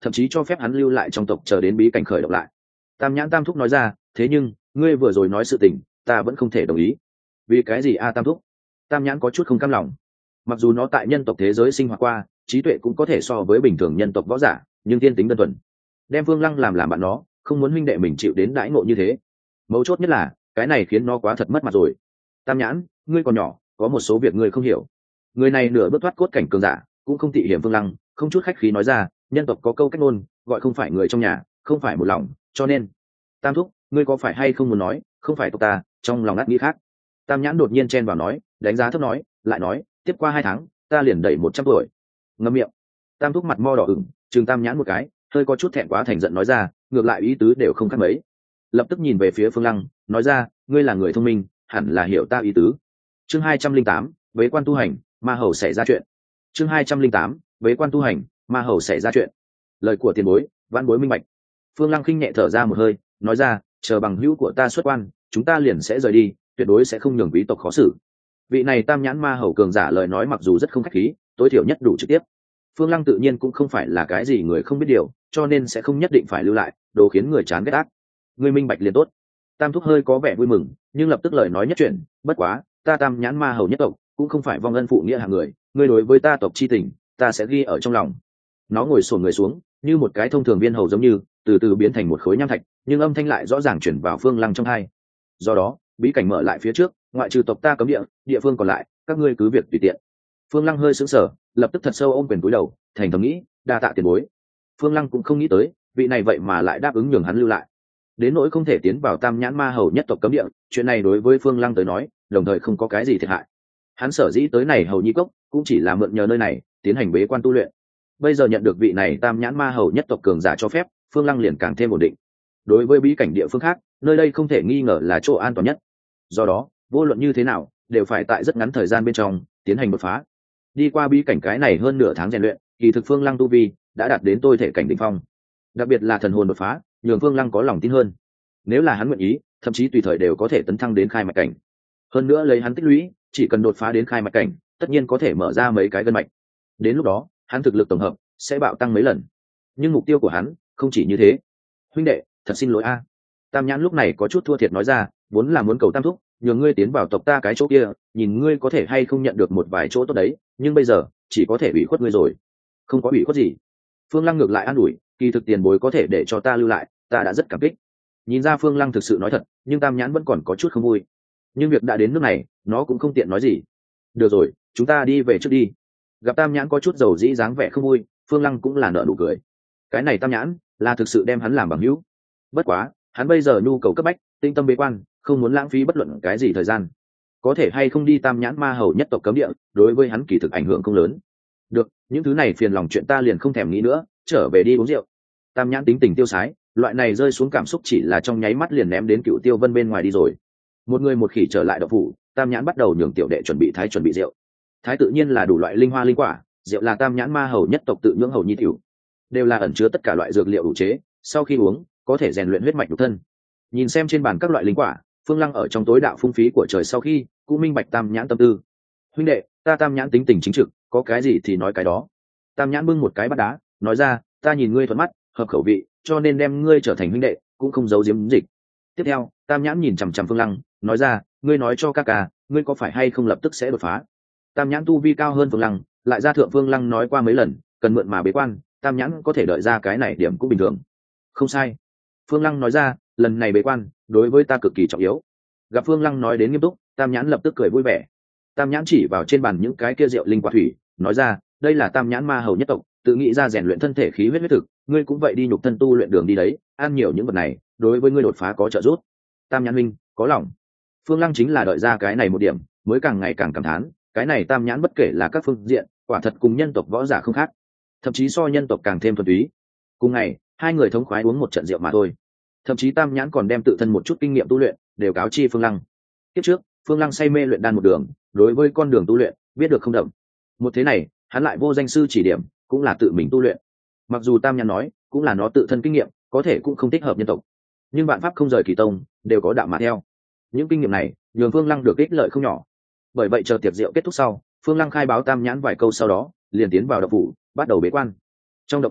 thậm chí cho phép hắn lưu lại trong tộc chờ đến bí cảnh khởi động lại. Tam nhãn tam thúc nói ra, thế nhưng ngươi vừa rồi nói sự tình ta vẫn không thể đồng ý. Vì cái gì a tam thúc? Tam nhãn có chút không cam lòng. Mặc dù nó tại nhân tộc thế giới sinh hoạt qua, trí tuệ cũng có thể so với bình thường nhân tộc võ giả, nhưng thiên tính đơn thuần, đem Vương Lăng làm bạn nó, không muốn huynh đệ mình chịu đến đãi ngộ như thế. Mấu chốt nhất là cái này khiến nó quá thật mất mặt rồi. Tam nhãn, ngươi còn nhỏ, có một số việc ngươi không hiểu. Người này nửa bước thoát cốt cảnh cường giả, cũng không tị hiểm Vương Lăng, không chút khách khí nói ra, nhân tộc có câu cách ngôn gọi không phải người trong nhà không phải một lòng, cho nên tam thúc, ngươi có phải hay không muốn nói không phải tộc ta trong lòng ngắt nghĩ khác. Tam nhãn đột nhiên chen vào nói, đánh giá thấp nói, lại nói tiếp qua 2 tháng ta liền đẩy 100 tuổi. Ngậm miệng. Tam thúc mặt mo đỏ ửng, chừng Tam nhãn một cái, hơi có chút thẹn quá thành giận nói ra, ngược lại ý tứ đều không khác mấy. Lập tức nhìn về phía Phương Lăng, nói ra, ngươi là người thông minh, hẳn là hiểu ta ý tứ. Chương 208, bế quan tu hành, ma hầu xảy ra chuyện. Chương 208, bế quan tu hành, ma hầu xảy ra chuyện. Lời của tiền bối, vãn bối minh bạch. Phương Lăng khinh nhẹ thở ra một hơi, nói ra, chờ bằng hữu của ta xuất quan, chúng ta liền sẽ rời đi, tuyệt đối sẽ không nhường quý tộc khó xử. Vị này Tam nhãn ma hầu cường giả lời nói mặc dù rất không khách khí, tối thiểu nhất đủ trực tiếp. Phương Lăng tự nhiên cũng không phải là cái gì người không biết điều, cho nên sẽ không nhất định phải lưu lại, đồ khiến người chán ghét ác. Người minh bạch liền tốt. Tam thúc hơi có vẻ vui mừng, nhưng lập tức lời nói nhất chuyển, bất quá, ta Tam nhãn ma hầu nhất tộc, cũng không phải vong ân phụ nghĩa hạng người, ngươi đối với ta tộc chi tình, ta sẽ ghi ở trong lòng. Nó ngồi xổm người xuống, như một cái thông thường viên hầu giống như, từ từ biến thành một khối nham thạch, nhưng âm thanh lại rõ ràng chuyển vào Phương Lăng trong tai. Do đó, bí cảnh mở lại phía trước, ngoại trừ tộc ta cấm địa, địa phương còn lại, các ngươi cứ việc tùy tiện. Phương Lăng hơi sững sờ, lập tức thật sâu ôm quyền cúi đầu, thành thầm nghĩ, đa tạ tiền bối. Phương Lăng cũng không nghĩ tới, vị này vậy mà lại đáp ứng nhường hắn lưu lại. Đến nỗi không thể tiến vào Tam nhãn ma hầu nhất tộc cấm địa, chuyện này đối với Phương Lăng tới nói, đồng thời không có cái gì thiệt hại. Hắn sở dĩ tới này hầu nhi cốc, cũng chỉ là mượn nhờ nơi này, tiến hành bế quan tu luyện. Bây giờ nhận được vị này Tam nhãn ma hầu nhất tộc cường giả cho phép, Phương Lăng liền càng thêm ổn định. Đối với bí cảnh địa phương khác, nơi đây không thể nghi ngờ là chỗ an toàn nhất. Do đó, vô luận như thế nào, đều phải tại rất ngắn thời gian bên trong tiến hành đột phá. Đi qua bí cảnh cái này hơn nửa tháng rèn luyện, kỳ thực Phương Lăng tu vi đã đạt đến tôi thể cảnh đỉnh phong. Đặc biệt là thần hồn đột phá, nhường Phương Lăng có lòng tin hơn. Nếu là hắn nguyện ý, thậm chí tùy thời đều có thể tấn thăng đến khai mạch cảnh. Hơn nữa lấy hắn tích lũy, chỉ cần đột phá đến khai mạch cảnh, tất nhiên có thể mở ra mấy cái gân mạch. Đến lúc đó, hắn thực lực tổng hợp sẽ bạo tăng mấy lần. Nhưng mục tiêu của hắn không chỉ như thế. Huynh đệ, thật xin lỗi a. Tam nhãn lúc này có chút thua thiệt nói ra, vốn là muốn cầu Tam thúc, nhường ngươi tiến vào tộc ta cái chỗ kia, nhìn ngươi có thể hay không nhận được một vài chỗ tốt đấy, nhưng bây giờ chỉ có thể ủy khuất ngươi rồi. Không có ủy khuất gì. Phương Lăng ngược lại an ủi, kỳ thực tiền bối có thể để cho ta lưu lại, ta đã rất cảm kích. Nhìn ra Phương Lăng thực sự nói thật, nhưng Tam nhãn vẫn còn có chút không vui. Nhưng việc đã đến nước này, nó cũng không tiện nói gì. Được rồi, chúng ta đi về trước đi. Gặp Tam nhãn có chút dầu dĩ dáng vẻ không vui, Phương Lăng cũng là nở nụ cười. Cái này Tam nhãn là thực sự đem hắn làm bằng hữu. Bất quá, hắn bây giờ nhu cầu cấp bách, tinh tâm bế quan, không muốn lãng phí bất luận cái gì thời gian. Có thể hay không đi Tam nhãn ma hầu nhất tộc cấm địa, đối với hắn kỳ thực ảnh hưởng không lớn. Được, những thứ này phiền lòng chuyện ta liền không thèm nghĩ nữa, trở về đi uống rượu. Tam nhãn tính tình tiêu sái, loại này rơi xuống cảm xúc chỉ là trong nháy mắt liền ném đến Cựu Tiêu Vân bên ngoài đi rồi. Một người một khỉ trở lại đậu phủ, Tam nhãn bắt đầu nhường tiểu đệ chuẩn bị rượu. Thái tự nhiên là đủ loại linh hoa linh quả, rượu là Tam nhãn ma hầu nhất tộc tự nhưỡng hầu nhi tiểu, đều là ẩn chứa tất cả loại dược liệu đủ chế, sau khi uống có thể rèn luyện huyết mạch nhục thân. Nhìn xem trên bàn các loại linh quả, Phương Lăng ở trong tối đạo phung phí của trời sau khi cũng minh bạch Tam nhãn tâm tư. Huynh đệ, ta Tam nhãn tính tình chính trực, có cái gì thì nói cái đó. Tam nhãn bưng một cái bát đá, nói ra, ta nhìn ngươi thuận mắt, hợp khẩu vị, cho nên đem ngươi trở thành huynh đệ, cũng không giấu giếm dịch. Tiếp theo, Tam nhãn nhìn chằm chằm Phương Lăng, nói ra, ngươi nói cho ca ca, ngươi có phải hay không lập tức sẽ đột phá. Tam nhãn tu vi cao hơn Phương Lăng, lại ra thượng Phương Lăng nói qua mấy lần, cần mượn mà bế quan, Tam nhãn có thể đợi ra cái này điểm cũng bình thường. Không sai. Phương Lăng nói ra, lần này bế quan đối với ta cực kỳ trọng yếu. Gặp Phương Lăng nói đến nghiêm túc, Tam nhãn lập tức cười vui vẻ. Tam nhãn chỉ vào trên bàn những cái kia rượu linh quả thủy, nói ra, đây là Tam nhãn ma hầu nhất tộc tự nghĩ ra rèn luyện thân thể khí huyết huyết thực, ngươi cũng vậy đi nhục thân tu luyện đường đi đấy, ăn nhiều những vật này đối với ngươi đột phá có trợ giúp. Tam nhãn minh có lòng. Phương Lăng chính là đợi ra cái này một điểm, mới càng ngày càng cảm thán, cái này Tam nhãn bất kể là các phương diện, quả thật cùng nhân tộc võ giả không khác, thậm chí so nhân tộc càng thêm thuần túy. Cùng ngày, hai người thống khoái uống một trận rượu mà thôi. Thậm chí Tam nhãn còn đem tự thân một chút kinh nghiệm tu luyện đều cáo chi Phương Lăng. Kiếp trước, Phương Lăng say mê luyện đan một đường, đối với con đường tu luyện biết được không đậm. Một thế này, hắn lại vô danh sư chỉ điểm, cũng là tự mình tu luyện. Mặc dù Tam nhãn nói, cũng là nó tự thân kinh nghiệm, có thể cũng không thích hợp nhân tộc. Nhưng vạn pháp không rời kỳ tông, đều có đạo mà theo. Những kinh nghiệm này, nhường Phương Lăng được ích lợi không nhỏ. Bởi vậy chờ tiệc rượu kết thúc sau, Phương Lăng khai báo Tam nhãn vài câu sau đó, liền tiến vào động phủ, bắt đầu bế quan. Trong động phủ,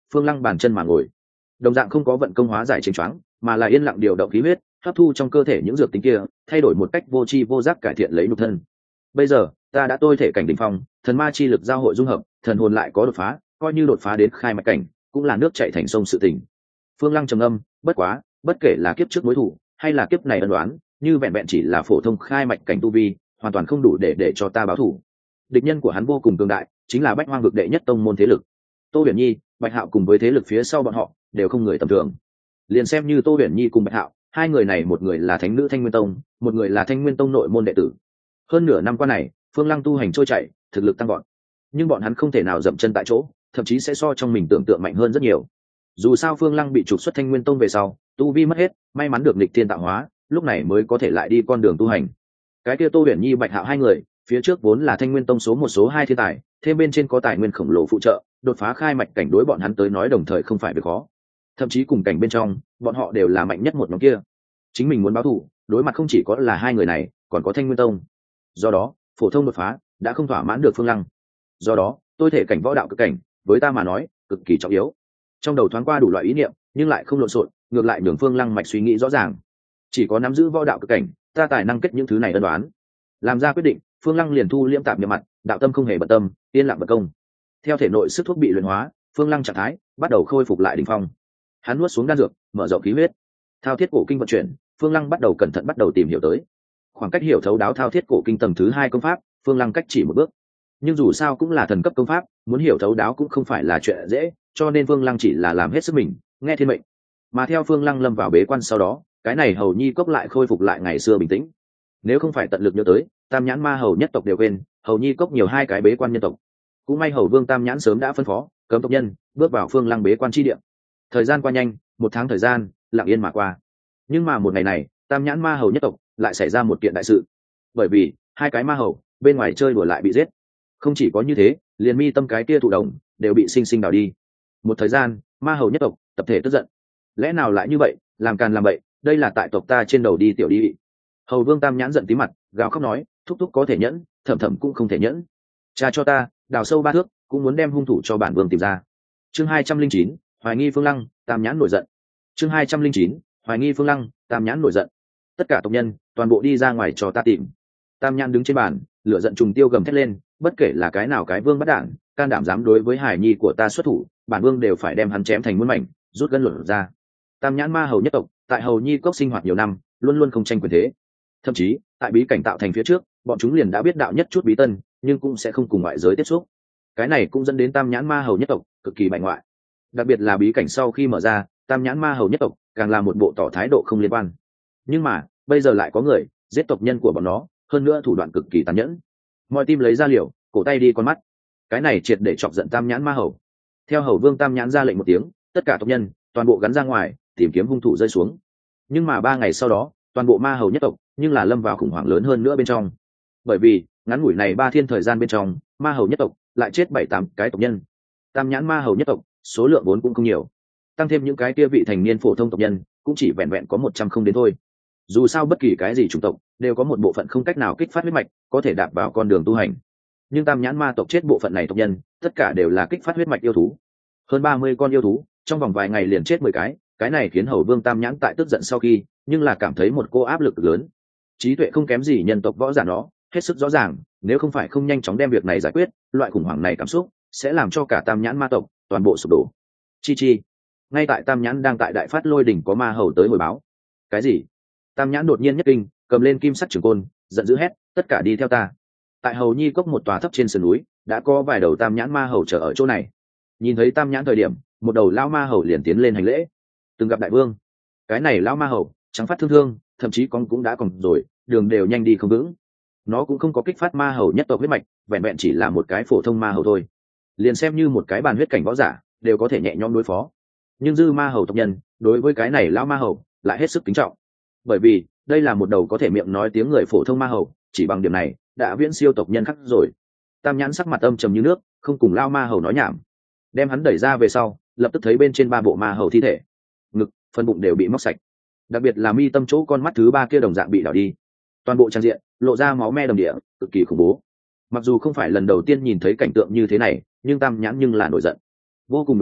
Phương Lăng bàn chân mà ngồi, đồng dạng không có vận công hóa giải chênh choáng, mà là yên lặng điều động khí huyết, hấp thu trong cơ thể những dược tính kia, thay đổi một cách vô tri vô giác cải thiện lấy nhục thân. Bây giờ ta đã tôi thể cảnh đỉnh phong, thần ma chi lực giao hội dung hợp, thần hồn lại có đột phá, coi như đột phá đến khai mạch cảnh cũng là nước chảy thành sông sự tình. Phương Lăng trầm âm, bất quá bất kể là kiếp trước mối thủ hay là kiếp này ân đoán, như vẹn vẹn chỉ là phổ thông khai mạch cảnh tu vi hoàn toàn không đủ để cho ta báo thù. Địch nhân của hắn vô cùng cường đại, chính là bách hoang vực đệ nhất tông môn thế lực. Tô Huyền Nhi, Bạch Hạo cùng với thế lực phía sau bọn họ đều không người tầm thường. Liền xem như Tô Huyền Nhi cùng Bạch Hạo, hai người này một người là thánh nữ Thanh Nguyên Tông, một người là Thanh Nguyên Tông nội môn đệ tử. Hơn nửa năm qua này, Phương Lăng tu hành trôi chảy, thực lực tăng vọt, nhưng bọn hắn không thể nào dậm chân tại chỗ, thậm chí sẽ so trong mình tưởng tượng mạnh hơn rất nhiều. Dù sao Phương Lăng bị trục xuất Thanh Nguyên Tông về sau, tu vi mất hết, may mắn được nghịch thiên tạo hóa, lúc này mới có thể lại đi con đường tu hành. Cái kia Tô Huyền Nhi, Bạch Hạo hai người, phía trước vốn là Thanh Nguyên Tông số một số hai thiên tài, thêm bên trên có tài nguyên khổng lồ phụ trợ, đột phá khai mạch cảnh đối bọn hắn tới nói đồng thời không phải việc khó. Thậm chí cùng cảnh bên trong, bọn họ đều là mạnh nhất một nhóm kia. Chính mình muốn báo thù, đối mặt không chỉ có là hai người này, còn có Thanh Nguyên Tông. Do đó, phổ thông đột phá đã không thỏa mãn được Phương Lăng. Do đó, tôi thể cảnh võ đạo cực cảnh, với ta mà nói, cực kỳ trọng yếu. Trong đầu thoáng qua đủ loại ý niệm, nhưng lại không lộn xộn, ngược lại nhường Phương Lăng mạch suy nghĩ rõ ràng. Chỉ có nắm giữ võ đạo cực cảnh, ta tài năng kết những thứ này ân đoán. Làm ra quyết định, Phương Lăng liền thu liễm tạm niệm mặt, đạo tâm không hề bận tâm, yên lặng bật công. Theo thể nội sức thuốc bị luyện hóa, Phương Lăng trạng thái bắt đầu khôi phục lại đỉnh phong. Hắn nuốt xuống đan dược, mở rộng khí huyết, thao thiết cổ kinh vận chuyển, Phương Lăng bắt đầu cẩn thận bắt đầu tìm hiểu tới. Khoảng cách hiểu thấu đáo thao thiết cổ kinh tầng thứ 2 công pháp, Phương Lăng cách chỉ một bước. Nhưng dù sao cũng là thần cấp công pháp, muốn hiểu thấu đáo cũng không phải là chuyện dễ, cho nên Phương Lăng chỉ là làm hết sức mình, nghe thiên mệnh. Mà theo Phương Lăng lâm vào bế quan sau đó, cái này hầu nhi cốc lại khôi phục lại ngày xưa bình tĩnh. Nếu không phải tận lực nhớ tới, Tam Nhãn Ma Hầu nhất tộc đều quên, hầu nhi cốc nhiều hai cái bế quan nhân tộc. Cũng may Hầu Vương Tam Nhãn sớm đã phân phó, cấm tộc nhân bước vào Phương Lăng bế quan chi địa. Thời gian qua nhanh, một tháng thời gian lặng yên mà qua. Nhưng mà một ngày này, Tam Nhãn Ma Hầu nhất tộc lại xảy ra một kiện đại sự. Bởi vì hai cái ma hầu bên ngoài chơi đùa lại bị giết. Không chỉ có như thế, liền mi tâm cái kia thụ đồng đều bị sinh sinh đào đi. Một thời gian, ma hầu nhất tộc tập thể tức giận. Lẽ nào lại như vậy, làm càn làm bậy, đây là tại tộc ta trên đầu đi tiểu đi. Hầu Vương Tam Nhãn giận tí mặt, gào khóc nói, thúc thúc có thể nhẫn, thẩm thẩm cũng không thể nhẫn. Cha cho ta đào sâu 3 thước, cũng muốn đem hung thủ cho bản vương tìm ra. Chương 209, hoài nghi Phương Lăng, Tam Nhãn nổi giận. Chương 209, hoài nghi Phương Lăng, Tam Nhãn nổi giận. Tất cả tộc nhân toàn bộ đi ra ngoài cho ta tìm. Tam Nhãn đứng trên bàn, lửa giận trùng tiêu gầm thét lên, bất kể là cái nào cái vương bắt đản, can đảm dám đối với hải nhi của ta xuất thủ, bản vương đều phải đem hắn chém thành muôn mảnh, rút gân luận ra. Tam Nhãn Ma Hầu nhất tộc tại hầu nhi cốc sinh hoạt nhiều năm, luôn luôn không tranh quyền thế. Thậm chí tại bí cảnh tạo thành phía trước, bọn chúng liền đã biết đạo nhất chút bí tân, nhưng cũng sẽ không cùng ngoại giới tiếp xúc. Cái này cũng dẫn đến Tam Nhãn Ma Hầu nhất tộc cực kỳ bại ngoại. Đặc biệt là bí cảnh sau khi mở ra, Tam Nhãn Ma Hầu nhất tộc càng là một bộ tỏ thái độ không liên quan. Nhưng mà bây giờ lại có người giết tộc nhân của bọn nó, hơn nữa thủ đoạn cực kỳ tàn nhẫn. Mọi tim lấy ra liều, cổ tay đi con mắt. Cái này triệt để chọc giận Tam Nhãn Ma Hầu. Theo Hầu Vương Tam Nhãn ra lệnh một tiếng, tất cả tộc nhân toàn bộ gắn ra ngoài tìm kiếm hung thủ rơi xuống. Nhưng mà 3 ngày sau đó, toàn bộ Ma Hầu nhất tộc nhưng là lâm vào khủng hoảng lớn hơn nữa bên trong. Bởi vì ngắn ngủi này 3 thiên thời gian bên trong, Ma Hầu nhất tộc lại chết 7-8 cái tộc nhân. Tam Nhãn Ma Hầu nhất tộc số lượng vốn cũng không nhiều, tăng thêm những cái kia vị thành niên phổ thông tộc nhân cũng chỉ vẹn vẹn có 100 không đến thôi. Dù sao bất kỳ cái gì chủng tộc đều có một bộ phận không cách nào kích phát huyết mạch, có thể đạp vào con đường tu hành. Nhưng Tam Nhãn Ma tộc chết bộ phận này tộc nhân, tất cả đều là kích phát huyết mạch yêu thú. Hơn 30 con yêu thú, trong vòng vài ngày liền chết 10 cái này khiến Hầu Vương Tam Nhãn tại tức giận sau khi, nhưng là cảm thấy một cô áp lực lớn. Trí tuệ không kém gì nhân tộc võ giả nó, hết sức rõ ràng, nếu không phải không nhanh chóng đem việc này giải quyết, loại khủng hoảng này cảm xúc sẽ làm cho cả Tam Nhãn Ma tộc toàn bộ sụp đổ. Chi. Ngay tại Tam Nhãn đang tại đại phát lôi đỉnh có ma hầu tới hồi báo. Cái gì? Tam Nhãn đột nhiên nhất kinh, cầm lên kim sắc trường côn, giận dữ hét, tất cả đi theo ta. Tại hầu nhi cốc một tòa thấp trên sườn núi, đã có vài đầu Tam Nhãn Ma hầu chờ ở chỗ này. Nhìn thấy Tam Nhãn thời điểm, một đầu lão ma hầu liền tiến lên hành lễ. Từng gặp đại vương. Cái này lão ma hầu trắng phát thương, thậm chí con cũng đã còn rồi, đường đều nhanh đi không vững. Nó cũng không có kích phát ma hầu nhất tộc huyết mạch, vẹn vẹn chỉ là một cái phổ thông ma hầu thôi. Liền xem như một cái bàn huyết cảnh võ giả đều có thể nhẹ nhõm đối phó. Nhưng dư ma hầu tộc nhân đối với cái này lão ma hầu lại hết sức kính trọng, bởi vì đây là một đầu có thể miệng nói tiếng người phổ thông ma hầu, chỉ bằng điểm này đã viễn siêu tộc nhân khác rồi. Tam Nhãn sắc mặt âm trầm như nước, không cùng lao ma hầu nói nhảm, đem hắn đẩy ra về sau, lập tức thấy bên trên 3 bộ ma hầu thi thể, ngực, phần bụng đều bị móc sạch, đặc biệt là mi tâm chỗ con mắt thứ 3 kia đồng dạng bị đảo đi, toàn bộ trang diện lộ ra máu me đầm địa, cực kỳ khủng bố. Mặc dù không phải lần đầu tiên nhìn thấy cảnh tượng như thế này, nhưng Tam Nhãn nhưng là nổi giận, vô cùng nhục nhã,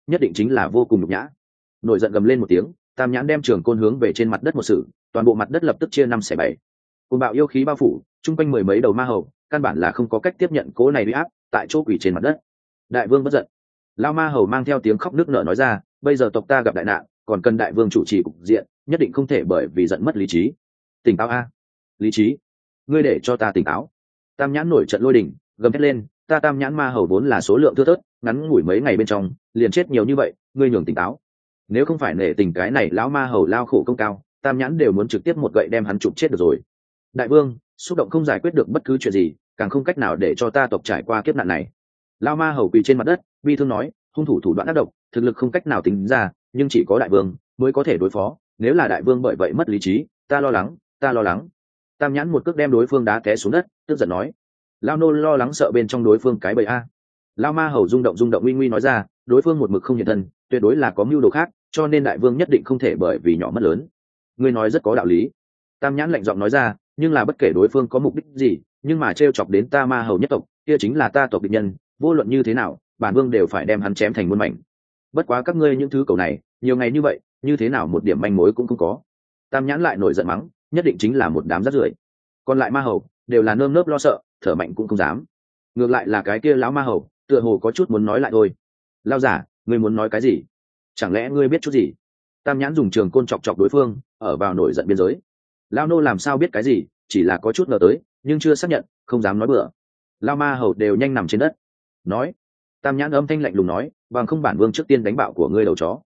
nhất định chính là vô cùng nhục nhã. Nổi giận gầm lên một tiếng, tam nhãn đem trường côn hướng về trên mặt đất một sự, toàn bộ mặt đất lập tức chia 5/7. Côn bạo yêu khí bao phủ chung quanh mười mấy đầu ma hầu, căn bản là không có cách tiếp nhận cố này uy áp, tại chỗ quỷ trên mặt đất. Đại vương bất giận. Lao ma hầu mang theo tiếng khóc nức nở nói ra, bây giờ tộc ta gặp đại nạn, còn cần đại vương chủ trì cục diện, nhất định không thể bởi vì giận mất lý trí. Tỉnh táo a. Lý trí, ngươi để cho ta tỉnh táo. Tam nhãn nổi trận lôi đình, gầm thét lên, ta tam nhãn ma hầu vốn là số lượng thưa thớt, ngắn ngủi mấy ngày bên trong liền chết nhiều như vậy, ngươi nhường tỉnh táo. Nếu không phải nể tình cái này lão ma hầu lao khổ công cao, tam nhãn đều muốn trực tiếp một gậy đem hắn chụp chết được rồi. Đại vương, xúc động không giải quyết được bất cứ chuyện gì, càng không cách nào để cho ta tộc trải qua kiếp nạn này. Lao ma hầu quỳ trên mặt đất, bi thương nói, hung thủ thủ đoạn ác độc, thực lực không cách nào tính ra, nhưng chỉ có đại vương mới có thể đối phó. Nếu là đại vương bởi vậy mất lý trí, ta lo lắng, ta lo lắng. Tam nhãn một cước đem đối phương đá té xuống đất, tức giận nói, lao nô lo lắng sợ bên trong đối phương cái bầy a. Lao ma hầu rung động uy nguy nói ra, đối phương một mực không hiện thân, tuyệt đối là có mưu đồ khác, cho nên đại vương nhất định không thể bởi vì nhỏ mất lớn. Ngươi nói rất có đạo lý. Tam nhãn lạnh giọng nói ra, nhưng là bất kể đối phương có mục đích gì, nhưng mà trêu chọc đến ta ma hầu nhất tộc, kia chính là ta tộc địch nhân, vô luận như thế nào, bản vương đều phải đem hắn chém thành muôn mảnh. Bất quá các ngươi những thứ cầu này, nhiều ngày như vậy, như thế nào một điểm manh mối cũng không có. Tam nhãn lại nổi giận mắng, nhất định chính là một đám rác rưởi. Còn lại ma hầu đều là nơm nớp lo sợ, thở mạnh cũng không dám. Ngược lại là cái kia lão ma hầu, tựa hồ có chút muốn nói lại thôi. Lao giả, ngươi muốn nói cái gì? Chẳng lẽ ngươi biết chút gì? Tam nhãn dùng trường côn chọc chọc đối phương, ở vào nổi giận biên giới. Lao nô làm sao biết cái gì, chỉ là có chút ngờ tới, nhưng chưa xác nhận, không dám nói bừa. Lao ma hầu đều nhanh nằm trên đất. Nói. Tam nhãn âm thanh lạnh lùng nói, bằng không bản vương trước tiên đánh bạo của ngươi đầu chó.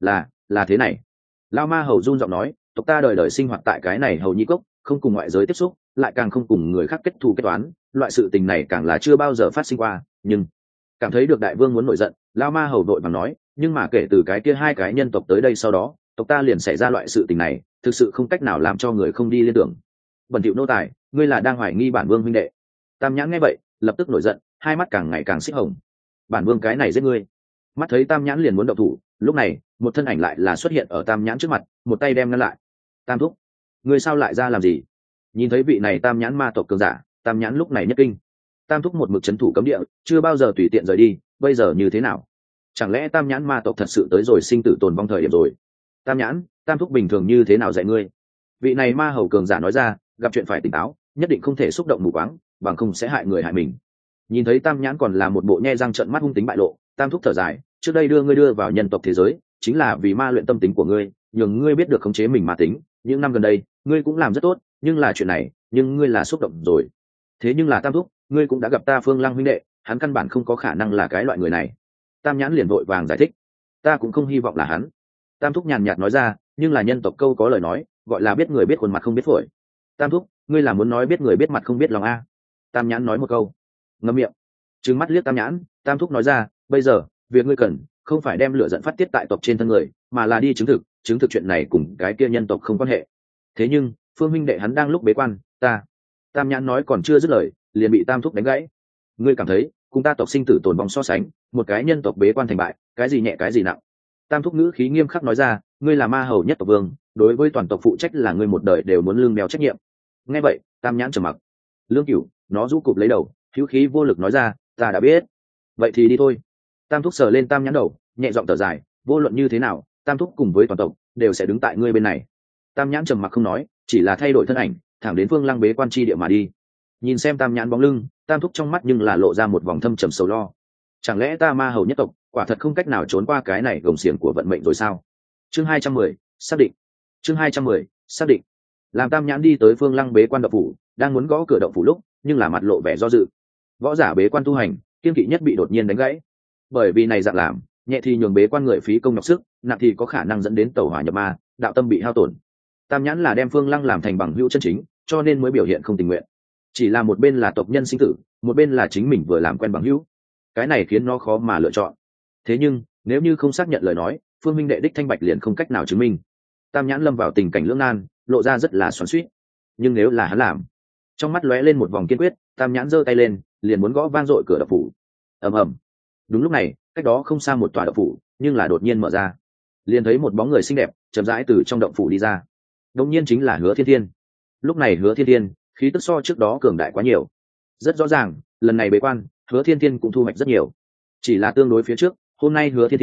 Là thế này. Lao ma hầu run giọng nói, tộc ta đời đời sinh hoạt tại cái này hầu nhi cốc, không cùng ngoại giới tiếp xúc, lại càng không cùng người khác kết thù kết toán, loại sự tình này càng là chưa bao giờ phát sinh qua, nhưng cảm thấy được đại vương muốn nổi giận, Lao ma hầu đội bằng nói, nhưng mà kể từ cái kia hai cái nhân tộc tới đây sau đó, tộc ta liền xảy ra loại sự tình này, thực sự không cách nào làm cho người không đi liên tưởng. Bẩn thỉu nô tài, ngươi là đang hoài nghi bản vương huynh đệ. Tam nhãn nghe vậy, lập tức nổi giận, hai mắt càng ngày càng xích hồng. Bản vương cái này giết ngươi. Mắt thấy tam nhãn liền muốn động thủ, lúc này một thân ảnh lại là xuất hiện ở tam nhãn trước mặt, một tay đem ngăn lại. Tam thúc, ngươi sao lại ra làm gì? Nhìn thấy vị này tam nhãn ma tộc cường giả, tam nhãn lúc này nhất kinh. Tam thúc một mực trấn thủ cấm địa, chưa bao giờ tùy tiện rời đi, bây giờ như thế nào? Chẳng lẽ tam nhãn ma tộc thật sự tới rồi sinh tử tồn vong thời điểm rồi? Tam nhãn, tam thúc bình thường như thế nào dạy ngươi? Vị này ma hầu cường giả nói ra, gặp chuyện phải tỉnh táo, nhất định không thể xúc động mù quáng, bằng không sẽ hại người hại mình. Nhìn thấy tam nhãn còn là một bộ nhe răng trợn mắt hung tính bại lộ, tam thúc thở dài, trước đây đưa ngươi đưa vào nhân tộc thế giới, chính là vì ma luyện tâm tính của ngươi, nhường ngươi biết được khống chế mình ma tính. Những năm gần đây, ngươi cũng làm rất tốt, nhưng là chuyện này, nhưng ngươi là xúc động rồi. Thế nhưng là tam thúc, ngươi cũng đã gặp ta Phương Lăng huynh đệ, hắn căn bản không có khả năng là cái loại người này. Tam nhãn liền vội vàng giải thích, ta cũng không hy vọng là hắn. Tam thúc nhàn nhạt nói ra, nhưng là nhân tộc câu có lời nói, gọi là biết người biết khuôn mặt không biết phổi. Tam thúc, ngươi là muốn nói biết người biết mặt không biết lòng a? Tam nhãn nói một câu, ngậm miệng. Trừng mắt liếc tam nhãn, tam thúc nói ra, bây giờ việc ngươi cần không phải đem lửa giận phát tiết tại tộc trên thân người, mà là đi chứng thực chuyện này cùng cái kia nhân tộc không quan hệ. Thế nhưng Phương huynh đệ hắn đang lúc bế quan, tam nhãn nói còn chưa dứt lời, liền bị tam thúc đánh gãy. Ngươi cảm thấy cùng ta tộc sinh tử tồn vong so sánh, một cái nhân tộc bế quan thành bại, cái gì nhẹ cái gì nặng? Tam thúc ngữ khí nghiêm khắc nói ra, ngươi là ma hầu nhất tộc vương, đối với toàn tộc phụ trách là ngươi một đời đều muốn lương đeo trách nhiệm. Nghe vậy tam nhãn trầm mặc. Lương Cửu nó rũ cụp lấy đầu, hữu khí vô lực nói ra, ta đã biết, vậy thì đi thôi. Tam thúc sờ lên tam nhãn đầu, nhẹ giọng thở dài, vô luận như thế nào, tam thúc cùng với toàn tộc đều sẽ đứng tại ngươi bên này. Tam nhãn trầm mặc không nói, chỉ là thay đổi thân ảnh, thẳng đến Phương Lăng bế quan chi địa mà đi. Nhìn xem tam nhãn bóng lưng, tam thúc trong mắt nhưng là lộ ra một vòng thâm trầm sầu lo. Chẳng lẽ ta ma hầu nhất tộc quả thật không cách nào trốn qua cái này gồng xiềng của vận mệnh rồi sao? Chương 210, xác định. Chương 210, xác định. Làm tam nhãn đi tới Phương Lăng bế quan động phủ, đang muốn gõ cửa động phủ lúc, nhưng là mặt lộ vẻ do dự. Võ giả bế quan tu hành, kiên kỵ nhất bị đột nhiên đánh gãy. Bởi vì này dạng làm, nhẹ thì nhường bế quan người phí công nhọc sức, nặng thì có khả năng dẫn đến tẩu hỏa nhập ma, đạo tâm bị hao tổn. Tam nhãn là đem Phương Lăng làm thành bằng hữu chân chính, cho nên mới biểu hiện không tình nguyện. Chỉ là một bên là tộc nhân sinh tử, một bên là chính mình vừa làm quen bằng hữu, cái này khiến nó khó mà lựa chọn. Thế nhưng nếu như không xác nhận lời nói, Phương minh đệ đích thanh bạch liền không cách nào chứng minh. Tam nhãn lâm vào tình cảnh lưỡng nan, lộ ra rất là xoắn xuýt. Nhưng nếu là hắn làm, trong mắt lóe lên một vòng kiên quyết, tam nhãn giơ tay lên, liền muốn gõ vang dội cửa động phủ. Ầm ầm. Đúng lúc này, cách đó không xa một tòa động phủ, nhưng là đột nhiên mở ra, liền thấy một bóng người xinh đẹp chậm rãi từ trong động phủ đi ra. Đống nhiên chính là Hứa Thiên Thiên. Lúc này Hứa Thiên Thiên khí tức so trước đó cường đại quá nhiều. Rất rõ ràng, lần này bế quan, Hứa Thiên Thiên cũng thu hoạch rất nhiều. Chỉ là tương đối phía trước, hôm nay Hứa Thiên Thiên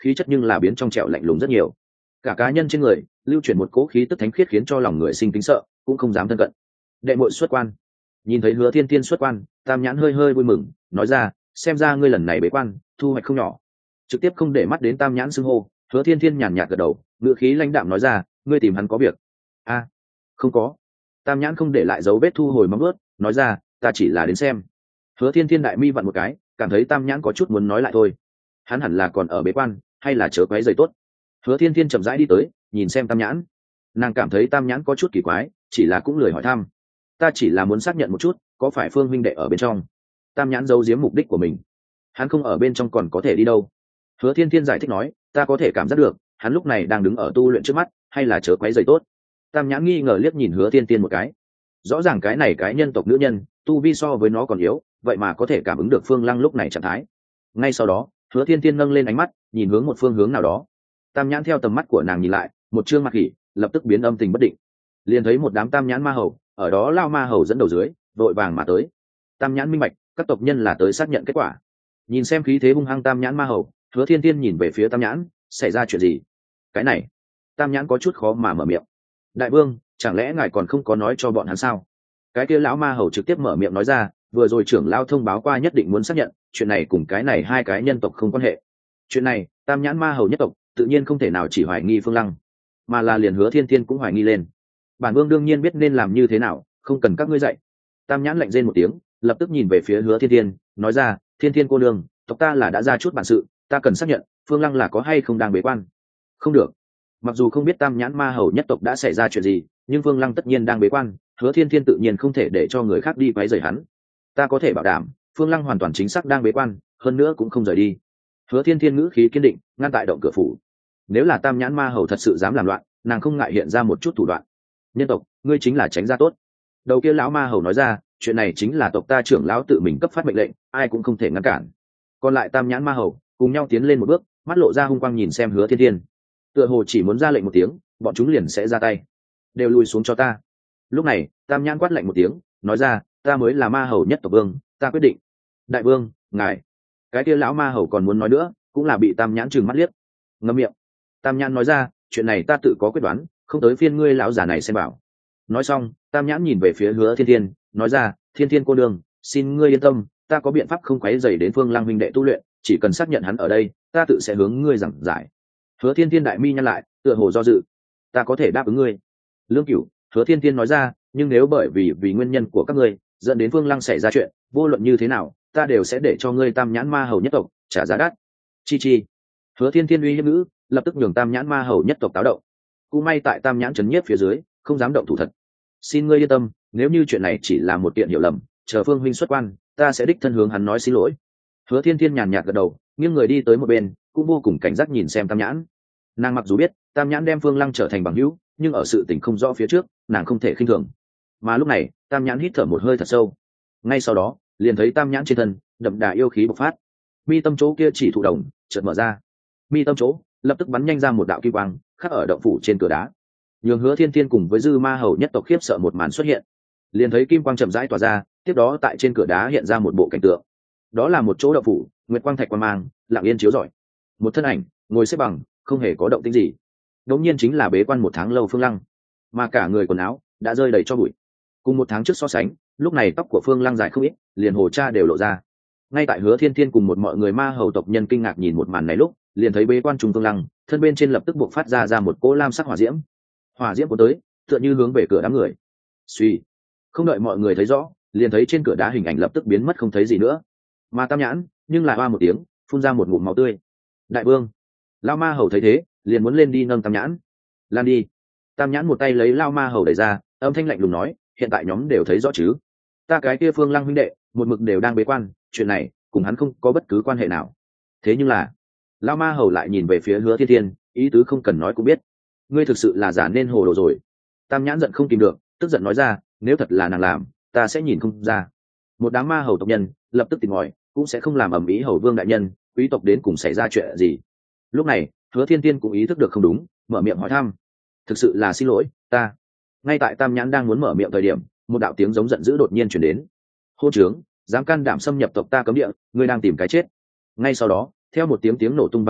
khí chất nhưng là biến trong trẻo lạnh lùng rất nhiều. Cả cá nhân trên người lưu chuyển một cỗ khí tức thánh khiết khiến cho lòng người sinh kính sợ, cũng không dám thân cận. Đệ muội xuất quan. Nhìn thấy Hứa Thiên Thiên xuất quan, Tam Nhãn hơi hơi vui mừng, nói ra, xem ra ngươi lần này bế quan thu hoạch không nhỏ. Trực tiếp không để mắt đến Tam Nhãn xưng hô, Hứa Thiên Thiên nhàn nhạt gật đầu, ngữ khí lãnh đạm nói ra, ngươi tìm hắn có việc? A, không có. Tam Nhãn không để lại dấu vết thu hồi móng vuốt, nói ra, ta chỉ là đến xem. Hứa Thiên Thiên đại mi vặn một cái, cảm thấy Tam Nhãn có chút muốn nói lại thôi. Hắn hẳn là còn ở bế quan, hay là chớ quấy rầy tốt. Hứa Thiên Thiên chậm rãi đi tới, nhìn xem Tam Nhãn. Nàng cảm thấy Tam Nhãn có chút kỳ quái, chỉ là cũng lười hỏi thăm. Ta chỉ là muốn xác nhận một chút, có phải Phương huynh đệ ở bên trong? Tam Nhãn giấu giếm mục đích của mình. Hắn không ở bên trong còn có thể đi đâu? Hứa Thiên Thiên giải thích nói, ta có thể cảm giác được, hắn lúc này đang đứng ở tu luyện trước mắt, hay là chớ quấy rầy tốt. Tam Nhãn nghi ngờ liếc nhìn Hứa Thiên Thiên một cái. Rõ ràng cái này cái nhân tộc nữ nhân, tu vi so với nó còn yếu, vậy mà có thể cảm ứng được Phương Lăng lúc này trạng thái. Ngay sau đó, Hứa Thiên Thiên nâng lên ánh mắt, nhìn hướng một phương hướng nào đó. Tam Nhãn theo tầm mắt của nàng nhìn lại, một trương mặt khỉ lập tức biến âm tình bất định. Liền thấy một đám Tam Nhãn ma hầu, ở đó lao ma hầu dẫn đầu dưới, vội vàng mà tới. Tam Nhãn minh bạch, các tộc nhân là tới xác nhận kết quả. Nhìn xem khí thế hung hăng Tam Nhãn ma hầu, Hứa Thiên Thiên nhìn về phía Tam Nhãn, xảy ra chuyện gì? Cái này, Tam Nhãn có chút khó mà mở miệng. Đại vương, chẳng lẽ ngài còn không có nói cho bọn hắn sao? Cái kia lão ma hầu trực tiếp mở miệng nói ra, vừa rồi trưởng lão thông báo qua nhất định muốn xác nhận, chuyện này cùng cái này hai cái nhân tộc không quan hệ. Chuyện này, Tam Nhãn ma hầu nhất tộc tự nhiên không thể nào chỉ hoài nghi Phương Lăng, mà là liền Hứa Thiên Thiên cũng hoài nghi lên. Bản vương đương nhiên biết nên làm như thế nào, không cần các ngươi dạy. Tam Nhãn lạnh rên một tiếng, lập tức nhìn về phía Hứa Thiên Thiên, nói ra, Thiên Thiên cô nương, tộc ta là đã ra chút bản sự, ta cần xác nhận Phương Lăng là có hay không đang bế quan. Không được. Mặc dù không biết Tam Nhãn ma hầu nhất tộc đã xảy ra chuyện gì, nhưng Phương Lăng tất nhiên đang bế quan, Hứa Thiên Thiên tự nhiên không thể để cho người khác đi quấy rầy hắn. Ta có thể bảo đảm, Phương Lăng hoàn toàn chính xác đang bế quan, hơn nữa cũng không rời đi. Hứa Thiên Thiên ngữ khí kiên định, ngăn tại động cửa phủ. Nếu là Tam Nhãn ma hầu thật sự dám làm loạn, nàng không ngại hiện ra một chút thủ đoạn. Nhân tộc, ngươi chính là tránh ra tốt. Đầu kia lão ma hầu nói ra, chuyện này chính là tộc ta trưởng lão tự mình cấp phát mệnh lệnh, ai cũng không thể ngăn cản. Còn lại Tam Nhãn ma hầu cùng nhau tiến lên một bước, mắt lộ ra hung quang nhìn xem Hứa Thiên Thiên. Tựa hồ chỉ muốn ra lệnh một tiếng, bọn chúng liền sẽ ra tay. Đều lùi xuống cho ta. Lúc này, Tam Nhãn quát lạnh một tiếng, nói ra, ta mới là ma hầu nhất tộc vương, ta quyết định. Đại vương, ngài. Cái kia lão ma hầu còn muốn nói nữa, cũng là bị Tam Nhãn trừng mắt liếc. Ngậm miệng. Tam Nhãn nói ra, chuyện này ta tự có quyết đoán, không tới phiên ngươi lão già này xem bảo. Nói xong, Tam Nhãn nhìn về phía Hứa Thiên Thiên, nói ra, Thiên Thiên cô đương, xin ngươi yên tâm, ta có biện pháp không quấy rầy đến Phương Lăng huynh đệ tu luyện, chỉ cần xác nhận hắn ở đây, ta tự sẽ hướng ngươi giảng giải. Hứa Thiên Thiên đại mi nhăn lại, tựa hồ do dự. Ta có thể đáp ứng ngươi. Lương Cửu, Hứa Thiên Thiên nói ra, nhưng nếu bởi vì nguyên nhân của các ngươi dẫn đến Phương Lăng xảy ra chuyện, vô luận như thế nào, ta đều sẽ để cho ngươi Tam Nhãn ma hầu nhất tộc trả giá đắt. Chi chi. Hứa Thiên Thiên uy hiếp ngữ, lập tức nhường Tam Nhãn ma hầu nhất tộc táo động. Cũng may tại Tam Nhãn trấn nhiếp phía dưới, không dám động thủ thật. Xin ngươi yên tâm, nếu như chuyện này chỉ là một kiện hiểu lầm, chờ Phương huynh xuất quan, ta sẽ đích thân hướng hắn nói xin lỗi. Hứa Thiên Thiên nhàn nhạt gật đầu, nghiêng người đi tới một bên, cũng vô cùng cảnh giác nhìn xem Tam Nhãn. Nàng mặc dù biết Tam Nhãn đem Phương Lăng trở thành bằng hữu, nhưng ở sự tình không rõ phía trước, nàng không thể khinh thường. Mà lúc này, Tam Nhãn hít thở một hơi thật sâu. Ngay sau đó, liền thấy Tam Nhãn trên thân đậm đà yêu khí bộc phát. Mi tâm chỗ kia chỉ thụ đồng chợt mở ra, mi tâm chỗ lập tức bắn nhanh ra một đạo kim quang khắc ở động phủ trên cửa đá, nhường Hứa Thiên Thiên cùng với Dư Ma hầu nhất tộc khiếp sợ một màn xuất hiện. Liền thấy kim quang chậm rãi tỏa ra, tiếp đó tại trên cửa đá hiện ra một bộ cảnh tượng. Đó là một chỗ động phủ, nguyệt quang thạch quang mang lặng yên chiếu rọi. Một thân ảnh ngồi xếp bằng, không hề có động tĩnh gì. Đống nhiên chính là bế quan 1 tháng lâu Phương Lăng, mà cả người quần áo đã rơi đầy cho bụi. Cùng 1 tháng trước so sánh, lúc này tóc của Phương Lăng dài không ít, liền hồ cha đều lộ ra. Ngay tại Hứa Thiên Thiên cùng một mọi người ma hầu tộc nhân kinh ngạc nhìn một màn này lúc, liền thấy bế quan trùng Phương Lăng, thân bên trên lập tức buộc phát ra một cỗ lam sắc hỏa diễm. Hỏa diễm cuốn tới, tựa như hướng về cửa đám người. Suy, không đợi mọi người thấy rõ, liền thấy trên cửa đá hình ảnh lập tức biến mất không thấy gì nữa. Mà Tam Nhãn nhưng lại oa một tiếng, phun ra một ngụm máu tươi. Đại vương, Lao ma hầu thấy thế, liền muốn lên đi nâng Tam Nhãn. Lan đi. Tam Nhãn một tay lấy Lao ma hầu đẩy ra, âm thanh lạnh lùng nói, hiện tại nhóm đều thấy rõ chứ? Ta cái kia Phương Lăng huynh đệ, một mực đều đang bế quan, chuyện này cùng hắn không có bất cứ quan hệ nào. Thế nhưng là, Lao ma hầu lại nhìn về phía Hứa Thiên Thiên, ý tứ không cần nói cũng biết. Ngươi thực sự là giả nên hồ đồ rồi. Tam Nhãn giận không kìm được, tức giận nói ra, nếu thật là nàng làm, ta sẽ nhìn không ra. Một đám ma hầu tộc nhân lập tức tìm ngòi, cũng sẽ không làm ầm ĩ hầu vương đại nhân, quý tộc đến cùng xảy ra chuyện gì. Lúc này, Hứa Thiên Thiên cũng ý thức được không đúng, mở miệng hỏi thăm. Thực sự là xin lỗi, ta. Ngay tại Tam Nhãn đang muốn mở miệng thời điểm, một đạo tiếng giống giận dữ đột nhiên truyền đến. Hô trướng, dám can đảm xâm nhập tộc ta cấm địa, ngươi đang tìm cái chết. Ngay sau đó, theo một tiếng nổ tung vang lên,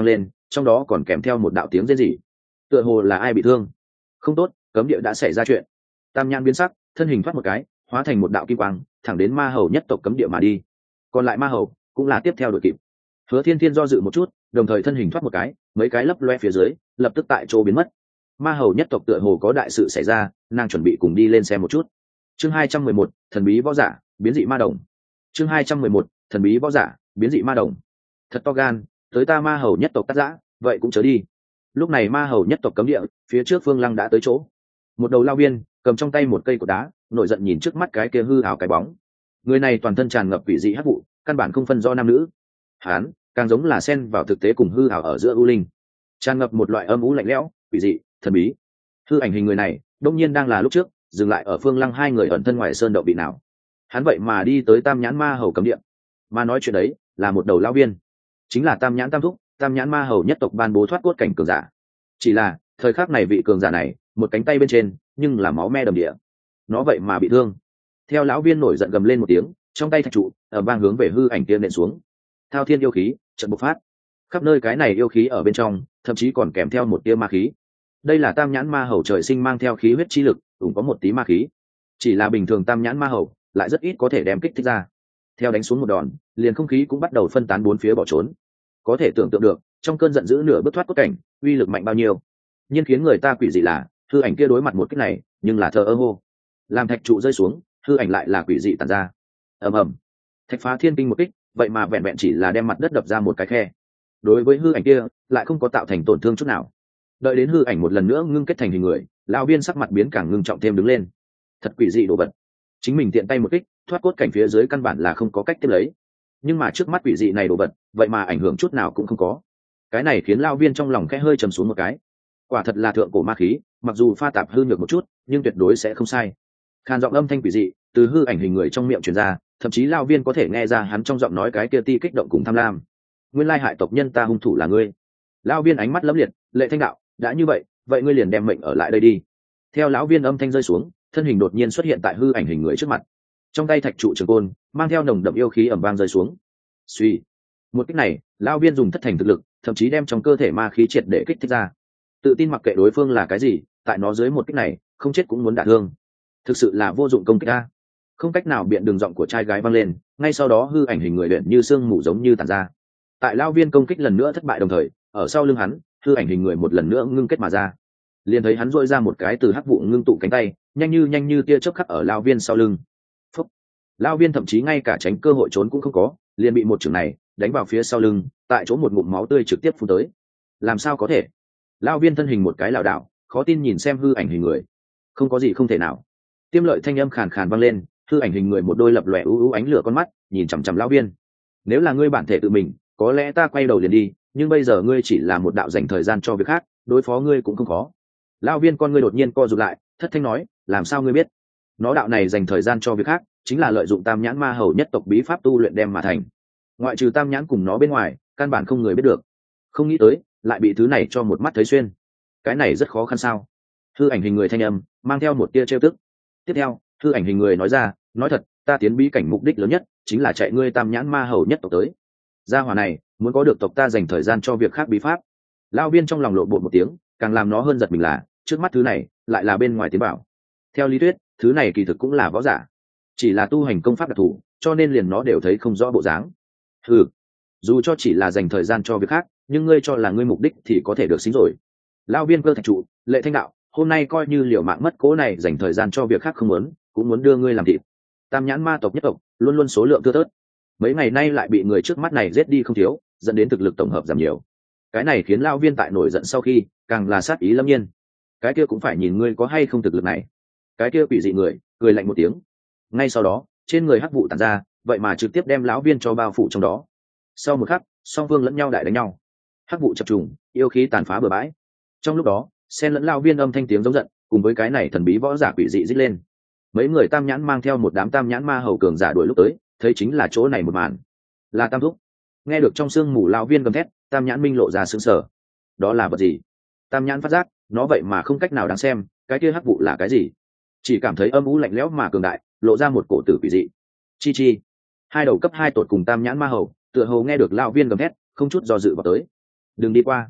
trong đó còn kèm theo một đạo tiếng rên rỉ, tựa hồ là ai bị thương. Không tốt, cấm địa đã xảy ra chuyện. Tam nhãn biến sắc, thân hình thoát một cái, hóa thành một đạo kim quang, thẳng đến ma hầu nhất tộc cấm địa mà đi. Còn lại ma hầu cũng là tiếp theo đội kịp. Hứa Thiên Thiên do dự một chút, đồng thời thân hình thoát một cái, mấy cái lấp loe phía dưới, lập tức tại chỗ biến mất. Ma hầu nhất tộc tựa hồ có đại sự xảy ra, nàng chuẩn bị cùng đi lên xem một chút. Chương 211, thần bí võ giả, biến dị ma đồng. Chương 211, thần bí võ giả, biến dị ma đồng. Thật to gan, tới ta ma hầu nhất tộc cắt giã, vậy cũng chớ đi. Lúc này ma hầu nhất tộc cấm địa, phía trước Phương Lăng đã tới chỗ. Một đầu lao viên cầm trong tay một cây cột đá, nổi giận nhìn trước mắt cái kia hư ảo cái bóng. Người này toàn thân tràn ngập quỷ dị hắc vụ, căn bản không phân do nam nữ. Hán càng giống là xen vào thực tế cùng hư ảo ở giữa u linh, tràn ngập một loại âm u lạnh lẽo, quỷ dị, thần bí. Hư ảnh hình người này đông nhiên đang là lúc trước dừng lại ở Phương Lăng hai người ẩn thân ngoài sơn động bị nào. Hắn vậy mà đi tới Tam nhãn ma hầu cấm địa, mà nói chuyện đấy là một đầu lao viên, chính là Tam nhãn tam thúc, Tam nhãn ma hầu nhất tộc ban bố thoát cốt cảnh cường giả. Chỉ là thời khắc này vị cường giả này một cánh tay bên trên nhưng là máu me đầm địa, nó vậy mà bị thương. Theo lão viên nổi giận gầm lên một tiếng, trong tay thạch trụ ở vang hướng về hư ảnh kia nện xuống. Thao thiên yêu khí trận bộc phát, khắp nơi cái này yêu khí ở bên trong thậm chí còn kèm theo một tia ma khí. Đây là Tam nhãn ma hầu trời sinh mang theo khí huyết chi lực, cũng có một tí ma khí. Chỉ là bình thường Tam nhãn ma hầu lại rất ít có thể đem kích thích ra. Theo đánh xuống một đòn, liền không khí cũng bắt đầu phân tán bốn phía bỏ trốn. Có thể tưởng tượng được trong cơn giận dữ nửa bước thoát cốt cảnh, uy lực mạnh bao nhiêu. Nhưng khiến người ta quỷ dị là hư ảnh kia đối mặt một kích này nhưng là thờ ơ hô. Làm thạch trụ rơi xuống, hư ảnh lại là quỷ dị tàn ra. Ầm ầm, thạch phá thiên kinh một kích, vậy mà vẹn vẹn chỉ là đem mặt đất đập ra một cái khe. Đối với hư ảnh kia lại không có tạo thành tổn thương chút nào. Đợi đến hư ảnh một lần nữa ngưng kết thành hình người, lão viên sắc mặt biến càng ngưng trọng thêm đứng lên. Thật quỷ dị đồ vật, chính mình tiện tay một kích thoát cốt cảnh phía dưới căn bản là không có cách tiếp lấy, nhưng mà trước mắt quỷ dị này đồ vật vậy mà ảnh hưởng chút nào cũng không có. Cái này khiến lão viên trong lòng khẽ hơi trầm xuống một cái. Quả thật là thượng cổ ma khí, mặc dù pha tạp hư nhược một chút nhưng tuyệt đối sẽ không sai. Khan giọng âm thanh quỷ dị từ hư ảnh hình người trong miệng truyền ra, thậm chí lão viên có thể nghe ra hắn trong giọng nói cái kia ti kích động cùng tham lam. Nguyên lai hại tộc nhân ta hung thủ là ngươi. Lão viên ánh mắt lấm liệt, lệ thanh đạo, đã như vậy vậy ngươi liền đem mệnh ở lại đây đi. Theo lão viên âm thanh rơi xuống, thân hình đột nhiên xuất hiện tại hư ảnh hình người trước mặt, trong tay thạch trụ trường côn mang theo nồng đậm yêu khí ẩm vang rơi xuống. Suy, một kích này lão viên dùng thất thành thực lực, thậm chí đem trong cơ thể ma khí triệt để kích thích ra. Tự tin mặc kệ đối phương là cái gì, tại nó dưới một kích này không chết cũng muốn đả thương. Thực sự là vô dụng công kích a. Không cách nào biện đường giọng của trai gái vang lên, ngay sau đó hư ảnh hình người luyện như xương mù giống như tàn ra. Tại lão viên công kích lần nữa thất bại đồng thời, ở sau lưng hắn hư ảnh hình người một lần nữa ngưng kết mà ra. Liền thấy hắn dội ra một cái từ hắc vụ ngưng tụ cánh tay, nhanh như tia chớp khắc ở lão viên sau lưng. Phúc. Lão viên thậm chí ngay cả tránh cơ hội trốn cũng không có, liền bị một chưởng này đánh vào phía sau lưng, tại chỗ một ngụm máu tươi trực tiếp phun tới. Làm sao có thể? Lão viên thân hình một cái lảo đảo, khó tin nhìn xem hư ảnh hình người. Không có gì không thể nào. Tiêm lợi thanh âm khàn khàn vang lên, hư ảnh hình người một đôi lập lòe u ánh lửa con mắt nhìn chằm chằm lão viên. Nếu là ngươi bản thể tự mình, có lẽ ta quay đầu liền đi, nhưng bây giờ ngươi chỉ là một đạo dành thời gian cho việc khác, đối phó ngươi cũng không khó. Lão viên con ngươi đột nhiên co rụt lại, thất thanh nói, làm sao ngươi biết? Nó đạo này dành thời gian cho việc khác, chính là lợi dụng Tam nhãn ma hầu nhất tộc bí pháp tu luyện đem mà thành. Ngoại trừ Tam nhãn cùng nó bên ngoài, căn bản không người biết được. Không nghĩ tới, lại bị thứ này cho một mắt thấy xuyên. Cái này rất khó khăn sao? Hư ảnh hình người thanh âm mang theo một tia trêu tức. Tiếp theo, hư ảnh hình người nói ra, nói thật, ta tiến bí cảnh mục đích lớn nhất chính là chạy ngươi Tam nhãn ma hầu nhất tộc tới. Gia hỏa này muốn có được tộc ta dành thời gian cho việc khác bí pháp. Lão viên trong lòng lộ bộ một tiếng, càng làm nó hơn giật mình là trước mắt thứ này lại là bên ngoài tiến bảo. Theo lý thuyết thứ này kỳ thực cũng là võ giả, chỉ là tu hành công pháp đặc thù, cho nên liền nó đều thấy không rõ bộ dáng. Ừ, dù cho chỉ là dành thời gian cho việc khác, nhưng ngươi cho là ngươi mục đích thì có thể được xính rồi. Lão viên cơ thạch trụ lệ thanh đạo, hôm nay coi như liều mạng mất cố này dành thời gian cho việc khác không muốn, cũng muốn đưa ngươi làm thịt. Tam nhãn ma tộc nhất tộc luôn luôn số lượng thưa thớt, mấy ngày nay lại bị người trước mắt này giết đi không thiếu, dẫn đến thực lực tổng hợp giảm nhiều. Cái này khiến lão viên tại nổi giận sau khi càng là sát ý lâm nhiên. Cái kia cũng phải nhìn ngươi có hay không thực lực này. Cái kia quỷ dị người cười lạnh một tiếng, ngay sau đó trên người hắc vụ tản ra, vậy mà trực tiếp đem lão viên cho bao phủ trong đó. Sau một khắc, song phương lẫn nhau đại đánh nhau, hắc vụ chập trùng, yêu khí tàn phá bừa bãi. Trong lúc đó xen lẫn lão viên âm thanh tiếng giống giận cùng với cái này thần bí võ giả quỷ dị rít lên. Mấy người Tam nhãn mang theo một đám Tam nhãn ma hầu cường giả đuổi lúc tới, thấy chính là chỗ này một màn. Là Tam thúc. Nghe được trong sương mù lão viên gầm thét, Tam nhãn minh lộ ra sững sờ. Đó là vật gì? Tam nhãn phát giác nó vậy mà không cách nào đáng xem, cái kia hắc vụ là cái gì? Chỉ cảm thấy âm u lạnh lẽo mà cường đại, lộ ra một cổ tử quỷ dị. Chi chi. Hai đầu cấp 2 tột cùng Tam nhãn ma hầu tựa hồ nghe được lão viên gầm thét, không chút do dự vào tới. Đừng đi qua.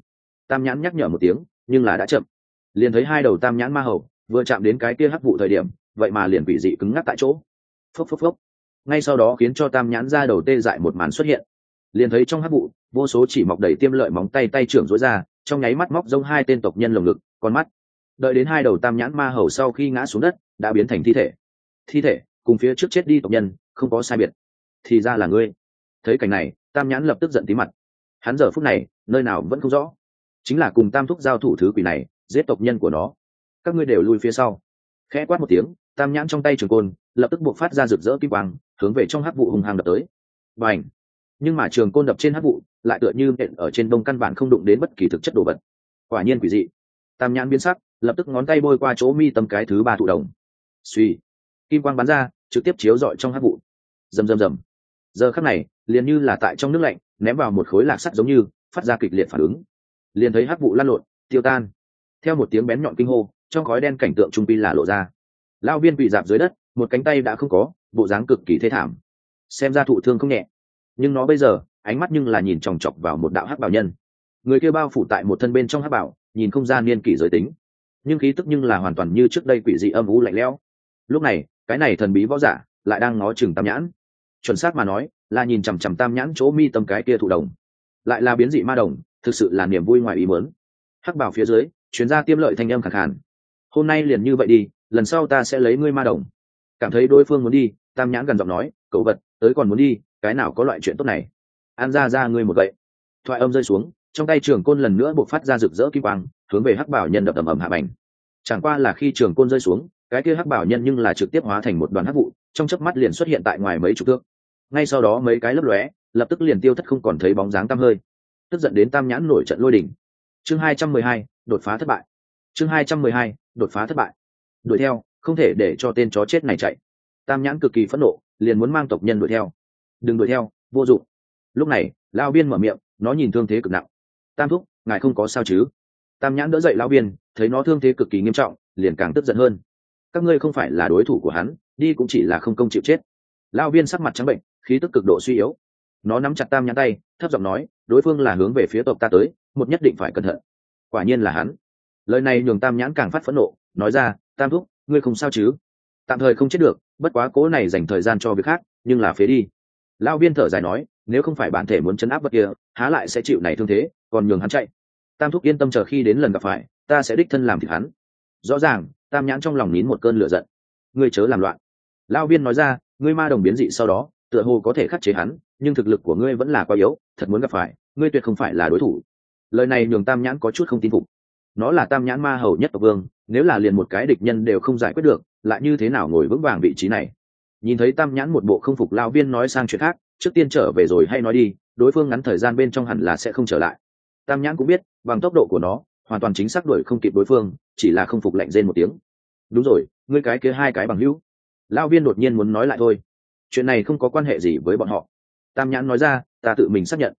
Tam nhãn nhắc nhở một tiếng, nhưng là đã chậm. Liền thấy hai đầu tam nhãn ma hầu vừa chạm đến cái kia hắc vụ thời điểm, vậy mà liền quỷ dị cứng ngắc tại chỗ. Phốc phốc phốc. Ngay sau đó khiến cho tam nhãn ra đầu tê dại một màn xuất hiện. Liền thấy trong hắc vụ, vô số chỉ mọc đầy tiêm lợi móng tay tay trưởng rối ra, trong nháy mắt móc rông hai tên tộc nhân lồng ngực, con mắt. Đợi đến hai đầu tam nhãn ma hầu sau khi ngã xuống đất, đã biến thành thi thể. Thi thể cùng phía trước chết đi tộc nhân không có sai biệt. Thì ra là ngươi. Thấy cảnh này, tam nhãn lập tức giận tí mặt. Hắn giờ phút này nơi nào vẫn không rõ, chính là cùng tam thúc giao thủ thứ quỷ này giết tộc nhân của nó. Các ngươi đều lui phía sau. Khẽ quát một tiếng, tam nhãn trong tay trường côn lập tức buộc phát ra rực rỡ kim quang, hướng về trong hắc vụ hùng hăng đập tới. Bành! Nhưng mà trường côn đập trên hắc vụ lại tựa như nện ở trên đông căn bản không đụng đến bất kỳ thực chất đồ vật. Quả nhiên quỷ dị. Tam nhãn biến sắc, lập tức ngón tay bôi qua chỗ mi tâm cái thứ ba thụ đồng. Suy! Kim quang bắn ra, trực tiếp chiếu rọi trong hắc vụ. Rầm rầm rầm. Giờ khắc này liền như là tại trong nước lạnh ném vào một khối lạc sắt giống như phát ra kịch liệt phản ứng. Liền thấy hắc vụ lăn lộn tiêu tan. Theo một tiếng bén nhọn kinh hô, trong khói đen cảnh tượng trung pi là lộ ra. Lão viên bị dạp dưới đất, một cánh tay đã không có, bộ dáng cực kỳ thê thảm. Xem ra thụ thương không nhẹ, nhưng nó bây giờ ánh mắt nhưng là nhìn chòng chọc vào một đạo hắc bảo nhân. Người kia bao phủ tại một thân bên trong hắc bảo, nhìn không ra niên kỷ giới tính, nhưng khí tức nhưng là hoàn toàn như trước đây quỷ dị âm u lạnh lẽo. Lúc này cái này thần bí võ giả lại đang ngó chừng tam nhãn, chuẩn xác mà nói là nhìn chằm chằm tam nhãn chỗ mi tâm cái kia thụ đồng, lại là biến dị ma đồng, thực sự là niềm vui ngoài ý muốn. Hắc bảo phía dưới chuyến ra tiêm lợi thanh âm khàn khàn. Hôm nay liền như vậy đi, lần sau ta sẽ lấy ngươi ma đồng. Cảm thấy đối phương muốn đi, tam nhãn gần giọng nói, cậu vật tới còn muốn đi, cái nào có loại chuyện tốt này. An ra ngươi một gậy. Thoại âm rơi xuống, trong tay trường côn lần nữa bộc phát ra rực rỡ kim quang, hướng về hắc bảo nhân đập ầm ầm hạ bành. Chẳng qua là khi trường côn rơi xuống, cái kia hắc bảo nhân nhưng là trực tiếp hóa thành một đoàn hắc vụ, trong chớp mắt liền xuất hiện tại ngoài mấy chục thước. Ngay sau đó mấy cái lấp lóe, lập tức liền tiêu thất không còn thấy bóng dáng tăm hơi. Tức giận đến tam nhãn nổi trận lôi đỉnh. Chương 212, đột phá thất bại. Chương 212, đột phá thất bại. Đuổi theo, không thể để cho tên chó chết này chạy. Tam nhãn cực kỳ phẫn nộ, liền muốn mang tộc nhân đuổi theo. Đừng đuổi theo, vô dụng. Lúc này lão biên mở miệng, nó nhìn thương thế cực nặng. Tam thúc, ngài không có sao chứ? Tam nhãn đỡ dậy lão biên, thấy nó thương thế cực kỳ nghiêm trọng, liền càng tức giận hơn. Các ngươi không phải là đối thủ của hắn, đi cũng chỉ là không công chịu chết. Lão biên sắc mặt trắng bệnh, khí tức cực độ suy yếu. Nó nắm chặt tam nhãn tay, thấp giọng nói, đối phương là hướng về phía tộc ta tới, một nhất định phải cẩn thận. Quả nhiên là hắn. Lời này nhường tam nhãn càng phát phẫn nộ, nói ra, tam thúc, ngươi không sao chứ? Tạm thời không chết được, bất quá cố này dành thời gian cho việc khác, nhưng là phế đi. Lão viên thở dài nói, nếu không phải bản thể muốn chấn áp vật kia, há lại sẽ chịu này thương thế, còn nhường hắn chạy. Tam thúc yên tâm, chờ khi đến lần gặp phải, ta sẽ đích thân làm thịt hắn. Rõ ràng tam nhãn trong lòng nín một cơn lửa giận. Ngươi chớ làm loạn. Lão viên nói ra, ngươi ma đồng biến dị sau đó tựa hồ có thể khắc chế hắn, nhưng thực lực của ngươi vẫn là quá yếu, thật muốn gặp phải, ngươi tuyệt không phải là đối thủ. Lời này nhường tam nhãn có chút không tin phục. Nó là tam nhãn ma hầu nhất tộc vương, nếu là liền một cái địch nhân đều không giải quyết được, lại như thế nào ngồi vững vàng vị trí này? Nhìn thấy tam nhãn một bộ không phục, lão viên nói sang chuyện khác, trước tiên trở về rồi hay nói đi, đối phương ngắn thời gian bên trong hẳn là sẽ không trở lại. Tam nhãn cũng biết bằng tốc độ của nó hoàn toàn chính xác đuổi không kịp đối phương, chỉ là không phục lạnh rên một tiếng. Đúng rồi, ngươi cái kia hai cái bằng hữu. Lão viên đột nhiên muốn nói lại thôi, chuyện này không có quan hệ gì với bọn họ. Tam nhãn nói ra, ta tự mình xác nhận.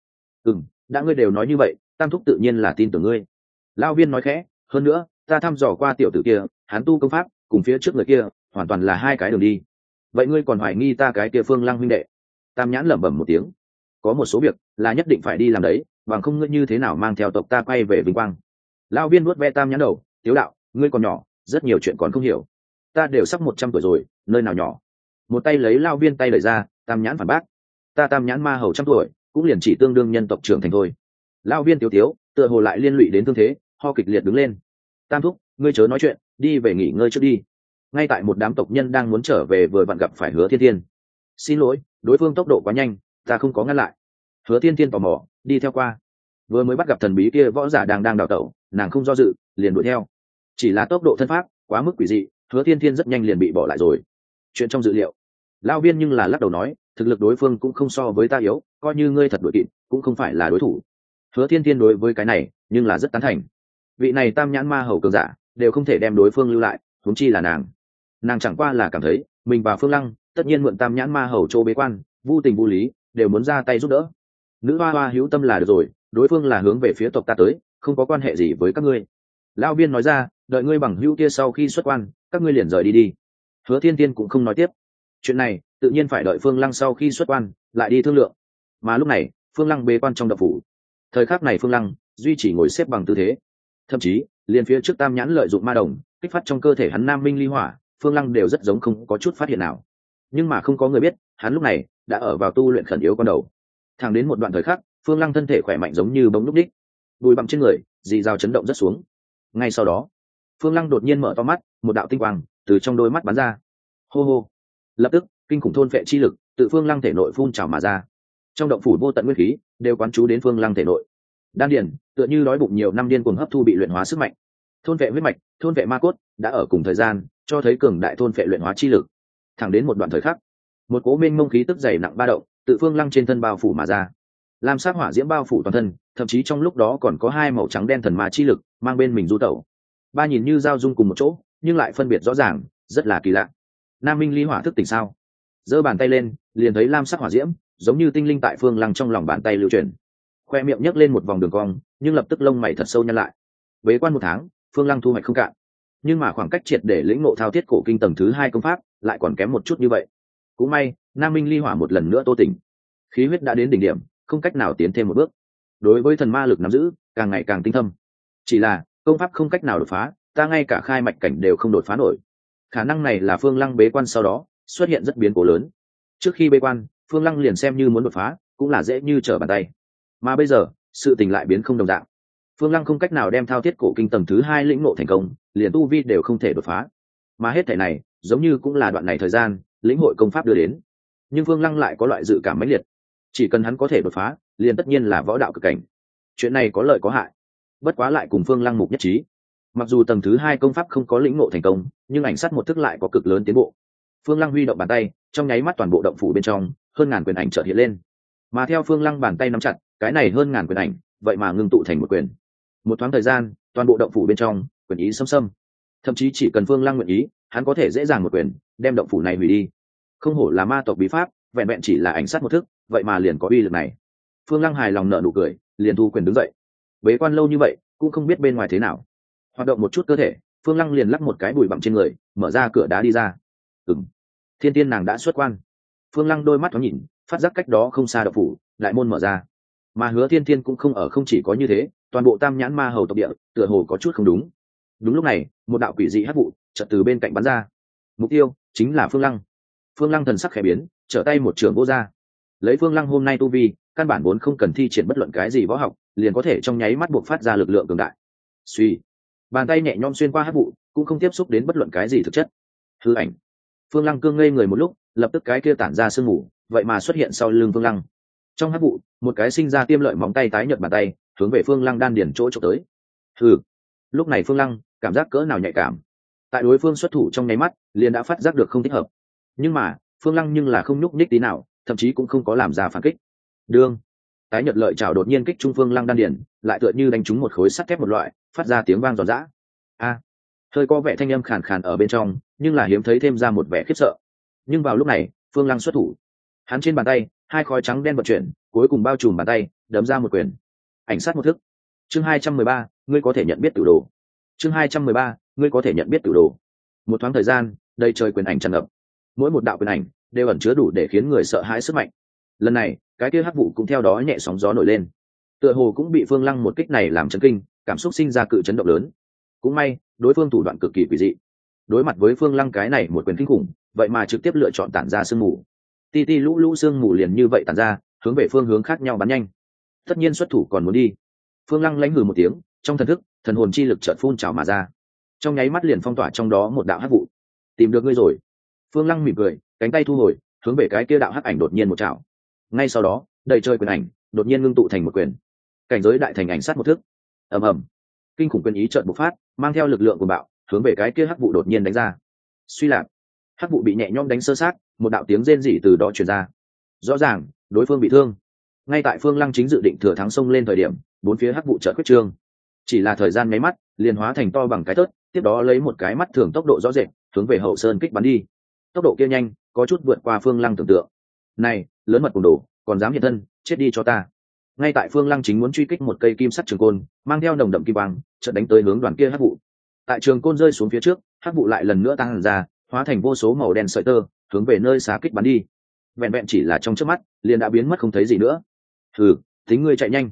Đã ngươi đều nói như vậy, tam thúc tự nhiên là tin tưởng ngươi. Lão viên nói khẽ, hơn nữa ta thăm dò qua tiểu tử kia, hắn tu công pháp cùng phía trước người kia hoàn toàn là hai cái đường đi. Vậy ngươi còn hoài nghi ta cái kia Phương Lăng huynh đệ? Tam nhãn lẩm bẩm một tiếng, có một số việc là nhất định phải đi làm đấy, bằng không ngươi như thế nào mang theo tộc ta quay về vinh quang. Lão viên nuốt ve tam nhãn đầu, tiếu đạo, ngươi còn nhỏ, rất nhiều chuyện còn không hiểu. Ta đều sắp 100 tuổi rồi, nơi nào nhỏ. Một tay lấy lão viên tay đẩy ra, tam nhãn phản bác, ta tam nhãn ma hầu 100 tuổi cũng liền chỉ tương đương nhân tộc trưởng thành thôi. Lão viên tiếu tiếu, tựa hồ lại liên lụy đến thương thế, ho kịch liệt đứng lên. Tam thúc, ngươi chớ nói chuyện, đi về nghỉ ngơi trước đi. Ngay tại một đám tộc nhân đang muốn trở về vừa vặn gặp phải Hứa Thiên Thiên. Xin lỗi, đối phương tốc độ quá nhanh, ta không có ngăn lại. Hứa Thiên Thiên tò mò đi theo qua, vừa mới bắt gặp thần bí kia võ giả đang đào tẩu, nàng không do dự liền đuổi theo. Chỉ là tốc độ thân pháp quá mức quỷ dị, Hứa Thiên Thiên rất nhanh liền bị bỏ lại rồi. Chuyện trong dự liệu. Lão viên nhưng là lắc đầu nói, thực lực đối phương cũng không so với ta yếu, coi như ngươi thật đuổi kịp cũng không phải là đối thủ. Hứa Thiên Thiên đối với cái này nhưng là rất tán thành. Vị này tam nhãn ma hầu cường giả đều không thể đem đối phương lưu lại, huống chi là nàng chẳng qua là cảm thấy mình và Phương Lăng tất nhiên mượn tam nhãn ma hầu chỗ bế quan, vô tình vô lý đều muốn ra tay giúp đỡ. Nữ hoa hoa hữu tâm là được rồi, đối phương là hướng về phía tộc ta tới, không có quan hệ gì với các ngươi. Lão viên nói ra, đợi ngươi bằng hữu kia sau khi xuất quan, các ngươi liền rời đi đi. Hứa Thiên Thiên cũng không nói tiếp, chuyện này tự nhiên phải đợi Phương Lăng sau khi xuất quan lại đi thương lượng. Mà lúc này Phương Lăng bế quan trong động phủ. Thời khắc này Phương Lăng duy trì ngồi xếp bằng tư thế. Thậm chí liền phía trước tam nhãn lợi dụng ma đồng kích phát trong cơ thể hắn nam minh ly hỏa, Phương Lăng đều rất giống không có chút phát hiện nào. Nhưng mà không có người biết hắn lúc này đã ở vào tu luyện khẩn yếu con đầu. Thẳng đến một đoạn thời khắc, Phương Lăng thân thể khỏe mạnh giống như bóng lúc đích, bùi bặm trên người dì rào chấn động rất xuống. Ngay sau đó, Phương Lăng đột nhiên mở to mắt, một đạo tinh quang từ trong đôi mắt bắn ra. Hô hô! Lập tức, kinh khủng thôn phệ chi lực tự Phương Lăng thể nội phun trào mà ra. Trong động phủ vô tận nguyên khí đều quán chú đến Phương Lăng thể nội. Đan điền tựa như đói bụng nhiều năm điên cuồng hấp thu bị luyện hóa sức mạnh. Thôn phệ huyết mạch, thôn phệ ma cốt đã ở cùng thời gian cho thấy cường đại thôn phệ luyện hóa chi lực. Thẳng đến một đoạn thời khắc, một cỗ mênh mông khí tức dày nặng ba động tự Phương Lăng trên thân bao phủ mà ra. Lam sắc hỏa diễm bao phủ toàn thân, thậm chí trong lúc đó còn có hai màu trắng đen thần ma chi lực mang bên mình du tẩu. Ba nhìn như giao dung cùng một chỗ, nhưng lại phân biệt rõ ràng, rất là kỳ lạ. Nam minh ly hỏa thức tỉnh sao? Giơ bàn tay lên, liền thấy lam sắc hỏa diễm giống như tinh linh tại Phương Lăng trong lòng bàn tay lưu chuyển. Khoe miệng nhấc lên một vòng đường cong, nhưng lập tức lông mày thật sâu nhăn lại. Bế quan 1 tháng, Phương Lăng thu hoạch không cạn, nhưng mà khoảng cách triệt để lĩnh ngộ thao thiết cổ kinh tầng thứ 2 công pháp lại còn kém một chút như vậy. Cũng may, Nam minh ly hỏa một lần nữa tô tỉnh, khí huyết đã đến đỉnh điểm, không cách nào tiến thêm một bước. Đối với thần ma lực nắm giữ càng ngày càng tinh thâm, chỉ là công pháp không cách nào đột phá, ta ngay cả khai mạch cảnh đều không đột phá nổi. Khả năng này là Phương Lăng bế quan sau đó xuất hiện rất biến cố lớn. Trước khi bế quan, Phương Lăng liền xem như muốn đột phá cũng là dễ như trở bàn tay, mà bây giờ sự tình lại biến không đồng dạng. Phương Lăng không cách nào đem thao thiết cổ kinh tầng thứ 2 lĩnh ngộ thành công, liền tu vi đều không thể đột phá, mà hết thể này giống như cũng là đoạn này thời gian lĩnh hội công pháp đưa đến. Nhưng Phương Lăng lại có loại dự cảm mãnh liệt, chỉ cần hắn có thể đột phá liền tất nhiên là võ đạo cực cảnh. Chuyện này có lợi có hại, bất quá lại cùng Phương Lăng mục nhất trí. Mặc dù tầng thứ 2 công pháp không có lĩnh ngộ thành công, nhưng ảnh sát một thức lại có cực lớn tiến bộ. Phương Lăng huy động bàn tay, trong nháy mắt toàn bộ động phủ bên trong hơn ngàn quyền ảnh chợt hiện lên, mà theo Phương Lăng bàn tay nắm chặt, cái này hơn ngàn quyền ảnh vậy mà ngưng tụ thành một quyền. Một thoáng thời gian, toàn bộ động phủ bên trong quyền ý xâm xâm, thậm chí chỉ cần Phương Lăng nguyện ý, hắn có thể dễ dàng một quyền đem động phủ này hủy đi. Không hổ là ma tộc bí pháp, vẹn vẹn chỉ là ảnh sát một thức, vậy mà liền có uy lực này. Phương Lăng hài lòng nở nụ cười, liền thu quyền đứng dậy. Bế quan lâu như vậy cũng không biết bên ngoài thế nào, hoạt động một chút cơ thể, Phương Lăng liền lắc một cái bụi bặm trên người, mở ra cửa đá đi ra. Thiên tiên nàng đã xuất quan. Phương Lăng đôi mắt thoáng nhìn, phát giác cách đó không xa động phủ đại môn mở ra, mà Hứa Thiên Tiên cũng không ở. Không chỉ có như thế, toàn bộ tam nhãn ma hầu tộc địa tựa hồ có chút không đúng. Đúng lúc này, một đạo quỷ dị hắc vụ chợt từ bên cạnh bắn ra, mục tiêu chính là Phương Lăng. Phương Lăng thần sắc khẽ biến, trở tay một trường vô ra. Lấy Phương Lăng hôm nay tu vi, căn bản vốn không cần thi triển bất luận cái gì võ học, liền có thể trong nháy mắt buộc phát ra lực lượng cường đại. Suy, bàn tay nhẹ nhõm xuyên qua hắc vụ, cũng không tiếp xúc đến bất luận cái gì thực chất. Hư ảnh. Phương Lăng cương ngây người một lúc, lập tức cái kia tản ra sương mù vậy mà xuất hiện sau lưng Phương Lăng. Trong hắc vụ, một cái sinh ra tiêm lợi móng tay tái nhợt bàn tay hướng về Phương Lăng đan điển chỗ trộm tới. Hừ. Lúc này Phương Lăng cảm giác cỡ nào nhạy cảm, tại đối phương xuất thủ trong nháy mắt liền đã phát giác được không thích hợp. Nhưng mà Phương Lăng nhưng là không nhúc nhích tí nào, thậm chí cũng không có làm ra phản kích. Đương tái nhợt lợi chảo đột nhiên kích trung Phương Lăng đan điển, lại tựa như đánh trúng một khối sắt thép một loại, phát ra tiếng vang giòn giã. A, hơi có vẻ thanh âm khàn khàn ở bên trong, nhưng là hiếm thấy thêm ra một vẻ khiếp sợ. Nhưng vào lúc này Phương Lăng xuất thủ, hắn trên bàn tay hai khói trắng đen vận chuyển, cuối cùng bao trùm bàn tay đấm ra một quyền. Ảnh sát một thức. Chương 213, ngươi có thể nhận biết tử đồ. Chương 213, ngươi có thể nhận biết tử đồ. Một thoáng thời gian, đầy trời quyền ảnh tràn ngập, mỗi một đạo quyền ảnh đều ẩn chứa đủ để khiến người sợ hãi sức mạnh. Lần này cái kia hắc vụ cũng theo đó nhẹ sóng gió nổi lên, tựa hồ cũng bị Phương Lăng một kích này làm chấn kinh, cảm xúc sinh ra cự chấn động lớn. Cũng may đối phương thủ đoạn cực kỳ quỷ dị, đối mặt với Phương Lăng cái này một quyền kinh khủng, vậy mà trực tiếp lựa chọn tản ra sương mù. Ti ti lũ lũ sương mù liền như vậy tản ra, hướng về phương hướng khác nhau bắn nhanh. Tất nhiên xuất thủ còn muốn đi. Phương Lăng lãnh hừ một tiếng, trong thần thức thần hồn chi lực chợt phun trào mà ra, trong nháy mắt liền phong tỏa trong đó một đạo hắc vụ. Tìm được ngươi rồi. Phương Lăng mỉm cười, cánh tay thu hồi, hướng về cái kia đạo hắc ảnh đột nhiên một chảo. Ngay sau đó đầy trời quyền ảnh đột nhiên ngưng tụ thành một quyền, cảnh giới đại thành ảnh sát một thức. Ầm ầm, kinh khủng quyền ý chợt bộc phát, mang theo lực lượng của bạo, hướng về cái kia hắc vụ đột nhiên đánh ra. Suy lạc, hắc vụ bị nhẹ nhõm đánh sơ sát, một đạo tiếng rên rỉ từ đó truyền ra. Rõ ràng đối phương bị thương. Ngay tại Phương Lăng chính dự định thừa thắng xông lên thời điểm, bốn phía hắc vụ chợt quyết trương, chỉ là thời gian nháy mắt liền hóa thành to bằng cái tớt, tiếp đó lấy một cái mắt thường tốc độ rõ rệt hướng về hậu sơn kích bắn đi. Tốc độ kia nhanh, có chút vượt qua Phương Lăng tưởng tượng. Này lớn mật cùng đồ, còn dám hiện thân, chết đi cho ta. Ngay tại Phương Lăng chính muốn truy kích một cây kim sắt trường côn mang theo nồng đậm kim quang chợt đánh tới hướng đoàn kia hắc vụ. Tại trường côn rơi xuống phía trước, hắc vụ lại lần nữa tăng ra, hóa thành vô số màu đen sợi tơ hướng về nơi xá kích bắn đi. Vẹn vẹn chỉ là trong chớp mắt liền đã biến mất không thấy gì nữa. Thử tính ngươi chạy nhanh.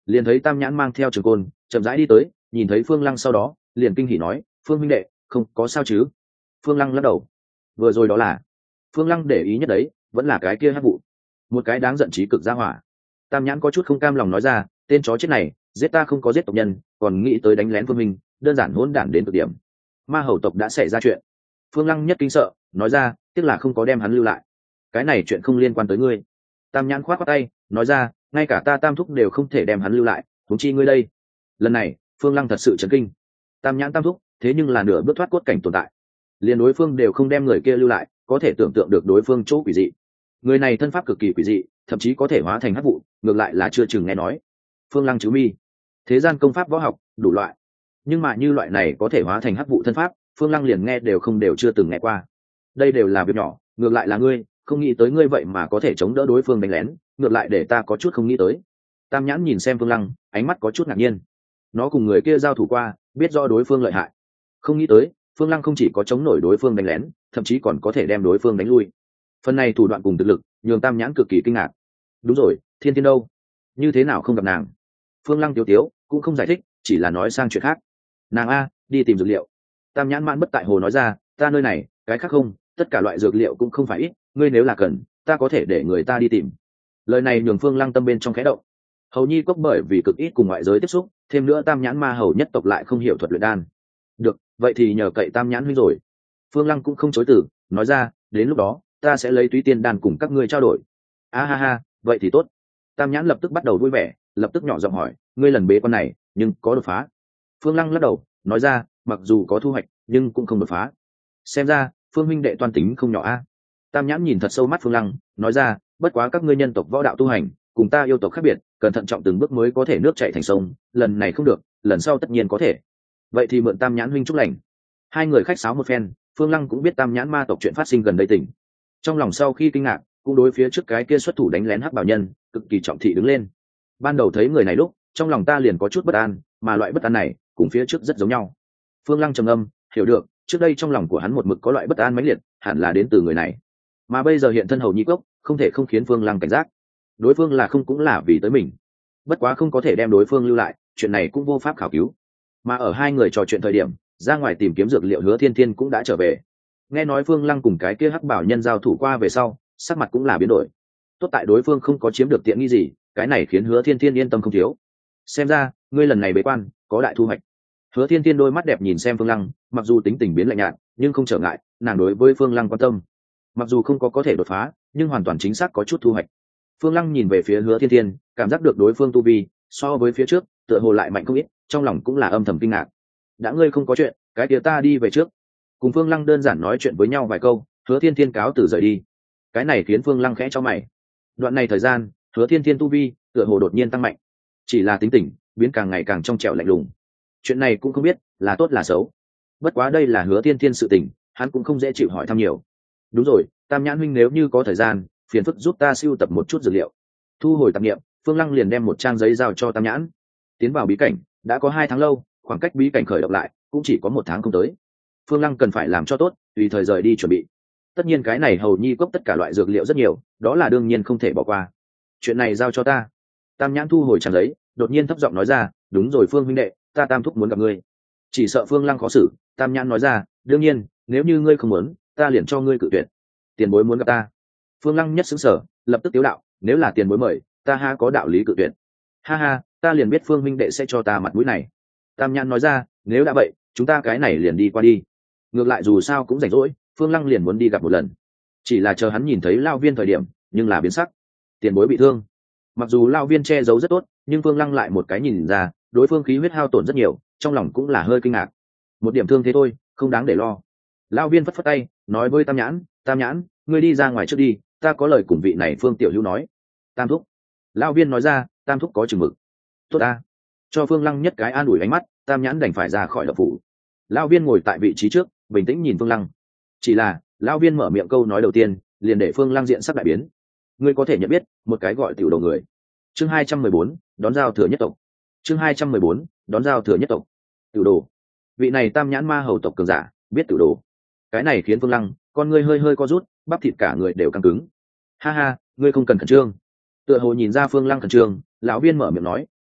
liền thấy tam nhãn mang theo trường côn chậm rãi đi tới, nhìn thấy Phương Lăng sau đó liền kinh hỉ nói, Phương huynh đệ không có sao chứ? Phương Lăng lắc đầu, vừa rồi đó là Phương Lăng để ý nhất đấy vẫn là cái kia hắc vụ, một cái đáng giận trí cực ra hỏa. Tam nhãn có chút không cam lòng nói ra, tên chó chết này giết ta không có giết tộc nhân, còn nghĩ tới đánh lén Phương minh, đơn giản hỗn đản đến cực điểm. Ma hầu tộc đã xảy ra chuyện. Phương Lăng nhất kinh sợ nói ra, tiếc là không có đem hắn lưu lại, cái này chuyện không liên quan tới ngươi. Tam nhãn khoát khoát tay nói ra, ngay cả ta tam thúc đều không thể đem hắn lưu lại, huống chi ngươi đây. Lần này Phương Lăng thật sự chấn kinh. Tam nhãn tam thúc thế nhưng là nửa bước thoát cốt cảnh tồn tại, liền đối phương đều không đem người kia lưu lại, có thể tưởng tượng được đối phương chỗ quỷ dị. Người này thân pháp cực kỳ quỷ dị, thậm chí có thể hóa thành hắc vụ, ngược lại là chưa chừng nghe nói. Phương Lăng chứ mi, thế gian công pháp võ học đủ loại, nhưng mà như loại này có thể hóa thành hắc vụ thân pháp, Phương Lăng liền nghe đều chưa từng nghe qua. Đây đều là việc nhỏ, ngược lại là ngươi, không nghĩ tới ngươi vậy mà có thể chống đỡ đối phương đánh lén, ngược lại để ta có chút không nghĩ tới. Tam nhãn nhìn xem Phương Lăng, ánh mắt có chút ngạc nhiên. Nó cùng người kia giao thủ qua, biết rõ đối phương lợi hại, không nghĩ tới Phương Lăng không chỉ có chống nổi đối phương đánh lén, thậm chí còn có thể đem đối phương đánh lui. Phần này thủ đoạn cùng thực lực nhường Tam nhãn cực kỳ kinh ngạc. Đúng rồi, Thiên Thiên đâu, như thế nào không gặp nàng? Phương Lăng tiếu tiếu cũng không giải thích, chỉ là nói sang chuyện khác. Nàng a đi tìm dược liệu. Tam nhãn mãn bất tại hồ nói ra, ta nơi này cái khác không, tất cả loại dược liệu cũng không phải ít, ngươi nếu là cần ta có thể để người ta đi tìm. Lời này nhường Phương Lăng tâm bên trong khẽ động. Hầu nhi cốc bởi vì cực ít cùng ngoại giới tiếp xúc, thêm nữa tam nhãn ma hầu nhất tộc lại không hiểu thuật luyện đan. Được, vậy thì nhờ cậy tam nhãn huynh rồi. Phương Lăng cũng không chối từ nói ra, đến lúc đó ta sẽ lấy túy tiên đan cùng các ngươi trao đổi. A ha ha, vậy thì tốt. Tam nhãn lập tức bắt đầu vui vẻ, lập tức nhỏ giọng hỏi, ngươi lần bế quan này nhưng có đột phá? Phương Lăng lắc đầu nói ra, mặc dù có thu hoạch nhưng cũng không đột phá. Xem ra Phương huynh đệ toan tính không nhỏ a. Tam nhãn nhìn thật sâu mắt Phương Lăng nói ra, bất quá các ngươi nhân tộc võ đạo tu hành cùng ta yêu tộc khác biệt, cần thận trọng từng bước mới có thể nước chảy thành sông, lần này không được, lần sau tất nhiên có thể. Vậy thì mượn tam nhãn huynh chúc lành. Hai người khách sáo một phen, Phương Lăng cũng biết tam nhãn ma tộc chuyện phát sinh gần đây tỉnh, trong lòng sau khi kinh ngạc cũng đối phía trước cái kia xuất thủ đánh lén hắc bảo nhân cực kỳ trọng thị đứng lên. Ban đầu thấy người này lúc trong lòng ta liền có chút bất an, mà loại bất an này cùng phía trước rất giống nhau. Phương Lăng trầm âm hiểu được, trước đây trong lòng của hắn một mực có loại bất an mãnh liệt, hẳn là đến từ người này, mà bây giờ hiện thân hầu nhi cốc, không thể không khiến Phương Lăng cảnh giác. Đối phương là không cũng là vì tới mình, bất quá không có thể đem đối phương lưu lại, chuyện này cũng vô pháp khảo cứu. Mà ở hai người trò chuyện thời điểm, ra ngoài tìm kiếm dược liệu Hứa Thiên Thiên cũng đã trở về. Nghe nói Phương Lăng cùng cái kia hắc bảo nhân giao thủ qua về sau, sắc mặt cũng là biến đổi. Tốt tại đối phương không có chiếm được tiện nghi gì, cái này khiến Hứa Thiên Thiên yên tâm không thiếu. Xem ra ngươi lần này bế quan có đại thu hoạch. Hứa Thiên Thiên đôi mắt đẹp nhìn xem Phương Lăng, mặc dù tính tình biến lạnh nhạt, nhưng không trở ngại, nàng đối với Phương Lăng quan tâm. Mặc dù không có thể đột phá, nhưng hoàn toàn chính xác có chút thu hoạch. Phương Lăng nhìn về phía Hứa Thiên Thiên, cảm giác được đối phương tu vi so với phía trước tựa hồ lại mạnh không ít, trong lòng cũng là âm thầm kinh ngạc. Đã ngươi không có chuyện, cái kia ta đi về trước. Cùng Phương Lăng đơn giản nói chuyện với nhau vài câu, Hứa Thiên Thiên cáo từ rời đi. Cái này khiến Phương Lăng khẽ cho mày. Đoạn này thời gian, Hứa Thiên Thiên tu vi tựa hồ đột nhiên tăng mạnh, chỉ là tính tình biến càng ngày càng trong trẻo lạnh lùng. Chuyện này cũng không biết là tốt là xấu. Bất quá đây là Hứa Thiên Thiên sự tình, hắn cũng không dễ chịu hỏi thăm nhiều. Đúng rồi, Tam Nhãn huynh nếu như có thời gian, phiền phức giúp ta sưu tập một chút dược liệu. Thu hồi tạp niệm, Phương Lăng liền đem một trang giấy giao cho Tam Nhãn. Tiến vào bí cảnh đã có 2 tháng lâu, khoảng cách bí cảnh khởi động lại cũng chỉ có 1 tháng không tới. Phương Lăng cần phải làm cho tốt, tùy thời rời đi chuẩn bị. Tất nhiên cái này hầu nhi cốc tất cả loại dược liệu rất nhiều, đó là đương nhiên không thể bỏ qua. Chuyện này giao cho ta. Tam Nhãn thu hồi trang giấy, đột nhiên thấp giọng nói ra, đúng rồi Phương huynh đệ, ta Tam thúc muốn gặp ngươi. Chỉ sợ Phương Lăng khó xử, Tam Nhãn nói ra, đương nhiên, nếu như ngươi không muốn, ta liền cho ngươi cự tuyệt. Tiền bối muốn gặp ta. Phương Lăng nhất xứng sở, lập tức tiếu đạo, nếu là tiền bối mời, ta ha có đạo lý cự tuyệt. Ha ha, ta liền biết Phương huynh đệ sẽ cho ta mặt mũi này. Tam Nhãn nói ra, nếu đã vậy, chúng ta cái này liền đi qua đi. Ngược lại dù sao cũng rảnh rỗi, Phương Lăng liền muốn đi gặp một lần. Chỉ là chờ hắn nhìn thấy Lao Viên thời điểm, nhưng là biến sắc. Tiền bối bị thương. Mặc dù Lao Viên che giấu rất tốt, nhưng Phương Lăng lại một cái nhìn ra, đối phương khí huyết hao tổn rất nhiều, trong lòng cũng là hơi kinh ngạc. Một điểm thương thế thôi, không đáng để lo. Lao Viên phất phất tay, nói với Tam Nhãn, Tam Nhãn, ngươi đi ra ngoài trước đi, ta có lời cùng vị này Phương tiểu hữu nói. Tam thúc. Lao Viên nói ra, Tam thúc có chừng mực. Tốt ta. Cho Phương Lăng nhất cái an ủi ánh mắt, Tam Nhãn đành phải ra khỏi đập phủ. Lao Viên ngồi tại vị trí trước, bình tĩnh nhìn Phương Lăng. Chỉ là Lao Viên mở miệng câu nói đầu tiên, liền để Phương Lăng diện sắc đại biến. Ngươi có thể nhận biết một cái gọi tiểu đầu người. Chương 214, đón giao thừa nhất tộc. Chương 214, đón giao thừa nhất tộc. Tiểu đồ. Vị này Tam Nhãn ma hầu tộc cường giả, biết tiểu đồ. Cái này khiến Phương Lăng con ngươi hơi hơi co rút, bắp thịt cả người đều căng cứng. Ha ha, ngươi không cần khẩn trương. Tựa hồ nhìn ra Phương Lăng khẩn trương, lão Viên mở miệng nói,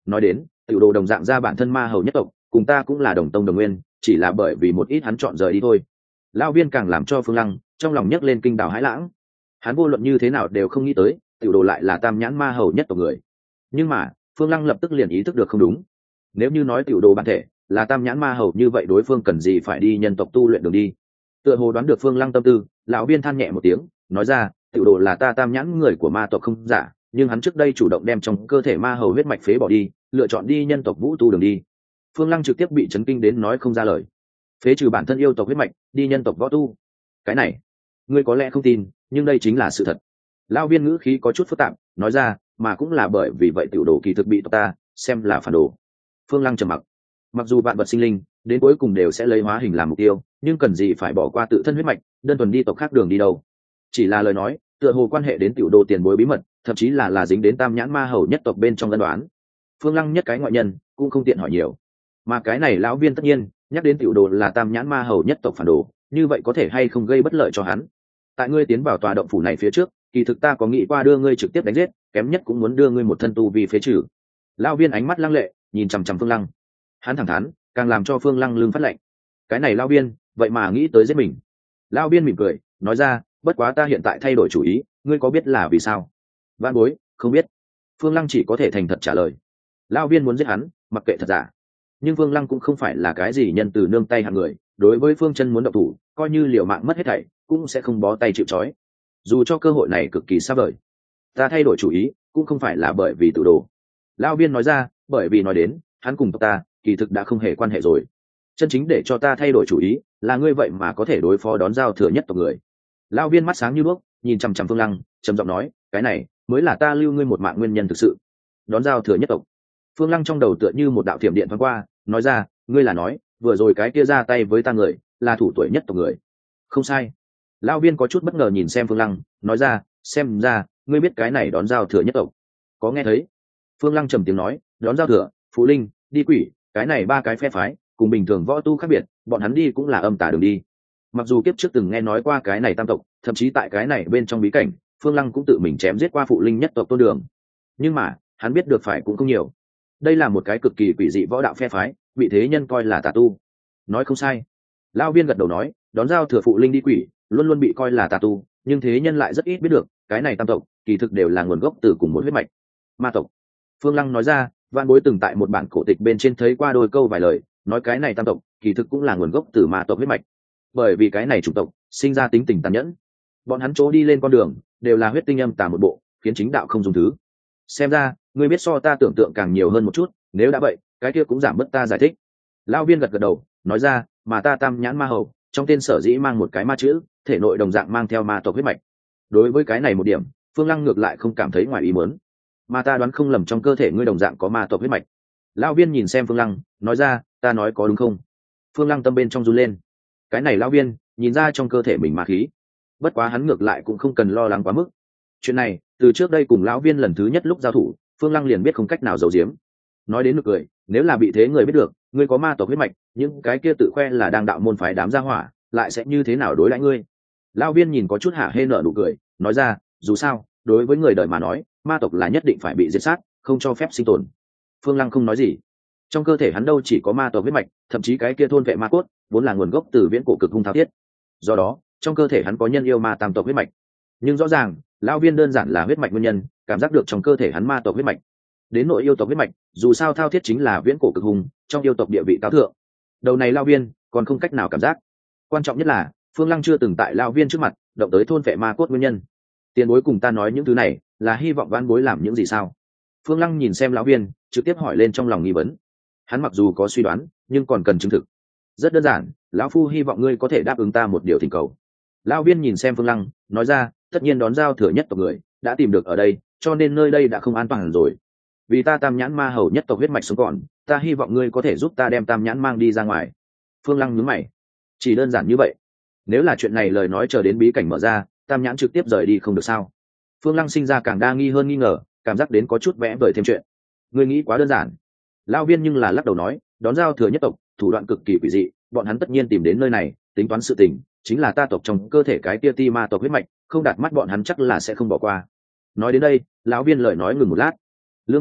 nói đến tiểu đồ đồng dạng ra bản thân ma hầu nhất tộc, cùng ta cũng là đồng tông đồng nguyên, chỉ là bởi vì một ít hắn chọn rời đi thôi. Lão viên càng làm cho Phương Lăng trong lòng nhấc lên kinh đào hãi lãng. Hắn vô luận như thế nào đều không nghĩ tới tiểu đồ lại là tam nhãn ma hầu nhất tộc người. Nhưng mà Phương Lăng lập tức liền ý thức được không đúng. Nếu như nói tiểu đồ bản thể là tam nhãn ma hầu, như vậy đối phương cần gì phải đi nhân tộc tu luyện đường đi? Tựa hồ đoán được Phương Lăng tâm tư, lão viên than nhẹ một tiếng, nói ra, tiểu đồ là ta tam nhãn người của ma tộc không giả, nhưng hắn trước đây chủ động đem trong cơ thể ma hầu huyết mạch phế bỏ đi, lựa chọn đi nhân tộc vũ tu đường đi. Phương Lăng trực tiếp bị chấn kinh đến nói không ra lời. Phế trừ bản thân yêu tộc huyết mạch, đi nhân tộc võ tu, cái này ngươi có lẽ không tin, nhưng đây chính là sự thật. Lão viên ngữ khí có chút phức tạp, nói ra, mà cũng là bởi vì vậy tiểu đồ kỳ thực bị tộc ta xem là phản đồ. Phương Lăng trầm mặc. Mặc dù vạn vật sinh linh đến cuối cùng đều sẽ lấy hóa hình làm mục tiêu, nhưng cần gì phải bỏ qua tự thân huyết mạch, đơn thuần đi tộc khác đường đi đâu? Chỉ là lời nói, tựa hồ quan hệ đến tiểu đồ tiền bối bí mật, thậm chí là dính đến tam nhãn ma hầu nhất tộc bên trong ân đoán. Phương Lăng nhất cái ngoại nhân cũng không tiện hỏi nhiều. Mà cái này lão viên tất nhiên nhắc đến tiểu đồ là tam nhãn ma hầu nhất tộc phản đồ, như vậy có thể hay không gây bất lợi cho hắn? Tại ngươi tiến vào tòa động phủ này phía trước, kỳ thực ta có nghĩ qua đưa ngươi trực tiếp đánh giết, kém nhất cũng muốn đưa ngươi một thân tu vi phế trừ. Lão viên ánh mắt lăng lệ nhìn chằm chằm Phương Lăng. Hắn thẳng thắn càng làm cho Phương Lăng lưng phát lạnh. Cái này lão viên vậy mà nghĩ tới giết mình. Lão viên mỉm cười nói ra, bất quá ta hiện tại thay đổi chủ ý, ngươi có biết là vì sao? Vạn bối không biết. Phương Lăng chỉ có thể thành thật trả lời. Lão viên muốn giết hắn mặc kệ thật giả, nhưng Phương Lăng cũng không phải là cái gì nhân từ nương tay hạng người, đối với Phương Chân muốn động thủ, coi như liều mạng mất hết thảy cũng sẽ không bó tay chịu trói, dù cho cơ hội này cực kỳ xa vời. Ta thay đổi chủ ý cũng không phải là bởi vì tự đồ. Lão viên nói ra, bởi vì nói đến hắn cùng tộc ta kỳ thực đã không hề quan hệ rồi. Chân chính để cho ta thay đổi chủ ý là ngươi vậy mà có thể đối phó đón giao thừa nhất tộc người. Lão viên mắt sáng như đuốc nhìn chằm chằm Phương Lăng, trầm giọng nói, cái này mới là ta lưu ngươi một mạng nguyên nhân thực sự. Đón giao thừa nhất tộc. Phương Lăng trong đầu tựa như một đạo thiểm điện thoáng qua, nói ra, ngươi là nói vừa rồi cái kia ra tay với ta người là thủ tuổi nhất tộc người? Không sai. Lão viên có chút bất ngờ nhìn xem Phương Lăng, nói ra, xem ra ngươi biết cái này đón giao thừa nhất tộc. Có nghe thấy? Phương Lăng trầm tiếng nói, đón giao thừa, phụ linh, đi quỷ, cái này ba cái phe phái cùng bình thường võ tu khác biệt, bọn hắn đi cũng là âm tà đường đi. Mặc dù kiếp trước từng nghe nói qua cái này tam tộc, thậm chí tại cái này bên trong bí cảnh Phương Lăng cũng tự mình chém giết qua phụ linh nhất tộc Tôn Đường, nhưng mà hắn biết được phải cũng không nhiều. Đây là một cái cực kỳ quỷ dị võ đạo phe phái, bị thế nhân coi là tà tu. Nói không sai. Lão viên gật đầu nói, đón giao thừa phụ linh đi quỷ luôn luôn bị coi là tà tu, nhưng thế nhân lại rất ít biết được cái này tam tộc kỳ thực đều là nguồn gốc từ cùng một huyết mạch, ma tộc. Phương Lăng nói ra, vạn bối từng tại một bản cổ tịch bên trên thấy qua đôi câu vài lời, nói cái này tam tộc kỳ thực cũng là nguồn gốc từ ma tộc huyết mạch. Bởi vì cái này chủng tộc sinh ra tính tình tàn nhẫn, bọn hắn chỗ đi lên con đường đều là huyết tinh âm tà một bộ, khiến chính đạo không dùng thứ. Xem ra ngươi biết so ta tưởng tượng càng nhiều hơn một chút, nếu đã vậy cái kia cũng giảm bớt ta giải thích. Lão viên gật gật đầu nói ra, mà ta tam nhãn ma hầu trong tên sở dĩ mang một cái ma chữ, thể nội đồng dạng mang theo ma tộc huyết mạch. Đối với cái này một điểm Phương Lăng ngược lại không cảm thấy ngoài ý muốn. Mà ta đoán không lầm trong cơ thể ngươi đồng dạng có ma tộc huyết mạch. Lão viên nhìn xem Phương Lăng nói ra, ta nói có đúng không? Phương Lăng tâm bên trong run lên. Cái này lão viên nhìn ra trong cơ thể mình ma khí, bất quá hắn ngược lại cũng không cần lo lắng quá mức. Chuyện này từ trước đây cùng lão viên lần thứ nhất lúc giao thủ, Phương Lăng liền biết không cách nào giấu giếm. Nói đến nực cười, nếu là bị thế người biết được ngươi có ma tộc huyết mạch, những cái kia tự khoe là đang đạo môn phái đám gia hỏa lại sẽ như thế nào đối đãi ngươi? Lão viên nhìn có chút hạ hê nở nụ cười nói ra, dù sao đối với người đời mà nói, ma tộc là nhất định phải bị diệt sát, không cho phép sinh tồn. Phương Lăng không nói gì. Trong cơ thể hắn đâu chỉ có ma tộc huyết mạch, thậm chí cái kia thôn vệ ma cốt vốn là nguồn gốc từ viễn cổ cực hung thao thiết. Do đó trong cơ thể hắn có nhân yêu ma tam tộc huyết mạch. Nhưng rõ ràng lão viên đơn giản là huyết mạch nguyên nhân, cảm giác được trong cơ thể hắn ma tộc huyết mạch. Đến nội yêu tộc huyết mạch, dù sao thao thiết chính là viễn cổ cực hung, trong yêu tộc địa vị cao thượng. Đầu này lão viên còn không cách nào cảm giác. Quan trọng nhất là Phương Lăng chưa từng tại lão viên trước mặt động tới thôn vệ ma cốt nguyên nhân. Tiền bối cùng ta nói những thứ này là hy vọng vãn bối làm những gì sao? Phương Lăng nhìn xem lão viên trực tiếp hỏi lên trong lòng nghi vấn. Hắn mặc dù có suy đoán nhưng còn cần chứng thực. Rất đơn giản, lão phu hy vọng ngươi có thể đáp ứng ta một điều thỉnh cầu. Lão viên nhìn xem Phương Lăng nói ra, tất nhiên đón giao thừa nhất tộc người đã tìm được ở đây, cho nên nơi đây đã không an toàn rồi. Vì ta tam nhãn ma hầu nhất tộc huyết mạch sống còn, ta hy vọng ngươi có thể giúp ta đem tam nhãn mang đi ra ngoài. Phương Lăng nhướng mày. Chỉ đơn giản như vậy? Nếu là chuyện này lời nói chờ đến bí cảnh mở ra, tam nhãn trực tiếp rời đi không được sao? Phương Lăng sinh ra càng đa nghi hơn nghi ngờ, cảm giác đến có chút vẽ vời thêm chuyện. Ngươi nghĩ quá đơn giản. Lão viên nhưng là lắc đầu nói, đón giao thừa nhất tộc thủ đoạn cực kỳ quỷ dị, bọn hắn tất nhiên tìm đến nơi này tính toán sự tình, chính là ta tộc trong cơ thể cái tia ti ma tộc huyết mạch, không đạt mắt bọn hắn chắc là sẽ không bỏ qua. Nói đến đây lão viên lời nói ngừng một lát. Lương Cửu,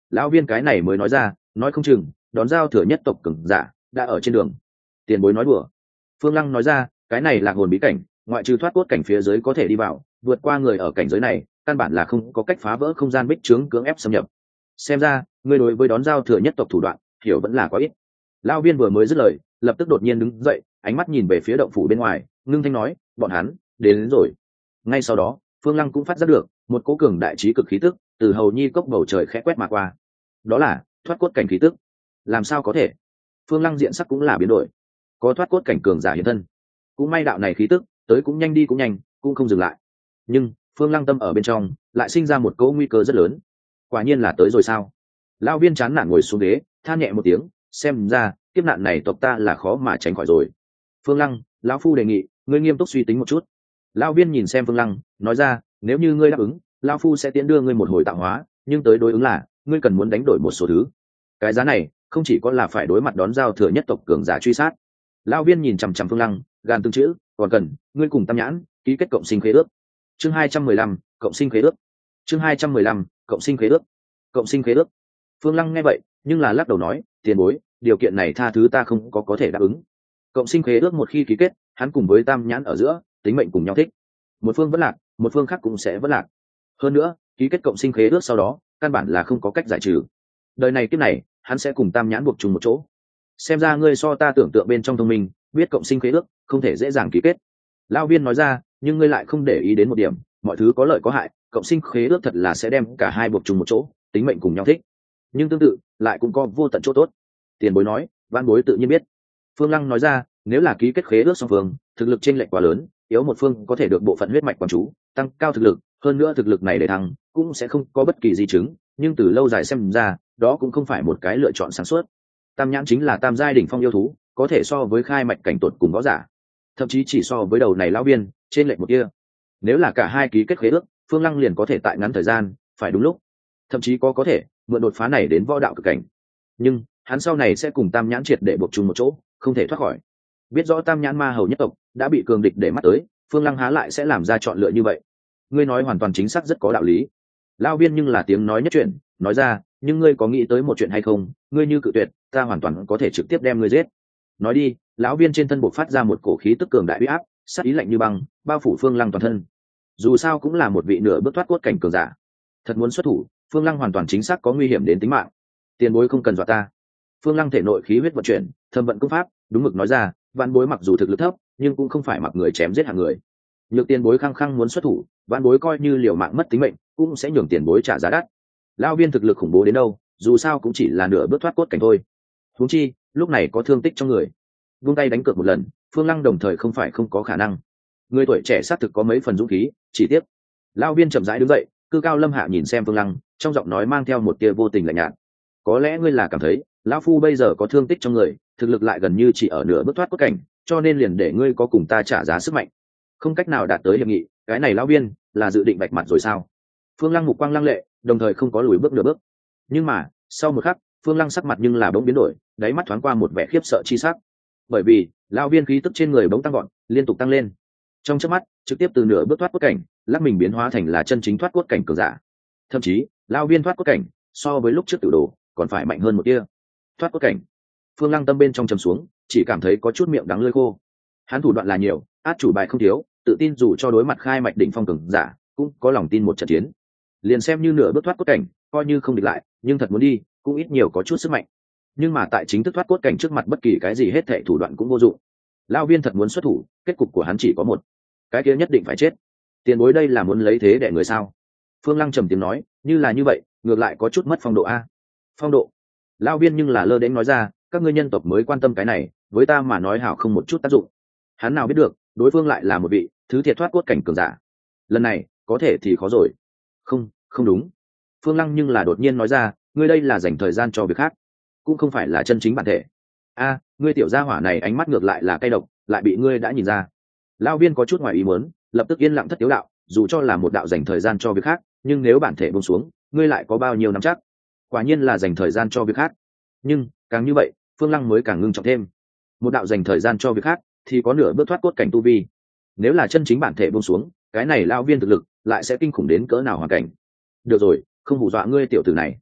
Lão viên cái này mới nói ra, nói không chừng đón giao thừa nhất tộc cường giả đã ở trên đường. Tiền bối nói đùa. Phương Lăng nói ra, cái này là hồn bí cảnh, ngoại trừ thoát cốt cảnh phía dưới có thể đi vào, vượt qua người ở cảnh giới này căn bản là không có cách phá vỡ không gian bích trướng cưỡng ép xâm nhập. Xem ra ngươi đối với đón giao thừa nhất tộc thủ đoạn hiểu vẫn là quá ít. Lão viên vừa mới dứt lời, lập tức đột nhiên đứng dậy, ánh mắt nhìn về phía động phủ bên ngoài, ngưng thanh nói, bọn hắn đến rồi. Ngay sau đó, Phương Lăng cũng phát giác được một cỗ cường đại trí cực khí tức từ hầu nhi cốc bầu trời khẽ quét mà qua. Đó là thoát cốt cảnh khí tức. Làm sao có thể? Phương Lăng diện sắc cũng là biến đổi. Có thoát cốt cảnh cường giả hiện thân, cũng may đạo này khí tức tới cũng nhanh đi cũng nhanh, cũng không dừng lại. Nhưng Phương Lăng tâm ở bên trong lại sinh ra một cỗ nguy cơ rất lớn. Quả nhiên là tới rồi sao? Lão viên chán nản ngồi xuống ghế, than nhẹ một tiếng, xem ra kiếp nạn này tộc ta là khó mà tránh khỏi rồi. Phương Lăng, lão phu đề nghị ngươi nghiêm túc suy tính một chút. Lão viên nhìn xem Phương Lăng, nói ra, nếu như ngươi đáp ứng, lão phu sẽ tiễn đưa ngươi một hồi tạo hóa, nhưng tới đối ứng là ngươi cần muốn đánh đổi một số thứ. Cái giá này không chỉ có là phải đối mặt đón giao thừa nhất tộc cường giả truy sát. Lão viên nhìn chằm chằm Phương Lăng, gan từng chữ, còn cần ngươi cùng Tam Nhãn ký kết cộng sinh khế ước. Chương 215, cộng sinh khế ước. Chương 215, cộng sinh khế ước. Cộng sinh khế ước. Phương Lăng nghe vậy, nhưng là lắc đầu nói, tiền bối, điều kiện này tha thứ ta không có thể đáp ứng. Cộng sinh khế ước một khi ký kết, hắn cùng với Tam Nhãn ở giữa tính mệnh cùng nhau thích, một phương vẫn lạc, một phương khác cũng sẽ vẫn lạc. Hơn nữa, ký kết cộng sinh khế ước sau đó căn bản là không có cách giải trừ. Đời này kiếp này hắn sẽ cùng Tam Nhãn buộc chung một chỗ. Xem ra ngươi so ta tưởng tượng bên trong thông minh, biết cộng sinh khế ước không thể dễ dàng ký kết. Lão viên nói ra, nhưng ngươi lại không để ý đến một điểm, mọi thứ có lợi có hại, cộng sinh khế ước thật là sẽ đem cả hai buộc chung một chỗ, tính mệnh cùng nhau thích, nhưng tương tự lại cũng có vô tận chỗ tốt. Tiền bối nói, văn bối tự nhiên biết. Phương Lăng nói ra, nếu là ký kết khế ước song phương, thực lực chênh lệch quá lớn, yếu một phương có thể được bộ phận huyết mạch quán chú, tăng cao thực lực, hơn nữa thực lực này để thăng cũng sẽ không có bất kỳ di chứng, nhưng từ lâu dài xem ra, đó cũng không phải một cái lựa chọn sáng suốt. Tam Nhãn chính là tam giai đỉnh phong yêu thú, có thể so với khai mạch cảnh tuột cùng võ giả, thậm chí chỉ so với đầu này lão viên trên lệch một kia. Nếu là cả hai ký kết khế ước, Phương Lăng liền có thể tại ngắn thời gian, phải đúng lúc, thậm chí có thể mượn đột phá này đến võ đạo cực cảnh. Nhưng hắn sau này sẽ cùng Tam Nhãn triệt để buộc chung một chỗ, không thể thoát khỏi. Biết rõ Tam Nhãn ma hầu nhất tộc đã bị cường địch để mắt tới, Phương Lăng há lại sẽ làm ra chọn lựa như vậy. Ngươi nói hoàn toàn chính xác, rất có đạo lý. Lão viên nhưng là tiếng nói nhất chuyện, nói ra, nhưng ngươi có nghĩ tới một chuyện hay không, ngươi như cự tuyệt, ta hoàn toàn có thể trực tiếp đem ngươi giết. Nói đi. Lão viên trên thân bộc phát ra một cổ khí tức cường đại uy áp, sát ý lạnh như băng, bao phủ Phương Lăng toàn thân. Dù sao cũng là một vị nửa bước thoát cốt cảnh cường giả, thật muốn xuất thủ, Phương Lăng hoàn toàn chính xác có nguy hiểm đến tính mạng. Tiền bối không cần dọa ta. Phương Lăng thể nội khí huyết vận chuyển, thâm vận công pháp, đúng mực nói ra, vạn bối mặc dù thực lực thấp, nhưng cũng không phải mặc người chém giết hạng người. Nhược tiền bối khăng khăng muốn xuất thủ, vạn bối coi như liều mạng mất tính mệnh, cũng sẽ nhường tiền bối trả giá đắt. Lão viên thực lực khủng bố đến đâu, dù sao cũng chỉ là nửa bước thoát cốt cảnh thôi. Huống chi, lúc này có thương tích trong người. Vung tay đánh cược một lần, Phương Lăng đồng thời không phải không có khả năng. Người tuổi trẻ xác thực có mấy phần dũng khí, chỉ tiếc. Lão viên chậm rãi đứng dậy, cư cao lâm hạ nhìn xem Phương Lăng, trong giọng nói mang theo một tia vô tình lạnh nhạt. Có lẽ ngươi là cảm thấy lão phu bây giờ có thương tích trong người, thực lực lại gần như chỉ ở nửa bước thoát cốt cảnh, cho nên liền để ngươi có cùng ta trả giá sức mạnh, không cách nào đạt tới hiệp nghị. Cái này lão viên là dự định vạch mặt rồi sao? Phương Lăng mục quang lăng lệ, đồng thời không có lùi bước nửa bước. Nhưng mà sau một khắc, Phương Lăng sắc mặt nhưng là bỗng biến đổi, đáy mắt thoáng qua một vẻ khiếp sợ chi sắc. Bởi vì lão viên khí tức trên người bỗng tăng gọn, liên tục tăng lên, trong chớp mắt trực tiếp từ nửa bước thoát cốt cảnh lắc mình biến hóa thành là chân chính thoát cốt cảnh cường giả. Thậm chí lão viên thoát cốt cảnh so với lúc trước tự đồ còn phải mạnh hơn một tia. Thoát cốt cảnh. Phương Lăng tâm bên trong trầm xuống, chỉ cảm thấy có chút miệng đắng lưỡi khô. Hắn thủ đoạn là nhiều, át chủ bài không thiếu, tự tin dù cho đối mặt khai mạch đỉnh phong cường giả cũng có lòng tin một trận chiến. Liền xem như nửa bước thoát cốt cảnh, coi như không địch lại, nhưng thật muốn đi cũng ít nhiều có chút sức mạnh. Nhưng mà tại chính thức thoát cốt cảnh trước mặt bất kỳ cái gì hết thảy thủ đoạn cũng vô dụng. Lão viên thật muốn xuất thủ, kết cục của hắn chỉ có một, cái kia nhất định phải chết. Tiền bối đây là muốn lấy thế để người sao? Phương Lăng trầm tiếng nói, như là như vậy ngược lại có chút mất phong độ a. Phong độ? Lão viên nhưng là lơ đễnh nói ra, các ngươi nhân tộc mới quan tâm cái này, với ta mà nói hảo không một chút tác dụng. Hắn nào biết được đối phương lại là một vị thứ thiệt thoát cốt cảnh cường giả. Lần này có thể thì khó rồi. Không đúng. Phương Lăng nhưng là đột nhiên nói ra, ngươi đây là dành thời gian cho việc khác, cũng không phải là chân chính bản thể. A, ngươi tiểu gia hỏa này ánh mắt ngược lại là cay độc, lại bị ngươi đã nhìn ra. Lão viên có chút ngoài ý muốn, lập tức yên lặng thất tiếu đạo, dù cho là một đạo dành thời gian cho việc khác, nhưng nếu bản thể buông xuống, ngươi lại có bao nhiêu nắm chắc? Quả nhiên là dành thời gian cho việc khác. Nhưng càng như vậy, Phương Lăng mới càng ngưng trọng thêm. Một đạo dành thời gian cho việc khác thì có nửa bước thoát cốt cảnh tu vi. Nếu là chân chính bản thể buông xuống, cái này lão viên thực lực lại sẽ kinh khủng đến cỡ nào hoàn cảnh. Được rồi, không hù dọa ngươi tiểu tử này.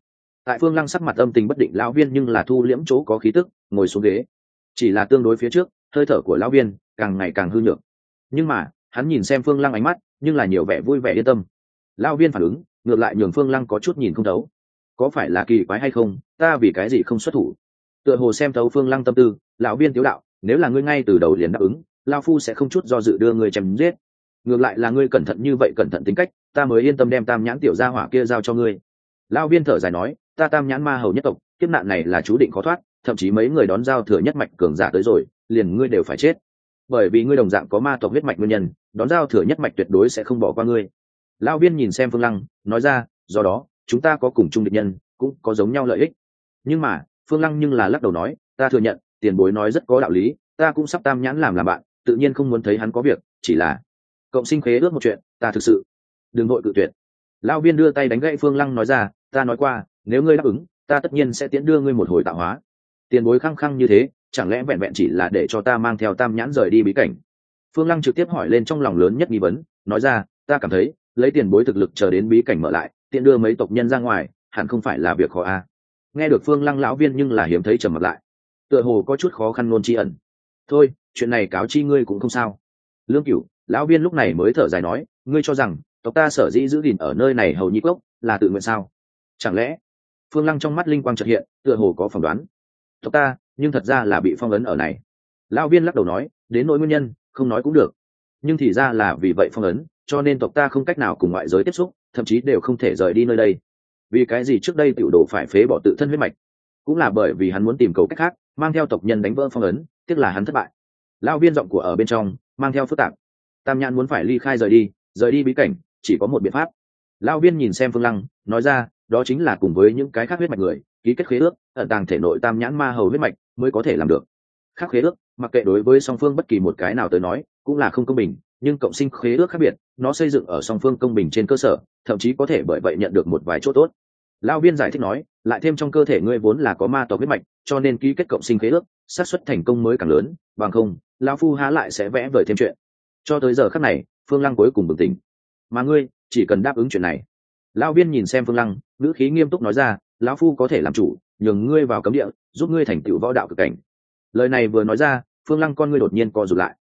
Tại Phương Lăng sắc mặt âm tình bất định lão viên nhưng là thu liễm chỗ có khí tức, ngồi xuống ghế. Chỉ là tương đối phía trước, hơi thở của lão viên càng ngày càng hư nhược. Nhưng mà hắn nhìn xem Phương Lăng ánh mắt nhưng là nhiều vẻ vui vẻ yên tâm. Lão viên phản ứng ngược lại nhường Phương Lăng có chút nhìn không thấu. Có phải là kỳ quái hay không, ta vì cái gì không xuất thủ? Tựa hồ xem thấu Phương Lăng tâm tư, lão viên tiếu đạo, nếu là ngươi ngay từ đầu liền đáp ứng, lão phu sẽ không chút do dự đưa ngươi chém giết. Ngược lại là ngươi cẩn thận như vậy, cẩn thận tính cách, ta mới yên tâm đem Tam Nhãn tiểu gia hỏa kia giao cho ngươi. Lão viên thở dài nói, ta Tam Nhãn ma hầu nhất tộc, kiếp nạn này là chú định khó thoát, thậm chí mấy người đón giao thừa nhất mạch cường giả tới rồi, liền ngươi đều phải chết. Bởi vì ngươi đồng dạng có ma tộc huyết mạch nguyên nhân, đón giao thừa nhất mạch tuyệt đối sẽ không bỏ qua ngươi. Lão viên nhìn xem Phương Lăng, nói ra, do đó chúng ta có cùng chung địch nhân, cũng có giống nhau lợi ích. Nhưng mà Phương Lăng nhưng là lắc đầu nói, ta thừa nhận tiền bối nói rất có đạo lý, ta cũng sắp Tam Nhãn làm bạn, tự nhiên không muốn thấy hắn có việc, chỉ là cộng sinh khế ước một chuyện, ta thực sự đừng vội cự tuyệt. Lão viên đưa tay đánh gậy Phương Lăng, nói ra, ta nói qua, nếu ngươi đáp ứng, ta tất nhiên sẽ tiễn đưa ngươi một hồi tạo hóa. Tiền bối khăng khăng như thế, chẳng lẽ vẹn vẹn chỉ là để cho ta mang theo Tam Nhãn rời đi bí cảnh? Phương Lăng trực tiếp hỏi lên trong lòng lớn nhất nghi vấn, nói ra, ta cảm thấy lấy tiền bối thực lực chờ đến bí cảnh mở lại, tiện đưa mấy tộc nhân ra ngoài, hẳn không phải là việc khó a. Nghe được Phương Lăng lão viên nhưng là hiếm thấy trầm mặt lại, tựa hồ có chút khó khăn ngôn tri ẩn. Thôi, chuyện này cáo chi ngươi cũng không sao. Lương Cửu, lão viên lúc này mới thở dài nói, ngươi cho rằng tộc ta sở dĩ giữ gìn ở nơi này hầu nhi cốc là tự nguyện sao? Chẳng lẽ? Phương Lăng trong mắt linh quang chợt hiện, tựa hồ có phỏng đoán. Tộc ta nhưng thật ra là bị phong ấn ở này. Lão viên lắc đầu nói, đến nỗi nguyên nhân không nói cũng được, nhưng thì ra là vì vậy phong ấn, cho nên tộc ta không cách nào cùng ngoại giới tiếp xúc, thậm chí đều không thể rời đi nơi đây. Vì cái gì trước đây tiểu đồ phải phế bỏ tự thân huyết mạch, cũng là bởi vì hắn muốn tìm cầu cách khác mang theo tộc nhân đánh vỡ phong ấn, tiếc là hắn thất bại. Lão viên giọng của ở bên trong mang theo phức tạp. Tam Nhãn muốn phải ly khai rời đi bí cảnh, chỉ có một biện pháp. Lão viên nhìn xem Phương Lăng, nói ra, đó chính là cùng với những cái khác huyết mạch người ký kết khế ước, ẩn tàng thể nội Tam Nhãn ma hầu huyết mạch mới có thể làm được. Khác khế ước, mặc kệ đối với song phương bất kỳ một cái nào tới nói cũng là không công bình, nhưng cộng sinh khế ước khác biệt, nó xây dựng ở song phương công bình trên cơ sở, thậm chí có thể bởi vậy nhận được một vài chỗ tốt. Lão viên giải thích nói, lại thêm trong cơ thể ngươi vốn là có ma tộc huyết mạch, cho nên ký kết cộng sinh khế ước, xác suất thành công mới càng lớn, bằng không lão phu há lại sẽ vẽ vời thêm chuyện. Cho tới giờ khắc này, Phương Lăng cuối cùng bừng tỉnh. Mà ngươi chỉ cần đáp ứng chuyện này. Lão viên nhìn xem Phương Lăng, ngữ khí nghiêm túc nói ra, lão phu có thể làm chủ, nhường ngươi vào cấm địa, giúp ngươi thành tựu võ đạo cực cảnh. Lời này vừa nói ra, Phương Lăng con ngươi đột nhiên co rụt lại.